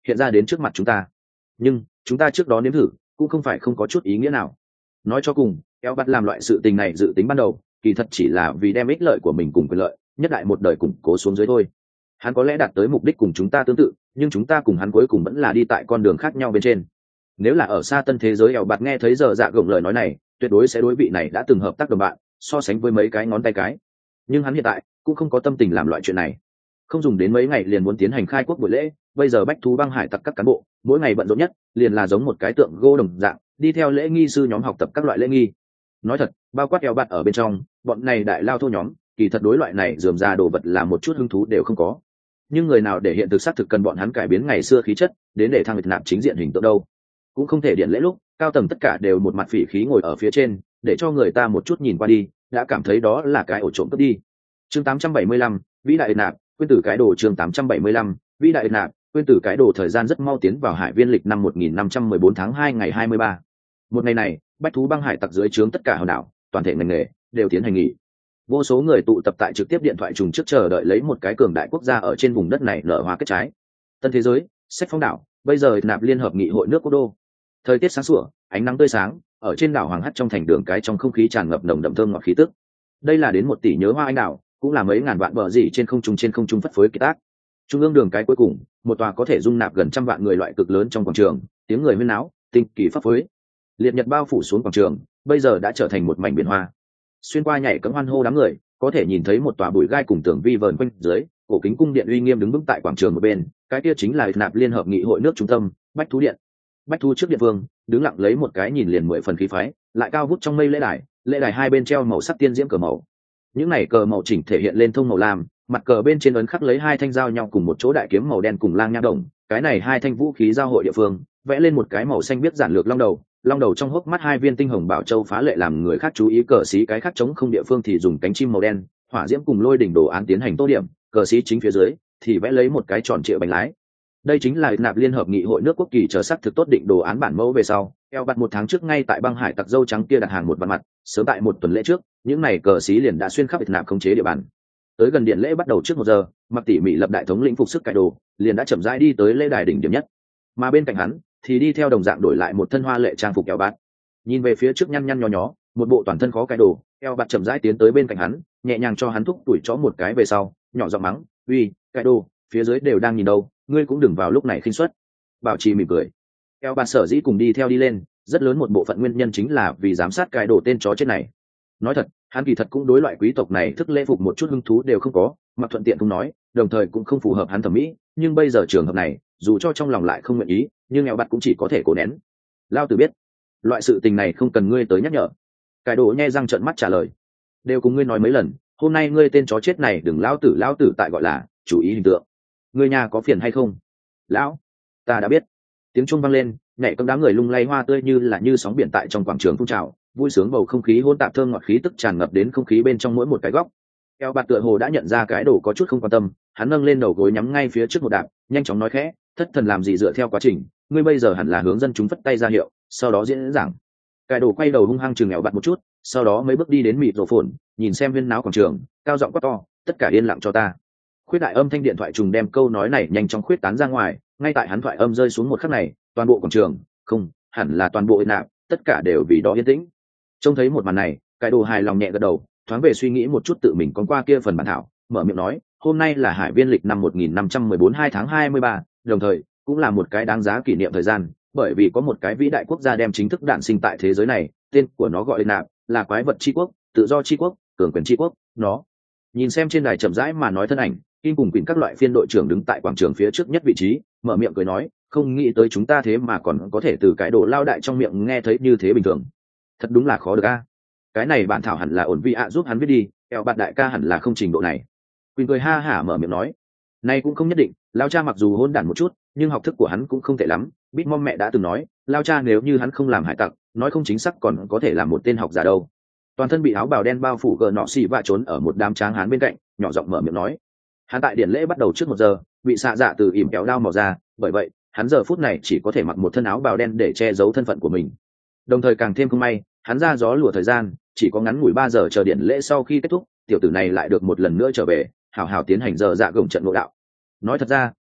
hiện ra đến trước mặt chúng ta. Nhưng chúng ta trước đó nếm thử cũng không phải không có chút ý nghĩa nào. Nói cho cùng, eo bắt làm loại sự tình này dự tính ban đầu kỳ thật chỉ là vì đem ích lợi của mình cùng quyền lợi nhất đại một đời củng cố xuống dưới thôi. Hắn có lẽ đạt tới mục đích cùng chúng ta tương tự, nhưng chúng ta cùng hắn cuối cùng vẫn là đi tại con đường khác nhau bên trên. Nếu là ở xa tân thế giới, eo bạt nghe thấy giờ dạ gồng lời nói này tuyệt đối sẽ đối vị này đã từng hợp tác đồng bạn so sánh với mấy cái ngón tay cái. Nhưng hắn hiện tại cũng không có tâm tình làm loại chuyện này, không dùng đến mấy ngày liền muốn tiến hành khai quốc buổi lễ. Bây giờ bách thú băng hải tặc các cán bộ mỗi ngày bận rộn nhất liền là giống một cái tượng gỗ đồng dạng đi theo lễ nghi sư nhóm học tập các loại lễ nghi. Nói thật, bao quát eo bạt ở bên trong, bọn này đại lao thô nhóm kỳ thật đối loại này dườm ra đồ vật là một chút hứng thú đều không có. Nhưng người nào để hiện thực xác thực cần bọn hắn cải biến ngày xưa khí chất đến để thăng Việt Nam chính diện hình tượng đâu. Cũng không thể điện lễ lúc cao tầng tất cả đều một mặt phỉ khí ngồi ở phía trên để cho người ta một chút nhìn qua đi đã cảm thấy đó là cái ổ trộm cướp đi. Chương tám trăm bảy mươi lăm, vĩ đại nạp quên tử cái đồ. Chương tám trăm bảy mươi lăm, vĩ đại nạp quên tử cái đồ. Thời gian rất mau tiến vào hải viên lịch năm một nghìn năm trăm mười bốn tháng hai ngày hai mươi ba. Một ngày này, bách thú băng hải tặc dưới trướng tất cả hòn đảo, toàn thể ngành nghề đều tiến hành nghỉ. Vô số người tụ tập tại trực tiếp điện thoại trùng trước chờ đợi lấy một cái cường đại quốc gia ở trên vùng đất này nở hoa kết trái. Tân thế giới, sách phong đảo, bây giờ nạp liên hợp nghị hội nước quốc đô. Thời tiết sáng sủa, ánh nắng tươi sáng, ở trên đảo Hoàng Hắt trong thành đường cái trong không khí tràn ngập nồng đậm thơm ngọt khí tức. Đây là đến một tỷ nhớ hoa anh đào, cũng là mấy ngàn vạn bờ gì trên không trung trên không trung phất phới kỳ tác. Trung ương đường cái cuối cùng, một tòa có thể dung nạp gần trăm vạn người loại cực lớn trong quảng trường, tiếng người huyên náo, tinh kỳ phấp phới. Liệt nhật bao phủ xuống quảng trường, bây giờ đã trở thành một mảnh biển hoa. Xuyên qua nhảy cẫng hoan hô đám người, có thể nhìn thấy một tòa bụi gai cùng tường vi vờn quanh dưới, cổ kính cung điện uy nghiêm đứng vững tại quảng trường một bên, cái kia chính là nạp liên hợp nghị hội nước trung tâm, Bách Thú Điện. Bách Thú trước điện vương, đứng lặng lấy một cái nhìn liền mười phần khí phái, lại cao vút trong mây lễ đài, lễ đài hai bên treo màu sắc tiên diễm cờ màu. Những này cờ màu chỉnh thể hiện lên thông màu lam, mặt cờ bên trên ấn khắc lấy hai thanh giao nhau cùng một chỗ đại kiếm màu đen cùng lang nha đồng, cái này hai thanh vũ khí giao hội địa phương, vẽ lên một cái màu xanh biết giản lược long đầu, long đầu trong hốc mắt hai viên tinh hồng bảo châu phá lệ làm người khác chú ý. Cờ xí cái khác chống không địa phương thì dùng cánh chim màu đen, hỏa diễm cùng lôi đỉnh đồ án tiến hành tô điểm, cờ xí chính phía dưới thì vẽ lấy một cái tròn trịa bánh lái. Đây chính là nạp liên hợp nghị hội nước quốc kỳ chờ sắc thực tốt định đồ án bản mẫu về sau. Eo bạt một tháng trước ngay tại băng hải tặc dâu trắng kia đặt hàng một vạn mặt, sớm tại một tuần lễ trước, những này cờ xí liền đã xuyên khắp Việt Nam khống chế địa bàn. Tới gần điện lễ bắt đầu trước một giờ, mặc tỉ mỉ lập đại thống lĩnh phục sức cải đồ, liền đã chậm rãi đi tới lễ đài đỉnh điểm nhất. Mà bên cạnh hắn thì đi theo đồng dạng đổi lại một thân hoa lệ trang phục eo bạt. Nhìn về phía trước nhăn nhăn nho nhó, một bộ toàn thân khó cải đồ, eo bạt chậm rãi tiến tới bên cạnh hắn, nhẹ nhàng cho hắn thúc tuổi chó một cái về sau, nhỏ giọng mắng, uy, cải đồ, phía dưới đều đang nhìn đâu, ngươi cũng đừng vào lúc này khinh suất. Bảo trì mỉm cười. Eo bạt sở dĩ cùng đi theo đi lên, rất lớn một bộ phận nguyên nhân chính là vì giám sát cải đồ tên chó chết này. Nói thật, hắn kỳ thật cũng đối loại quý tộc này thức lễ phục một chút hứng thú đều không có, mặc thuận tiện không nói, đồng thời cũng không phù hợp hắn thẩm mỹ. Nhưng bây giờ trường hợp này, dù cho trong lòng lại không nguyện ý, nhưng eo bạt cũng chỉ có thể cố nén. Lao tử biết, loại sự tình này không cần ngươi tới nhắc nhở. Cải đồ nhe răng trợn mắt trả lời, đều cùng ngươi nói mấy lần, hôm nay ngươi tên chó chết này đừng lão tử lão tử tại gọi là chú ý hình tượng. Ngươi nhà có phiền hay không? Lão, ta đã biết. Tiếng chuông vang lên, nhảy cẫng đám người lung lay hoa tươi như là như sóng biển tại trong quảng trường phun trào, vui sướng bầu không khí hỗn tạp thơm ngọt khí tức tràn ngập đến không khí bên trong mỗi một cái góc. Eo bạt tựa hồ đã nhận ra cái đồ có chút không quan tâm, hắn nâng lên đầu gối nhắm ngay phía trước một đạp, nhanh chóng nói khẽ, thất thần làm gì dựa theo quá trình, ngươi bây giờ hẳn là hướng dân chúng phất tay ra hiệu, sau đó diễn giảng. Cái đồ quay đầu hung hăng chừng Eo bạt một chút, sau đó mấy bước đi đến mịt rổ phồn, nhìn xem huyên náo quảng trường, cao giọng quát to, tất cả yên lặng cho ta. Khuyết đại âm thanh điện thoại trùng đem câu nói này nhanh chóng khuyết tán ra ngoài, ngay tại hắn thoại âm rơi xuống một khắc này, toàn bộ quảng trường, không, hẳn là toàn bộ yên nạp, tất cả đều vì đó yên tĩnh. Trông thấy một màn này, cái đồ hài lòng nhẹ gật đầu, thoáng về suy nghĩ một chút tự mình con qua kia phần bản thảo, mở miệng nói, hôm nay là hải viên lịch năm một nghìn năm trăm mười bốn hai tháng hai mươi ba, đồng thời cũng là một cái đáng giá kỷ niệm thời gian, bởi vì có một cái vĩ đại quốc gia đem chính thức đản sinh tại thế giới này, tên của nó gọi nạp, là quái vật tri quốc, tự do tri quốc, cường quyền tri quốc. Nó nhìn xem trên đài chậm rãi mà nói thân ảnh, Kim cùng Quỳnh các loại phiên đội trưởng đứng tại quảng trường phía trước nhất vị trí, mở miệng cười nói, không nghĩ tới chúng ta thế mà còn có thể từ cái đồ lao đại trong miệng nghe thấy như thế bình thường, thật đúng là khó được a. Cái này bản thảo hẳn là ổn vi ạ giúp hắn viết đi, eo bạt đại ca hẳn là không trình độ này. Quỳnh cười ha hả mở miệng nói, nay cũng không nhất định, lao cha mặc dù hôn đản một chút, nhưng học thức của hắn cũng không tệ lắm. Bít mom mẹ đã từng nói, lao cha nếu như hắn không làm hải tặc, nói không chính xác còn có thể làm một tên học giả đâu. Toàn thân bị áo bào đen bao phủ gờ nọ xì và trốn ở một đám tráng hán bên cạnh, nhỏ giọng mở miệng nói, hắn tại điện lễ bắt đầu trước một giờ, bị xạ dạ từ ỉm kéo đao màu ra, bởi vậy hắn giờ phút này chỉ có thể mặc một thân áo bào đen để che giấu thân phận của mình. Đồng thời càng thêm không may, hắn ra gió lùa thời gian, chỉ có ngắn ngủi ba giờ chờ điện lễ sau khi kết thúc, tiểu tử này lại được một lần nữa trở về, hào hào tiến hành giờ dạ gồng trận ngộ đạo. Nói thật ra,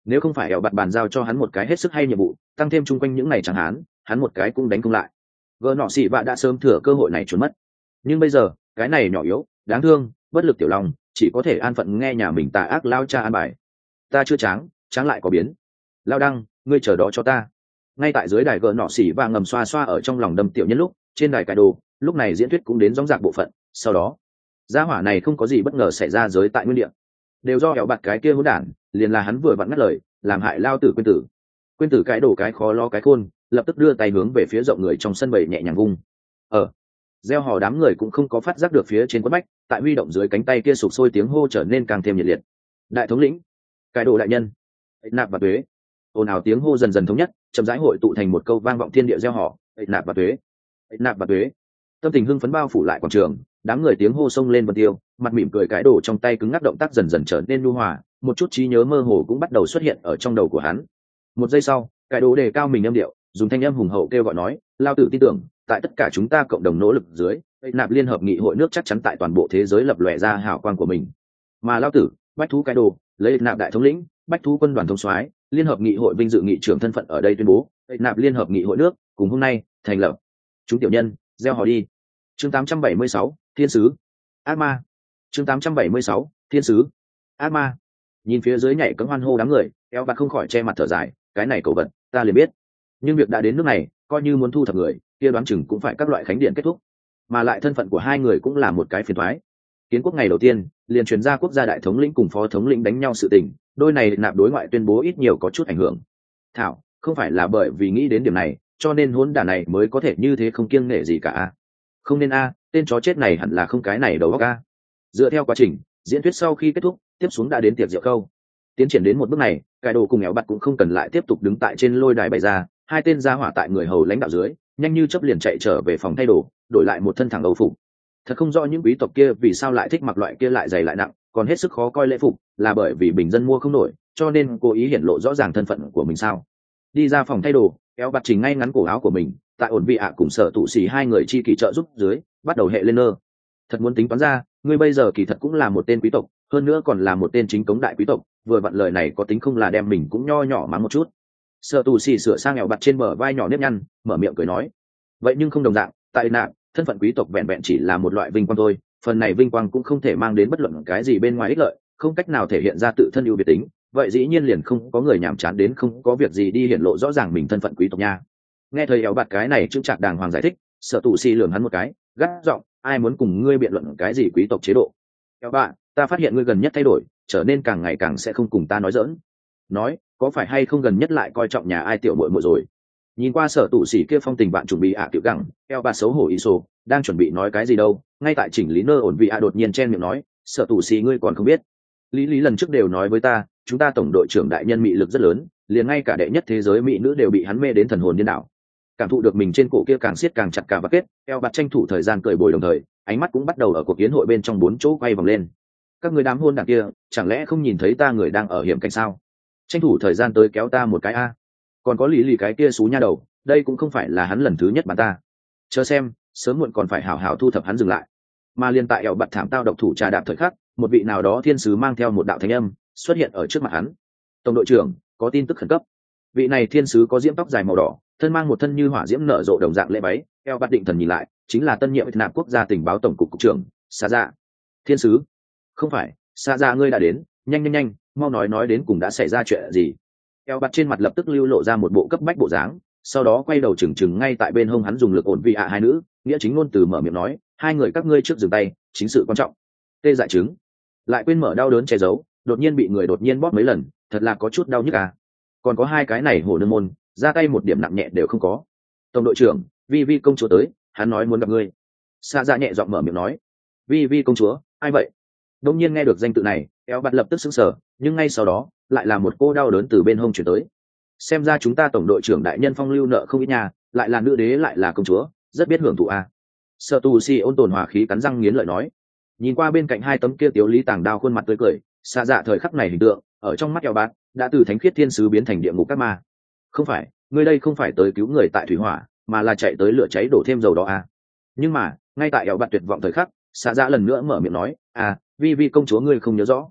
nếu không phải ẻo bạt bàn giao cho hắn một cái hết sức hay nhiệm vụ, tăng thêm chung quanh những ngày chẳng hắn hắn một cái cũng đánh không lại. Gờ nọ xỉ vạ đã sớm thừa cơ hội này trốn mất, nhưng bây giờ cái này nhỏ yếu đáng thương bất lực tiểu long chỉ có thể an phận nghe nhà mình tà ác lao cha an bài. Ta chưa tráng tráng lại có biến. Lao đăng, ngươi chờ đó cho ta. Ngay tại dưới đài gờ nọ xỉ và ngầm xoa xoa ở trong lòng đâm tiểu nhân lúc trên đài cải đồ lúc này diễn thuyết cũng đến dóng dạc bộ phận. Sau đó gia hỏa này không có gì bất ngờ xảy ra giới tại nguyên địa, đều do ẻo bạt cái kia hỗn đản, liền là hắn vừa vặn ngắt lời làm hại lao tử quên tử. Quên tử cái đồ cái khó lo cái khôn, lập tức đưa tay hướng về phía rộng người trong sân bầy nhẹ nhàng vung. Ở gieo hò đám người cũng không có phát giác được phía trên quất bách tại huy động dưới cánh tay kia sụp sôi tiếng hô trở nên càng thêm nhiệt liệt. Đại thống lĩnh, cái đồ đại nhân, nạp và tuế. Ồn ào tiếng hô dần dần thống nhất, chậm rãi hội tụ thành một câu vang vọng thiên địa gieo hò, nạp và tuế, nạp và tuế. Tâm tình hưng phấn bao phủ lại quảng trường, đám người tiếng hô sông lên vân tiêu, mặt mỉm cười cái đồ trong tay cứng ngắc động tác dần dần trở nên nhu hòa, một chút trí nhớ mơ hồ cũng bắt đầu xuất hiện ở trong đầu của hắn. Một giây sau, cái đồ đề cao mình âm điệu, dùng thanh âm hùng hậu kêu gọi nói, lao tử tin tưởng tại tất cả chúng ta cộng đồng nỗ lực dưới, nạp liên hợp nghị hội nước chắc chắn tại toàn bộ thế giới lập lòe ra hào quang của mình. Mà lao tử bách thú cái đồ lấy nạp đại thống lĩnh bách thú quân đoàn thống soái liên hợp nghị hội vinh dự nghị trưởng thân phận ở đây tuyên bố nạp liên hợp nghị hội nước cùng hôm nay thành lập. Chúng tiểu nhân gieo hò đi. Chương tám trăm bảy mươi sáu, thiên sứ ác ma. Chương tám trăm bảy mươi sáu, thiên sứ ác ma. Nhìn phía dưới nhảy cẫng hoan hô đám người, eo bạc không khỏi che mặt thở dài, cái này cầu vật ta liền biết, nhưng việc đã đến nước này, coi như muốn thu thập người kia đoán chừng cũng phải các loại khánh điện kết thúc, mà lại thân phận của hai người cũng là một cái phiền toái. Kiến quốc ngày đầu tiên liền truyền ra quốc gia đại thống lĩnh cùng phó thống lĩnh đánh nhau sự tình, đôi này nạp đối ngoại tuyên bố ít nhiều có chút ảnh hưởng. Thảo không phải là bởi vì nghĩ đến điểm này cho nên hỗn đản này mới có thể như thế không kiêng nể gì cả. Không nên a, tên chó chết này hẳn là không cái này đầu óc a. Dựa theo quá trình diễn thuyết sau khi kết thúc, tiếp xuống đã đến tiệc rượu câu. Tiến triển đến một bước này, cải đồ cùng éo bặt cũng không cần lại tiếp tục đứng tại trên lôi đài bày ra, hai tên gia hỏa tại người hầu lãnh đạo dưới nhanh như chớp liền chạy trở về phòng thay đồ, đổi lại một thân thẳng âu phục. Thật không rõ những quý tộc kia vì sao lại thích mặc loại kia lại dày lại nặng còn hết sức khó coi lễ phục, là bởi vì bình dân mua không nổi cho nên cố ý hiển lộ rõ ràng thân phận của mình sao? Đi ra phòng thay đồ, éo bặt chỉnh ngay ngắn cổ áo của mình, tại ổn vị ạ cùng sở tụ xì hai người chi kỳ trợ giúp dưới bắt đầu hệ lên nơ. Thật muốn tính toán ra, ngươi bây giờ kỳ thật cũng là một tên quý tộc, hơn nữa còn là một tên chính cống đại quý tộc, vừa vặn lời này có tính không là đem mình cũng nho nhỏ mắng một chút. Sở tụ xì sửa sang éo bặt trên bờ vai nhỏ nếp nhăn, mở miệng cười nói, vậy nhưng không đồng dạng, tại nạn thân phận quý tộc vẹn vẹn chỉ là một loại vinh quang thôi, phần này vinh quang cũng không thể mang đến bất luận cái gì bên ngoài ích lợi, không cách nào thể hiện ra tự thân ưu việt tính, vậy dĩ nhiên liền không có người nhàm chán đến không có việc gì đi hiển lộ rõ ràng mình thân phận quý tộc nha. Nghe thầy éo bạt cái này chững chạc đàng hoàng giải thích, sở tụ xì lườm hắn một cái, gắt giọng, ai muốn cùng ngươi biện luận cái gì quý tộc chế độ? Éo bạt, ta phát hiện ngươi gần nhất thay đổi, trở nên càng ngày càng sẽ không cùng ta nói giỡn. Nói, có phải hay không gần nhất lại coi trọng nhà ai tiểu muội muội rồi? Nhìn qua sở tụ xì kia phong tình bạn chuẩn bị ạ tiểu gẳng, éo bạt xấu hổ ý sổ, đang chuẩn bị nói cái gì đâu, ngay tại chỉnh lý nơ ổn vị ạ đột nhiên chen miệng nói, sở tụ xì ngươi còn không biết? Lý lý lần trước đều nói với ta, chúng ta tổng đội trưởng đại nhân mị lực rất lớn, liền ngay cả đệ nhất thế giới mỹ nữ đều bị hắn mê đến thần hồn điên đảo. Cảm thụ được mình trên cổ kia càng siết càng chặt cả và kết, eo bạt tranh thủ thời gian cười bồi đồng thời, ánh mắt cũng bắt đầu ở cuộc kiến hội bên trong bốn chỗ quay vòng lên. Các người đám hôn đảng kia, chẳng lẽ không nhìn thấy ta người đang ở hiểm cảnh sao? Tranh thủ thời gian tới kéo ta một cái a. Còn có lý lì cái kia xú nha đầu, đây cũng không phải là hắn lần thứ nhất bắn ta. Chờ xem, sớm muộn còn phải hảo hảo thu thập hắn dừng lại. Mà liên tại eo bạt thảm tao độc thủ trà đạp thời khắc, một vị nào đó thiên sứ mang theo một đạo thánh âm xuất hiện ở trước mặt hắn. Tổng đội trưởng, có tin tức khẩn cấp. Vị này thiên sứ có diễm tóc dài màu đỏ, thân mang một thân như hỏa diễm nở rộ đồng dạng lễ váy, eo bắt định thần nhìn lại, chính là tân nhiệm nạp quốc gia tình báo tổng cục cục trưởng Sa Dạ. Thiên sứ? Không phải, Sa Dạ ngươi đã đến, nhanh nhanh nhanh, mau nói nói đến cùng đã xảy ra chuyện gì? Eo bắt trên mặt lập tức lưu lộ ra một bộ cấp bách bộ dáng, sau đó quay đầu chừng chừng ngay tại bên hông hắn dùng lực ổn vị ạ hai nữ, nghĩa chính ngôn từ mở miệng nói, hai người các ngươi trước dừng tay, chính sự quan trọng. Tê dại chứng, lại quên mở đau đớn che giấu, đột nhiên bị người đột nhiên bóp mấy lần, thật là có chút đau nhức à. Còn có hai cái này hổ nương môn, ra tay một điểm nặng nhẹ đều không có. Tổng đội trưởng, vi vi công chúa tới, hắn nói muốn gặp ngươi. Sa Dạ nhẹ giọng mở miệng nói. Vi vi công chúa, ai vậy? Đông nhiên nghe được danh tự này, eo bạt lập tức sững sờ, nhưng ngay sau đó lại là một cô đau đớn từ bên hông chuyển tới. Xem ra chúng ta tổng đội trưởng đại nhân phong lưu nợ không ít nhà, lại là nữ đế lại là công chúa, rất biết hưởng thụ à. Sở Tu Si ôn tồn hòa khí cắn răng nghiến lợi nói. Nhìn qua bên cạnh hai tấm kia tiểu lý tàng đao khuôn mặt tươi cười, Sa Dạ thời khắc này hình tượng ở trong mắt eo bạt đã từ thánh khiết thiên sứ biến thành địa ngục các ma. Không phải, ngươi đây không phải tới cứu người tại thủy hỏa, mà là chạy tới lửa cháy đổ thêm dầu đó à. Nhưng mà ngay tại eo bạt tuyệt vọng thời khắc, Sa Dạ lần nữa mở miệng nói, à, vi vi công chúa ngươi không nhớ rõ.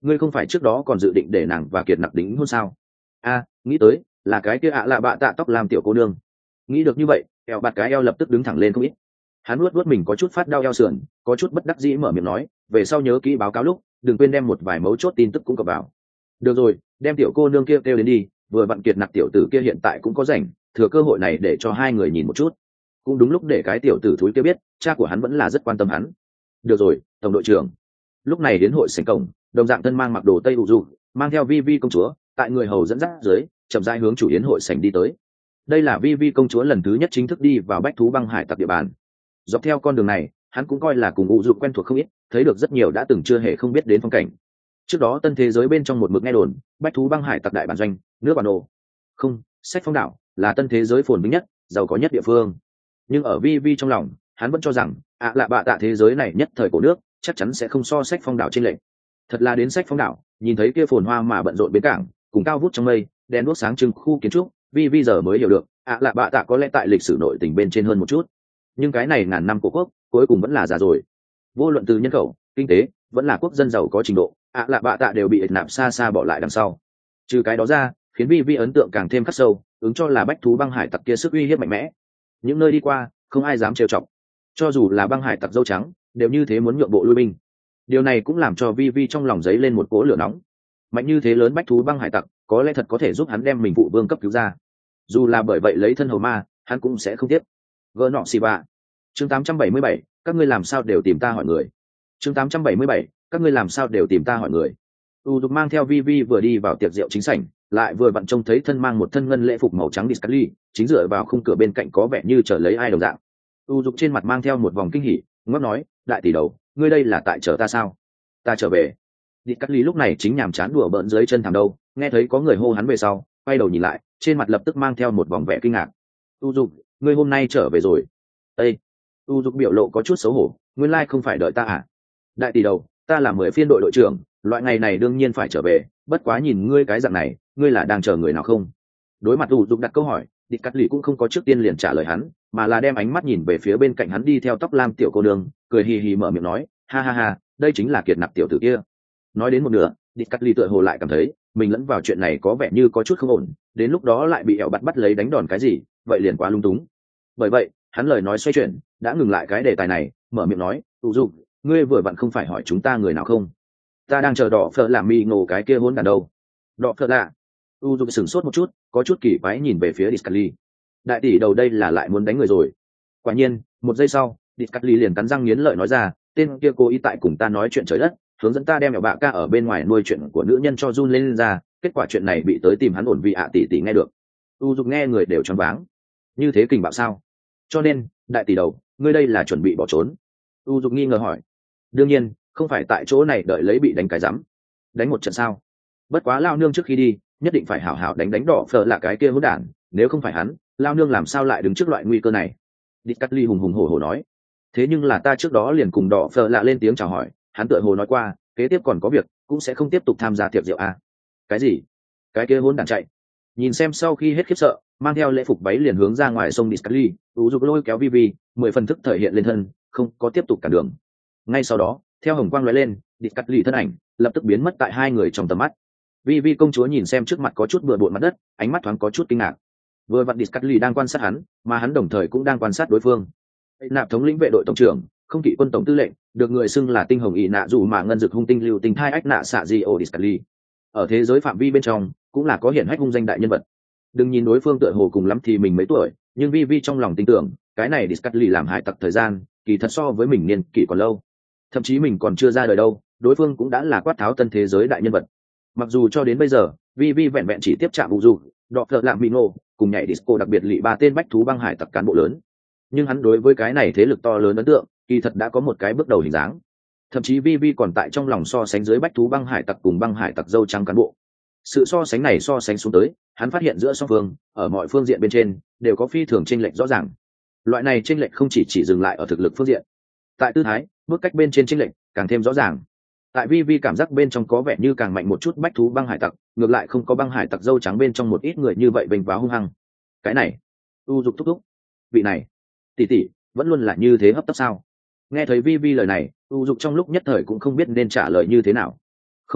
ngươi không phải trước đó còn dự định để nàng và kiệt nặc đính hôn sao? A, nghĩ tới là cái kia ạ lạ bạ tạ tóc làm tiểu cô nương. Nghĩ được như vậy, eo bạt cái eo lập tức đứng thẳng lên không ít. Hắn nuốt nuốt mình có chút phát đau eo sườn, có chút bất đắc dĩ mở miệng nói, về sau nhớ kỹ báo cáo lúc đừng quên đem một vài mấu chốt tin tức cũng cập vào. Được rồi, đem tiểu cô nương kia kêu đến đi, vừa vặn kiệt nặc tiểu tử kia hiện tại cũng có rảnh, thừa cơ hội này để cho hai người nhìn một chút. Cũng đúng lúc để cái tiểu tử thúi kia biết cha của hắn vẫn là rất quan tâm hắn. Được rồi, tổng đội trưởng. Lúc này đến hội sảnh cổng, đồng dạng thân mang mặc đồ tây ủ dù, mang theo vi vi công chúa, tại người hầu dẫn dắt dưới chậm rãi hướng chủ yến hội sảnh đi tới. Đây là vi vi công chúa lần thứ nhất chính thức đi vào bách thú băng hải tặc địa bàn. Dọc theo con đường này hắn cũng coi là cùng ủ dù quen thuộc không ít, thấy được rất nhiều đã từng chưa hề không biết đến phong cảnh. Trước đó tân thế giới bên trong một mực nghe đồn bách thú băng hải tặc đại bản doanh nước bản đồ không sách phong đảo là tân thế giới phồn vinh nhất giàu có nhất địa phương, nhưng ở vi vi trong lòng hắn vẫn cho rằng ạ lạ bạ tạ thế giới này nhất thời cổ nước chắc chắn sẽ không so sách phong đảo trên lệnh. Thật là đến sách phong đảo nhìn thấy kia phồn hoa mà bận rộn bến cảng cùng cao vút trong mây đèn đuốc sáng trưng khu kiến trúc, vi vi giờ mới hiểu được ạ lạ bạ tạ có lẽ tại lịch sử nội tình bên trên hơn một chút, nhưng cái này ngàn năm cổ quốc cuối cùng vẫn là già rồi. Vô luận từ nhân khẩu kinh tế vẫn là quốc dân giàu có trình độ, ạ lạ bạ tạ đều bị ệt nạp xa xa bỏ lại đằng sau. Trừ cái đó ra khiến vi vi ấn tượng càng thêm khắc sâu, ứng cho là bách thú băng hải tặc kia sức uy hiếp mạnh mẽ, những nơi đi qua không ai dám trêu chọc, cho dù là băng hải tặc dâu trắng đều như thế muốn nhượng bộ lui binh. Điều này cũng làm cho vi vi trong lòng dấy lên một cỗ lửa nóng. Mạnh như thế lớn bách thú băng hải tặc có lẽ thật có thể giúp hắn đem mình vụ vương cấp cứu ra, dù là bởi vậy lấy thân hầu ma hắn cũng sẽ không tiếc. Gỡ nọ xì bạ. Chương tám trăm bảy mươi bảy, các ngươi làm sao đều tìm ta hỏi người. Chương tám trăm bảy mươi bảy, các ngươi làm sao đều tìm ta hỏi người. U Dục mang theo Vi Vi vừa đi vào tiệc rượu chính sảnh, lại vừa vặn trông thấy thân mang một thân ngân lễ phục màu trắng Discali, chính dựa vào khung cửa bên cạnh có vẻ như chờ lấy ai đồng dạng. U Dục trên mặt mang theo một vòng kinh hỉ, ngóc nói, đại tỷ đầu, ngươi đây là tại chờ ta sao? Ta trở về. Discali lúc này chính nhàm chán đùa bỡn dưới chân thảm đâu, nghe thấy có người hô hắn về sau, quay đầu nhìn lại, trên mặt lập tức mang theo một vòng vẻ kinh ngạc. U Dục, ngươi hôm nay trở về rồi? Ê! U Dục biểu lộ có chút xấu hổ, nguyên lai không phải đợi ta à? Đại tỷ đầu, ta là mười phiên đội đội trưởng, loại ngày này đương nhiên phải trở về, bất quá nhìn ngươi cái dạng này, ngươi là đang chờ người nào không? Đối mặt U Dục đặt câu hỏi, Địch Cắt Lì cũng không có trước tiên liền trả lời hắn, mà là đem ánh mắt nhìn về phía bên cạnh hắn đi theo tóc lam tiểu cô nương, cười hì hì mở miệng nói, ha ha ha, đây chính là kiệt nặc tiểu tử kia. Nói đến một nửa, Địch Cắt Lì tựa hồ lại cảm thấy mình lẫn vào chuyện này có vẻ như có chút không ổn, đến lúc đó lại bị ẻo bắt bắt lấy đánh đòn cái gì, vậy liền quá lung túng. Bởi vậy, hắn lời nói xoay chuyển, đã ngừng lại cái đề tài này, mở miệng nói, U Dục, ngươi vừa vặn không phải hỏi chúng ta người nào không? Ta đang chờ đỏ phở làm mi ngộ cái kia hỗn đàn đâu. Đỏ phở lạ. U Dục sửng sốt một chút, có chút kỳ quái nhìn về phía Discali. Đại tỷ đầu đây là lại muốn đánh người rồi. Quả nhiên, một giây sau, Discali liền cắn răng nghiến lợi nói ra, tên kia cố ý tại cùng ta nói chuyện trời đất, hướng dẫn ta đem mèo bạ ca ở bên ngoài nuôi chuyện của nữ nhân cho run lên, lên ra, kết quả chuyện này bị tới tìm hắn ổn vị ạ tỷ tỷ nghe được. U Dục nghe người đều choáng váng. Như thế kình bạo sao? Cho nên, đại tỷ đầu, ngươi đây là chuẩn bị bỏ trốn? U Dục nghi ngờ hỏi. Đương nhiên, không phải tại chỗ này đợi lấy bị đánh cái rắm. Đánh một trận sao? Bất quá lao nương trước khi đi, nhất định phải hảo hảo đánh đánh đỏ phở là cái kia hỗn đản, nếu không phải hắn, lao nương làm sao lại đứng trước loại nguy cơ này? Địch Cắt Ly hùng hùng hổ hổ nói. Thế nhưng là ta trước đó liền cùng đỏ phở lạ lên tiếng chào hỏi, hắn tựa hồ nói qua, kế tiếp còn có việc, cũng sẽ không tiếp tục tham gia tiệc rượu à? Cái gì? Cái kia hỗn đản chạy? Nhìn xem sau khi hết khiếp sợ, mang theo lễ phục váy liền hướng ra ngoài sông Discali, U Dục lôi kéo Vi Vi, mười phần thức thể hiện lên thân, không có tiếp tục cản đường. Ngay sau đó, theo hồng quang lóe lên, Discali thân ảnh lập tức biến mất tại hai người trong tầm mắt. Vi Vi công chúa nhìn xem trước mặt có chút bừa bộn mặt đất, ánh mắt thoáng có chút kinh ngạc. Vừa vặn Discali đang quan sát hắn, mà hắn đồng thời cũng đang quan sát đối phương. Nạp thống lĩnh vệ đội tổng trưởng, không kỵ quân tổng tư lệnh, được người xưng là tinh hồng ỷ nạ dù mà ngân dực hung tinh lưu tinh thai ách nạ xạ di ô Discali. Ở thế giới phạm vi bên trong, cũng là có hiển hách hung danh đại nhân vật. Đừng nhìn đối phương tựa hồ cùng lắm thì mình mấy tuổi, nhưng Vi Vi trong lòng tin tưởng, cái này Discali làm hại tặc thời gian, kỳ thật so với mình niên kỷ còn lâu. Thậm chí mình còn chưa ra đời đâu, đối phương cũng đã là quát tháo tân thế giới đại nhân vật. Mặc dù cho đến bây giờ, Vi Vi vẹn vẹn chỉ tiếp chạm vụ dù, đọ thợ lạm bị nổ, cùng nhảy disco đặc biệt lị ba tên bách thú băng hải tặc cán bộ lớn. Nhưng hắn đối với cái này thế lực to lớn ấn tượng, kỳ thật đã có một cái bước đầu hình dáng. Thậm chí Vi Vi còn tại trong lòng so sánh dưới bách thú băng hải tặc cùng băng hải tặc dâu trắng cán bộ. Sự so sánh này so sánh xuống tới, hắn phát hiện giữa song phương, ở mọi phương diện bên trên, đều có phi thường chênh lệch rõ ràng. Loại này chênh lệch không chỉ chỉ dừng lại ở thực lực phương diện, tại tư thái, bước cách bên trên chênh lệch càng thêm rõ ràng. Tại Vi Vi cảm giác bên trong có vẻ như càng mạnh một chút bách thú băng hải tặc, ngược lại không có băng hải tặc dâu trắng bên trong một ít người như vậy vênh váo hung hăng. Cái này, U Dục thúc thúc, vị này, tỷ tỷ, vẫn luôn là như thế hấp tấp sao? Nghe thấy Vi Vi lời này, U Dục trong lúc nhất thời cũng không biết nên trả lời như thế nào. Không phải,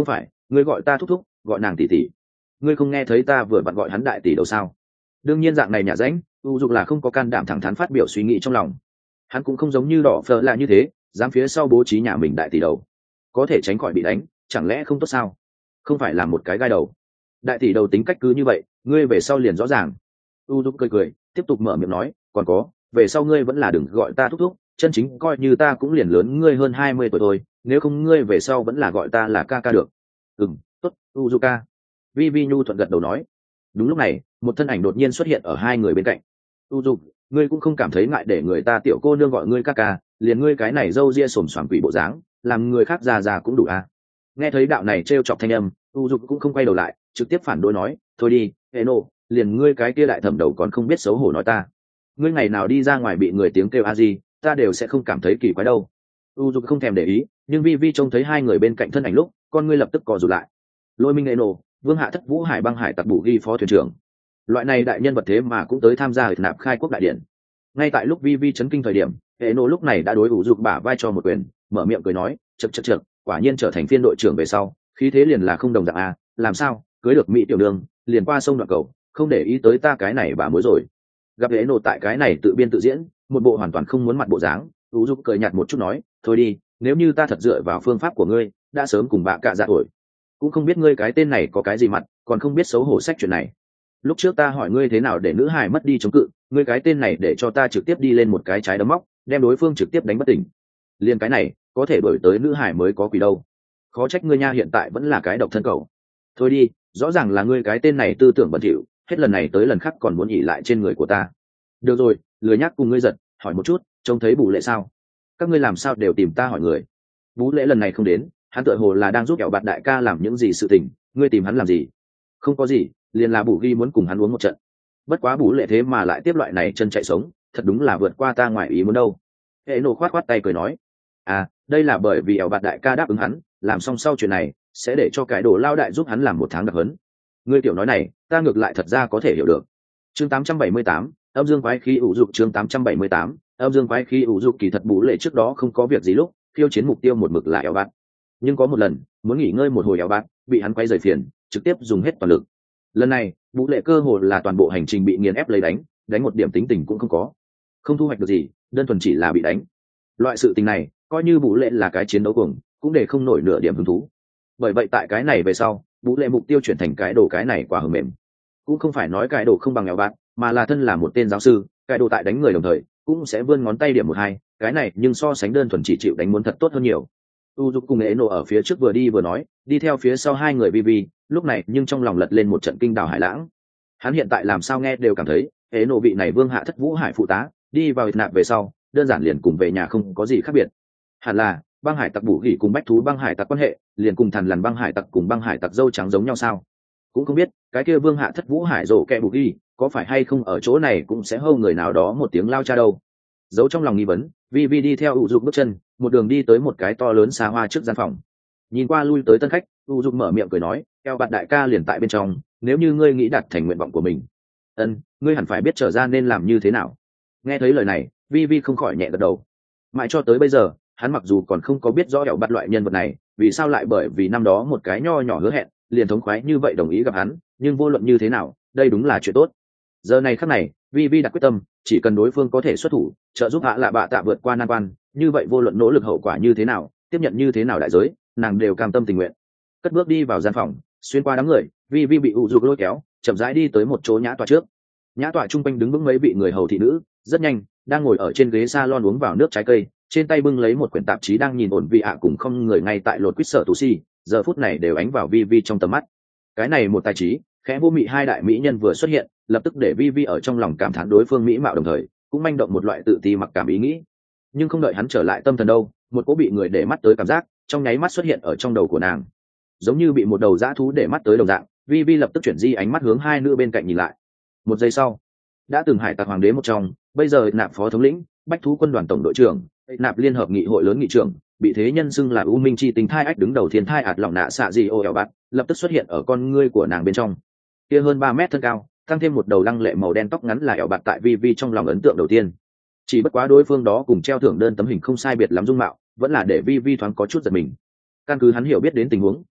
ngươi gọi ta thúc thúc, gọi nàng tỷ tỷ, ngươi không nghe thấy ta vừa vặn gọi hắn đại tỷ đâu sao? Đương nhiên dạng này nhả ránh, u dục là không có can đảm thẳng thắn phát biểu suy nghĩ trong lòng. Hắn cũng không giống như đỏ phở là như thế, dám phía sau bố trí nhà mình đại tỷ đầu, có thể tránh khỏi bị đánh, chẳng lẽ không tốt sao? Không phải là một cái gai đầu. Đại tỷ đầu tính cách cứ như vậy, ngươi về sau liền rõ ràng. U dục cười cười, tiếp tục mở miệng nói, còn có, về sau ngươi vẫn là đừng gọi ta thúc thúc, chân chính coi như ta cũng liền lớn ngươi hơn hai mươi tuổi thôi, nếu không ngươi về sau vẫn là gọi ta là ca ca được. Ừm, tốt, u dục ca. Vi Vi nhu thuận gật đầu nói. Đúng lúc này, một thân ảnh đột nhiên xuất hiện ở hai người bên cạnh. U dục, ngươi cũng không cảm thấy ngại để người ta tiểu cô nương gọi ngươi ca ca, liền ngươi cái này râu ria xồm xoàm quỷ bộ dáng, làm người khác già già cũng đủ à? Nghe thấy đạo này trêu chọc thanh âm, U dục cũng không quay đầu lại, trực tiếp phản đối nói, thôi đi, hệ nộ, liền ngươi cái kia đại thẩm đầu còn không biết xấu hổ nói ta. Ngươi ngày nào đi ra ngoài bị người tiếng kêu a gì, ta đều sẽ không cảm thấy kỳ quái đâu. U dục không thèm để ý, nhưng Vi Vi trông thấy hai người bên cạnh thân ảnh lúc, con ngươi lập tức co rụt lại. Lôi Minh hệ nộ, Vương Hạ Thất Vũ Hải băng hải tặc bù ghi phó thuyền trưởng, loại này đại nhân vật thế mà cũng tới tham gia hịch nạp khai quốc đại điện. Ngay tại lúc Vi Vi chấn kinh thời điểm, hệ nộ lúc này đã đối ủ dục bả vai cho một quyền, mở miệng cười nói, chật chật chật, quả nhiên trở thành phiên đội trưởng về sau, khí thế liền là không đồng dạng a, làm sao cưới được mỹ tiểu đường, liền qua sông đoạn cầu, không để ý tới ta cái này bà mối rồi. Gặp hệ nộ tại cái này tự biên tự diễn, một bộ hoàn toàn không muốn mặt bộ dáng, ủ dục cười nhạt một chút nói, thôi đi, nếu như ta thật dựa vào phương pháp của ngươi, đã sớm cùng bạ cạ dạ tuổi, cũng không biết ngươi cái tên này có cái gì mặt, còn không biết xấu hổ sách chuyện này. Lúc trước ta hỏi ngươi thế nào để nữ hài mất đi chống cự, ngươi cái tên này để cho ta trực tiếp đi lên một cái trái đấm móc, đem đối phương trực tiếp đánh bất tỉnh. Liên cái này có thể đổi tới nữ hài mới có quỷ đâu. Khó trách ngươi nha hiện tại vẫn là cái độc thân cầu. Thôi đi, rõ ràng là ngươi cái tên này tư tưởng bẩn thỉu, hết lần này tới lần khác còn muốn ỉ lại trên người của ta. Được rồi, lười nhắc cùng ngươi giật, hỏi một chút, trông thấy Bù Lệ sao? Các ngươi làm sao đều tìm ta hỏi người? Bú Lệ lần này không đến, hắn tựa hồ là đang giúp kẹo bạt đại ca làm những gì sự tình, ngươi tìm hắn làm gì? Không có gì, liền là Bù Ghi muốn cùng hắn uống một trận. Bất quá Bú Lệ thế mà lại tiếp loại này chân chạy sống, thật đúng là vượt qua ta ngoài ý muốn đâu. Hệ nổ khoát khoát tay cười nói, à, đây là bởi vì kẹo bạt đại ca đáp ứng hắn, làm xong sau chuyện này sẽ để cho cái đồ lao đại giúp hắn làm một tháng đặc hấn. Ngươi tiểu nói này, ta ngược lại thật ra có thể hiểu được. Chương tám trăm bảy mươi tám, âm dương quái khí ủ dục. Chương tám trăm bảy mươi tám, âm dương quái khí ủ dục. Kỳ thật Bú Lệ trước đó không có việc gì lúc khiêu chiến mục tiêu một mực là eo bạt, nhưng có một lần muốn nghỉ ngơi một hồi eo bạt bị hắn quay rời phiền, trực tiếp dùng hết toàn lực. Lần này Bú Lệ cơ hồ là toàn bộ hành trình bị nghiền ép lấy đánh, đánh một điểm tính tình cũng không có, không thu hoạch được gì, đơn thuần chỉ là bị đánh. Loại sự tình này coi như Bú Lệ là cái chiến đấu cuồng, cũng để không nổi nửa điểm hứng thú. Bởi vậy tại cái này về sau, Bú Lệ mục tiêu chuyển thành cái đồ cái này quả hờ mềm. Cũng không phải nói cái đồ không bằng eo bạt, mà là thân là một tên giáo sư, cái đồ tại đánh người đồng thời cũng sẽ vươn ngón tay điểm một hai, cái này nhưng so sánh đơn thuần chỉ chịu đánh muốn thật tốt hơn nhiều. U dục cùng ế nổ ở phía trước vừa đi vừa nói, đi theo phía sau hai người Vi Vi, lúc này nhưng trong lòng lật lên một trận kinh đảo hải lãng. Hắn hiện tại làm sao nghe đều cảm thấy ế nổ vị này Vương Hạ Thất Vũ Hải phụ tá đi vào nạp về sau, đơn giản liền cùng về nhà không có gì khác biệt. Hẳn là băng hải tặc Bù Gỉ cùng bách thú băng hải tặc quan hệ liền cùng thằn lằn băng hải tặc cùng băng hải tặc dâu trắng giống nhau sao? Cũng không biết cái kia Vương Hạ Thất Vũ Hải rổ kẹ Bù Gỉ có phải hay không ở chỗ này cũng sẽ hâu người nào đó một tiếng lao cha đâu. Giấu trong lòng nghi vấn, Vi Vi đi theo U dục bước chân, một đường đi tới một cái to lớn xa hoa trước gian phòng. Nhìn qua lui tới tân khách, U dục mở miệng cười nói, eo bạt đại ca liền tại bên trong, nếu như ngươi nghĩ đạt thành nguyện vọng của mình, ân, ngươi hẳn phải biết trở ra nên làm như thế nào. Nghe thấy lời này, Vi Vi không khỏi nhẹ gật đầu. Mãi cho tới bây giờ, hắn mặc dù còn không có biết rõ eo bạt loại nhân vật này vì sao lại bởi vì năm đó một cái nho nhỏ hứa hẹn liền thống khoái như vậy đồng ý gặp hắn, nhưng vô luận như thế nào, đây đúng là chuyện tốt. Giờ này khắc này, Vi Vi đặt quyết tâm, chỉ cần đối phương có thể xuất thủ trợ giúp hạ lạ bạ tạ vượt qua nan quan, như vậy vô luận nỗ lực hậu quả như thế nào, tiếp nhận như thế nào đại giới, nàng đều cam tâm tình nguyện. Cất bước đi vào gian phòng, xuyên qua đám người, Vi Vi bị U dục lôi kéo chậm rãi đi tới một chỗ nhã tọa trước. Nhã tọa chung quanh đứng vững mấy vị người hầu thị nữ, rất nhanh đang ngồi ở trên ghế salon uống vào nước trái cây, trên tay bưng lấy một quyển tạp chí đang nhìn ổn vị ạ cùng không người ngay tại lột quýt sở tù si, giờ phút này đều ánh vào Vi Vi trong tầm mắt. Cái này một tài trí khẽ vô mị hai đại mỹ nhân vừa xuất hiện, lập tức để Vi Vi ở trong lòng cảm thán đối phương mỹ mạo, đồng thời cũng manh động một loại tự ti mặc cảm ý nghĩ. Nhưng không đợi hắn trở lại tâm thần đâu, một cỗ bị người để mắt tới cảm giác trong nháy mắt xuất hiện ở trong đầu của nàng, giống như bị một đầu dã thú để mắt tới đồng dạng. Vi Vi lập tức chuyển di ánh mắt hướng hai nữ bên cạnh nhìn lại. Một giây sau, đã từng hải tặc hoàng đế một trong, bây giờ nạp phó thống lĩnh, bách thú quân đoàn tổng đội trưởng, nạp liên hợp nghị hội lớn nghị trưởng, bị thế nhân xưng là u minh chi tình thai ách đứng đầu thiên thai ạt lỏng nạ xạ gì ô ẻo bạt, lập tức xuất hiện ở con ngươi của nàng bên trong. Kia hơn ba mét thân cao, tăng thêm một đầu lăng lệ màu đen tóc ngắn là ẻo bạt tại Vi Vi trong lòng ấn tượng đầu tiên. Chỉ bất quá đối phương đó cùng treo thưởng đơn tấm hình không sai biệt lắm dung mạo, vẫn là để Vi Vi thoáng có chút giật mình. Căn cứ hắn hiểu biết đến tình huống,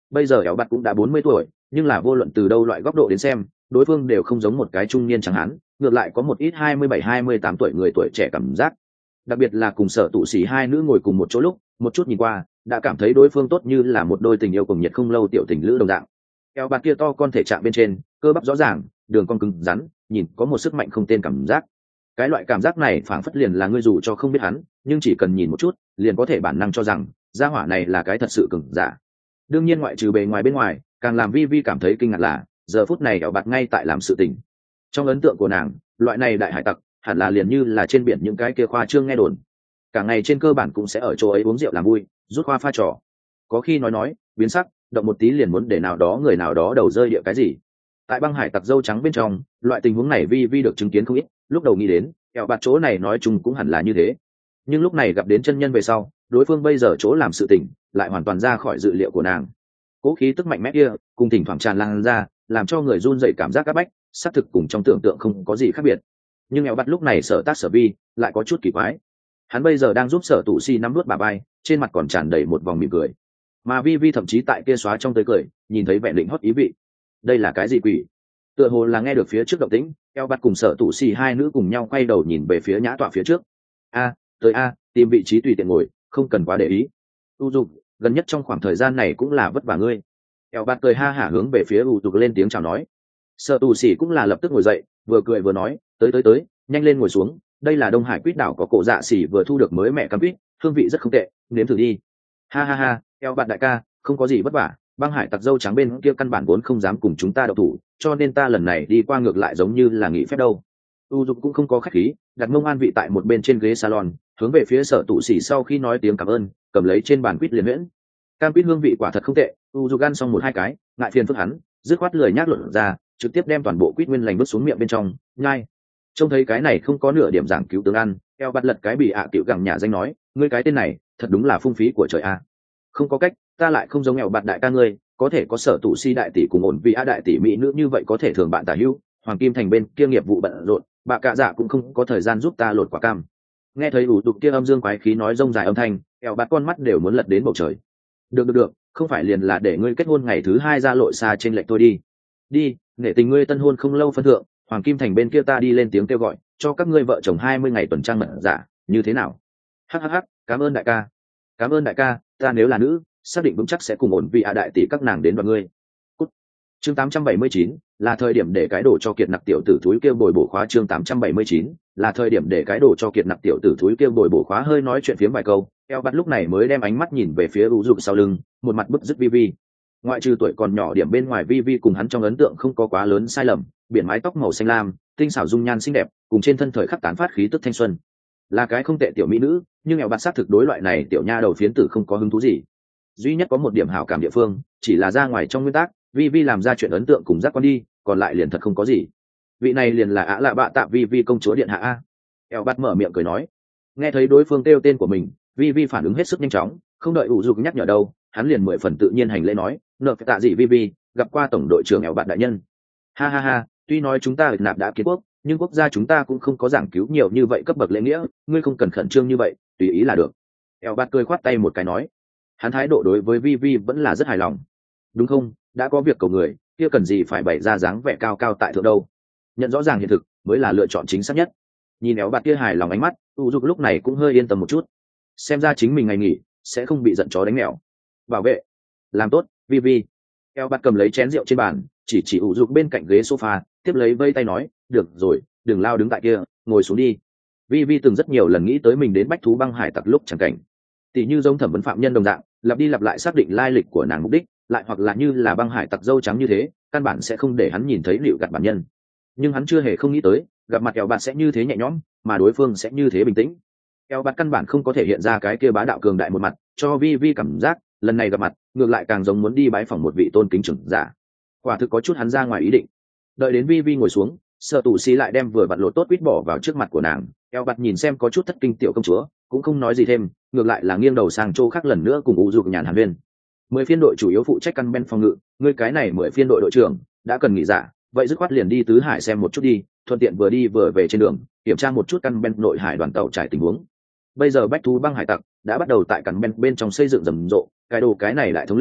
bây giờ éo bạt cũng đã bốn mươi tuổi, nhưng là vô luận từ đâu loại góc độ đến xem, đối phương đều không giống một cái trung niên chẳng hạn, ngược lại có một ít hai mươi bảy hai mươi tám tuổi người tuổi trẻ cảm giác. Đặc biệt là cùng sở tụ sĩ hai nữ ngồi cùng một chỗ lúc, một chút nhìn qua, đã cảm thấy đối phương tốt như là một đôi tình yêu cùng nhiệt không lâu tiểu tình lữ đồng dạng. Eo bạt kia to con thể trạng bên trên, cơ bắp rõ ràng, đường cong cứng rắn, nhìn có một sức mạnh không tên cảm giác. Cái loại cảm giác này phảng phất liền là ngươi dù cho không biết hắn, nhưng chỉ cần nhìn một chút, liền có thể bản năng cho rằng, gia hỏa này là cái thật sự cứng giả. Đương nhiên ngoại trừ bề ngoài bên ngoài, càng làm vi vi cảm thấy kinh ngạc là, giờ phút này Eo bạt ngay tại làm sự tình. Trong ấn tượng của nàng, loại này đại hải tặc, hẳn là liền như là trên biển những cái kia khoa trương nghe đồn, cả ngày trên cơ bản cũng sẽ ở chỗ ấy uống rượu làm vui, rút khoa pha trò, có khi nói nói biến sắc, động một tí liền muốn để nào đó người nào đó đầu rơi địa cái gì. Tại băng hải tặc dâu trắng bên trong, loại tình huống này vi vi được chứng kiến không ít, lúc đầu nghĩ đến kẹo bạt chỗ này nói chung cũng hẳn là như thế, nhưng lúc này gặp đến chân nhân về sau, đối phương bây giờ chỗ làm sự tình lại hoàn toàn ra khỏi dự liệu của nàng. Cố khí tức mạnh mẽ kia cùng thỉnh thoảng tràn lan ra, làm cho người run dậy cảm giác áp bách, xác thực cùng trong tưởng tượng không có gì khác biệt. Nhưng kẹo bạt lúc này sở tác sở vi lại có chút kỳ quái. Hắn bây giờ đang giúp sở tụ si nắm nuốt bà bay, trên mặt còn tràn đầy một vòng mỉm cười, mà vi vi thậm chí tại kia xóa trong tới cười, nhìn thấy vẻ định hót ý vị. Đây là cái gì quỷ? Tựa hồ là nghe được phía trước động tĩnh, eo bắt cùng sở tụ xì hai nữ cùng nhau quay đầu nhìn về phía nhã tọa phía trước. A, tới a, tìm vị trí tùy tiện ngồi, không cần quá để ý. U dục, gần nhất trong khoảng thời gian này cũng là vất vả ngươi. Eo bắt cười ha hả hướng về phía U dục lên tiếng chào nói. Sở tụ xì cũng là lập tức ngồi dậy, vừa cười vừa nói, tới tới tới, nhanh lên ngồi xuống. Đây là Đông Hải quýt đảo có cổ dạ xỉ vừa thu được mới mẹ cam quýt, hương vị rất không tệ, nếm thử đi. Ha ha ha, eo bạn đại ca, không có gì vất vả, băng hải tặc dâu trắng bên kia căn bản vốn không dám cùng chúng ta đậu thủ, cho nên ta lần này đi qua ngược lại giống như là nghỉ phép đâu. U dục cũng không có khách khí, đặt mông an vị tại một bên trên ghế salon, hướng về phía sở tụ xỉ sau khi nói tiếng cảm ơn, cầm lấy trên bàn quýt liền miễn. Cam quýt hương vị quả thật không tệ, U dục ăn xong một hai cái, ngại phiền phức hắn, dứt khoát lười nhác luận ra, trực tiếp đem toàn bộ quýt nguyên lành bước xuống miệng bên trong, nhai. Trông thấy cái này không có nửa điểm giảng cứu tướng ăn, eo bắt lật cái bị ạ tiểu gẳng nhà danh nói, ngươi cái tên này thật đúng là phung phí của trời a. Không có cách, ta lại không giống eo bạt đại ca ngươi, có thể có sở tụ si đại tỷ cùng ổn vì a đại tỷ mỹ nữ như vậy có thể thường bạn tả hữu, hoàng kim thành bên kia nghiệp vụ bận rộn, bà cạ dạ cũng không có thời gian giúp ta lột quả cam. Nghe thấy ủ tục kia âm dương quái khí nói rông dài âm thanh, eo bạt con mắt đều muốn lật đến bầu trời. Được được được, không phải liền là để ngươi kết hôn ngày thứ hai ra lội xa trên lệnh tôi đi. Đi, nể tình ngươi tân hôn không lâu phân thượng, hoàng kim thành bên kia ta đi lên tiếng kêu gọi, cho các ngươi vợ chồng hai mươi ngày tuần trăng mật giả, như thế nào? Hắc hắc hắc, cảm ơn đại ca. Cảm ơn đại ca, ta nếu là nữ, xác định vững chắc sẽ cùng ổn vì a đại tỷ các nàng đến đoàn ngươi. Cút. Chương tám trăm bảy mươi chín, là thời điểm để cái đồ cho kiệt nặc tiểu tử thúi kêu bồi bổ khóa. Chương tám trăm bảy mươi chín, là thời điểm để cái đồ cho kiệt nặc tiểu tử thúi kêu bồi bổ khóa. Hơi nói chuyện phiếm vài câu, eo bắt lúc này mới đem ánh mắt nhìn về phía u dục sau lưng, một mặt bức dứt vi vi. Ngoại trừ tuổi còn nhỏ điểm bên ngoài vi vi cùng hắn trong ấn tượng không có quá lớn sai lầm, biển mái tóc màu xanh lam, tinh xảo dung nhan xinh đẹp, cùng trên thân thời khắc tán phát khí tức thanh xuân, là cái không tệ tiểu mỹ nữ. Nhưng eo bạt sát thực đối loại này tiểu nha đầu phiến tử không có hứng thú gì. Duy nhất có một điểm hảo cảm địa phương, chỉ là ra ngoài trong nguyên tắc, vi vi làm ra chuyện ấn tượng cùng giác quan đi, còn lại liền thật không có gì. Vị này liền là ạ lạ bạ tạ vi vi công chúa điện hạ a. Eo bạt mở miệng cười nói. Nghe thấy đối phương kêu tên của mình, vi vi phản ứng hết sức nhanh chóng, không đợi ủ dục nhắc nhở đâu, hắn liền mười phần tự nhiên hành lễ nói, nợ tạ gì vi vi, gặp qua tổng đội trưởng eo bạt đại nhân. Ha ha ha, tuy nói chúng ta nạp đã kiến quốc, nhưng quốc gia chúng ta cũng không có giảng cứu nhiều như vậy cấp bậc lễ nghĩa, ngươi không cần khẩn trương như vậy, tùy ý là được. Eo bạt cười khoát tay một cái nói, hắn thái độ đối với vi vi vẫn là rất hài lòng. Đúng không, đã có việc cầu người, kia cần gì phải bày ra dáng vẻ cao cao tại thượng đâu. Nhận rõ ràng hiện thực mới là lựa chọn chính xác nhất. Nhìn Eo bạt kia hài lòng ánh mắt, u dục lúc này cũng hơi yên tâm một chút. Xem ra chính mình ngày nghỉ sẽ không bị giận chó đánh mèo. Bảo vệ, làm tốt, vi vi. Eo bạt cầm lấy chén rượu trên bàn, chỉ chỉ u dục bên cạnh ghế sofa, tiếp lấy vây tay nói, được rồi, đừng lao đứng tại kia, ngồi xuống đi. Vi vi từng rất nhiều lần nghĩ tới mình đến bách thú băng hải tặc lúc chẳng cảnh, tỷ như giống thẩm vấn phạm nhân đồng dạng, lặp đi lặp lại xác định lai lịch của nàng mục đích, lại hoặc là như là băng hải tặc dâu trắng như thế, căn bản sẽ không để hắn nhìn thấy liệu gạt bản nhân. Nhưng hắn chưa hề không nghĩ tới, gặp mặt eo bạt sẽ như thế nhẹ nhõm, mà đối phương sẽ như thế bình tĩnh. Eo bạt căn bản không có thể hiện ra cái kia bá đạo cường đại một mặt, cho vi vi cảm giác lần này gặp mặt ngược lại càng giống muốn đi bái phỏng một vị tôn kính trưởng giả. Quả thực có chút hắn ra ngoài ý định. Đợi đến vi vi ngồi xuống, sợ tù xí lại đem vừa vặn lột tốt quýt bỏ vào trước mặt của nàng. Eo bạt nhìn xem có chút thất kinh tiểu công chúa, cũng không nói gì thêm, ngược lại là nghiêng đầu sang chỗ khác lần nữa cùng u dục nhàn hàn viên. Mười phiên đội chủ yếu phụ trách căn ben phòng ngự, ngươi cái này mười phiên đội đội trưởng đã cần nghỉ giả, vậy dứt khoát liền đi tứ hải xem một chút đi, thuận tiện vừa đi vừa về trên đường kiểm tra một chút căn ben nội hải đoàn tàu trải tình huống. Bây giờ bách thú băng hải tặc đã bắt đầu tại căn ben bên trong xây dựng rầm rộ, cái đồ cái này lại thống lĩnh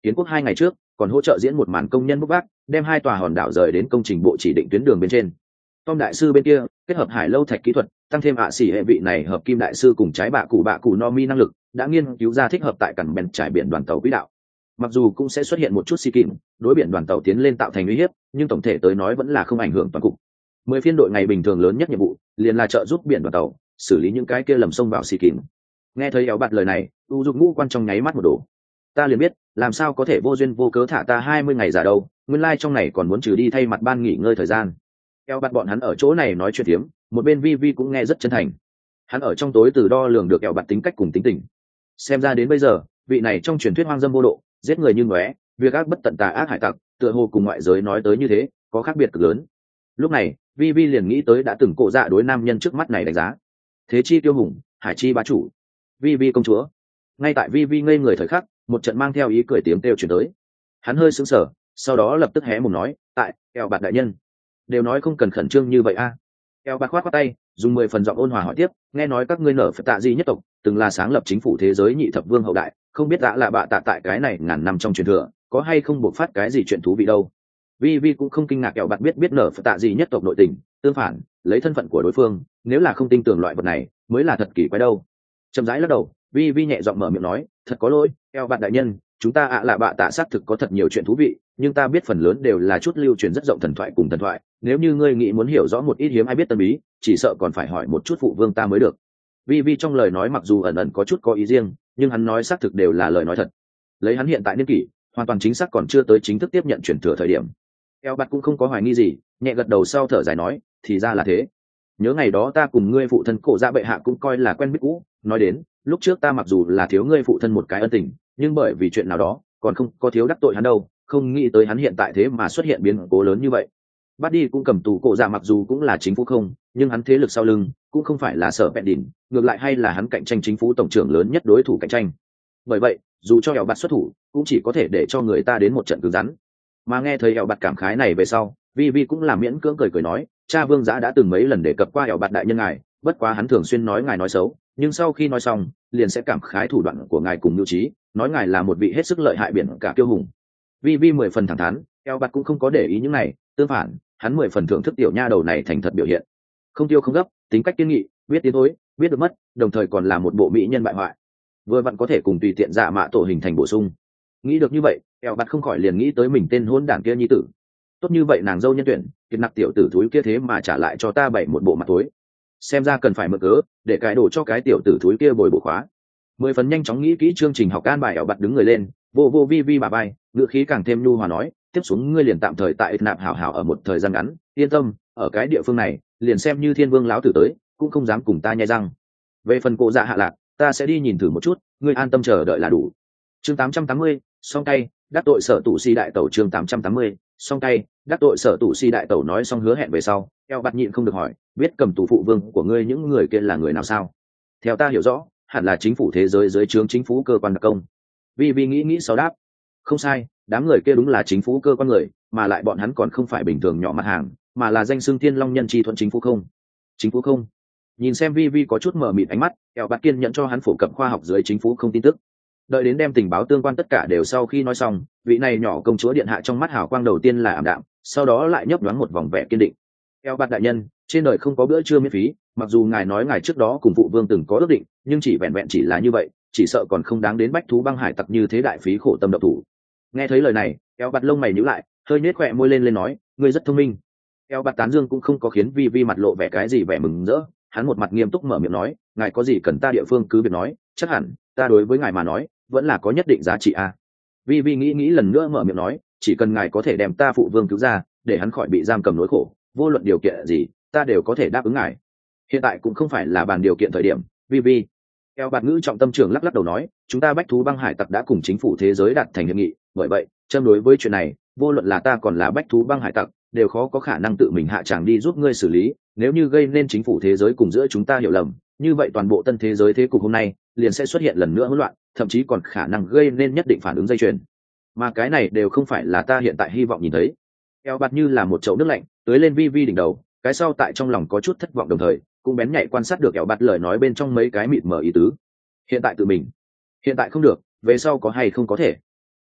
kiến quốc hai ngày trước còn hỗ trợ diễn một màn công nhân bốc vác đem hai tòa hòn đảo rời đến công trình bộ chỉ định tuyến đường bên trên. Tom đại sư bên kia kết hợp hải lâu thạch kỹ thuật tăng thêm ạ xỉ hệ vị này hợp kim đại sư cùng trái bạ cụ bạ cụ no mi năng lực đã nghiên cứu ra thích hợp tại cảng bèn trải biển đoàn tàu quỹ đạo. Mặc dù cũng sẽ xuất hiện một chút si kìm đối biển đoàn tàu tiến lên tạo thành uy hiếp, nhưng tổng thể tới nói vẫn là không ảnh hưởng toàn cục. Mười phiên đội ngày bình thường lớn nhất nhiệm vụ liền là trợ giúp biển đoàn tàu xử lý những cái kia lầm sông vào si kìm. Nghe thấy éo bạt lời này, u dục ngũ quan trong nháy mắt một đổ. Ta liền biết làm sao có thể vô duyên vô cớ thả ta hai mươi ngày giả đâu, nguyên lai like trong này còn muốn trừ đi thay mặt ban nghỉ ngơi thời gian. Éo bạt bọn hắn ở chỗ này nói chuyện tiếm, một bên vi vi cũng nghe rất chân thành. Hắn ở trong tối từ đo lường được éo bạt tính cách cùng tính tình. Xem ra đến bây giờ vị này trong truyền thuyết hoang dâm vô độ, giết người như ngóe, việc ác bất tận tà ác hải tặc, tựa hồ cùng ngoại giới nói tới như thế có khác biệt cực lớn. Lúc này vi vi liền nghĩ tới đã từng cổ dạ đối nam nhân trước mắt này đánh giá. Thế chi tiêu hùng, hải chi bá chủ, vi vi công chúa. Ngay tại vi vi ngây người thời khắc, một trận mang theo ý cười tiếng kêu chuyển tới. Hắn hơi sững sờ, sau đó lập tức hé mồm nói, tại eo bạt đại nhân đều nói không cần khẩn trương như vậy a. À. Eo bạt khoát khoát tay, dùng mười phần giọng ôn hòa hỏi tiếp, nghe nói các ngươi nở phật tạ di nhất tộc từng là sáng lập chính phủ thế giới nhị thập vương hậu đại, không biết đã là bạ tạ tại cái này ngàn năm trong truyền thừa có hay không buộc phát cái gì chuyện thú vị đâu. Vi vi cũng không kinh ngạc eo bạt biết biết nở phật tạ di nhất tộc nội tình, tương phản lấy thân phận của đối phương nếu là không tin tưởng loại vật này mới là thật kỳ quái đâu. Chậm rãi lắc đầu, vi vi nhẹ giọng mở miệng nói, thật có lỗi eo bạt đại nhân, chúng ta ạ à là bạ tạ xác thực có thật nhiều chuyện thú vị, nhưng ta biết phần lớn đều là chút lưu truyền rất rộng thần thoại cùng thần thoại, nếu như ngươi nghĩ muốn hiểu rõ một ít hiếm ai biết tân bí, chỉ sợ còn phải hỏi một chút phụ vương ta mới được. Vi vi trong lời nói mặc dù ẩn ẩn có chút có ý riêng, nhưng hắn nói xác thực đều là lời nói thật. Lấy hắn hiện tại niên kỷ, hoàn toàn chính xác còn chưa tới chính thức tiếp nhận truyền thừa thời điểm. Eo bạt cũng không có hoài nghi gì, nhẹ gật đầu sau thở dài nói, thì ra là thế. Nhớ ngày đó ta cùng ngươi phụ thân cổ dạ bệ hạ cũng coi là quen biết cũ, nói đến lúc trước ta mặc dù là thiếu ngươi phụ thân một cái ân tình, nhưng bởi vì chuyện nào đó còn không có thiếu đắc tội hắn đâu, không nghĩ tới hắn hiện tại thế mà xuất hiện biến cố lớn như vậy. Bắt đi cũng cầm tù cổ dạ mặc dù cũng là chính phủ không, nhưng hắn thế lực sau lưng cũng không phải là sở bẹn đỉnh, ngược lại hay là hắn cạnh tranh chính phủ tổng trưởng lớn nhất đối thủ cạnh tranh. Bởi vậy dù cho eo bạt xuất thủ cũng chỉ có thể để cho người ta đến một trận cứng rắn. Mà nghe thấy eo bạt cảm khái này về sau, vi vi cũng là miễn cưỡng cười cười nói, cha vương giã đã từng mấy lần đề cập qua eo bạt đại nhân ngài, bất quá hắn thường xuyên nói ngài nói xấu, nhưng sau khi nói xong liền sẽ cảm khái thủ đoạn của ngài cùng mưu trí, nói ngài là một vị hết sức lợi hại biển cả kiêu hùng. Vi vi mười phần thẳng thắn, eo bạt cũng không có để ý những này, tương phản hắn mười phần thưởng thức tiểu nha đầu này thành thật biểu hiện, không tiêu không gấp, tính cách kiên nghị, biết tiến thối, biết được mất, đồng thời còn là một bộ mỹ nhân bại hoại, vừa vặn có thể cùng tùy tiện dạ mạ tổ hình thành bổ sung. Nghĩ được như vậy, eo bạt không khỏi liền nghĩ tới mình tên hôn đản kia nhi tử. Tốt như vậy nàng dâu nhân tuyển, kiệt nặc tiểu tử thúi kia thế mà trả lại cho ta bảy một bộ mặt tối, xem ra cần phải mở cớ để cái đổ cho cái tiểu tử thúi kia bồi bổ khóa. Mười phần nhanh chóng nghĩ kỹ chương trình học an bài, eo bạt đứng người lên, vô vô vi vi bà bay, ngữ khí càng thêm nhu hòa nói, tiếp xuống ngươi liền tạm thời tại nạp hảo hảo ở một thời gian ngắn, yên tâm, ở cái địa phương này liền xem như thiên vương láo tử tới cũng không dám cùng ta nhai răng. Về phần cổ dạ hạ lạc, ta sẽ đi nhìn thử một chút, ngươi an tâm chờ đợi là đủ. Chương tám trăm tám mươi, song tay đắc tội sở tụ si đại tẩu. Chương tám trăm tám mươi, song tay đắc tội sở tụ si đại tẩu. Nói xong hứa hẹn về sau, eo bạt nhịn không được hỏi, biết cầm tù phụ vương của ngươi những người kia là người nào sao? Theo ta hiểu rõ, hẳn là chính phủ thế giới dưới trướng chính phủ cơ quan đặc công. Vi vi nghĩ nghĩ sau đáp, không sai, đám người kia đúng là chính phủ cơ quan người, mà lại bọn hắn còn không phải bình thường nhỏ mặt hàng, mà là danh xưng thiên long nhân chi thuận chính phủ không. Chính phủ không? Nhìn xem vi vi có chút mờ mịt ánh mắt, eo bạt kiên nhận cho hắn phổ cập khoa học dưới chính phủ không tin tức. Đợi đến đem tình báo tương quan tất cả đều sau khi nói xong, vị này nhỏ công chúa điện hạ trong mắt hào quang đầu tiên là ảm đạm, sau đó lại nhấp nhoáng một vòng vẻ kiên định. Eo bạt đại nhân, trên đời không có bữa trưa miễn phí, mặc dù ngài nói ngài trước đó cùng phụ vương từng có ước định, nhưng chỉ vẹn vẹn chỉ là như vậy, chỉ sợ còn không đáng đến bách thú băng hải tặc như thế đại phí khổ tâm độc thủ. Nghe thấy lời này, eo bạt lông mày nhíu lại, hơi nhếch khóe môi lên lên nói, ngươi rất thông minh. Eo bạt tán dương cũng không có khiến vi vi mặt lộ vẻ cái gì vẻ mừng rỡ, hắn một mặt nghiêm túc mở miệng nói, ngài có gì cần ta địa phương cứ việc nói, chắc hẳn ta đối với ngài mà nói vẫn là có nhất định giá trị a. À. Vi vi nghĩ nghĩ lần nữa mở miệng nói, chỉ cần ngài có thể đem ta phụ vương cứu ra, để hắn khỏi bị giam cầm nỗi khổ, vô luận điều kiện gì ta đều có thể đáp ứng ngài. Hiện tại cũng không phải là bàn điều kiện thời điểm. Vi vi eo bạt ngữ trọng tâm trường lắc lắc đầu nói, chúng ta bách thú băng hải tặc đã cùng chính phủ thế giới đạt thành hiệp nghị, bởi vậy châm đối với chuyện này, vô luận là ta còn là bách thú băng hải tặc đều khó có khả năng tự mình hạ tràng đi giúp ngươi xử lý, nếu như gây nên chính phủ thế giới cùng giữa chúng ta hiểu lầm, như vậy toàn bộ tân thế giới thế cục hôm nay liền sẽ xuất hiện lần nữa hỗn loạn, thậm chí còn khả năng gây nên nhất định phản ứng dây chuyền, mà cái này đều không phải là ta hiện tại hy vọng nhìn thấy. Eo bạt như là một chậu nước lạnh tưới lên vi vi đỉnh đầu, cái sau tại trong lòng có chút thất vọng, đồng thời cũng bén nhạy quan sát được eo bạt lời nói bên trong mấy cái mịt mờ ý tứ. Hiện tại tự mình, hiện tại không được, về sau có hay không có thể?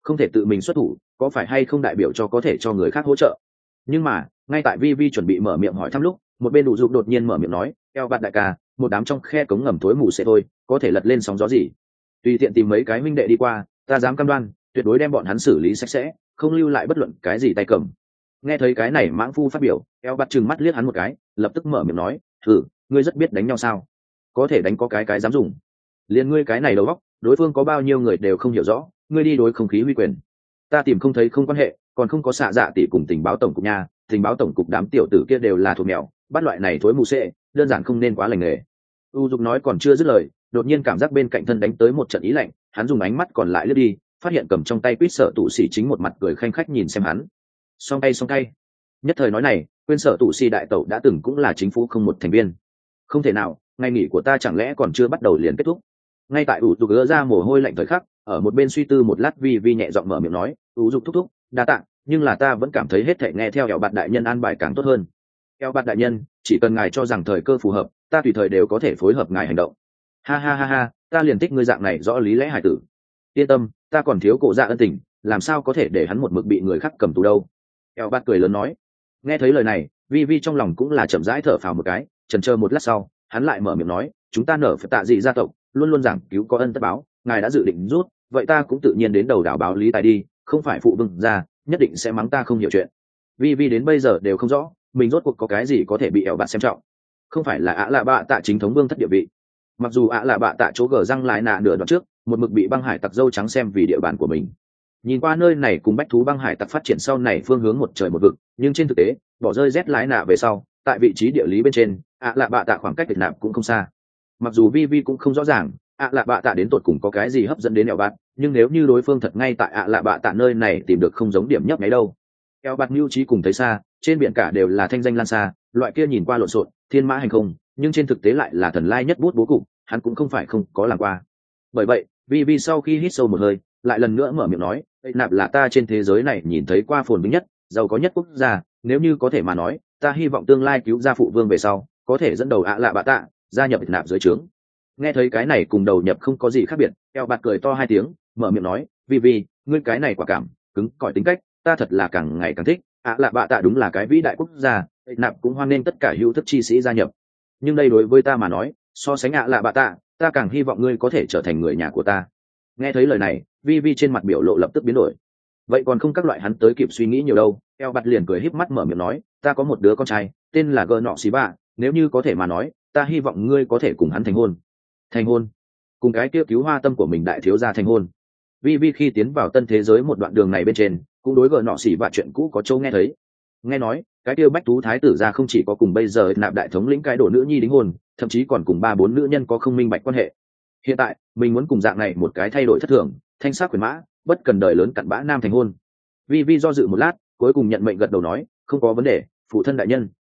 không thể tự mình xuất thủ có phải hay không đại biểu cho có thể cho người khác hỗ trợ. Nhưng mà ngay tại vi vi chuẩn bị mở miệng hỏi thăm lúc, một bên đủ dục đột nhiên mở miệng nói, eo bạt đại ca, một đám trong khe cống ngầm tối mù sẽ thôi, có thể lật lên sóng gió gì, tùy tiện tìm mấy cái huynh đệ đi qua, ta dám cam đoan tuyệt đối đem bọn hắn xử lý sạch sẽ, không lưu lại bất luận cái gì tay cầm. Nghe thấy cái này mãng phu phát biểu, eo bạt trừng mắt liếc hắn một cái, lập tức mở miệng nói, thử ngươi rất biết đánh nhau sao, có thể đánh có cái cái dám dùng, liền ngươi cái này đầu óc, đối phương có bao nhiêu người đều không hiểu rõ, ngươi đi đối không khí huy quyền, ta tìm không thấy không quan hệ, còn không có xạ dạ tỷ cùng tình báo tổng cục nha, tình báo tổng cục đám tiểu tử kia đều là thuộc mèo, bắt loại này thối mù xệ, đơn giản không nên quá lành nghề. U Dục nói còn chưa dứt lời, đột nhiên cảm giác bên cạnh thân đánh tới một trận ý lạnh, hắn dùng ánh mắt còn lại lướt đi, phát hiện cầm trong tay quýt sợ tụ xỉ chính một mặt cười khanh khách nhìn xem hắn. Song tay song tay. Nhất thời nói này, quên sợ tụ xỉ đại tẩu đã từng cũng là chính phủ không một thành viên. Không thể nào, ngày nghỉ của ta chẳng lẽ còn chưa bắt đầu liền kết thúc. Ngay tại U Dục gỡ ra mồ hôi lạnh thời khắc, ở một bên suy tư một lát vi vi nhẹ giọng mở miệng nói, U Dục thúc thúc, đa tạ, nhưng là ta vẫn cảm thấy hết thảy nghe theo eo bạt đại nhân an bài càng tốt hơn. Eo bạt đại nhân, chỉ cần ngài cho rằng thời cơ phù hợp, ta tùy thời đều có thể phối hợp ngài hành động. Ha ha ha ha, ta liền thích ngươi dạng này rõ lý lẽ hải tử. Yên tâm, ta còn thiếu cổ dạ ân tình, làm sao có thể để hắn một mực bị người khác cầm tù đâu. Eo bạt cười lớn nói. Nghe thấy lời này, vi vi trong lòng cũng là chậm rãi thở phào một cái, chần chờ một lát sau, hắn lại mở miệng nói, chúng ta nở phải tạ dị gia tộc, luôn luôn giảng cứu có ân tất báo, ngài đã dự định rút, vậy ta cũng tự nhiên đến đầu đảo báo lý tài đi, không phải phụ vương ra, nhất định sẽ mắng ta không hiểu chuyện. Vi vi đến bây giờ đều không rõ mình rốt cuộc có cái gì có thể bị ẻo bạn xem trọng, không phải là ạ lạ bạ tạ chính thống vương thất địa vị. Mặc dù ạ lạ bạ tạ chỗ gờ răng lại nạ nửa đoạn trước một mực bị băng hải tặc dâu trắng xem vì địa bàn của mình, nhìn qua nơi này cùng bách thú băng hải tặc phát triển sau này phương hướng một trời một vực, nhưng trên thực tế bỏ rơi rét lái nạ về sau, tại vị trí địa lý bên trên ạ lạ bạ tạ khoảng cách việt nam cũng không xa. Mặc dù vi vi cũng không rõ ràng ạ lạ bạ tạ đến tột cùng có cái gì hấp dẫn đến ẻo bạn, nhưng nếu như đối phương thật ngay tại ạ lạ bạ tạ nơi này tìm được không giống điểm nhấp nháy đâu. Eo bạt mưu trí cùng thấy xa, trên biển cả đều là thanh danh lan xa, loại kia nhìn qua lộn xộn thiên mã hành không, nhưng trên thực tế lại là thần lai nhất bút bố cục, hắn cũng không phải không có làm qua. Bởi vậy vi vi sau khi hít sâu một hơi, lại lần nữa mở miệng nói, nạp là ta trên thế giới này nhìn thấy qua phồn vinh nhất, giàu có nhất quốc gia, nếu như có thể mà nói, ta hy vọng tương lai cứu gia phụ vương về sau có thể dẫn đầu ạ lạ bạ tạ gia nhập nạp dưới trướng. Nghe thấy cái này cùng đầu nhập không có gì khác biệt, eo bạt cười to hai tiếng, mở miệng nói, vi vi, ngươi cái này quả cảm cứng cỏi tính cách ta thật là càng ngày càng thích. ạ lạ bạ tạ đúng là cái vĩ đại quốc gia, nạp cũng hoan nghênh tất cả hữu thức chi sĩ gia nhập, nhưng đây đối với ta mà nói, so sánh ạ lạ bạ tạ, ta càng hy vọng ngươi có thể trở thành người nhà của ta. Nghe thấy lời này, vi vi trên mặt biểu lộ lập tức biến đổi. Vậy còn không các loại hắn tới kịp suy nghĩ nhiều đâu, eo bạt liền cười híp mắt mở miệng nói, ta có một đứa con trai tên là gờ nọ xí bạ, nếu như có thể mà nói, ta hy vọng ngươi có thể cùng hắn thành hôn. Thành hôn? Cùng cái kia cứu hoa tâm của mình đại thiếu gia thành hôn? Vi vi khi tiến vào tân thế giới một đoạn đường này bên trên, cũng đối gờ nọ xỉ và chuyện cũ có châu nghe thấy. Nghe nói cái kia bách thú thái tử ra không chỉ có cùng bây giờ nạp đại thống lĩnh cái đổ nữ nhi đính hôn, thậm chí còn cùng ba bốn nữ nhân có không minh bạch quan hệ. Hiện tại mình muốn cùng dạng này một cái thay đổi thất thường, thanh sắc quyền mã, bất cần đời lớn cặn bã nam thành hôn. Vi vi do dự một lát, cuối cùng nhận mệnh gật đầu nói, không có vấn đề, phụ thân đại nhân.